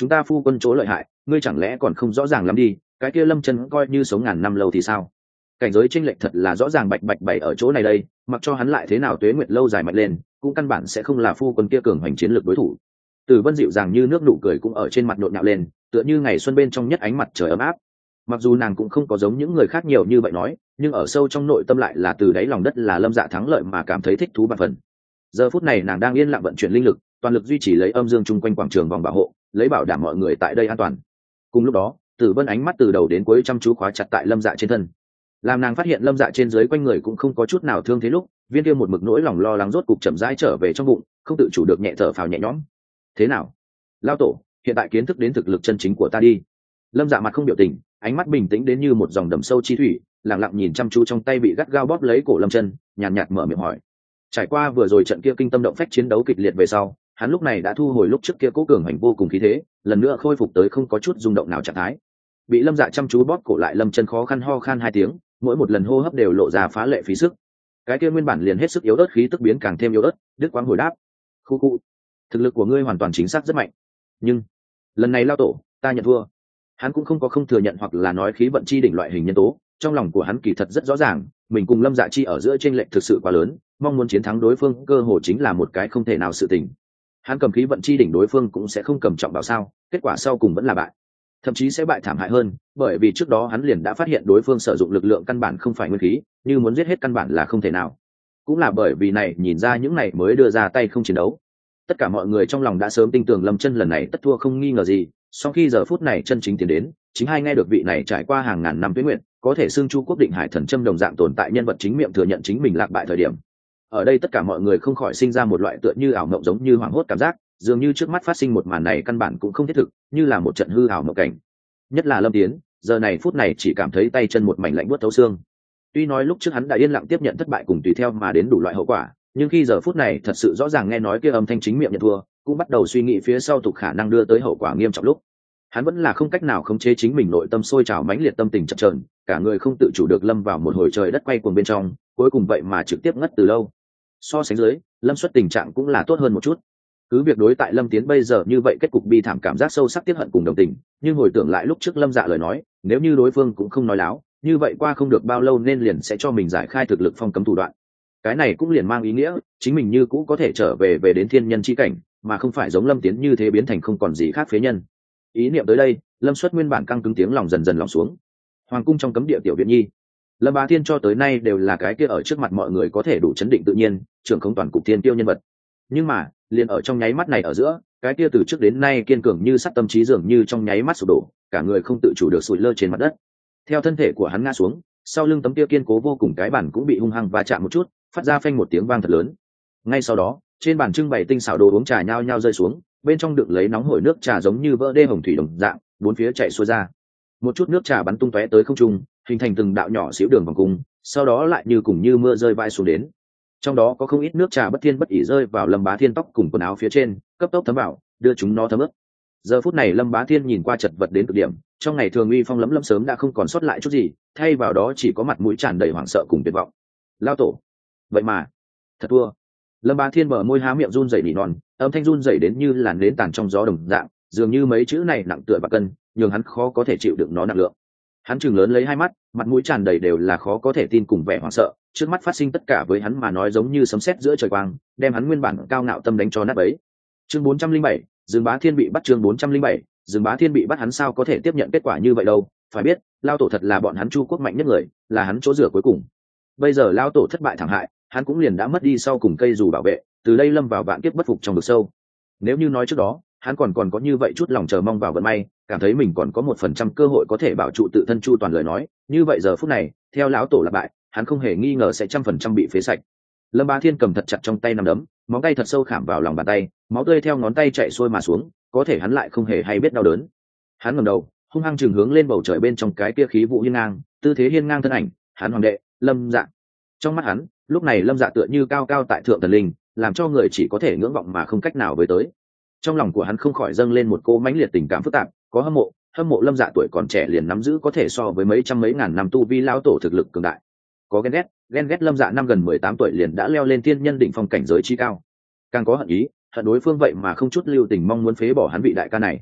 chúng ta phu quân chỗ lợi hại ngươi chẳng lẽ còn không rõ ràng lắm đi, cái kia Lâm Chân coi như sống ngàn năm lâu thì sao? Cảnh giới chênh lệch thật là rõ ràng bạch bạch bày ở chỗ này đây, mặc cho hắn lại thế nào tuế nguyệt lâu dài mạnh lên cũng căn bản sẽ không là phu quân kia cường hoành chiến lược đối thủ. Tử Vân dịu dàng như nước nụ cười cũng ở trên mặt nhộn nhạo lên, tựa như ngày xuân bên trong nhất ánh mặt trời ấm áp. Mặc dù nàng cũng không có giống những người khác nhiều như vậy nói, nhưng ở sâu trong nội tâm lại là từ đáy lòng đất là Lâm Dạ thắng lợi mà cảm thấy thích thú bạc phần. Giờ phút này nàng đang yên lặng vận chuyển linh lực, toàn lực duy trì lấy âm dương chung quanh quảng trường vòng bảo hộ, lấy bảo đảm mọi người tại đây an toàn. Cùng lúc đó, Tử Vân ánh mắt từ đầu đến cuối chăm chú khóa chặt tại Lâm Dạ trên thân. Làm nàng phát hiện Lâm Dạ trên dưới quanh người cũng không có chút nào thương thế lúc, viên kia một mực nỗi lòng lo lắng rốt cục chậm rãi trở về trong bụng, không tự chủ được nhẹ thở phào nhẹ nhõm. Thế nào, lão tổ, hiện tại kiến thức đến thực lực chân chính của ta đi. Lâm Dạ mặt không biểu tình, ánh mắt bình tĩnh đến như một dòng đầm sâu chi thủy, lặng lặng nhìn chăm chú trong tay bị gắt gao bóp lấy cổ Lâm Chân, nhàn nhạt, nhạt mở miệng hỏi. Trải qua vừa rồi trận kia kinh tâm động phách chiến đấu kịch liệt về sau, hắn lúc này đã thu hồi lúc trước kia cố cường hành vô cùng khí thế, lần nữa khôi phục tới không có chút rung động nào trạng thái. Bị Lâm Dạ chăm chú bóp cổ lại, Lâm Chân khó khăn ho khan hai tiếng, mỗi một lần hô hấp đều lộ ra phá lệ phí sức. Cái kia nguyên bản liền hết sức yếu ớt khí tức biến càng thêm yếu ớt, đứt quãng hồi đáp. Khu khu, thực lực của ngươi hoàn toàn chính xác rất mạnh, nhưng lần này lao tổ, ta nhận thua. Hắn cũng không có không thừa nhận hoặc là nói khí vận chi đỉnh loại hình nhân tố, trong lòng của hắn kỳ thật rất rõ ràng, mình cùng Lâm Dạ Chi ở giữa chênh lệch thực sự quá lớn, mong muốn chiến thắng đối phương cơ hồ chính là một cái không thể nào sự tình. Hắn cầm khí vận chi đỉnh, đối phương cũng sẽ không cầm trọng bảo sao, kết quả sau cùng vẫn là bại, thậm chí sẽ bại thảm hại hơn, bởi vì trước đó hắn liền đã phát hiện đối phương sử dụng lực lượng căn bản không phải nguyên khí, như muốn giết hết căn bản là không thể nào. Cũng là bởi vì này nhìn ra những này mới đưa ra tay không chiến đấu. Tất cả mọi người trong lòng đã sớm tin tưởng Lâm Chân lần này tất thua không nghi ngờ gì, sau khi giờ phút này chân chính tiến đến, chính hai nghe được vị này trải qua hàng ngàn năm tuế nguyện, có thể xưng Chu Quốc Định Hải Thần Châm đồng dạng tồn tại nhân vật chính miệng thừa nhận chính mình lạc bại thời điểm. Ở đây tất cả mọi người không khỏi sinh ra một loại tựa như ảo mộng giống như hoảng hốt cảm giác, dường như trước mắt phát sinh một màn này căn bản cũng không thiết thực, như là một trận hư ảo mộng cảnh. Nhất là Lâm Tiến, giờ này phút này chỉ cảm thấy tay chân một mảnh lạnh buốt thấu xương. Tuy nói lúc trước hắn đã yên lặng tiếp nhận thất bại cùng tùy theo mà đến đủ loại hậu quả, nhưng khi giờ phút này thật sự rõ ràng nghe nói kia âm thanh chính miệng nhận thua, cũng bắt đầu suy nghĩ phía sau tục khả năng đưa tới hậu quả nghiêm trọng lúc. Hắn vẫn là không cách nào khống chế chính mình nội tâm sôi trào mãnh liệt tâm tình chập chờn, cả người không tự chủ được lâm vào một hồi trời đất quay cuồng bên trong, cuối cùng vậy mà trực tiếp ngất từ lâu. So sánh dưới, Lâm Xuất tình trạng cũng là tốt hơn một chút. Cứ việc đối tại Lâm Tiến bây giờ như vậy kết cục bi thảm cảm giác sâu sắc tiếc hận cùng đồng tình, nhưng hồi tưởng lại lúc trước Lâm Dạ lời nói, nếu như đối phương cũng không nói láo, như vậy qua không được bao lâu nên liền sẽ cho mình giải khai thực lực phong cấm thủ đoạn. Cái này cũng liền mang ý nghĩa, chính mình như cũ có thể trở về về đến thiên nhân chi cảnh, mà không phải giống Lâm Tiến như thế biến thành không còn gì khác phế nhân. Ý niệm tới đây, Lâm Xuất nguyên bản căng cứng tiếng lòng dần dần lòng xuống. Hoàng cung trong cấm địa tiểu viện nhi, Lâm Bá Thiên cho tới nay đều là cái kia ở trước mặt mọi người có thể đủ chấn định tự nhiên, trưởng không toàn cục thiên tiêu nhân vật. Nhưng mà, liền ở trong nháy mắt này ở giữa, cái kia từ trước đến nay kiên cường như sắt tâm trí dường như trong nháy mắt sụp đổ, cả người không tự chủ được sụi lơ trên mặt đất. Theo thân thể của hắn ngã xuống, sau lưng tấm kia kiên cố vô cùng cái bàn cũng bị hung hăng va chạm một chút, phát ra phanh một tiếng vang thật lớn. Ngay sau đó, trên bàn trưng bày tinh xảo đồ uống trà nhao nhao rơi xuống, bên trong đựng lấy nóng hổi nước trà giống như vỡ đê hồng thủy đồng dạng, bốn phía chảy xuôi ra. Một chút nước trà bắn tung tóe tới không trung, hình thành từng đạo nhỏ xíu đường vòng cung, sau đó lại như cùng như mưa rơi vãi xuống đến. Trong đó có không ít nước trà bất thiên bất ỷ rơi vào Lâm Bá Thiên tóc cùng quần áo phía trên, cấp tốc thấm vào, đưa chúng nó thấm ướt. Giờ phút này Lâm Bá Thiên nhìn qua chật vật đến cực điểm, trong ngày thường uy phong lấm lấm sớm đã không còn sót lại chút gì, thay vào đó chỉ có mặt mũi tràn đầy hoảng sợ cùng tuyệt vọng. Lao tổ, vậy mà thật thua. Lâm Bá Thiên bờ môi há miệng run rẩy nỉ non, âm thanh run rẩy đến như làn nến tàn trong gió đồng dạng, dường như mấy chữ này nặng tựa bạc cân, nhường hắn khó có thể chịu đựng nó nặng lượng. Hắn trừng lớn lấy hai mắt, mặt mũi tràn đầy đều là khó có thể tin cùng vẻ hoảng sợ, trước mắt phát sinh tất cả với hắn mà nói giống như sấm sét giữa trời quang, đem hắn nguyên bản cao ngạo tâm đánh cho nát bấy. Chương bốn trăm linh bảy, Dương Bá Thiên bị bắt. Chương bốn trăm linh bảy, Dương Bá Thiên bị bắt. Hắn sao có thể tiếp nhận kết quả như vậy đâu? Phải biết, Lao tổ thật là bọn hắn Chu Quốc mạnh nhất người, là hắn chỗ dựa cuối cùng. Bây giờ Lao tổ thất bại thảm hại, hắn cũng liền đã mất đi sau cùng cây dù bảo vệ, từ đây lâm vào vạn kiếp bất phục trong vực sâu. Nếu như nói trước đó, hắn còn còn có như vậy chút lòng chờ mong vào vận may, cảm thấy mình còn có một phần trăm cơ hội có thể bảo trụ tự thân chu toàn lời nói, như vậy giờ phút này, theo lão tổ là bại, hắn không hề nghi ngờ sẽ trăm phần trăm bị phế sạch. Lâm Bá Thiên cầm thật chặt trong tay nắm đấm, móng tay thật sâu khảm vào lòng bàn tay, máu tươi theo ngón tay chạy xuôi mà xuống, có thể hắn lại không hề hay biết đau đớn. Hắn ngẩng đầu, hung hăng chừng hướng lên bầu trời bên trong cái kia khí vụ hiên ngang, tư thế hiên ngang thân ảnh, hắn hoàng đệ, Lâm Dạ. Trong mắt hắn, lúc này Lâm Dạ tựa như cao cao tại thượng thần linh, làm cho người chỉ có thể ngưỡng vọng mà không cách nào với tới. Trong lòng của hắn không khỏi dâng lên một cô mãnh liệt tình cảm phức tạp, có hâm mộ, hâm mộ Lâm Dạ tuổi còn trẻ liền nắm giữ có thể so với mấy trăm mấy ngàn năm tu vi lão tổ thực lực cường đại. Có ghen ghét, ghen ghét Lâm Dạ năm gần mười tám tuổi liền đã leo lên thiên nhân đỉnh phong cảnh giới chi cao. Càng có hận ý, hận đối phương vậy mà không chút lưu tình mong muốn phế bỏ hắn vị đại ca này.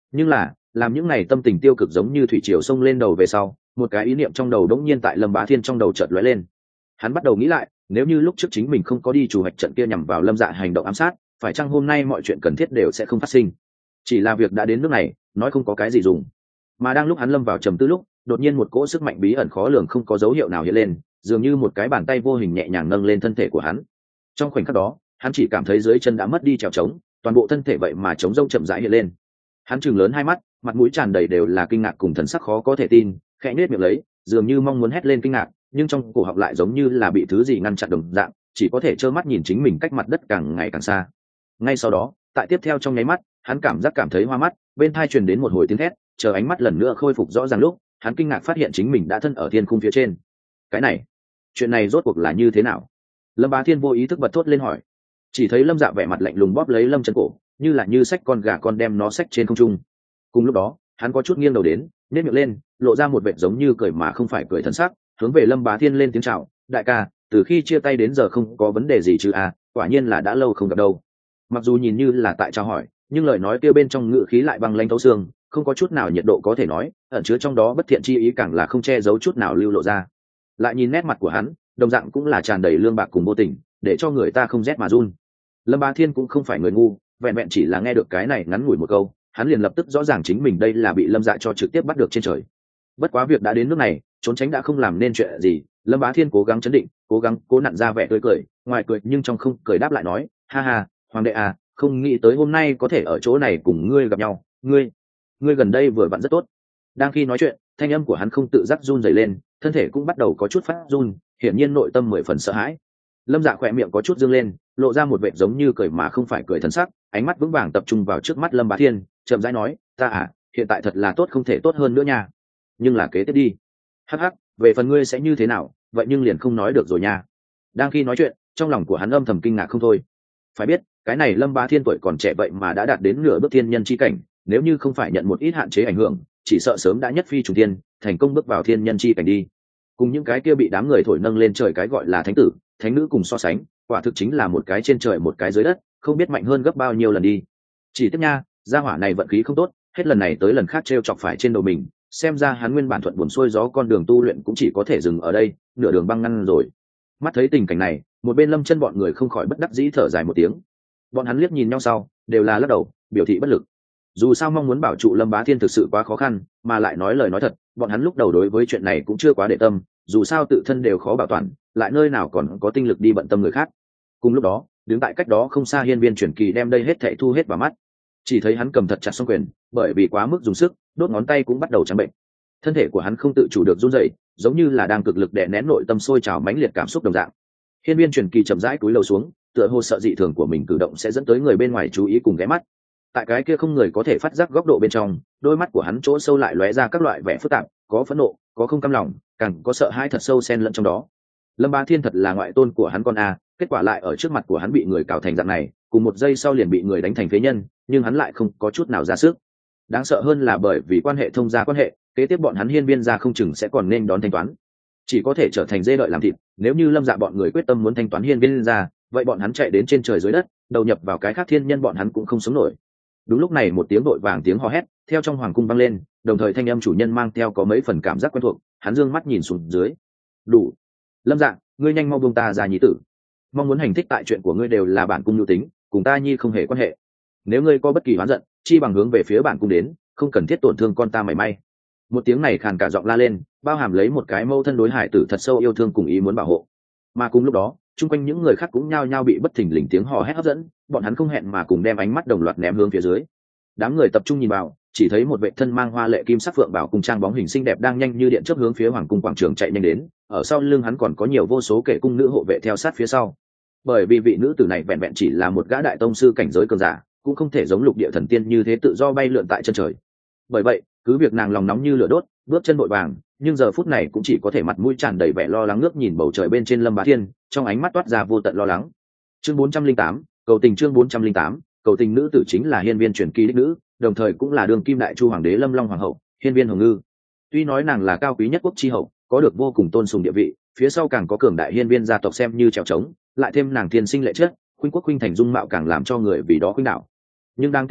Nhưng là làm những ngày tâm tình tiêu cực giống như thủy triều xông lên đầu về sau, một cái ý niệm trong đầu đống nhiên tại Lâm Bá Thiên trong đầu chợt lóe lên. Hắn bắt đầu nghĩ lại, nếu như lúc trước chính mình không có đi chủ hoạch trận kia nhằm vào Lâm Dạ hành động ám sát, phải chăng hôm nay mọi chuyện cần thiết đều sẽ không phát sinh. Chỉ là việc đã đến nước này, nói không có cái gì dùng. Mà đang lúc hắn lâm vào trầm tư lúc, đột nhiên một cỗ sức mạnh bí ẩn khó lường không có dấu hiệu nào hiện lên, dường như một cái bàn tay vô hình nhẹ nhàng nâng lên thân thể của hắn. Trong khoảnh khắc đó, hắn chỉ cảm thấy dưới chân đã mất đi trèo trống, toàn bộ thân thể vậy mà trống rông chậm rãi hiện lên. Hắn trừng lớn hai mắt, mặt mũi tràn đầy đều là kinh ngạc cùng thần sắc khó có thể tin, khẽ nhếch miệng lấy, dường như mong muốn hét lên kinh ngạc, nhưng trong cổ họng lại giống như là bị thứ gì ngăn chặn đồng dạng, chỉ có thể trơ mắt nhìn chính mình cách mặt đất càng ngày càng xa. Ngay sau đó, tại tiếp theo trong nháy mắt, hắn cảm giác cảm thấy hoa mắt, bên tai truyền đến một hồi tiếng thét, chờ ánh mắt lần nữa khôi phục rõ ràng lúc, hắn kinh ngạc phát hiện chính mình đã thân ở thiên khung phía trên. Cái này, chuyện này rốt cuộc là như thế nào? Lâm Bá Thiên vô ý thức bật thốt lên hỏi. Chỉ thấy Lâm Dạ vẻ mặt lạnh lùng bóp lấy Lâm chân cổ, như là như xách con gà con đem nó xách trên không trung. Cùng lúc đó, hắn có chút nghiêng đầu đến, nhếch miệng lên, lộ ra một vẻ giống như cười mà không phải cười thần sắc, hướng về Lâm Bá Thiên lên tiếng chào, "Đại ca, từ khi chia tay đến giờ không có vấn đề gì chứ à, quả nhiên là đã lâu không gặp đâu." Mặc dù nhìn như là tại chào hỏi, nhưng lời nói kia bên trong ngữ khí lại băng lãnh thấu xương, không có chút nào nhiệt độ có thể nói, ẩn chứa trong đó bất thiện chi ý càng là không che giấu chút nào lưu lộ ra. Lại nhìn nét mặt của hắn, đồng dạng cũng là tràn đầy lương bạc cùng vô tình, để cho người ta không rét mà run. Lâm Bá Thiên cũng không phải người ngu, vẹn vẹn chỉ là nghe được cái này ngắn ngủi một câu, hắn liền lập tức rõ ràng chính mình đây là bị Lâm Dạ cho trực tiếp bắt được trên trời. Bất quá việc đã đến nước này, trốn tránh đã không làm nên chuyện gì, Lâm Bá Thiên cố gắng chấn định, cố gắng cố nặn ra vẻ tươi cười, ngoài cười nhưng trong không cười đáp lại nói, "Ha ha, hoàng đệ à, không nghĩ tới hôm nay có thể ở chỗ này cùng ngươi gặp nhau, ngươi, ngươi gần đây vừa vặn rất tốt." Đang khi nói chuyện, thanh âm của hắn không tự giác run rẩy lên, thân thể cũng bắt đầu có chút phát run, hiển nhiên nội tâm mười phần sợ hãi. Lâm Dạ khỏe miệng có chút dương lên, lộ ra một vẻ giống như cười mà không phải cười thần sắc, ánh mắt vững vàng tập trung vào trước mắt Lâm Bá Thiên, chậm rãi nói, "Ta à, hiện tại thật là tốt không thể tốt hơn nữa nha. Nhưng là kế tiếp đi. Hắc hắc, về phần ngươi sẽ như thế nào, vậy nhưng liền không nói được rồi nha." Đang khi nói chuyện, trong lòng của hắn âm thầm kinh ngạc không thôi. Phải biết, cái này Lâm Bá Thiên tuổi còn trẻ vậy mà đã đạt đến nửa bước thiên nhân chi cảnh, nếu như không phải nhận một ít hạn chế ảnh hưởng, chỉ sợ sớm đã nhất phi trùng thiên, thành công bước vào thiên nhân chi cảnh đi. Cùng những cái kia bị đám người thổi nâng lên trời cái gọi là thánh tử, thánh nữ cùng so sánh, quả thực chính là một cái trên trời một cái dưới đất, không biết mạnh hơn gấp bao nhiêu lần đi. Chỉ tiếc nha, gia hỏa này vận khí không tốt, hết lần này tới lần khác trêu chọc phải trên đầu mình, xem ra hắn nguyên bản thuận buồm xuôi gió con đường tu luyện cũng chỉ có thể dừng ở đây, nửa đường băng ngăn rồi. Mắt thấy tình cảnh này, một bên Lâm Chân bọn người không khỏi bất đắc dĩ thở dài một tiếng. Bọn hắn liếc nhìn nhau sau, đều là lắc đầu, biểu thị bất lực. Dù sao mong muốn bảo trụ Lâm Bá Thiên thực sự quá khó khăn, mà lại nói lời nói thật, bọn hắn lúc đầu đối với chuyện này cũng chưa quá để tâm, dù sao tự thân đều khó bảo toàn, lại nơi nào còn có tinh lực đi bận tâm người khác. Cùng lúc đó, đứng tại cách đó không xa hiên viên truyền kỳ đem đây hết thảy thu hết vào mắt. Chỉ thấy hắn cầm thật chặt song quyền, bởi vì quá mức dùng sức, đốt ngón tay cũng bắt đầu trắng bệnh. Thân thể của hắn không tự chủ được run rẩy, giống như là đang cực lực đè nén nội tâm sôi trào mãnh liệt cảm xúc đồng dạng. Hiên viên truyền kỳ chậm rãi cúi đầu xuống, tựa hồ sợ dị thường của mình cử động sẽ dẫn tới người bên ngoài chú ý cùng ghé mắt. Tại cái kia không người có thể phát giác góc độ bên trong, đôi mắt của hắn chỗ sâu lại lóe ra các loại vẻ phức tạp, có phẫn nộ, có không cam lòng, càng có sợ hãi thật sâu xen lẫn trong đó. Lâm Bá Thiên thật là ngoại tôn của hắn con a, kết quả lại ở trước mặt của hắn bị người cào thành dạng này, cùng một giây sau liền bị người đánh thành phế nhân, nhưng hắn lại không có chút nào ra sức. Đáng sợ hơn là bởi vì quan hệ thông gia quan hệ, kế tiếp bọn hắn hiên viên gia không chừng sẽ còn nên đón thanh toán, chỉ có thể trở thành dê đợi làm thịt. Nếu như Lâm Dạ bọn người quyết tâm muốn thanh toán hiên viên gia, vậy bọn hắn chạy đến trên trời dưới đất, đầu nhập vào cái khác thiên nhân bọn hắn cũng không sống nổi. Đúng lúc này một tiếng đội vàng tiếng hò hét theo trong hoàng cung vang lên, đồng thời thanh âm chủ nhân mang theo có mấy phần cảm giác quen thuộc. Hắn dương mắt nhìn xuống dưới, đủ. Lâm Dạ, ngươi nhanh mau buông ta ra nhi tử, mong muốn hành thích tại chuyện của ngươi đều là bản cung nhu tính, cùng ta nhi không hề quan hệ. Nếu ngươi có bất kỳ oán giận, chi bằng hướng về phía bản cung đến, không cần thiết tổn thương con ta mảy may. Một tiếng này khàn cả giọng la lên, bao hàm lấy một cái mâu thân đối hải tử thật sâu yêu thương cùng ý muốn bảo hộ. Mà cùng lúc đó, chung quanh những người khác cũng nhao nhao bị bất thình lình tiếng hò hét hấp dẫn, bọn hắn không hẹn mà cùng đem ánh mắt đồng loạt ném hướng phía dưới. Đám người tập trung nhìn vào, chỉ thấy một vệ thân mang hoa lệ kim sắc phượng bảo cùng trang bóng hình xinh đẹp đang nhanh như điện chớp hướng phía hoàng cung quảng trường chạy nhanh đến, ở sau lưng hắn còn có nhiều vô số kẻ cung nữ hộ vệ theo sát phía sau. Bởi vì vị nữ tử này vẹn vẹn chỉ là một gã đại tông sư cảnh giới cường giả, cũng không thể giống lục địa thần tiên như thế tự do bay lượn tại chân trời. Bởi vậy, cứ việc nàng lòng nóng như lửa đốt, bước chân vội vàng, nhưng giờ phút này cũng chỉ có thể mặt mũi tràn đầy vẻ lo lắng ngước nhìn bầu trời bên trên Lâm Bá Thiên, trong ánh mắt toát ra vô tận lo lắng. Chương bốn trăm linh tám, cầu tình chương bốn trăm linh tám, cầu tình nữ tử chính là hiên viên truyền kỳ đích nữ, đồng thời cũng là đường kim đại chu hoàng đế Lâm Long hoàng hậu, hiên viên Hồng Ngư. Tuy nói nàng là cao quý nhất quốc chi hậu, có được vô cùng tôn sùng địa vị, phía sau càng có cường đại hiên viên gia tộc xem như trèo trống, lại thêm nàng thiên sinh lệ chất, khuynh quốc khuynh thành dung mạo càng làm cho người vì đó khuynh đảo. Nhưng đáng tiếc là,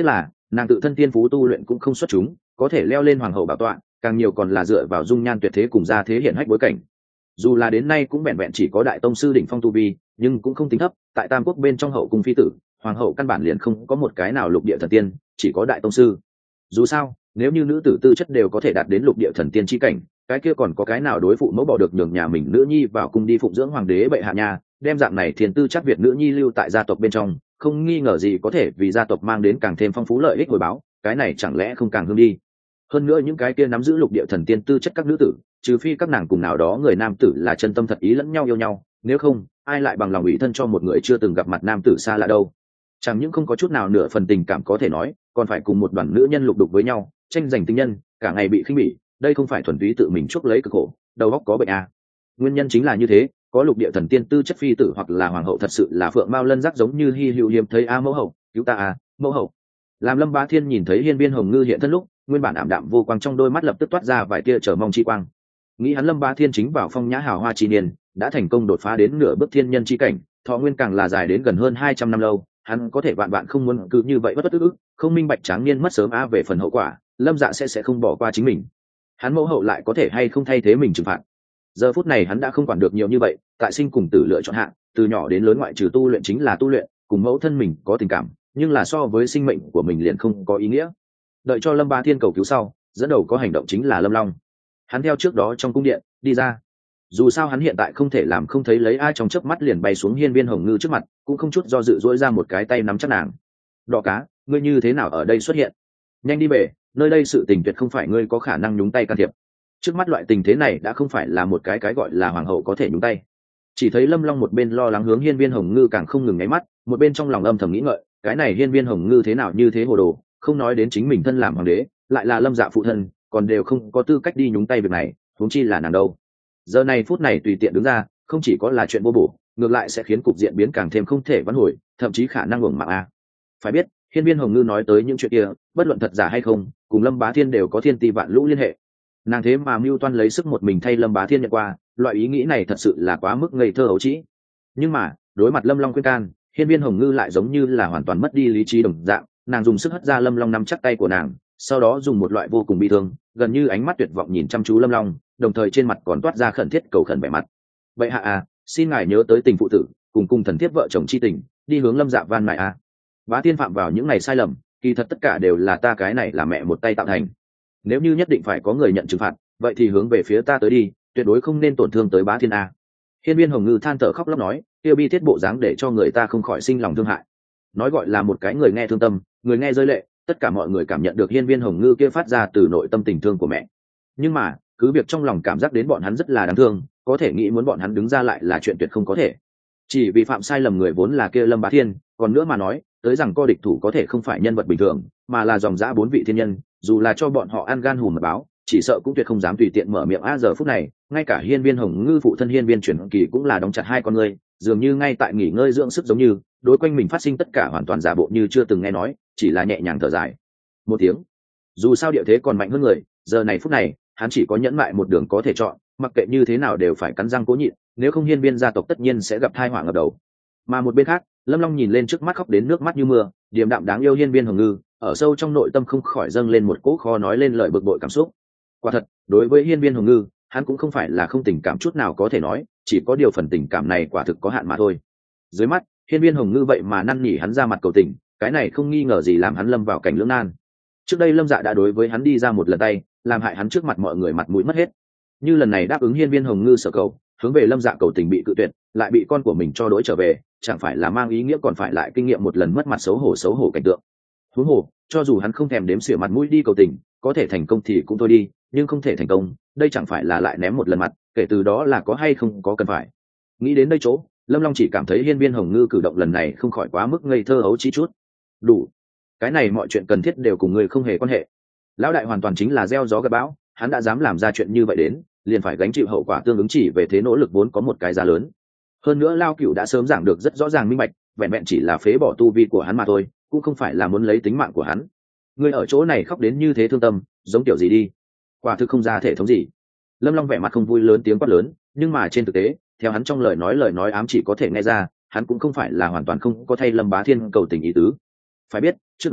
nàng tự thân tiên phú tu luyện cũng không xuất chúng, có thể leo lên hoàng hậu bảo tọa, càng nhiều còn là dựa vào dung nhan tuyệt thế cùng gia thế hiển hách bối cảnh. Dù là đến nay cũng vẹn vẹn chỉ có đại tông sư đỉnh phong tu vi, nhưng cũng không tính thấp. Tại tam quốc bên trong hậu cung phi tử, hoàng hậu căn bản liền không có một cái nào lục địa thần tiên, chỉ có đại tông sư. Dù sao, nếu như nữ tử tư chất đều có thể đạt đến lục địa thần tiên chi cảnh, cái kia còn có cái nào đối phụ mẫu bỏ được nhường nhà mình nữ nhi vào cung đi phụng dưỡng hoàng đế bệ hạ nhà, đem dạng này thiên tư chắc việt nữ nhi lưu tại gia tộc bên trong, không nghi ngờ gì có thể vì gia tộc mang đến càng thêm phong phú lợi ích hồi báo, cái này chẳng lẽ không càng hương đi. Hơn nữa những cái kia nắm giữ lục địa thần tiên tư chất các nữ tử, trừ phi các nàng cùng nào đó người nam tử là chân tâm thật ý lẫn nhau yêu nhau, nếu không ai lại bằng lòng ủy thân cho một người chưa từng gặp mặt nam tử xa lạ đâu. Chẳng những không có chút nào nửa phần tình cảm có thể nói, còn phải cùng một đoàn nữ nhân lục đục với nhau, tranh giành tình nhân, cả ngày bị khinh bỉ, đây không phải thuần túy tự mình chuốc lấy cực khổ, đầu óc có bệnh à. Nguyên nhân chính là như thế, có lục địa thần tiên tư chất phi tử hoặc là hoàng hậu thật sự là phượng mao lân giác giống như hi hữu hiếm thấy a mẫu hậu, cứu ta a, mẫu hậu. Làm Lâm Bá Thiên nhìn thấy Hiên Viên Hồng Ngư hiện thân lúc, nguyên bản ảm đạm vô quang trong đôi mắt lập tức toát ra vài tia chờ mong chi quang. Nghĩ hắn Lâm Bá Thiên chính vào phong nhã hào hoa chi niên, đã thành công đột phá đến nửa bước thiên nhân chi cảnh, thọ nguyên càng là dài đến gần hơn hai trăm năm lâu, hắn có thể vạn vạn không muốn cứ như vậy bất bất ức ức, không minh bạch tráng niên mất sớm a về phần hậu quả, Lâm Dạ sẽ sẽ không bỏ qua chính mình. Hắn mẫu hậu lại có thể hay không thay thế mình trừng phạt. Giờ phút này hắn đã không quản được nhiều như vậy, tại sinh cùng tử lựa chọn hạng, từ nhỏ đến lớn ngoại trừ tu luyện chính là tu luyện, cùng mẫu thân mình có tình cảm, nhưng là so với sinh mệnh của mình liền không có ý nghĩa. Đợi cho Lâm Bá Thiên cầu cứu sau, dẫn đầu có hành động chính là Lâm Long. Hắn theo trước đó trong cung điện đi ra. Dù sao hắn hiện tại không thể làm không thấy lấy ai trong chớp mắt liền bay xuống Hiên Viên Hồng Ngư trước mặt, cũng không chút do dự dỗi ra một cái tay nắm chắc nàng. Đỏ cá, ngươi như thế nào ở đây xuất hiện? Nhanh đi về, nơi đây sự tình tuyệt không phải ngươi có khả năng nhúng tay can thiệp. Trước mắt loại tình thế này đã không phải là một cái cái gọi là hoàng hậu có thể nhúng tay. Chỉ thấy Lâm Long một bên lo lắng hướng Hiên Viên Hồng Ngư càng không ngừng ngáy mắt, một bên trong lòng âm thầm nghĩ ngợi, cái này Hiên Viên Hồng Ngư thế nào như thế hồ đồ, không nói đến chính mình thân làm hoàng đế, lại là Lâm Dạ phụ thân, còn đều không có tư cách đi nhúng tay việc này, huống chi là nàng đâu. Giờ này phút này tùy tiện đứng ra, không chỉ có là chuyện vô bổ, ngược lại sẽ khiến cục diện biến càng thêm không thể vãn hồi, thậm chí khả năng uổng mạng a. Phải biết, Hiên Viên Hồng Ngư nói tới những chuyện kia, bất luận thật giả hay không, cùng Lâm Bá Thiên đều có thiên ti vạn lũ liên hệ. Nàng thế mà mưu toan lấy sức một mình thay Lâm Bá Thiên nhận qua, loại ý nghĩ này thật sự là quá mức ngây thơ ấu trĩ. Nhưng mà đối mặt Lâm Long khuyên can, Hiên Viên Hồng Ngư lại giống như là hoàn toàn mất đi lý trí đồng dạng, nàng dùng sức hất ra Lâm Long nắm chắc tay của nàng, sau đó dùng một loại vô cùng bi thương, gần như ánh mắt tuyệt vọng nhìn chăm chú Lâm Long, đồng thời trên mặt còn toát ra khẩn thiết cầu khẩn vẻ mặt. Vậy hạ à, xin ngài nhớ tới tình phụ tử, cùng cùng thần thiết vợ chồng chi tình, đi hướng Lâm Dạ van này a. Bá Thiên phạm vào những ngày sai lầm, kỳ thật tất cả đều là ta cái này là mẹ một tay tạo thành. Nếu như nhất định phải có người nhận trừng phạt, vậy thì hướng về phía ta tới đi, tuyệt đối không nên tổn thương tới Bá Thiên a. Hiên Viên Hồng Ngư than thở khóc lóc nói, tiêu bi thiết bộ dáng để cho người ta không khỏi sinh lòng thương hại. Nói gọi là một cái người nghe thương tâm, người nghe rơi lệ, tất cả mọi người cảm nhận được Hiên Viên Hồng Ngư kia phát ra từ nội tâm tình thương của mẹ. Nhưng mà cứ việc trong lòng cảm giác đến bọn hắn rất là đáng thương, có thể nghĩ muốn bọn hắn đứng ra lại là chuyện tuyệt không có thể. Chỉ vì phạm sai lầm người vốn là kia Lâm Bá Thiên, còn nữa mà nói tới rằng co địch thủ có thể không phải nhân vật bình thường, mà là dòng dã bốn vị thiên nhân, dù là cho bọn họ ăn gan hùm mật báo, chỉ sợ cũng tuyệt không dám tùy tiện mở miệng a. Giờ phút này ngay cả Hiên Viên Hồng Ngư phụ thân Hiên Viên Chuyển Kỳ cũng là đóng chặt hai con ngươi, dường như ngay tại nghỉ ngơi dưỡng sức, giống như đối quanh mình phát sinh tất cả hoàn toàn giả bộ như chưa từng nghe nói, chỉ là nhẹ nhàng thở dài một tiếng. Dù sao địa thế còn mạnh hơn người, giờ này phút này hắn chỉ có nhẫn mại một đường có thể chọn, mặc kệ như thế nào đều phải cắn răng cố nhịn, nếu không Hiên Viên gia tộc tất nhiên sẽ gặp tai họa ngập đầu. Mà một bên khác, Lâm Long nhìn lên trước mắt khóc đến nước mắt như mưa, điềm đạm đáng yêu Hiên Viên Hồng Ngư, ở sâu trong nội tâm không khỏi dâng lên một cỗ khó nói lên lời bực bội cảm xúc. Quả thật, đối với Hiên Viên Hồng Ngư, hắn cũng không phải là không tình cảm chút nào có thể nói, chỉ có điều phần tình cảm này quả thực có hạn mà thôi. Dưới mắt, Hiên Viên Hồng Ngư vậy mà năn nỉ hắn ra mặt cầu tình, cái này không nghi ngờ gì làm hắn lâm vào cảnh lưỡng nan. Trước đây Lâm Dạ đã đối với hắn đi ra một lần tay, làm hại hắn trước mặt mọi người mặt mũi mất hết. Như lần này đáp ứng Hiên Viên Hồng Ngư sở cầu, hướng về Lâm Dạ cầu tình bị cự tuyệt, lại bị con của mình cho đối trở về, chẳng phải là mang ý nghĩa còn phải lại kinh nghiệm một lần mất mặt xấu hổ xấu hổ cảnh tượng. Huống hồ, cho dù hắn không thèm đếm xỉa mặt mũi đi cầu tình, có thể thành công thì cũng thôi đi, nhưng không thể thành công, đây chẳng phải là lại ném một lần mặt, kể từ đó là có hay không có cần phải. Nghĩ đến đây chỗ, Lâm Long chỉ cảm thấy Hiên Viên Hồng Ngư cử động lần này không khỏi quá mức ngây thơ ấu trí chút. Đủ, cái này mọi chuyện cần thiết đều cùng người không hề quan hệ. Lão đại hoàn toàn chính là gieo gió gặt bão, hắn đã dám làm ra chuyện như vậy đến, liền phải gánh chịu hậu quả tương ứng, chỉ về thế nỗ lực vốn có một cái giá lớn. Hơn nữa Lao Cửu đã sớm giảng được rất rõ ràng minh bạch, vẹn vẹn chỉ là phế bỏ tu vi của hắn mà thôi, cũng không phải là muốn lấy tính mạng của hắn. Người ở chỗ này khóc đến như thế thương tâm, giống kiểu gì đi? Quả thực không ra thể thống gì. Lâm Long vẻ mặt không vui lớn tiếng quát lớn, nhưng mà trên thực tế, theo hắn trong lời nói lời nói ám chỉ có thể nghe ra, hắn cũng không phải là hoàn toàn không có thay Lâm Bá Thiên cầu tình ý tứ. Phải biết, trước đó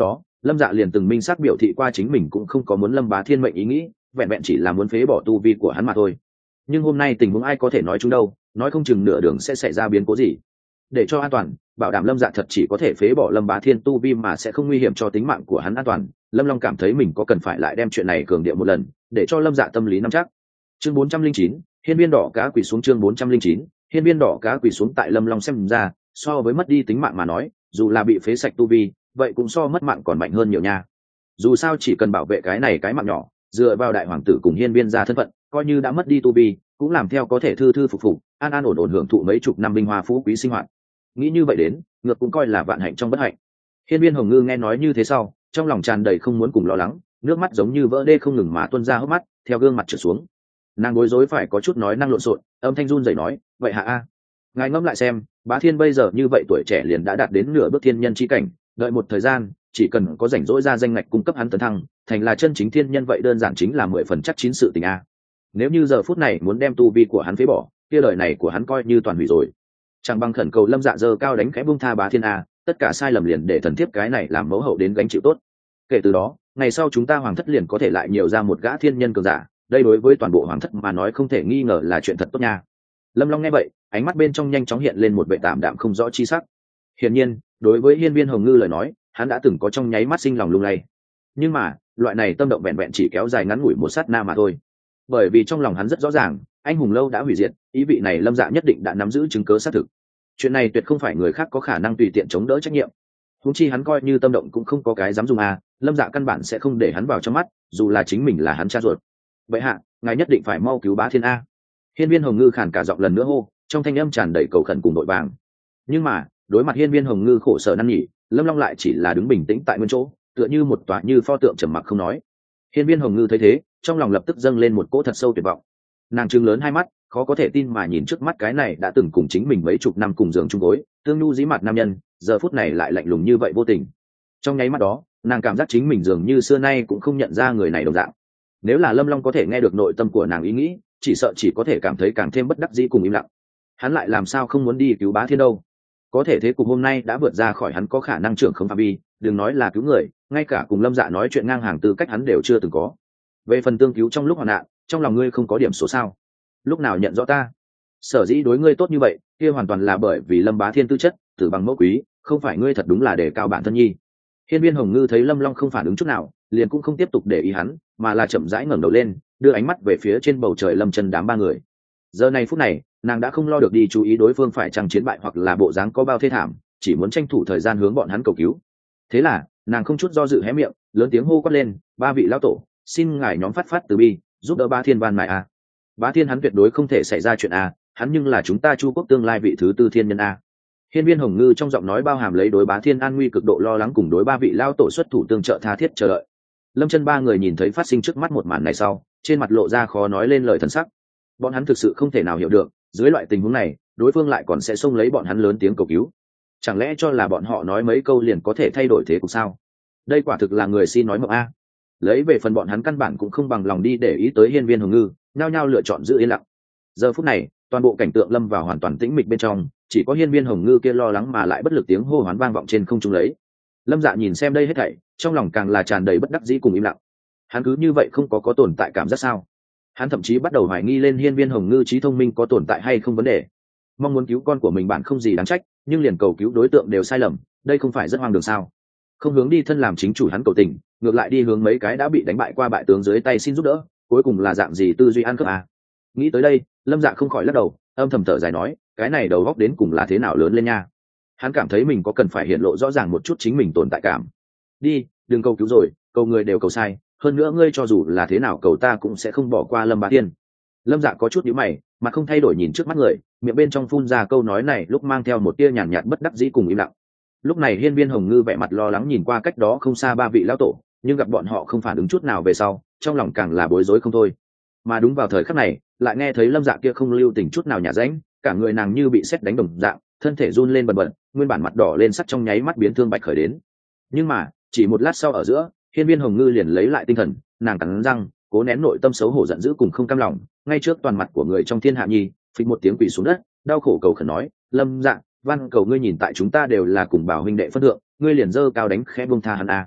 Lâm Dạ liền từng minh xác biểu thị qua chính mình cũng không có muốn Lâm Bá Thiên mệnh ý nghĩ, vẹn vẹn chỉ là muốn phế bỏ tu vi của hắn mà thôi. Nhưng hôm nay tình huống ai có thể nói chúng đâu, nói không chừng nửa đường sẽ xảy ra biến cố gì. Để cho an toàn, bảo đảm Lâm Dạ thật chỉ có thể phế bỏ Lâm Bá Thiên tu vi mà sẽ không nguy hiểm cho tính mạng của hắn an toàn, Lâm Long cảm thấy mình có cần phải lại đem chuyện này cường điệu một lần, để cho Lâm Dạ tâm lý nắm chắc. Chương bốn trăm linh chín, hiên viên đỏ cá quỳ xuống. Chương bốn trăm linh chín, hiên viên đỏ cá quỳ xuống. Tại Lâm Long xem ra, so với mất đi tính mạng mà nói, dù là bị phế sạch tu vi, vậy cũng so mất mạng còn mạnh hơn nhiều nha. Dù sao chỉ cần bảo vệ cái này cái mạng nhỏ, dựa vào đại hoàng tử cùng hiên viên gia thân phận, coi như đã mất đi tu vi, cũng làm theo có thể thư thư phục phục, an an ổn ổn hưởng thụ mấy chục năm vinh hoa phú quý sinh hoạt. Nghĩ như vậy đến, ngược cũng coi là vạn hạnh trong bất hạnh. Hiên viên Hồng Ngư nghe nói như thế sau, trong lòng tràn đầy không muốn cùng lo lắng, nước mắt giống như vỡ đê không ngừng mà tuôn ra hốc mắt, theo gương mặt trượt xuống. Nàng bối rối phải có chút nói năng lộn xộn, âm thanh run rẩy nói, vậy hạ a, ngài ngẫm lại xem, Bá Thiên bây giờ như vậy tuổi trẻ liền đã đạt đến nửa bước thiên nhân chi cảnh, đợi một thời gian, chỉ cần có rảnh rỗi ra danh ngạch cung cấp hắn tấn thăng, thành là chân chính thiên nhân, vậy đơn giản chính là mười phần chắc chín sự tình a. Nếu như giờ phút này muốn đem tu vi của hắn phế bỏ, kia đời này của hắn coi như toàn hủy rồi. Chẳng bằng khẩn cầu Lâm Dạ giơ cao đánh khẽ buông tha Bá Thiên a, tất cả sai lầm liền để thần thiếp cái này làm mẫu hậu đến gánh chịu tốt. Kể từ đó, ngày sau chúng ta hoàng thất liền có thể lại nhiều ra một gã thiên nhân cường giả, đây đối với toàn bộ hoàng thất mà nói không thể nghi ngờ là chuyện thật tốt nha. Lâm Long nghe vậy, ánh mắt bên trong nhanh chóng hiện lên một vẻ tạm đạm không rõ chi sắc. Hiển nhiên, đối với hiên viên Hồng Ngư lời nói, hắn đã từng có trong nháy mắt sinh lòng lung lay. Nhưng mà, loại này tâm động vẹn vẹn chỉ kéo dài ngắn ngủi một sát na mà thôi. Bởi vì trong lòng hắn rất rõ ràng, anh hùng lâu đã hủy diệt, ý vị này Lâm Dạ nhất định đã nắm giữ chứng cứ xác thực. Chuyện này tuyệt không phải người khác có khả năng tùy tiện chống đỡ trách nhiệm. Huống chi hắn coi như tâm động cũng không có cái dám dùng à, Lâm Dạ căn bản sẽ không để hắn vào trong mắt, dù là chính mình là hắn cha ruột. Vậy hạ, ngài nhất định phải mau cứu Bá Thiên a. Hiên viên Hồng Ngư khàn cả giọng lần nữa hô, trong thanh âm tràn đầy cầu khẩn cùng vội vàng. Nhưng mà, đối mặt hiên viên Hồng Ngư khổ sở năn nỉ, Lâm Long lại chỉ là đứng bình tĩnh tại nguyên chỗ, tựa như một tòa như pho tượng trầm mặc không nói. Hiên viên Hồng Ngư thấy thế, trong lòng lập tức dâng lên một cỗ thật sâu tuyệt vọng. Nàng trừng lớn hai mắt, khó có thể tin mà nhìn trước mắt cái này đã từng cùng chính mình mấy chục năm cùng giường chung gối, tương nhu dĩ mặt nam nhân, giờ phút này lại lạnh lùng như vậy vô tình. Trong nháy mắt đó, nàng cảm giác chính mình dường như xưa nay cũng không nhận ra người này đồng dạng. Nếu là Lâm Long có thể nghe được nội tâm của nàng ý nghĩ, chỉ sợ chỉ có thể cảm thấy càng thêm bất đắc dĩ cùng im lặng. Hắn lại làm sao không muốn đi cứu Bá Thiên đâu? Có thể thế cục hôm nay đã vượt ra khỏi hắn có khả năng trưởng không phạm vi, đừng nói là cứu người, ngay cả cùng Lâm Dạ nói chuyện ngang hàng tư cách hắn đều chưa từng có. Về phần tương cứu trong lúc hoạn nạn, trong lòng ngươi không có điểm số sao? Lúc nào nhận rõ ta? Sở dĩ đối ngươi tốt như vậy, kia hoàn toàn là bởi vì Lâm Bá Thiên tư chất, tử bằng mẫu quý, không phải ngươi thật đúng là để cao bản thân nhi. Hiên viên Hồng Ngư thấy Lâm Long không phản ứng chút nào, liền cũng không tiếp tục để ý hắn, mà là chậm rãi ngẩng đầu lên, đưa ánh mắt về phía trên bầu trời Lâm Chân đám ba người. Giờ này phút này, nàng đã không lo được đi chú ý đối phương phải chăng chiến bại hoặc là bộ dáng có bao thê thảm, chỉ muốn tranh thủ thời gian hướng bọn hắn cầu cứu. Thế là, nàng không chút do dự hé miệng, lớn tiếng hô quát lên, ba vị lão tổ, xin ngài nhóm phát phát từ bi, giúp đỡ Bá Thiên van mài a. Bá Thiên hắn tuyệt đối không thể xảy ra chuyện a, hắn nhưng là chúng ta Chu quốc tương lai vị thứ tư thiên nhân a. Hiên viên Hồng Ngư trong giọng nói bao hàm lấy đối Bá Thiên an nguy cực độ lo lắng cùng đối ba vị lão tổ xuất thủ tương trợ tha thiết chờ đợi. Lâm Chân ba người nhìn thấy phát sinh trước mắt một màn này sau, trên mặt lộ ra khó nói lên lời thần sắc. Bọn hắn thực sự không thể nào hiểu được, dưới loại tình huống này, đối phương lại còn sẽ xông lấy bọn hắn lớn tiếng cầu cứu. Chẳng lẽ cho là bọn họ nói mấy câu liền có thể thay đổi thế cục sao? Đây quả thực là người xin nói mộng a. Lấy về phần bọn hắn căn bản cũng không bằng lòng đi để ý tới hiên viên Hồng Ngư, nhao nhao lựa chọn giữ yên lặng. Giờ phút này, toàn bộ cảnh tượng lâm vào hoàn toàn tĩnh mịch bên trong, chỉ có hiên viên Hồng Ngư kia lo lắng mà lại bất lực tiếng hô hoán vang vọng trên không trung lấy. Lâm Dạ nhìn xem đây hết thảy, trong lòng càng là tràn đầy bất đắc dĩ cùng im lặng. Hắn cứ như vậy không có có tồn tại cảm giác sao? Hắn thậm chí bắt đầu hoài nghi lên hiên viên Hồng Ngư trí thông minh có tồn tại hay không vấn đề. Mong muốn cứu con của mình bạn không gì đáng trách, nhưng liền cầu cứu đối tượng đều sai lầm, đây không phải rất hoang đường sao? Không hướng đi thân làm chính chủ hắn cầu tình, ngược lại đi hướng mấy cái đã bị đánh bại qua bại tướng dưới tay xin giúp đỡ, cuối cùng là dạng gì tư duy ăn cướp à? Nghĩ tới đây, Lâm Dạ không khỏi lắc đầu, âm thầm thở dài nói, cái này đầu góc đến cùng là thế nào lớn lên nha. Hắn cảm thấy mình có cần phải hiện lộ rõ ràng một chút chính mình tồn tại cảm. Đi, đừng cầu cứu rồi, cầu người đều cầu sai, hơn nữa ngươi cho dù là thế nào cầu ta cũng sẽ không bỏ qua Lâm Bá Thiên. Lâm Dạ có chút nhíu mày, mà không thay đổi nhìn trước mắt người, miệng bên trong phun ra câu nói này lúc mang theo một tia nhàn nhạt bất đắc dĩ cùng im lặng. Lúc này hiên viên Hồng Ngư vẻ mặt lo lắng nhìn qua cách đó không xa ba vị lão tổ, nhưng gặp bọn họ không phản ứng chút nào về sau, trong lòng càng là bối rối không thôi. Mà đúng vào thời khắc này, lại nghe thấy Lâm Dạ kia không lưu tình chút nào nhả rãnh, cả người nàng như bị sét đánh đồng dạng, thân thể run lên bần bật, nguyên bản mặt đỏ lên sắc trong nháy mắt biến thương bạch khởi đến. Nhưng mà, chỉ một lát sau ở giữa, hiên viên Hồng Ngư liền lấy lại tinh thần, nàng cắn răng, cố nén nội tâm xấu hổ giận dữ cùng không cam lòng, ngay trước toàn mặt của người trong thiên hạ nhi, phịch một tiếng quỳ xuống đất, đau khổ cầu khẩn nói, Lâm Dạ, van cầu ngươi nhìn tại chúng ta đều là cùng bảo huynh đệ phân thượng, ngươi liền dơ cao đánh khẽ buông tha hắn a.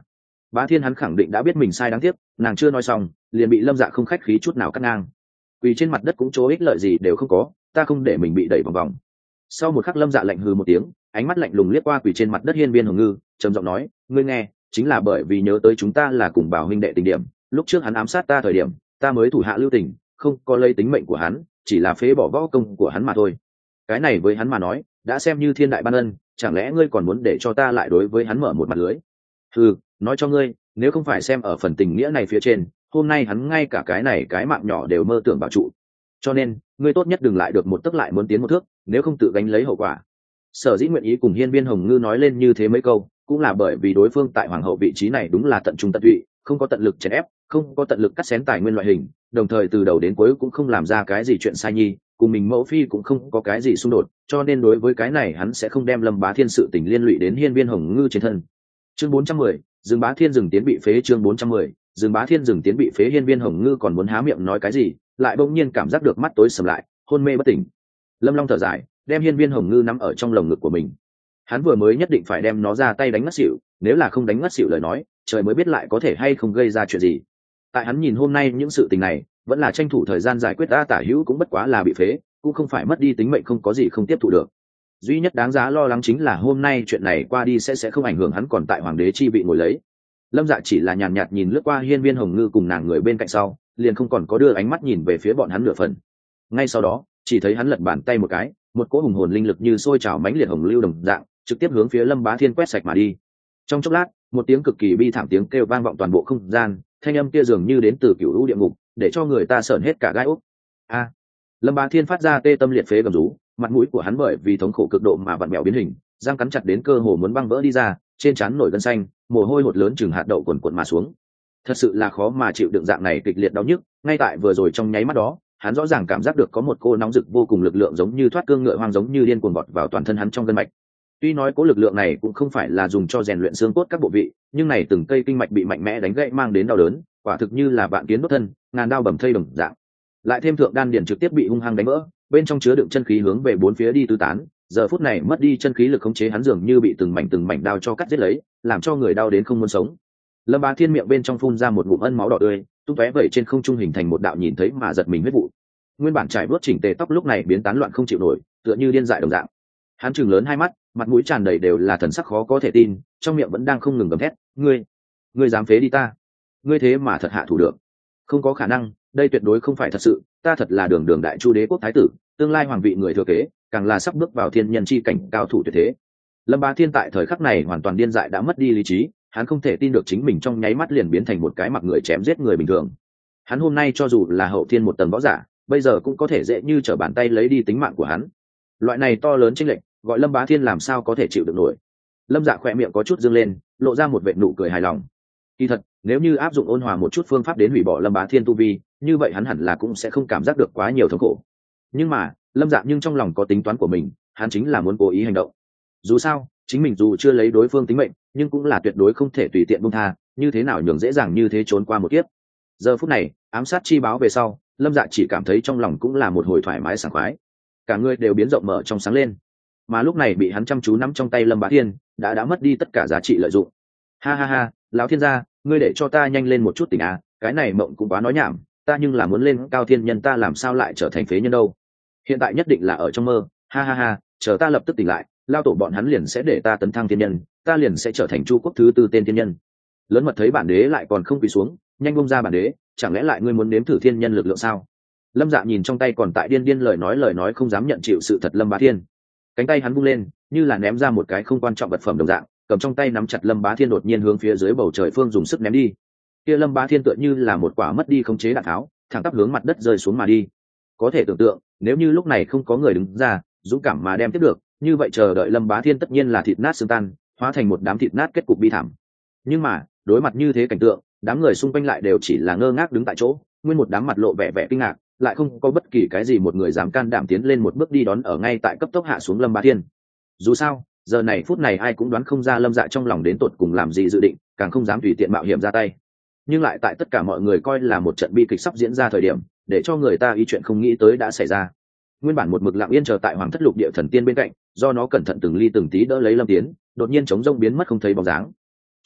Bá Thiên hắn khẳng định đã biết mình sai đáng tiếc, nàng chưa nói xong liền bị Lâm Dạ không khách khí chút nào cắt ngang. Quỳ trên mặt đất cũng chỗ ích lợi gì đều không có, ta không để mình bị đẩy vòng vòng. Sau một khắc Lâm Dạ lạnh hừ một tiếng, ánh mắt lạnh lùng liếc qua quỳ trên mặt đất Hiên Viên Hồng Ngư, trầm giọng nói, ngươi nghe, chính là bởi vì nhớ tới chúng ta là cùng Bảo huynh đệ tình điểm, lúc trước hắn ám sát ta thời điểm, ta mới thủ hạ lưu tình, không có lấy tính mệnh của hắn, chỉ là phế bỏ võ công của hắn mà thôi. Cái này với hắn mà nói, đã xem như thiên đại ban ân, chẳng lẽ ngươi còn muốn để cho ta lại đối với hắn mở một mặt lưới? Ừ, nói cho ngươi, nếu không phải xem ở phần tình nghĩa này phía trên, hôm nay hắn ngay cả cái này cái mạng nhỏ đều mơ tưởng bảo trụ. Cho nên, ngươi tốt nhất đừng lại được một tấc lại muốn tiến một thước, nếu không tự gánh lấy hậu quả. Sở dĩ nguyện ý cùng Hiên Viên Hồng Ngư nói lên như thế mấy câu, cũng là bởi vì đối phương tại hoàng hậu vị trí này đúng là tận trung tận tụy, không có tận lực chèn ép, không có tận lực cắt xén tài nguyên loại hình, đồng thời từ đầu đến cuối cũng không làm ra cái gì chuyện sai nhi, cùng mình mẫu phi cũng không có cái gì xung đột, cho nên đối với cái này hắn sẽ không đem Lâm Bá Thiên sự tình liên lụy đến Hiên Viên Hồng Ngư trên thân. Chương bốn trăm mười, Dương Bá Thiên dừng tiến bị phế. Chương bốn trăm mười, Dương Bá Thiên dừng tiến bị phế. Hiên Viên Hồng Ngư còn muốn há miệng nói cái gì, lại bỗng nhiên cảm giác được mắt tối sầm lại, hôn mê bất tỉnh. Lâm Long thở dài, đem Hiên Viên Hồng Ngư nắm ở trong lồng ngực của mình. Hắn vừa mới nhất định phải đem nó ra tay đánh ngất xỉu, nếu là không đánh ngất xỉu lời nói, trời mới biết lại có thể hay không gây ra chuyện gì. Tại hắn nhìn hôm nay những sự tình này, vẫn là tranh thủ thời gian giải quyết. A Tả Hữu cũng bất quá là bị phế, cũng không phải mất đi tính mệnh không có gì không tiếp thụ được. Duy nhất đáng giá lo lắng chính là hôm nay chuyện này qua đi sẽ sẽ không ảnh hưởng hắn còn tại hoàng đế chi vị ngồi lấy. Lâm Dạ chỉ là nhàn nhạt, nhạt nhìn lướt qua Hiên Viên Hồng Ngư cùng nàng người bên cạnh sau, liền không còn có đưa ánh mắt nhìn về phía bọn hắn nửa phần. Ngay sau đó, chỉ thấy hắn lật bàn tay một cái, một cỗ hùng hồn linh lực như sôi trào mãnh liệt hồng lưu đồng dạng, trực tiếp hướng phía Lâm Bá Thiên quét sạch mà đi. Trong chốc lát, một tiếng cực kỳ bi thảm tiếng kêu vang vọng toàn bộ không gian, thanh âm kia dường như đến từ cửu lũ địa ngục, để cho người ta sởn hết cả gai ốc. A! Lâm Bá Thiên phát ra tê tâm liệt phế gầm rú, mặt mũi của hắn bởi vì thống khổ cực độ mà vặn mèo biến hình, răng cắn chặt đến cơ hồ muốn băng vỡ đi ra, trên trán nổi gân xanh, mồ hôi hột lớn chừng hạt đậu cuồn cuộn mà xuống. Thật sự là khó mà chịu đựng dạng này kịch liệt đau nhức, ngay tại vừa rồi trong nháy mắt đó, hắn rõ ràng cảm giác được có một cô nóng rực vô cùng lực lượng giống như thoát cương ngựa hoang giống như điên cuồng vọt vào toàn thân hắn trong gân mạch. Tuy nói cố lực lượng này cũng không phải là dùng cho rèn luyện xương cốt các bộ vị, nhưng này từng cây kinh mạch bị mạnh mẽ đánh gãy mang đến đau đớn, quả thực như là vạn kiến đốt thân, ngàn đao bầm thây đồng dạng. Lại thêm thượng đan điển trực tiếp bị hung hăng đánh vỡ, bên trong chứa đựng chân khí hướng về bốn phía đi tứ tán, giờ phút này mất đi chân khí lực khống chế hắn dường như bị từng mảnh từng mảnh đao cho cắt giết lấy, làm cho người đau đến không muốn sống. Lâm Bá Thiên miệng bên trong phun ra một ngụm ân máu đỏ tươi, tung tóe vẩy trên không trung hình thành một đạo nhìn thấy mà giật mình huyết vụ. Nguyên bản trải vuốt chỉnh tề tóc lúc này biến tán loạn không chịu nổi, tựa như điên dại đồng dạng. Hắn trừng lớn hai mắt, mặt mũi tràn đầy đều là thần sắc khó có thể tin, trong miệng vẫn đang không ngừng gầm thét, "Ngươi, ngươi dám phế đi ta? Ngươi thế mà thật hạ thủ được? Không có khả năng, đây tuyệt đối không phải thật sự, ta thật là đường đường đại chu đế quốc thái tử, tương lai hoàng vị người thừa kế, càng là sắp bước vào thiên nhân chi cảnh cao thủ tuyệt thế." Lâm Bá Thiên tại thời khắc này hoàn toàn điên dại đã mất đi lý trí, hắn không thể tin được chính mình trong nháy mắt liền biến thành một cái mặc người chém giết người bình thường. Hắn hôm nay cho dù là hậu thiên một tầng võ giả, bây giờ cũng có thể dễ như trở bàn tay lấy đi tính mạng của hắn. Loại này to lớn chênh lệch, gọi Lâm Bá Thiên làm sao có thể chịu được nổi. Lâm Dạ khỏe miệng có chút dương lên, lộ ra một vệt nụ cười hài lòng. Kỳ thật, nếu như áp dụng ôn hòa một chút phương pháp đến hủy bỏ Lâm Bá Thiên tu vi, như vậy hắn hẳn là cũng sẽ không cảm giác được quá nhiều thống khổ. Nhưng mà, Lâm Dạ nhưng trong lòng có tính toán của mình, hắn chính là muốn cố ý hành động. Dù sao, chính mình dù chưa lấy đối phương tính mệnh, nhưng cũng là tuyệt đối không thể tùy tiện buông tha, như thế nào nhường dễ dàng như thế trốn qua một kiếp. Giờ phút này, ám sát chi báo về sau, Lâm Dạ chỉ cảm thấy trong lòng cũng là một hồi thoải mái sảng khoái, cả người đều biến rộng mở trong sáng lên. Mà lúc này bị hắn chăm chú nắm trong tay Lâm Bá Thiên, đã đã mất đi tất cả giá trị lợi dụng. Ha ha ha, lão thiên gia, ngươi để cho ta nhanh lên một chút tỉnh à, cái này mộng cũng quá nói nhảm, ta nhưng là muốn lên cao thiên nhân, ta làm sao lại trở thành phế nhân đâu? Hiện tại nhất định là ở trong mơ, ha ha ha, chờ ta lập tức tỉnh lại, lao tổ bọn hắn liền sẽ để ta tấn thăng thiên nhân, ta liền sẽ trở thành chu quốc thứ tư tên thiên nhân. Lớn mật thấy bản đế lại còn không quỳ xuống, nhanh bông ra bản đế, chẳng lẽ lại ngươi muốn nếm thử thiên nhân lực lượng sao? Lâm Dạ nhìn trong tay còn tại điên điên lời nói lời nói không dám nhận chịu sự thật Lâm Bá Thiên, cánh tay hắn vung lên như là ném ra một cái không quan trọng vật phẩm đồng dạng, cầm trong tay nắm chặt Lâm Bá Thiên đột nhiên hướng phía dưới bầu trời phương dùng sức ném đi. Kia Lâm Bá Thiên tựa như là một quả mất đi khống chế đạn tháo, thẳng tắp hướng mặt đất rơi xuống mà đi. Có thể tưởng tượng, nếu như lúc này không có người đứng ra dũng cảm mà đem tiếp được, như vậy chờ đợi Lâm Bá Thiên tất nhiên là thịt nát xương tan, hóa thành một đám thịt nát kết cục bi thảm. Nhưng mà đối mặt như thế cảnh tượng, đám người xung quanh lại đều chỉ là ngơ ngác đứng tại chỗ, nguyên một đám mặt lộ vẻ vẻ kinh ngạc, lại không có bất kỳ cái gì một người dám can đảm tiến lên một bước đi đón ở ngay tại cấp tốc hạ xuống Lâm Bá Thiên. Dù sao, giờ này phút này ai cũng đoán không ra Lâm Dạ trong lòng đến tột cùng làm gì dự định, càng không dám tùy tiện mạo hiểm ra tay. Nhưng lại tại tất cả mọi người coi là một trận bi kịch sắp diễn ra thời điểm, để cho người ta ý chuyện không nghĩ tới đã xảy ra. Nguyên bản một mực lặng yên chờ tại Hoàng Thất Lục Địa Thần Tiên bên cạnh, do nó cẩn thận từng ly từng tí đỡ lấy Lâm Tiến, đột nhiên chống rông biến mất không thấy bóng dáng.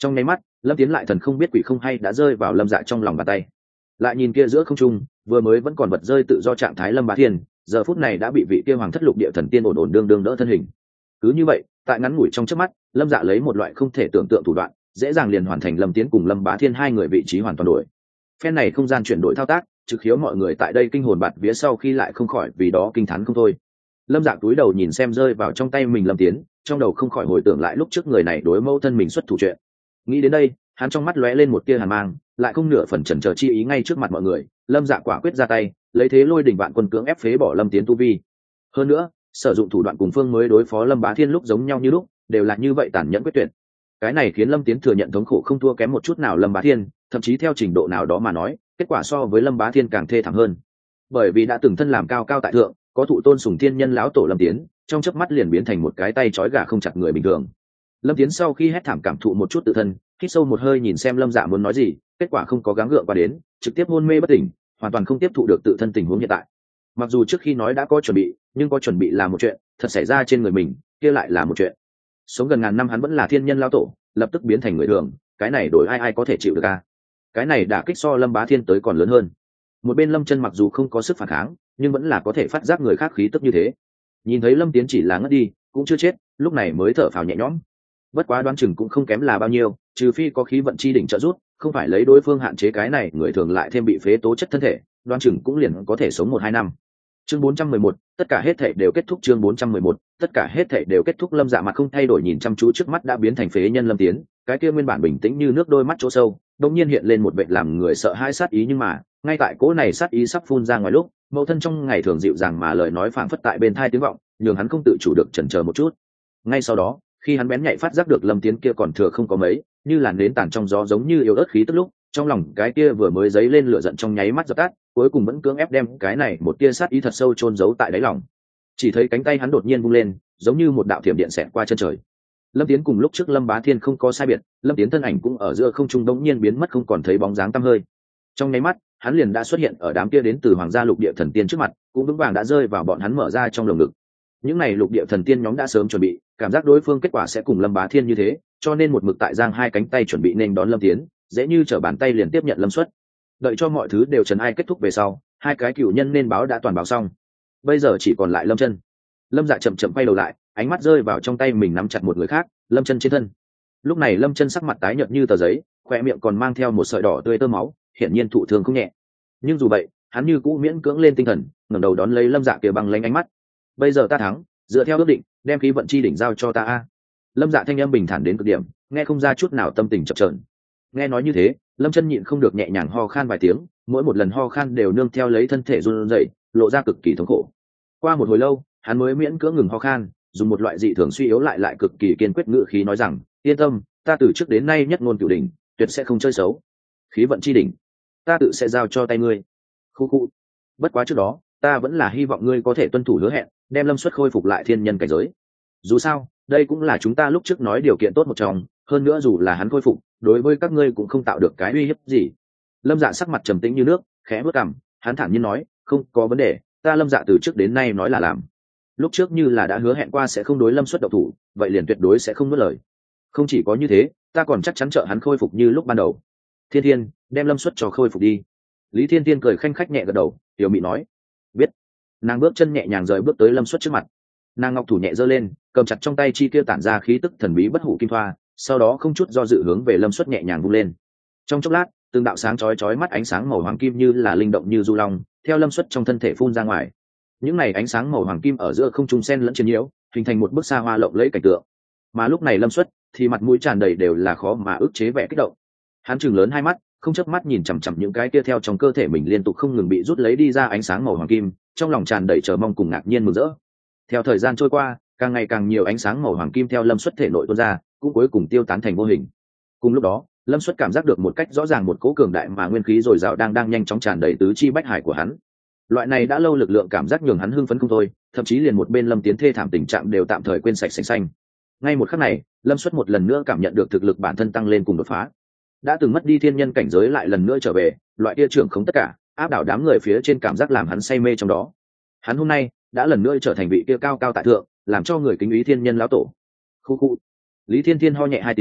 Trong nháy mắt, lâm tiến lại thần không biết quỷ không hay đã rơi vào lâm dạ trong lòng bàn tay. Lại nhìn kia giữa không trung, vừa mới vẫn còn vật rơi tự do trạng thái lâm bá thiên, giờ phút này đã bị vị kia hoàng thất lục địa thần tiên ổn ổn đương đương đỡ thân hình. Cứ như vậy, tại ngắn ngủi trong chớp mắt, lâm dạ lấy một loại không thể tưởng tượng thủ đoạn, dễ dàng liền hoàn thành lâm tiến cùng lâm bá thiên hai người vị trí hoàn toàn đổi. Phen này không gian chuyển đổi thao tác, trực khiếu mọi người tại đây kinh hồn bạt vía sau khi lại không khỏi vì đó kinh thán không thôi. Lâm dạ túi đầu nhìn xem rơi vào trong tay mình lâm tiến, trong đầu không khỏi hồi tưởng lại lúc trước người này đối mẫu thân mình xuất thủ chuyện. Nghĩ đến đây, hắn trong mắt lóe lên một tia hàn mang, lại không nửa phần chần chờ chi ý. Ngay trước mặt mọi người, lâm dạ quả quyết ra tay, lấy thế lôi đỉnh vạn quân cưỡng ép phế bỏ lâm tiến tu vi. Hơn nữa, sử dụng thủ đoạn cùng phương mới đối phó lâm bá thiên lúc giống nhau như lúc, đều là như vậy tàn nhẫn quyết tuyệt. Cái này khiến lâm tiến thừa nhận thống khổ không thua kém một chút nào lâm bá thiên, thậm chí theo trình độ nào đó mà nói, kết quả so với lâm bá thiên càng thê thảm hơn. Bởi vì đã từng thân làm cao cao tại thượng, có thụ tôn sùng thiên nhân lão tổ lâm tiến, trong chớp mắt liền biến thành một cái tay trói gà không chặt người bình thường. Lâm tiến sau khi hét thảm cảm thụ một chút tự thân, hít sâu một hơi nhìn xem lâm dạ muốn nói gì, kết quả không có gắng gượng qua đến, trực tiếp hôn mê bất tỉnh, hoàn toàn không tiếp thụ được tự thân tình huống hiện tại. Mặc dù trước khi nói đã có chuẩn bị, nhưng có chuẩn bị là một chuyện, thật xảy ra trên người mình kia lại là một chuyện. Sống gần ngàn năm hắn vẫn là thiên nhân lão tổ, lập tức biến thành người thường, cái này đổi ai ai có thể chịu được à? Cái này đả kích so lâm bá thiên tới còn lớn hơn. Một bên lâm chân mặc dù không có sức phản kháng, nhưng vẫn là có thể phát giác người khác khí tức như thế. Nhìn thấy lâm tiến chỉ là ngất đi, cũng chưa chết, lúc này mới thở phào nhẹ nhõm. Bất quá đoán chừng cũng không kém là bao nhiêu, trừ phi có khí vận chi đỉnh trợ giúp, không phải lấy đối phương hạn chế cái này người thường lại thêm bị phế tố chất thân thể, đoán chừng cũng liền có thể sống một hai năm. Chương bốn trăm mười một, tất cả hết thảy đều kết thúc. Chương bốn trăm mười một, tất cả hết thảy đều kết thúc. Lâm Dạ mặt không thay đổi nhìn chăm chú trước mắt đã biến thành phế nhân lâm tiến, cái kia nguyên bản bình tĩnh như nước đôi mắt chỗ sâu, đột nhiên hiện lên một vệt làm người sợ hãi sát ý. Nhưng mà, ngay tại cỗ này sát ý sắp phun ra ngoài lúc, mẫu thân trong ngày thường dịu dàng mà lời nói phảng phất tại bên tai tiếng vọng, nhường hắn không tự chủ được chần chờ một chút. Ngay sau đó, khi hắn bén nhạy phát giác được lâm tiến kia còn thừa không có mấy, như làn nến tàn trong gió giống như yếu ớt khí tức lúc, trong lòng cái kia vừa mới dấy lên lửa giận trong nháy mắt dập tắt, cuối cùng vẫn cưỡng ép đem cái này một tia sát ý thật sâu chôn giấu tại đáy lòng. Chỉ thấy cánh tay hắn đột nhiên vung lên, giống như một đạo thiểm điện xẹt qua chân trời. Lâm Tiến cùng lúc trước Lâm Bá Thiên không có sai biệt, Lâm Tiến thân ảnh cũng ở giữa không trung đống nhiên biến mất không còn thấy bóng dáng tăm hơi. Trong nháy mắt, hắn liền đã xuất hiện ở đám kia đến từ Hoàng gia lục địa thần tiên trước mặt, cũng vững vàng đã rơi vào bọn hắn mở ra trong lồng ngực. Những này lục địa thần tiên nhóm đã sớm chuẩn bị, cảm giác đối phương kết quả sẽ cùng Lâm Bá Thiên như thế, cho nên một mực tại giang hai cánh tay chuẩn bị nên đón Lâm Tiến, dễ như trở bàn tay liền tiếp nhận Lâm Xuất. Đợi cho mọi thứ đều trần ai kết thúc về sau, hai cái cựu nhân nên báo đã toàn báo xong, bây giờ chỉ còn lại Lâm Chân. Lâm Dạ chậm chậm quay đầu lại, ánh mắt rơi vào trong tay mình nắm chặt một người khác, Lâm Chân trên thân. Lúc này Lâm Chân sắc mặt tái nhợt như tờ giấy, khoe miệng còn mang theo một sợi đỏ tươi tơ máu, hiển nhiên thụ thương không nhẹ. Nhưng dù vậy, hắn như cũ miễn cưỡng lên tinh thần, ngẩng đầu đón lấy Lâm Dạ kia bằng lánh ánh mắt. Bây giờ ta thắng, dựa theo ước định, đem khí vận chi đỉnh giao cho ta a. Lâm Dạ thanh âm bình thản đến cực điểm, nghe không ra chút nào tâm tình chập chờn. Nghe nói như thế, Lâm Chân nhịn không được nhẹ nhàng ho khan vài tiếng, mỗi một lần ho khan đều nương theo lấy thân thể run rẩy, lộ ra cực kỳ thống khổ. Qua một hồi lâu, hắn mới miễn cưỡng ngừng ho khan, dùng một loại dị thường suy yếu lại lại cực kỳ kiên quyết ngữ khí nói rằng, yên tâm, ta từ trước đến nay nhất ngôn cửu đỉnh, tuyệt sẽ không chơi xấu. Khí vận chi đỉnh, ta tự sẽ giao cho tay ngươi. Khu khu. Bất quá trước đó, ta vẫn là hy vọng ngươi có thể tuân thủ hứa hẹn, đem Lâm Xuất khôi phục lại thiên nhân cảnh giới. Dù sao, đây cũng là chúng ta lúc trước nói điều kiện tốt một trong, hơn nữa dù là hắn khôi phục, đối với các ngươi cũng không tạo được cái uy hiếp gì. Lâm Dạ sắc mặt trầm tĩnh như nước, khẽ bước cằm, hắn thản nhiên nói, không có vấn đề, ta Lâm Dạ từ trước đến nay nói là làm. Lúc trước như là đã hứa hẹn qua sẽ không đối Lâm Xuất động thủ, vậy liền tuyệt đối sẽ không nuốt lời. Không chỉ có như thế, ta còn chắc chắn trợ hắn khôi phục như lúc ban đầu. Thiên Thiên, đem Lâm Xuất cho khôi phục đi. Lý Thiên Thiên cười khanh khách nhẹ gật đầu, tiểu mị nói, biết. Nàng bước chân nhẹ nhàng rời bước tới Lâm Xuất trước mặt. Nàng ngọc thủ nhẹ giơ lên, cầm chặt trong tay chi kia tản ra khí tức thần bí bất hủ kim thoa, sau đó không chút do dự hướng về Lâm Xuất nhẹ nhàng vung lên. Trong chốc lát, từng đạo sáng chói chói mắt ánh sáng màu hoàng kim như là linh động như du long, theo Lâm Xuất trong thân thể phun ra ngoài. Những này ánh sáng màu hoàng kim ở giữa không trung xen lẫn chiến nhiễu, hình thành một bức xa hoa lộng lẫy cảnh tượng. Mà lúc này Lâm Xuất thì mặt mũi tràn đầy đều là khó mà ức chế vẻ kích động. Hắn trừng lớn hai mắt, không chớp mắt nhìn chằm chằm những cái kia theo trong cơ thể mình liên tục không ngừng bị rút lấy đi ra ánh sáng màu hoàng kim, trong lòng tràn đầy chờ mong cùng ngạc nhiên mừng rỡ. Theo thời gian trôi qua, càng ngày càng nhiều ánh sáng màu hoàng kim theo Lâm Xuất thể nội tuôn ra, cũng cuối cùng tiêu tán thành vô hình. Cùng lúc đó, Lâm Xuất cảm giác được một cách rõ ràng một cỗ cường đại mà nguyên khí dồi dào đang đang nhanh chóng tràn đầy tứ chi bách hải của hắn. Loại này đã lâu lực lượng cảm giác nhường hắn hưng phấn không thôi, thậm chí liền một bên Lâm Tiến thê thảm tình trạng đều tạm thời quên sạch sành xanh. Ngay một khắc này, Lâm Xuất một lần nữa cảm nhận được thực lực bản thân tăng lên cùng đột phá. Đã từng mất đi thiên nhân cảnh giới lại lần nữa trở về, loại kia trưởng không tất cả, áp đảo đám người phía trên cảm giác làm hắn say mê trong đó. Hắn hôm nay đã lần nữa trở thành vị kia cao cao tại thượng, làm cho người kính ý thiên nhân lão tổ. Khu khu. Lý Thiên Thiên ho nhẹ hai tiếng,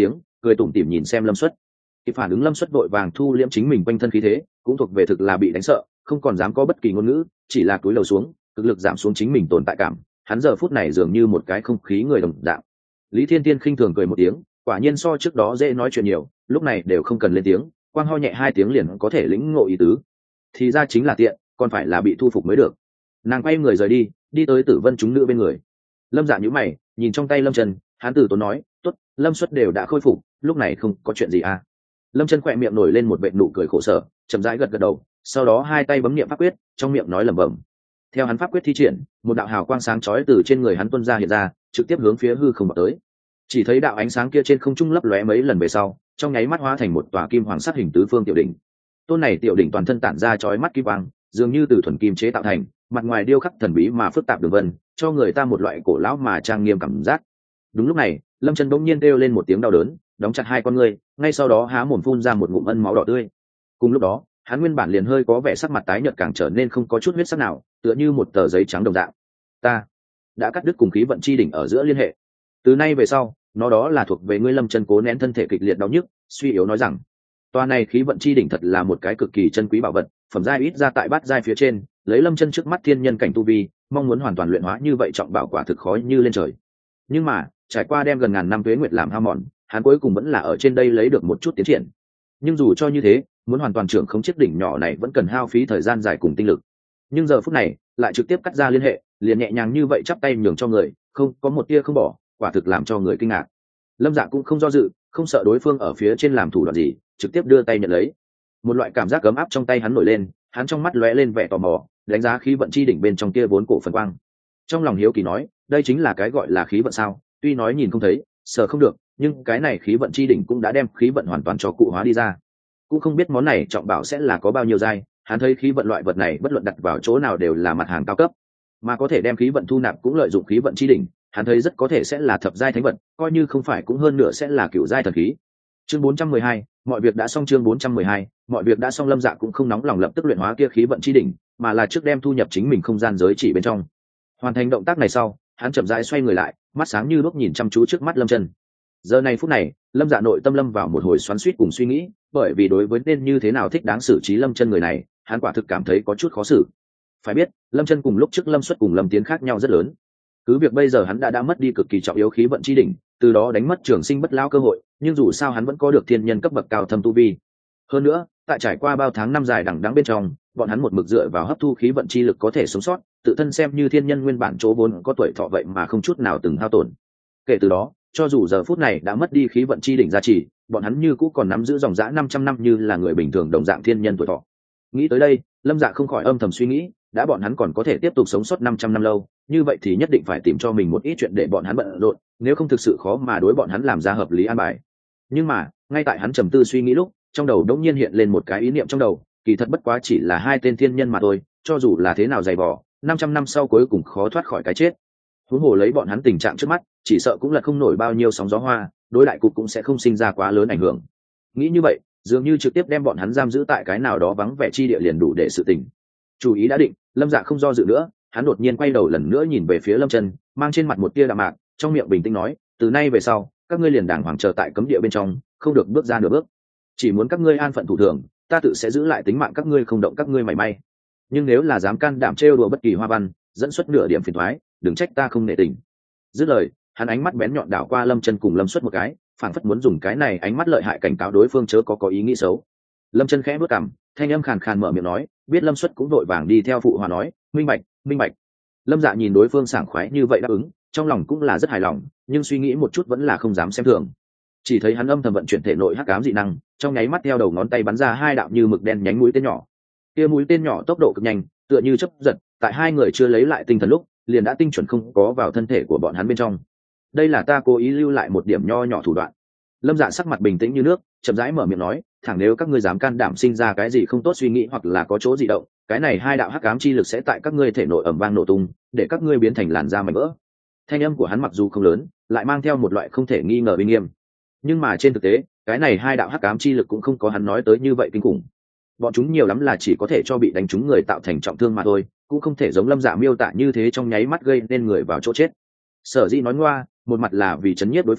cười tủm tỉm nhìn xem Lâm Xuất. Kịp phản ứng Lâm Xuất vội vàng thu liễm chính mình quanh thân khí thế, cũng thuộc về thực là bị đánh sợ, không còn dám có bất kỳ ngôn ngữ, chỉ là cúi đầu xuống, cực lực giảm xuống chính mình tồn tại cảm. Hắn giờ phút này dường như một cái không khí người đồng dạng. Lý Thiên Tiên khinh thường cười một tiếng, quả nhiên so trước đó dễ nói chuyện nhiều, lúc này đều không cần lên tiếng, quang ho nhẹ hai tiếng liền có thể lĩnh ngộ ý tứ. Thì ra chính là tiện, còn phải là bị thu phục mới được. Nàng quay người rời đi, đi tới Tử Vân chúng nữ bên người. Lâm Dạ nhíu mày, nhìn trong tay Lâm Trần, hắn từ tốn nói, "Tốt, Lâm Xuất đều đã khôi phục, lúc này không có chuyện gì à?" Lâm Trần khỏe miệng nổi lên một vệt nụ cười khổ sở, chậm rãi gật gật đầu, sau đó hai tay bấm niệm pháp quyết, trong miệng nói lẩm bẩm. Theo hắn pháp quyết thi triển, một đạo hào quang sáng chói từ trên người hắn tuôn ra hiện ra, trực tiếp hướng phía hư không bật tới. Chỉ thấy đạo ánh sáng kia trên không trung lấp lóe mấy lần về sau, trong nháy mắt hóa thành một tòa kim hoàng sắc hình tứ phương tiểu đỉnh. Tôn này tiểu đỉnh toàn thân tản ra chói mắt kim quang, dường như từ thuần kim chế tạo thành, mặt ngoài điêu khắc thần bí mà phức tạp đường vân, cho người ta một loại cổ lão mà trang nghiêm cảm giác. Đúng lúc này, Lâm Trần bỗng nhiên kêu lên một tiếng đau đớn, đóng chặt hai con ngươi, ngay sau đó há mồm phun ra một ngụm ân máu đỏ tươi. Cùng lúc đó, hắn nguyên bản liền hơi có vẻ sắc mặt tái nhợt càng trở nên không có chút huyết sắc nào, tựa như một tờ giấy trắng đồng dạng. Ta đã cắt đứt cùng khí vận chi đỉnh ở giữa liên hệ. Từ nay về sau, nó đó là thuộc về ngươi. Lâm Trần cố nén thân thể kịch liệt đau nhức, suy yếu nói rằng, toa này khí vận chi đỉnh thật là một cái cực kỳ chân quý bảo vật, phẩm giai ít ra tại bát giai phía trên, lấy Lâm Trần trước mắt thiên nhân cảnh tu vi, mong muốn hoàn toàn luyện hóa như vậy trọng bảo quả thực khó như lên trời. Nhưng mà, trải qua đem gần ngàn năm tuế nguyệt làm hao mòn, hắn cuối cùng vẫn là ở trên đây lấy được một chút tiến triển. Nhưng dù cho như thế, muốn hoàn toàn trưởng khống chiếc đỉnh nhỏ này vẫn cần hao phí thời gian dài cùng tinh lực. Nhưng giờ phút này, lại trực tiếp cắt ra liên hệ, liền nhẹ nhàng như vậy chắp tay nhường cho người, không có một tia không bỏ, quả thực làm cho người kinh ngạc. Lâm Dạ cũng không do dự, không sợ đối phương ở phía trên làm thủ đoạn gì, trực tiếp đưa tay nhận lấy. Một loại cảm giác ấm áp trong tay hắn nổi lên, hắn trong mắt lóe lên vẻ tò mò, đánh giá khí vận chi đỉnh bên trong kia vốn cổ phần quang. Trong lòng hiếu kỳ nói, đây chính là cái gọi là khí vận sao? Tuy nói nhìn không thấy, sợ không được, nhưng cái này khí vận chi đỉnh cũng đã đem khí vận hoàn toàn cho cụ hóa đi ra. Cũng không biết món này trọng bảo sẽ là có bao nhiêu giai, hắn thấy khí vận loại vật này bất luận đặt vào chỗ nào đều là mặt hàng cao cấp, mà có thể đem khí vận thu nạp cũng lợi dụng khí vận chi đỉnh, hắn thấy rất có thể sẽ là thập giai thánh vật, coi như không phải cũng hơn nửa sẽ là cửu giai thần khí. Chương bốn trăm mười hai, mọi việc đã xong. Chương bốn trăm mười hai, mọi việc đã xong. Lâm Dạ cũng không nóng lòng lập tức luyện hóa kia khí vận chi đỉnh, mà là trước đem thu nhập chính mình không gian giới chỉ bên trong. Hoàn thành động tác này sau, hắn chậm rãi xoay người lại, mắt sáng như đuốc nhìn chăm chú trước mắt Lâm Trần. Giờ này phút này, Lâm Dạ nội tâm lâm vào một hồi xoắn xuýt cùng suy nghĩ, bởi vì đối với nên như thế nào thích đáng xử trí Lâm Trần người này, hắn quả thực cảm thấy có chút khó xử. Phải biết, Lâm Trần cùng lúc trước Lâm Xuất cùng Lâm Tiến khác nhau rất lớn. Cứ việc bây giờ hắn đã đã mất đi cực kỳ trọng yếu khí vận chi đỉnh, từ đó đánh mất trường sinh bất lao cơ hội, nhưng dù sao hắn vẫn có được thiên nhân cấp bậc cao thâm tu vi. Hơn nữa, tại trải qua bao tháng năm dài đằng đẵng bên trong, bọn hắn một mực dựa vào hấp thu khí vận chi lực có thể sống sót, tự thân xem như thiên nhân nguyên bản chỗ vốn có tuổi thọ vậy mà không chút nào từng hao tổn. Kể từ đó, cho dù giờ phút này đã mất đi khí vận chi đỉnh gia trì, bọn hắn như cũ còn nắm giữ dòng dã năm trăm năm như là người bình thường đồng dạng thiên nhân tuổi thọ. Nghĩ tới đây, Lâm Dạ không khỏi âm thầm suy nghĩ, đã bọn hắn còn có thể tiếp tục sống sót năm trăm năm lâu, như vậy thì nhất định phải tìm cho mình một ít chuyện để bọn hắn bận rộn, nếu không thực sự khó mà đối bọn hắn làm ra hợp lý an bài. Nhưng mà, ngay tại hắn trầm tư suy nghĩ lúc, trong đầu đống nhiên hiện lên một cái ý niệm trong đầu, kỳ thật bất quá chỉ là hai tên thiên nhân mà thôi, cho dù là thế nào dày vò, năm trăm năm sau cuối cùng khó thoát khỏi cái chết. Huống hồ lấy bọn hắn tình trạng trước mắt, chỉ sợ cũng là không nổi bao nhiêu sóng gió hoa, đối đại cục cũng sẽ không sinh ra quá lớn ảnh hưởng. Nghĩ như vậy, dường như trực tiếp đem bọn hắn giam giữ tại cái nào đó vắng vẻ chi địa liền đủ để sự tình. Chủ ý đã định, Lâm Dạ không do dự nữa, hắn đột nhiên quay đầu lần nữa nhìn về phía Lâm Trần, mang trên mặt một tia đạm mạc, trong miệng bình tĩnh nói, từ nay về sau, các ngươi liền đàng hoàng chờ tại cấm địa bên trong, không được bước ra nửa bước. Chỉ muốn các ngươi an phận thủ thường, ta tự sẽ giữ lại tính mạng các ngươi không động các ngươi mảy may. Nhưng nếu là dám can đảm trêu đùa bất kỳ hoa văn, dẫn xuất nửa điểm phiền toái, đừng trách ta không nể tình. Dứt lời, hắn ánh mắt bén nhọn đảo qua Lâm Trần cùng Lâm Xuất một cái, phảng phất muốn dùng cái này ánh mắt lợi hại cảnh cáo đối phương chớ có có ý nghĩ xấu. Lâm Trần khẽ bước cằm, thanh âm khàn khàn mở miệng nói, biết Lâm Xuất cũng đội vàng đi theo phụ hòa nói, minh bạch, minh bạch. Lâm Dạ nhìn đối phương sảng khoái như vậy đáp ứng, trong lòng cũng là rất hài lòng, nhưng suy nghĩ một chút vẫn là không dám xem thường. Chỉ thấy hắn âm thầm vận chuyển thể nội hắc ám dị năng, trong nháy mắt theo đầu ngón tay bắn ra hai đạo như mực đen nhánh mũi tên nhỏ. Kia mũi tên nhỏ tốc độ cực nhanh, tựa như chớp giật, tại hai người chưa lấy lại tinh thần lúc, liền đã tinh chuẩn không có vào thân thể của bọn hắn bên trong. Đây là ta cố ý lưu lại một điểm nho nhỏ thủ đoạn. Lâm Dạ sắc mặt bình tĩnh như nước, chậm rãi mở miệng nói, thẳng nếu các ngươi dám can đảm sinh ra cái gì không tốt suy nghĩ hoặc là có chỗ dị động, cái này hai đạo hắc ám chi lực sẽ tại các ngươi thể nội ầm vang nổ tung, để các ngươi biến thành làn da mảnh vỡ. Thanh âm của hắn mặc dù không lớn, lại mang theo một loại không thể nghi ngờ uy nghiêm. Nhưng mà trên thực tế, cái này hai đạo hắc ám chi lực cũng không có hắn nói tới như vậy kinh khủng. Bọn chúng nhiều lắm là chỉ có thể cho bị đánh trúng người tạo thành trọng thương mà thôi, cũng không thể giống Lâm Dạ miêu tả như thế trong nháy mắt gây nên người vào chỗ chết. Sở dĩ nói ngoa, một mặt là vì chấn nhiếp đối phương,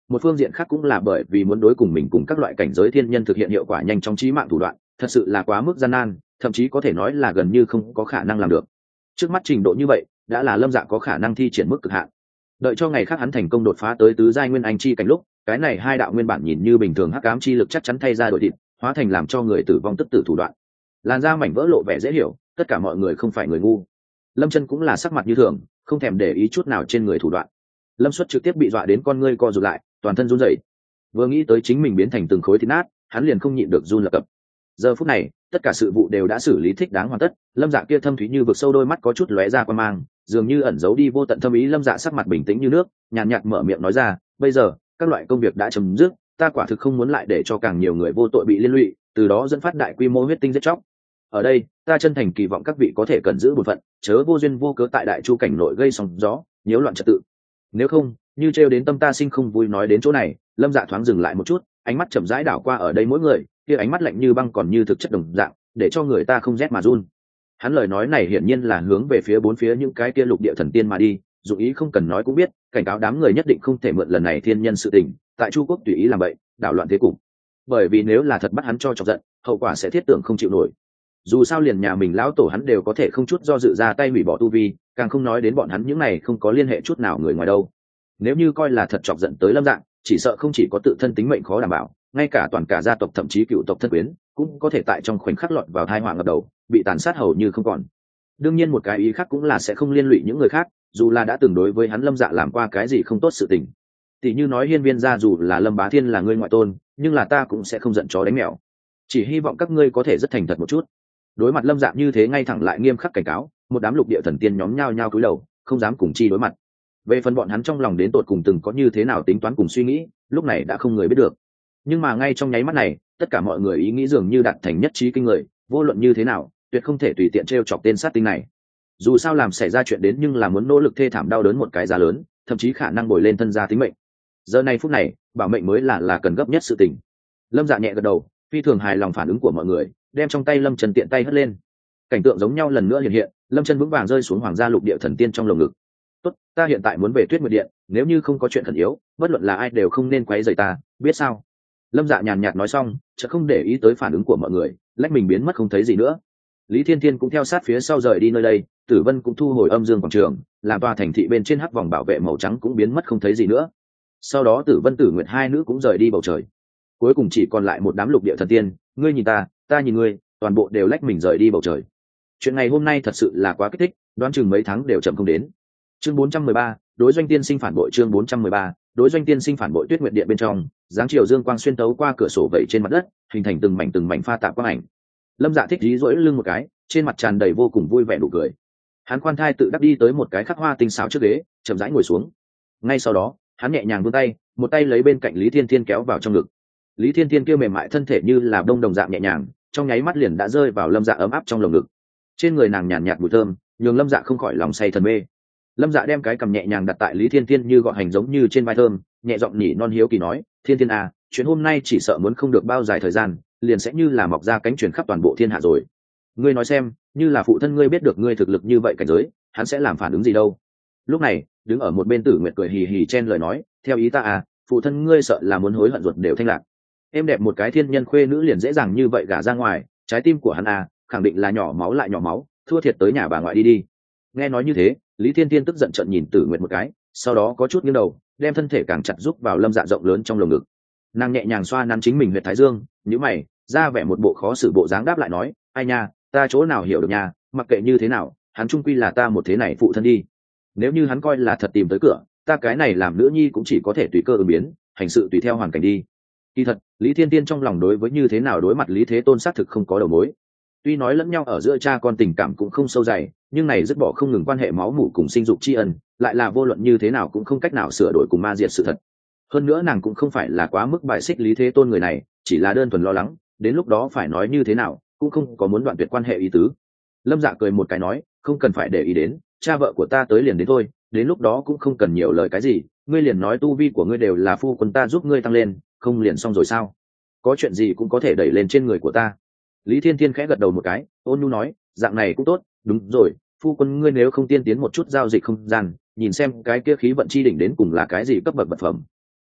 một phương diện khác cũng là bởi vì muốn đối cùng mình cùng các loại cảnh giới thiên nhân thực hiện hiệu quả nhanh trong trí mạng thủ đoạn thật sự là quá mức gian nan, thậm chí có thể nói là gần như không có khả năng làm được. Trước mắt trình độ như vậy đã là Lâm Dạ có khả năng thi triển mức cực hạn. Đợi cho ngày khác hắn thành công đột phá tới tứ giai nguyên anh chi cảnh lúc, cái này hai đạo nguyên bản nhìn như bình thường hắc ám chi lực chắc chắn thay ra đổi thịt, hóa thành làm cho người tử vong tức tử thủ đoạn. Làn da mảnh vỡ lộ vẻ dễ hiểu, tất cả mọi người không phải người ngu. Lâm Chân cũng là sắc mặt như thường, không thèm để ý chút nào trên người thủ đoạn. Lâm Xuất trực tiếp bị dọa đến con ngươi co rụt lại, toàn thân run rẩy. Vừa nghĩ tới chính mình biến thành từng khối thịt nát, hắn liền không nhịn được run lập cập. Giờ phút này, tất cả sự vụ đều đã xử lý thích đáng hoàn tất. Lâm Dạ kia thâm thúy như vực sâu đôi mắt có chút lóe ra quan mang, dường như ẩn giấu đi vô tận thâm ý. Lâm Dạ sắc mặt bình tĩnh như nước, nhàn nhạt mở miệng nói ra, bây giờ các loại công việc đã chấm dứt, ta quả thực không muốn lại để cho càng nhiều người vô tội bị liên lụy, từ đó dẫn phát đại quy mô huyết tinh giết chóc. Ở đây ta chân thành kỳ vọng các vị có thể cẩn giữ bổn phận, chớ vô duyên vô cớ tại đại chu cảnh nội gây sóng gió, nhiễu loạn trật tự. Nếu không, như trêu đến tâm ta sinh không vui. Nói đến chỗ này, Lâm Dạ thoáng dừng lại một chút, ánh mắt chậm rãi đảo qua ở đây mỗi người, kia ánh mắt lạnh như băng còn như thực chất đồng dạng, để cho người ta không rét mà run. Hắn lời nói này hiển nhiên là hướng về phía bốn phía những cái kia lục địa thần tiên mà đi, dụng ý không cần nói cũng biết, cảnh cáo đám người nhất định không thể mượn lần này thiên nhân sự tình, tại Chu quốc tùy ý làm bậy, đảo loạn thế cục. Bởi vì nếu là thật bắt hắn cho chọc giận, hậu quả sẽ thiết tưởng không chịu nổi. Dù sao liền nhà mình lão tổ hắn đều có thể không chút do dự ra tay hủy bỏ tu vi, càng không nói đến bọn hắn những này không có liên hệ chút nào người ngoài đâu. Nếu như coi là thật chọc giận tới Lâm Dạng, chỉ sợ không chỉ có tự thân tính mệnh khó đảm bảo, ngay cả toàn cả gia tộc thậm chí cựu tộc thân quyến cũng có thể tại trong khoảnh khắc lọt vào tai họa ngập đầu, bị tàn sát hầu như không còn. Đương nhiên một cái ý khác cũng là sẽ không liên lụy những người khác, dù là đã từng đối với hắn Lâm Dạ làm qua cái gì không tốt sự tình. Tỷ như nói Hiên Viên gia dù là Lâm Bá Thiên là ngươi ngoại tôn, nhưng là ta cũng sẽ không giận chó đánh mèo. Chỉ hy vọng các ngươi có thể rất thành thật một chút. Đối mặt Lâm Dạ như thế ngay thẳng lại nghiêm khắc cảnh cáo, một đám lục địa thần tiên nhóm nhao nhao cúi đầu, không dám cùng chi đối mặt. Về phần bọn hắn trong lòng đến tột cùng từng có như thế nào tính toán cùng suy nghĩ, lúc này đã không người biết được. Nhưng mà ngay trong nháy mắt này, tất cả mọi người ý nghĩ dường như đạt thành nhất trí kinh người, vô luận như thế nào, tuyệt không thể tùy tiện trêu chọc tên sát tinh này. Dù sao làm xảy ra chuyện đến nhưng là muốn nỗ lực thê thảm đau đớn một cái giá lớn, thậm chí khả năng bồi lên thân gia tính mệnh. Giờ này phút này, bảo mệnh mới là là cần gấp nhất sự tình. Lâm Dạ nhẹ gật đầu, phi thường hài lòng phản ứng của mọi người, đem trong tay Lâm Chân tiện tay hất lên. Cảnh tượng giống nhau lần nữa hiện hiện, Lâm Chân vững vàng rơi xuống hoàng gia lục địa thần tiên trong lồng ngực. Tốt, ta hiện tại muốn về Tuyết Nguyệt Điện, nếu như không có chuyện khẩn yếu, bất luận là ai đều không nên quấy rầy ta, biết sao? Lâm Dạ nhàn nhạt nói xong, chợt không để ý tới phản ứng của mọi người, lách mình biến mất không thấy gì nữa. Lý Thiên Thiên cũng theo sát phía sau rời đi nơi đây, Tử Vân cũng thu hồi âm dương quảng trường, làm tòa thành thị bên trên hắc vòng bảo vệ màu trắng cũng biến mất không thấy gì nữa. Sau đó Tử Vân Tử Nguyệt hai nữ cũng rời đi bầu trời. Cuối cùng chỉ còn lại một đám lục địa thần tiên, ngươi nhìn ta, ta nhìn ngươi, toàn bộ đều lách mình rời đi bầu trời. Chuyện ngày hôm nay thật sự là quá kích thích, đoán chừng mấy tháng đều chậm không đến. Chương bốn trăm mười ba, đối doanh tiên sinh phản bội. Chương bốn trăm mười ba, đối doanh tiên sinh phản bội. Tuyết Nguyệt Điện bên trong, dáng chiều dương quang xuyên tấu qua cửa sổ vẩy trên mặt đất, hình thành từng mảnh từng mảnh pha tạp quang ảnh. Lâm Dạ thích dí dỗi lưng một cái, trên mặt tràn đầy vô cùng vui vẻ nụ cười. Hắn khoan thai tự đắc đi tới một cái khắc hoa tinh xảo trước ghế, chậm rãi ngồi xuống. Ngay sau đó, hắn nhẹ nhàng vươn tay, một tay lấy bên cạnh Lý Thiên Thiên kéo vào trong ngực. Lý Thiên Thiên kia mềm mại thân thể như là đông đồng dạng nhẹ nhàng, trong nháy mắt liền đã rơi vào Lâm Dạ ấm áp trong lồng ngực. Trên người nàng nhàn nhạt mùi thơm, nhường Lâm Dạ không khỏi lòng say thần mê. Lâm Dạ đem cái cầm nhẹ nhàng đặt tại Lý Thiên Thiên như gọn hành giống như trên vai thơm, nhẹ giọng nhỉ non hiếu kỳ nói, Thiên Thiên à, chuyện hôm nay chỉ sợ muốn không được bao dài thời gian, liền sẽ như là mọc ra cánh truyền khắp toàn bộ thiên hạ rồi. Ngươi nói xem, như là phụ thân ngươi biết được ngươi thực lực như vậy cảnh giới, hắn sẽ làm phản ứng gì đâu? Lúc này, đứng ở một bên Tử Nguyệt cười hì hì chen lời nói, theo ý ta à, phụ thân ngươi sợ là muốn hối hận ruột đều thanh lạc. Em đẹp một cái thiên nhân khuê nữ liền dễ dàng như vậy gả ra ngoài, trái tim của hắn à, khẳng định là nhỏ máu lại nhỏ máu, thua thiệt tới nhà bà ngoại đi đi. Nghe nói như thế, Lý Thiên Thiên tức giận trợn nhìn Tử Nguyệt một cái, sau đó có chút nghiêng đầu, đem thân thể càng chặt giúp vào Lâm Dạ rộng lớn trong lồng ngực. Nàng nhẹ nhàng xoa nắn chính mình huyệt thái dương, nhíu mày, ra vẻ một bộ khó xử bộ dáng đáp lại nói, ai nha, ta chỗ nào hiểu được nha, mặc kệ như thế nào, hắn trung quy là ta một thế này phụ thân đi. Nếu như hắn coi là thật tìm tới cửa, ta cái này làm nữ nhi cũng chỉ có thể tùy cơ ứng biến, hành sự tùy theo hoàn cảnh đi. Kỳ thật, Lý Thiên Thiên trong lòng đối với như thế nào đối mặt Lý Thế Tôn xác thực không có đầu mối. Tuy nói lẫn nhau ở giữa cha con tình cảm cũng không sâu dày, nhưng này dứt bỏ không ngừng quan hệ máu mủ cùng sinh dục tri ân, lại là vô luận như thế nào cũng không cách nào sửa đổi cùng ma diệt sự thật. Hơn nữa nàng cũng không phải là quá mức bài xích Lý Thế Tôn người này, chỉ là đơn thuần lo lắng, đến lúc đó phải nói như thế nào, cũng không có muốn đoạn tuyệt quan hệ ý tứ. Lâm Dạ cười một cái nói, không cần phải để ý đến, cha vợ của ta tới liền đến thôi, đến lúc đó cũng không cần nhiều lời cái gì, ngươi liền nói tu vi của ngươi đều là phu quân ta giúp ngươi tăng lên, không liền xong rồi sao? Có chuyện gì cũng có thể đẩy lên trên người của ta. Lý Thiên Thiên khẽ gật đầu một cái, ôn nhu nói, dạng này cũng tốt, đúng rồi, phu quân ngươi nếu không tiên tiến một chút giao dịch không gian, nhìn xem cái kia khí vận chi đỉnh đến cùng là cái gì cấp bậc vật phẩm.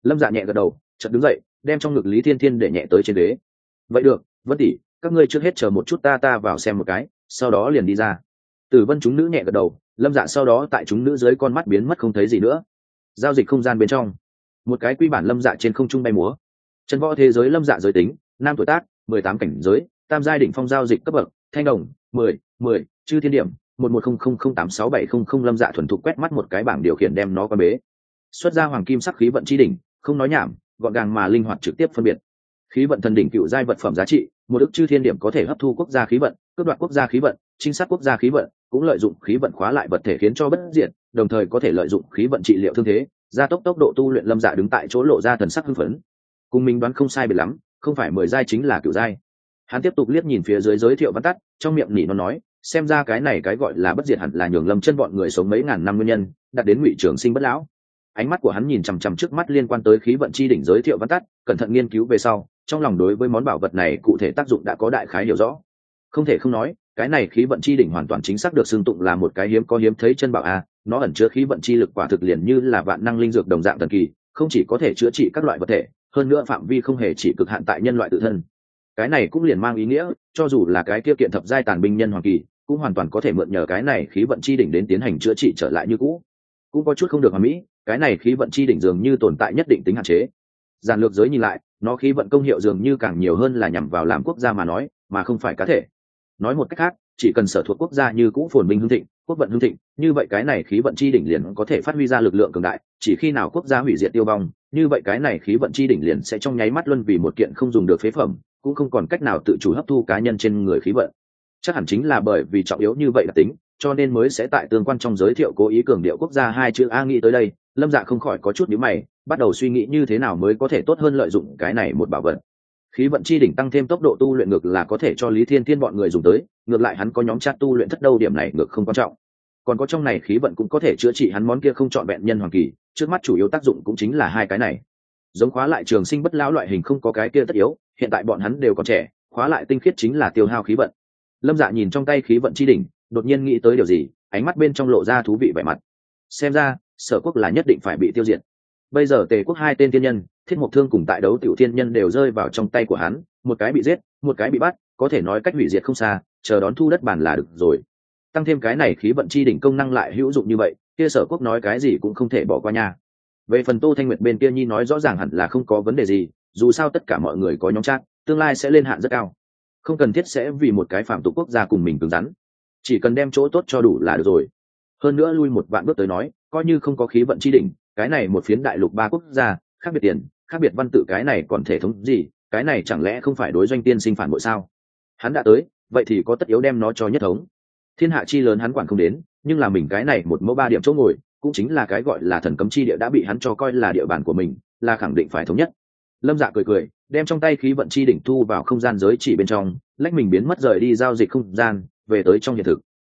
Lâm Dạ nhẹ gật đầu, chợt đứng dậy, đem trong ngực Lý Thiên Thiên để nhẹ tới trên ghế. Vậy được, Vân tỷ, các ngươi trước hết chờ một chút, ta ta vào xem một cái, sau đó liền đi ra. Tử Vân chúng nữ nhẹ gật đầu, Lâm Dạ sau đó tại chúng nữ dưới con mắt biến mất không thấy gì nữa. Giao dịch không gian bên trong, một cái quy bản Lâm Dạ trên không trung bay múa. Chân võ thế giới Lâm Dạ giới tính, nam tuổi tác, mười tám cảnh giới, tam giai đỉnh phong giao dịch cấp bậc, thanh đồng, mười, mười, chư thiên điểm, một một không không không tám sáu bảy không không. Lâm Dạ thuần thục quét mắt một cái bảng điều khiển đem nó qua bế. Xuất ra hoàng kim sắc khí vận chi đỉnh, không nói nhảm, gọn gàng mà linh hoạt trực tiếp phân biệt. Khí vận thần đỉnh cựu giai vật phẩm giá trị, một ức chư thiên điểm có thể hấp thu quốc gia khí vận, cướp đoạt quốc gia khí vận, trinh sát quốc gia khí vận, cũng lợi dụng khí vận khóa lại vật thể khiến cho bất diệt, đồng thời có thể lợi dụng khí vận trị liệu thương thế, gia tốc tốc độ tu luyện. Lâm Dạ đứng tại chỗ lộ ra thần sắc hưng phấn. Cùng mình đoán không sai biệt lắm, không phải mười giai chính là cựu giai. Hắn tiếp tục liếc nhìn phía dưới giới thiệu văn tắt, trong miệng nỉ nó nói, xem ra cái này cái gọi là bất diệt hẳn là nhường Lâm chân bọn người sống mấy ngàn năm nguyên nhân, đạt đến ngụy trường sinh bất lão. Ánh mắt của hắn nhìn chằm chằm trước mắt liên quan tới khí vận chi đỉnh giới thiệu văn tắt, cẩn thận nghiên cứu về sau, trong lòng đối với món bảo vật này cụ thể tác dụng đã có đại khái hiểu rõ. Không thể không nói, cái này khí vận chi đỉnh hoàn toàn chính xác được xưng tụng là một cái hiếm có hiếm thấy chân bảo a, nó ẩn chứa khí vận chi lực quả thực liền như là vạn năng linh dược đồng dạng thần kỳ, không chỉ có thể chữa trị các loại vật thể, hơn nữa phạm vi không hề chỉ cực hạn tại nhân loại tự thân. Cái này cũng liền mang ý nghĩa, cho dù là cái kia kiện thập giai tàn binh nhân hoàng kỳ, cũng hoàn toàn có thể mượn nhờ cái này khí vận chi đỉnh đến tiến hành chữa trị trở lại như cũ. Cũng có chút không được hoàn mỹ, cái này khí vận chi đỉnh dường như tồn tại nhất định tính hạn chế. Giản lược giới nhìn lại, nó khí vận công hiệu dường như càng nhiều hơn là nhằm vào làm quốc gia mà nói, mà không phải cá thể. Nói một cách khác, chỉ cần sở thuộc quốc gia như cũ phồn vinh hưng thịnh, quốc vận hưng thịnh, như vậy cái này khí vận chi đỉnh liền có thể phát huy ra lực lượng cường đại, chỉ khi nào quốc gia hủy diệt tiêu vong, như vậy cái này khí vận chi đỉnh liền sẽ trong nháy mắt luân vì một kiện không dùng được phế phẩm, cũng không còn cách nào tự chủ hấp thu cá nhân trên người khí vận. Chắc hẳn chính là bởi vì trọng yếu như vậy đặc tính, cho nên mới sẽ tại tương quan trong giới thiệu cố ý cường điệu quốc gia hai chữ a. Nghĩ tới đây, Lâm Dạ không khỏi có chút nhíu mày, bắt đầu suy nghĩ như thế nào mới có thể tốt hơn lợi dụng cái này một bảo vật. Khí vận chi đỉnh tăng thêm tốc độ tu luyện ngược là có thể cho Lý Thiên Thiên bọn người dùng tới, ngược lại hắn có nhóm chat tu luyện thất đâu, điểm này ngược không quan trọng. Còn có trong này khí vận cũng có thể chữa trị hắn món kia không trọn vẹn nhân hoàng kỳ, trước mắt chủ yếu tác dụng cũng chính là hai cái này. Giống khóa lại trường sinh bất lão loại hình không có cái kia tất yếu, hiện tại bọn hắn đều còn trẻ, khóa lại tinh khiết chính là tiêu hao khí vận. Lâm Dạ nhìn trong tay khí vận chi đỉnh, đột nhiên nghĩ tới điều gì, ánh mắt bên trong lộ ra thú vị vẻ mặt. Xem ra, Sở Quốc là nhất định phải bị tiêu diệt. Bây giờ Tề Quốc hai tên thiên nhân, Thiết Mộc Thương cùng tại đấu tiểu thiên nhân đều rơi vào trong tay của hắn, một cái bị giết, một cái bị bắt, có thể nói cách hủy diệt không xa, chờ đón thu đất bản là được rồi. Tăng thêm cái này khí vận chi đỉnh công năng lại hữu dụng như vậy, kia Sở Quốc nói cái gì cũng không thể bỏ qua nha. Về phần Tô Thanh Nguyệt bên kia nhi nói rõ ràng hẳn là không có vấn đề gì, dù sao tất cả mọi người có nhóm chat, tương lai sẽ lên hạn rất cao, không cần thiết sẽ vì một cái phạm tục quốc gia cùng mình cứng rắn, chỉ cần đem chỗ tốt cho đủ là được rồi. Hơn nữa lui một vạn bước tới nói, coi như không có khí vận chi đỉnh, cái này một phiến đại lục ba quốc gia, khác biệt tiền, khác biệt văn tự, cái này còn thể thống gì, cái này chẳng lẽ không phải đối doanh tiên sinh phản bội sao? Hắn đã tới, vậy thì có tất yếu đem nó cho nhất thống. Thiên hạ chi lớn hắn quản không đến, nhưng là mình cái này một mẫu ba điểm chỗ ngồi, cũng chính là cái gọi là thần cấm chi địa đã bị hắn cho coi là địa bàn của mình, là khẳng định phải thống nhất. Lâm Dạ cười cười, đem trong tay khí vận chi đỉnh thu vào không gian giới chỉ bên trong, lách mình biến mất rời đi giao dịch không gian, về tới trong hiện thực.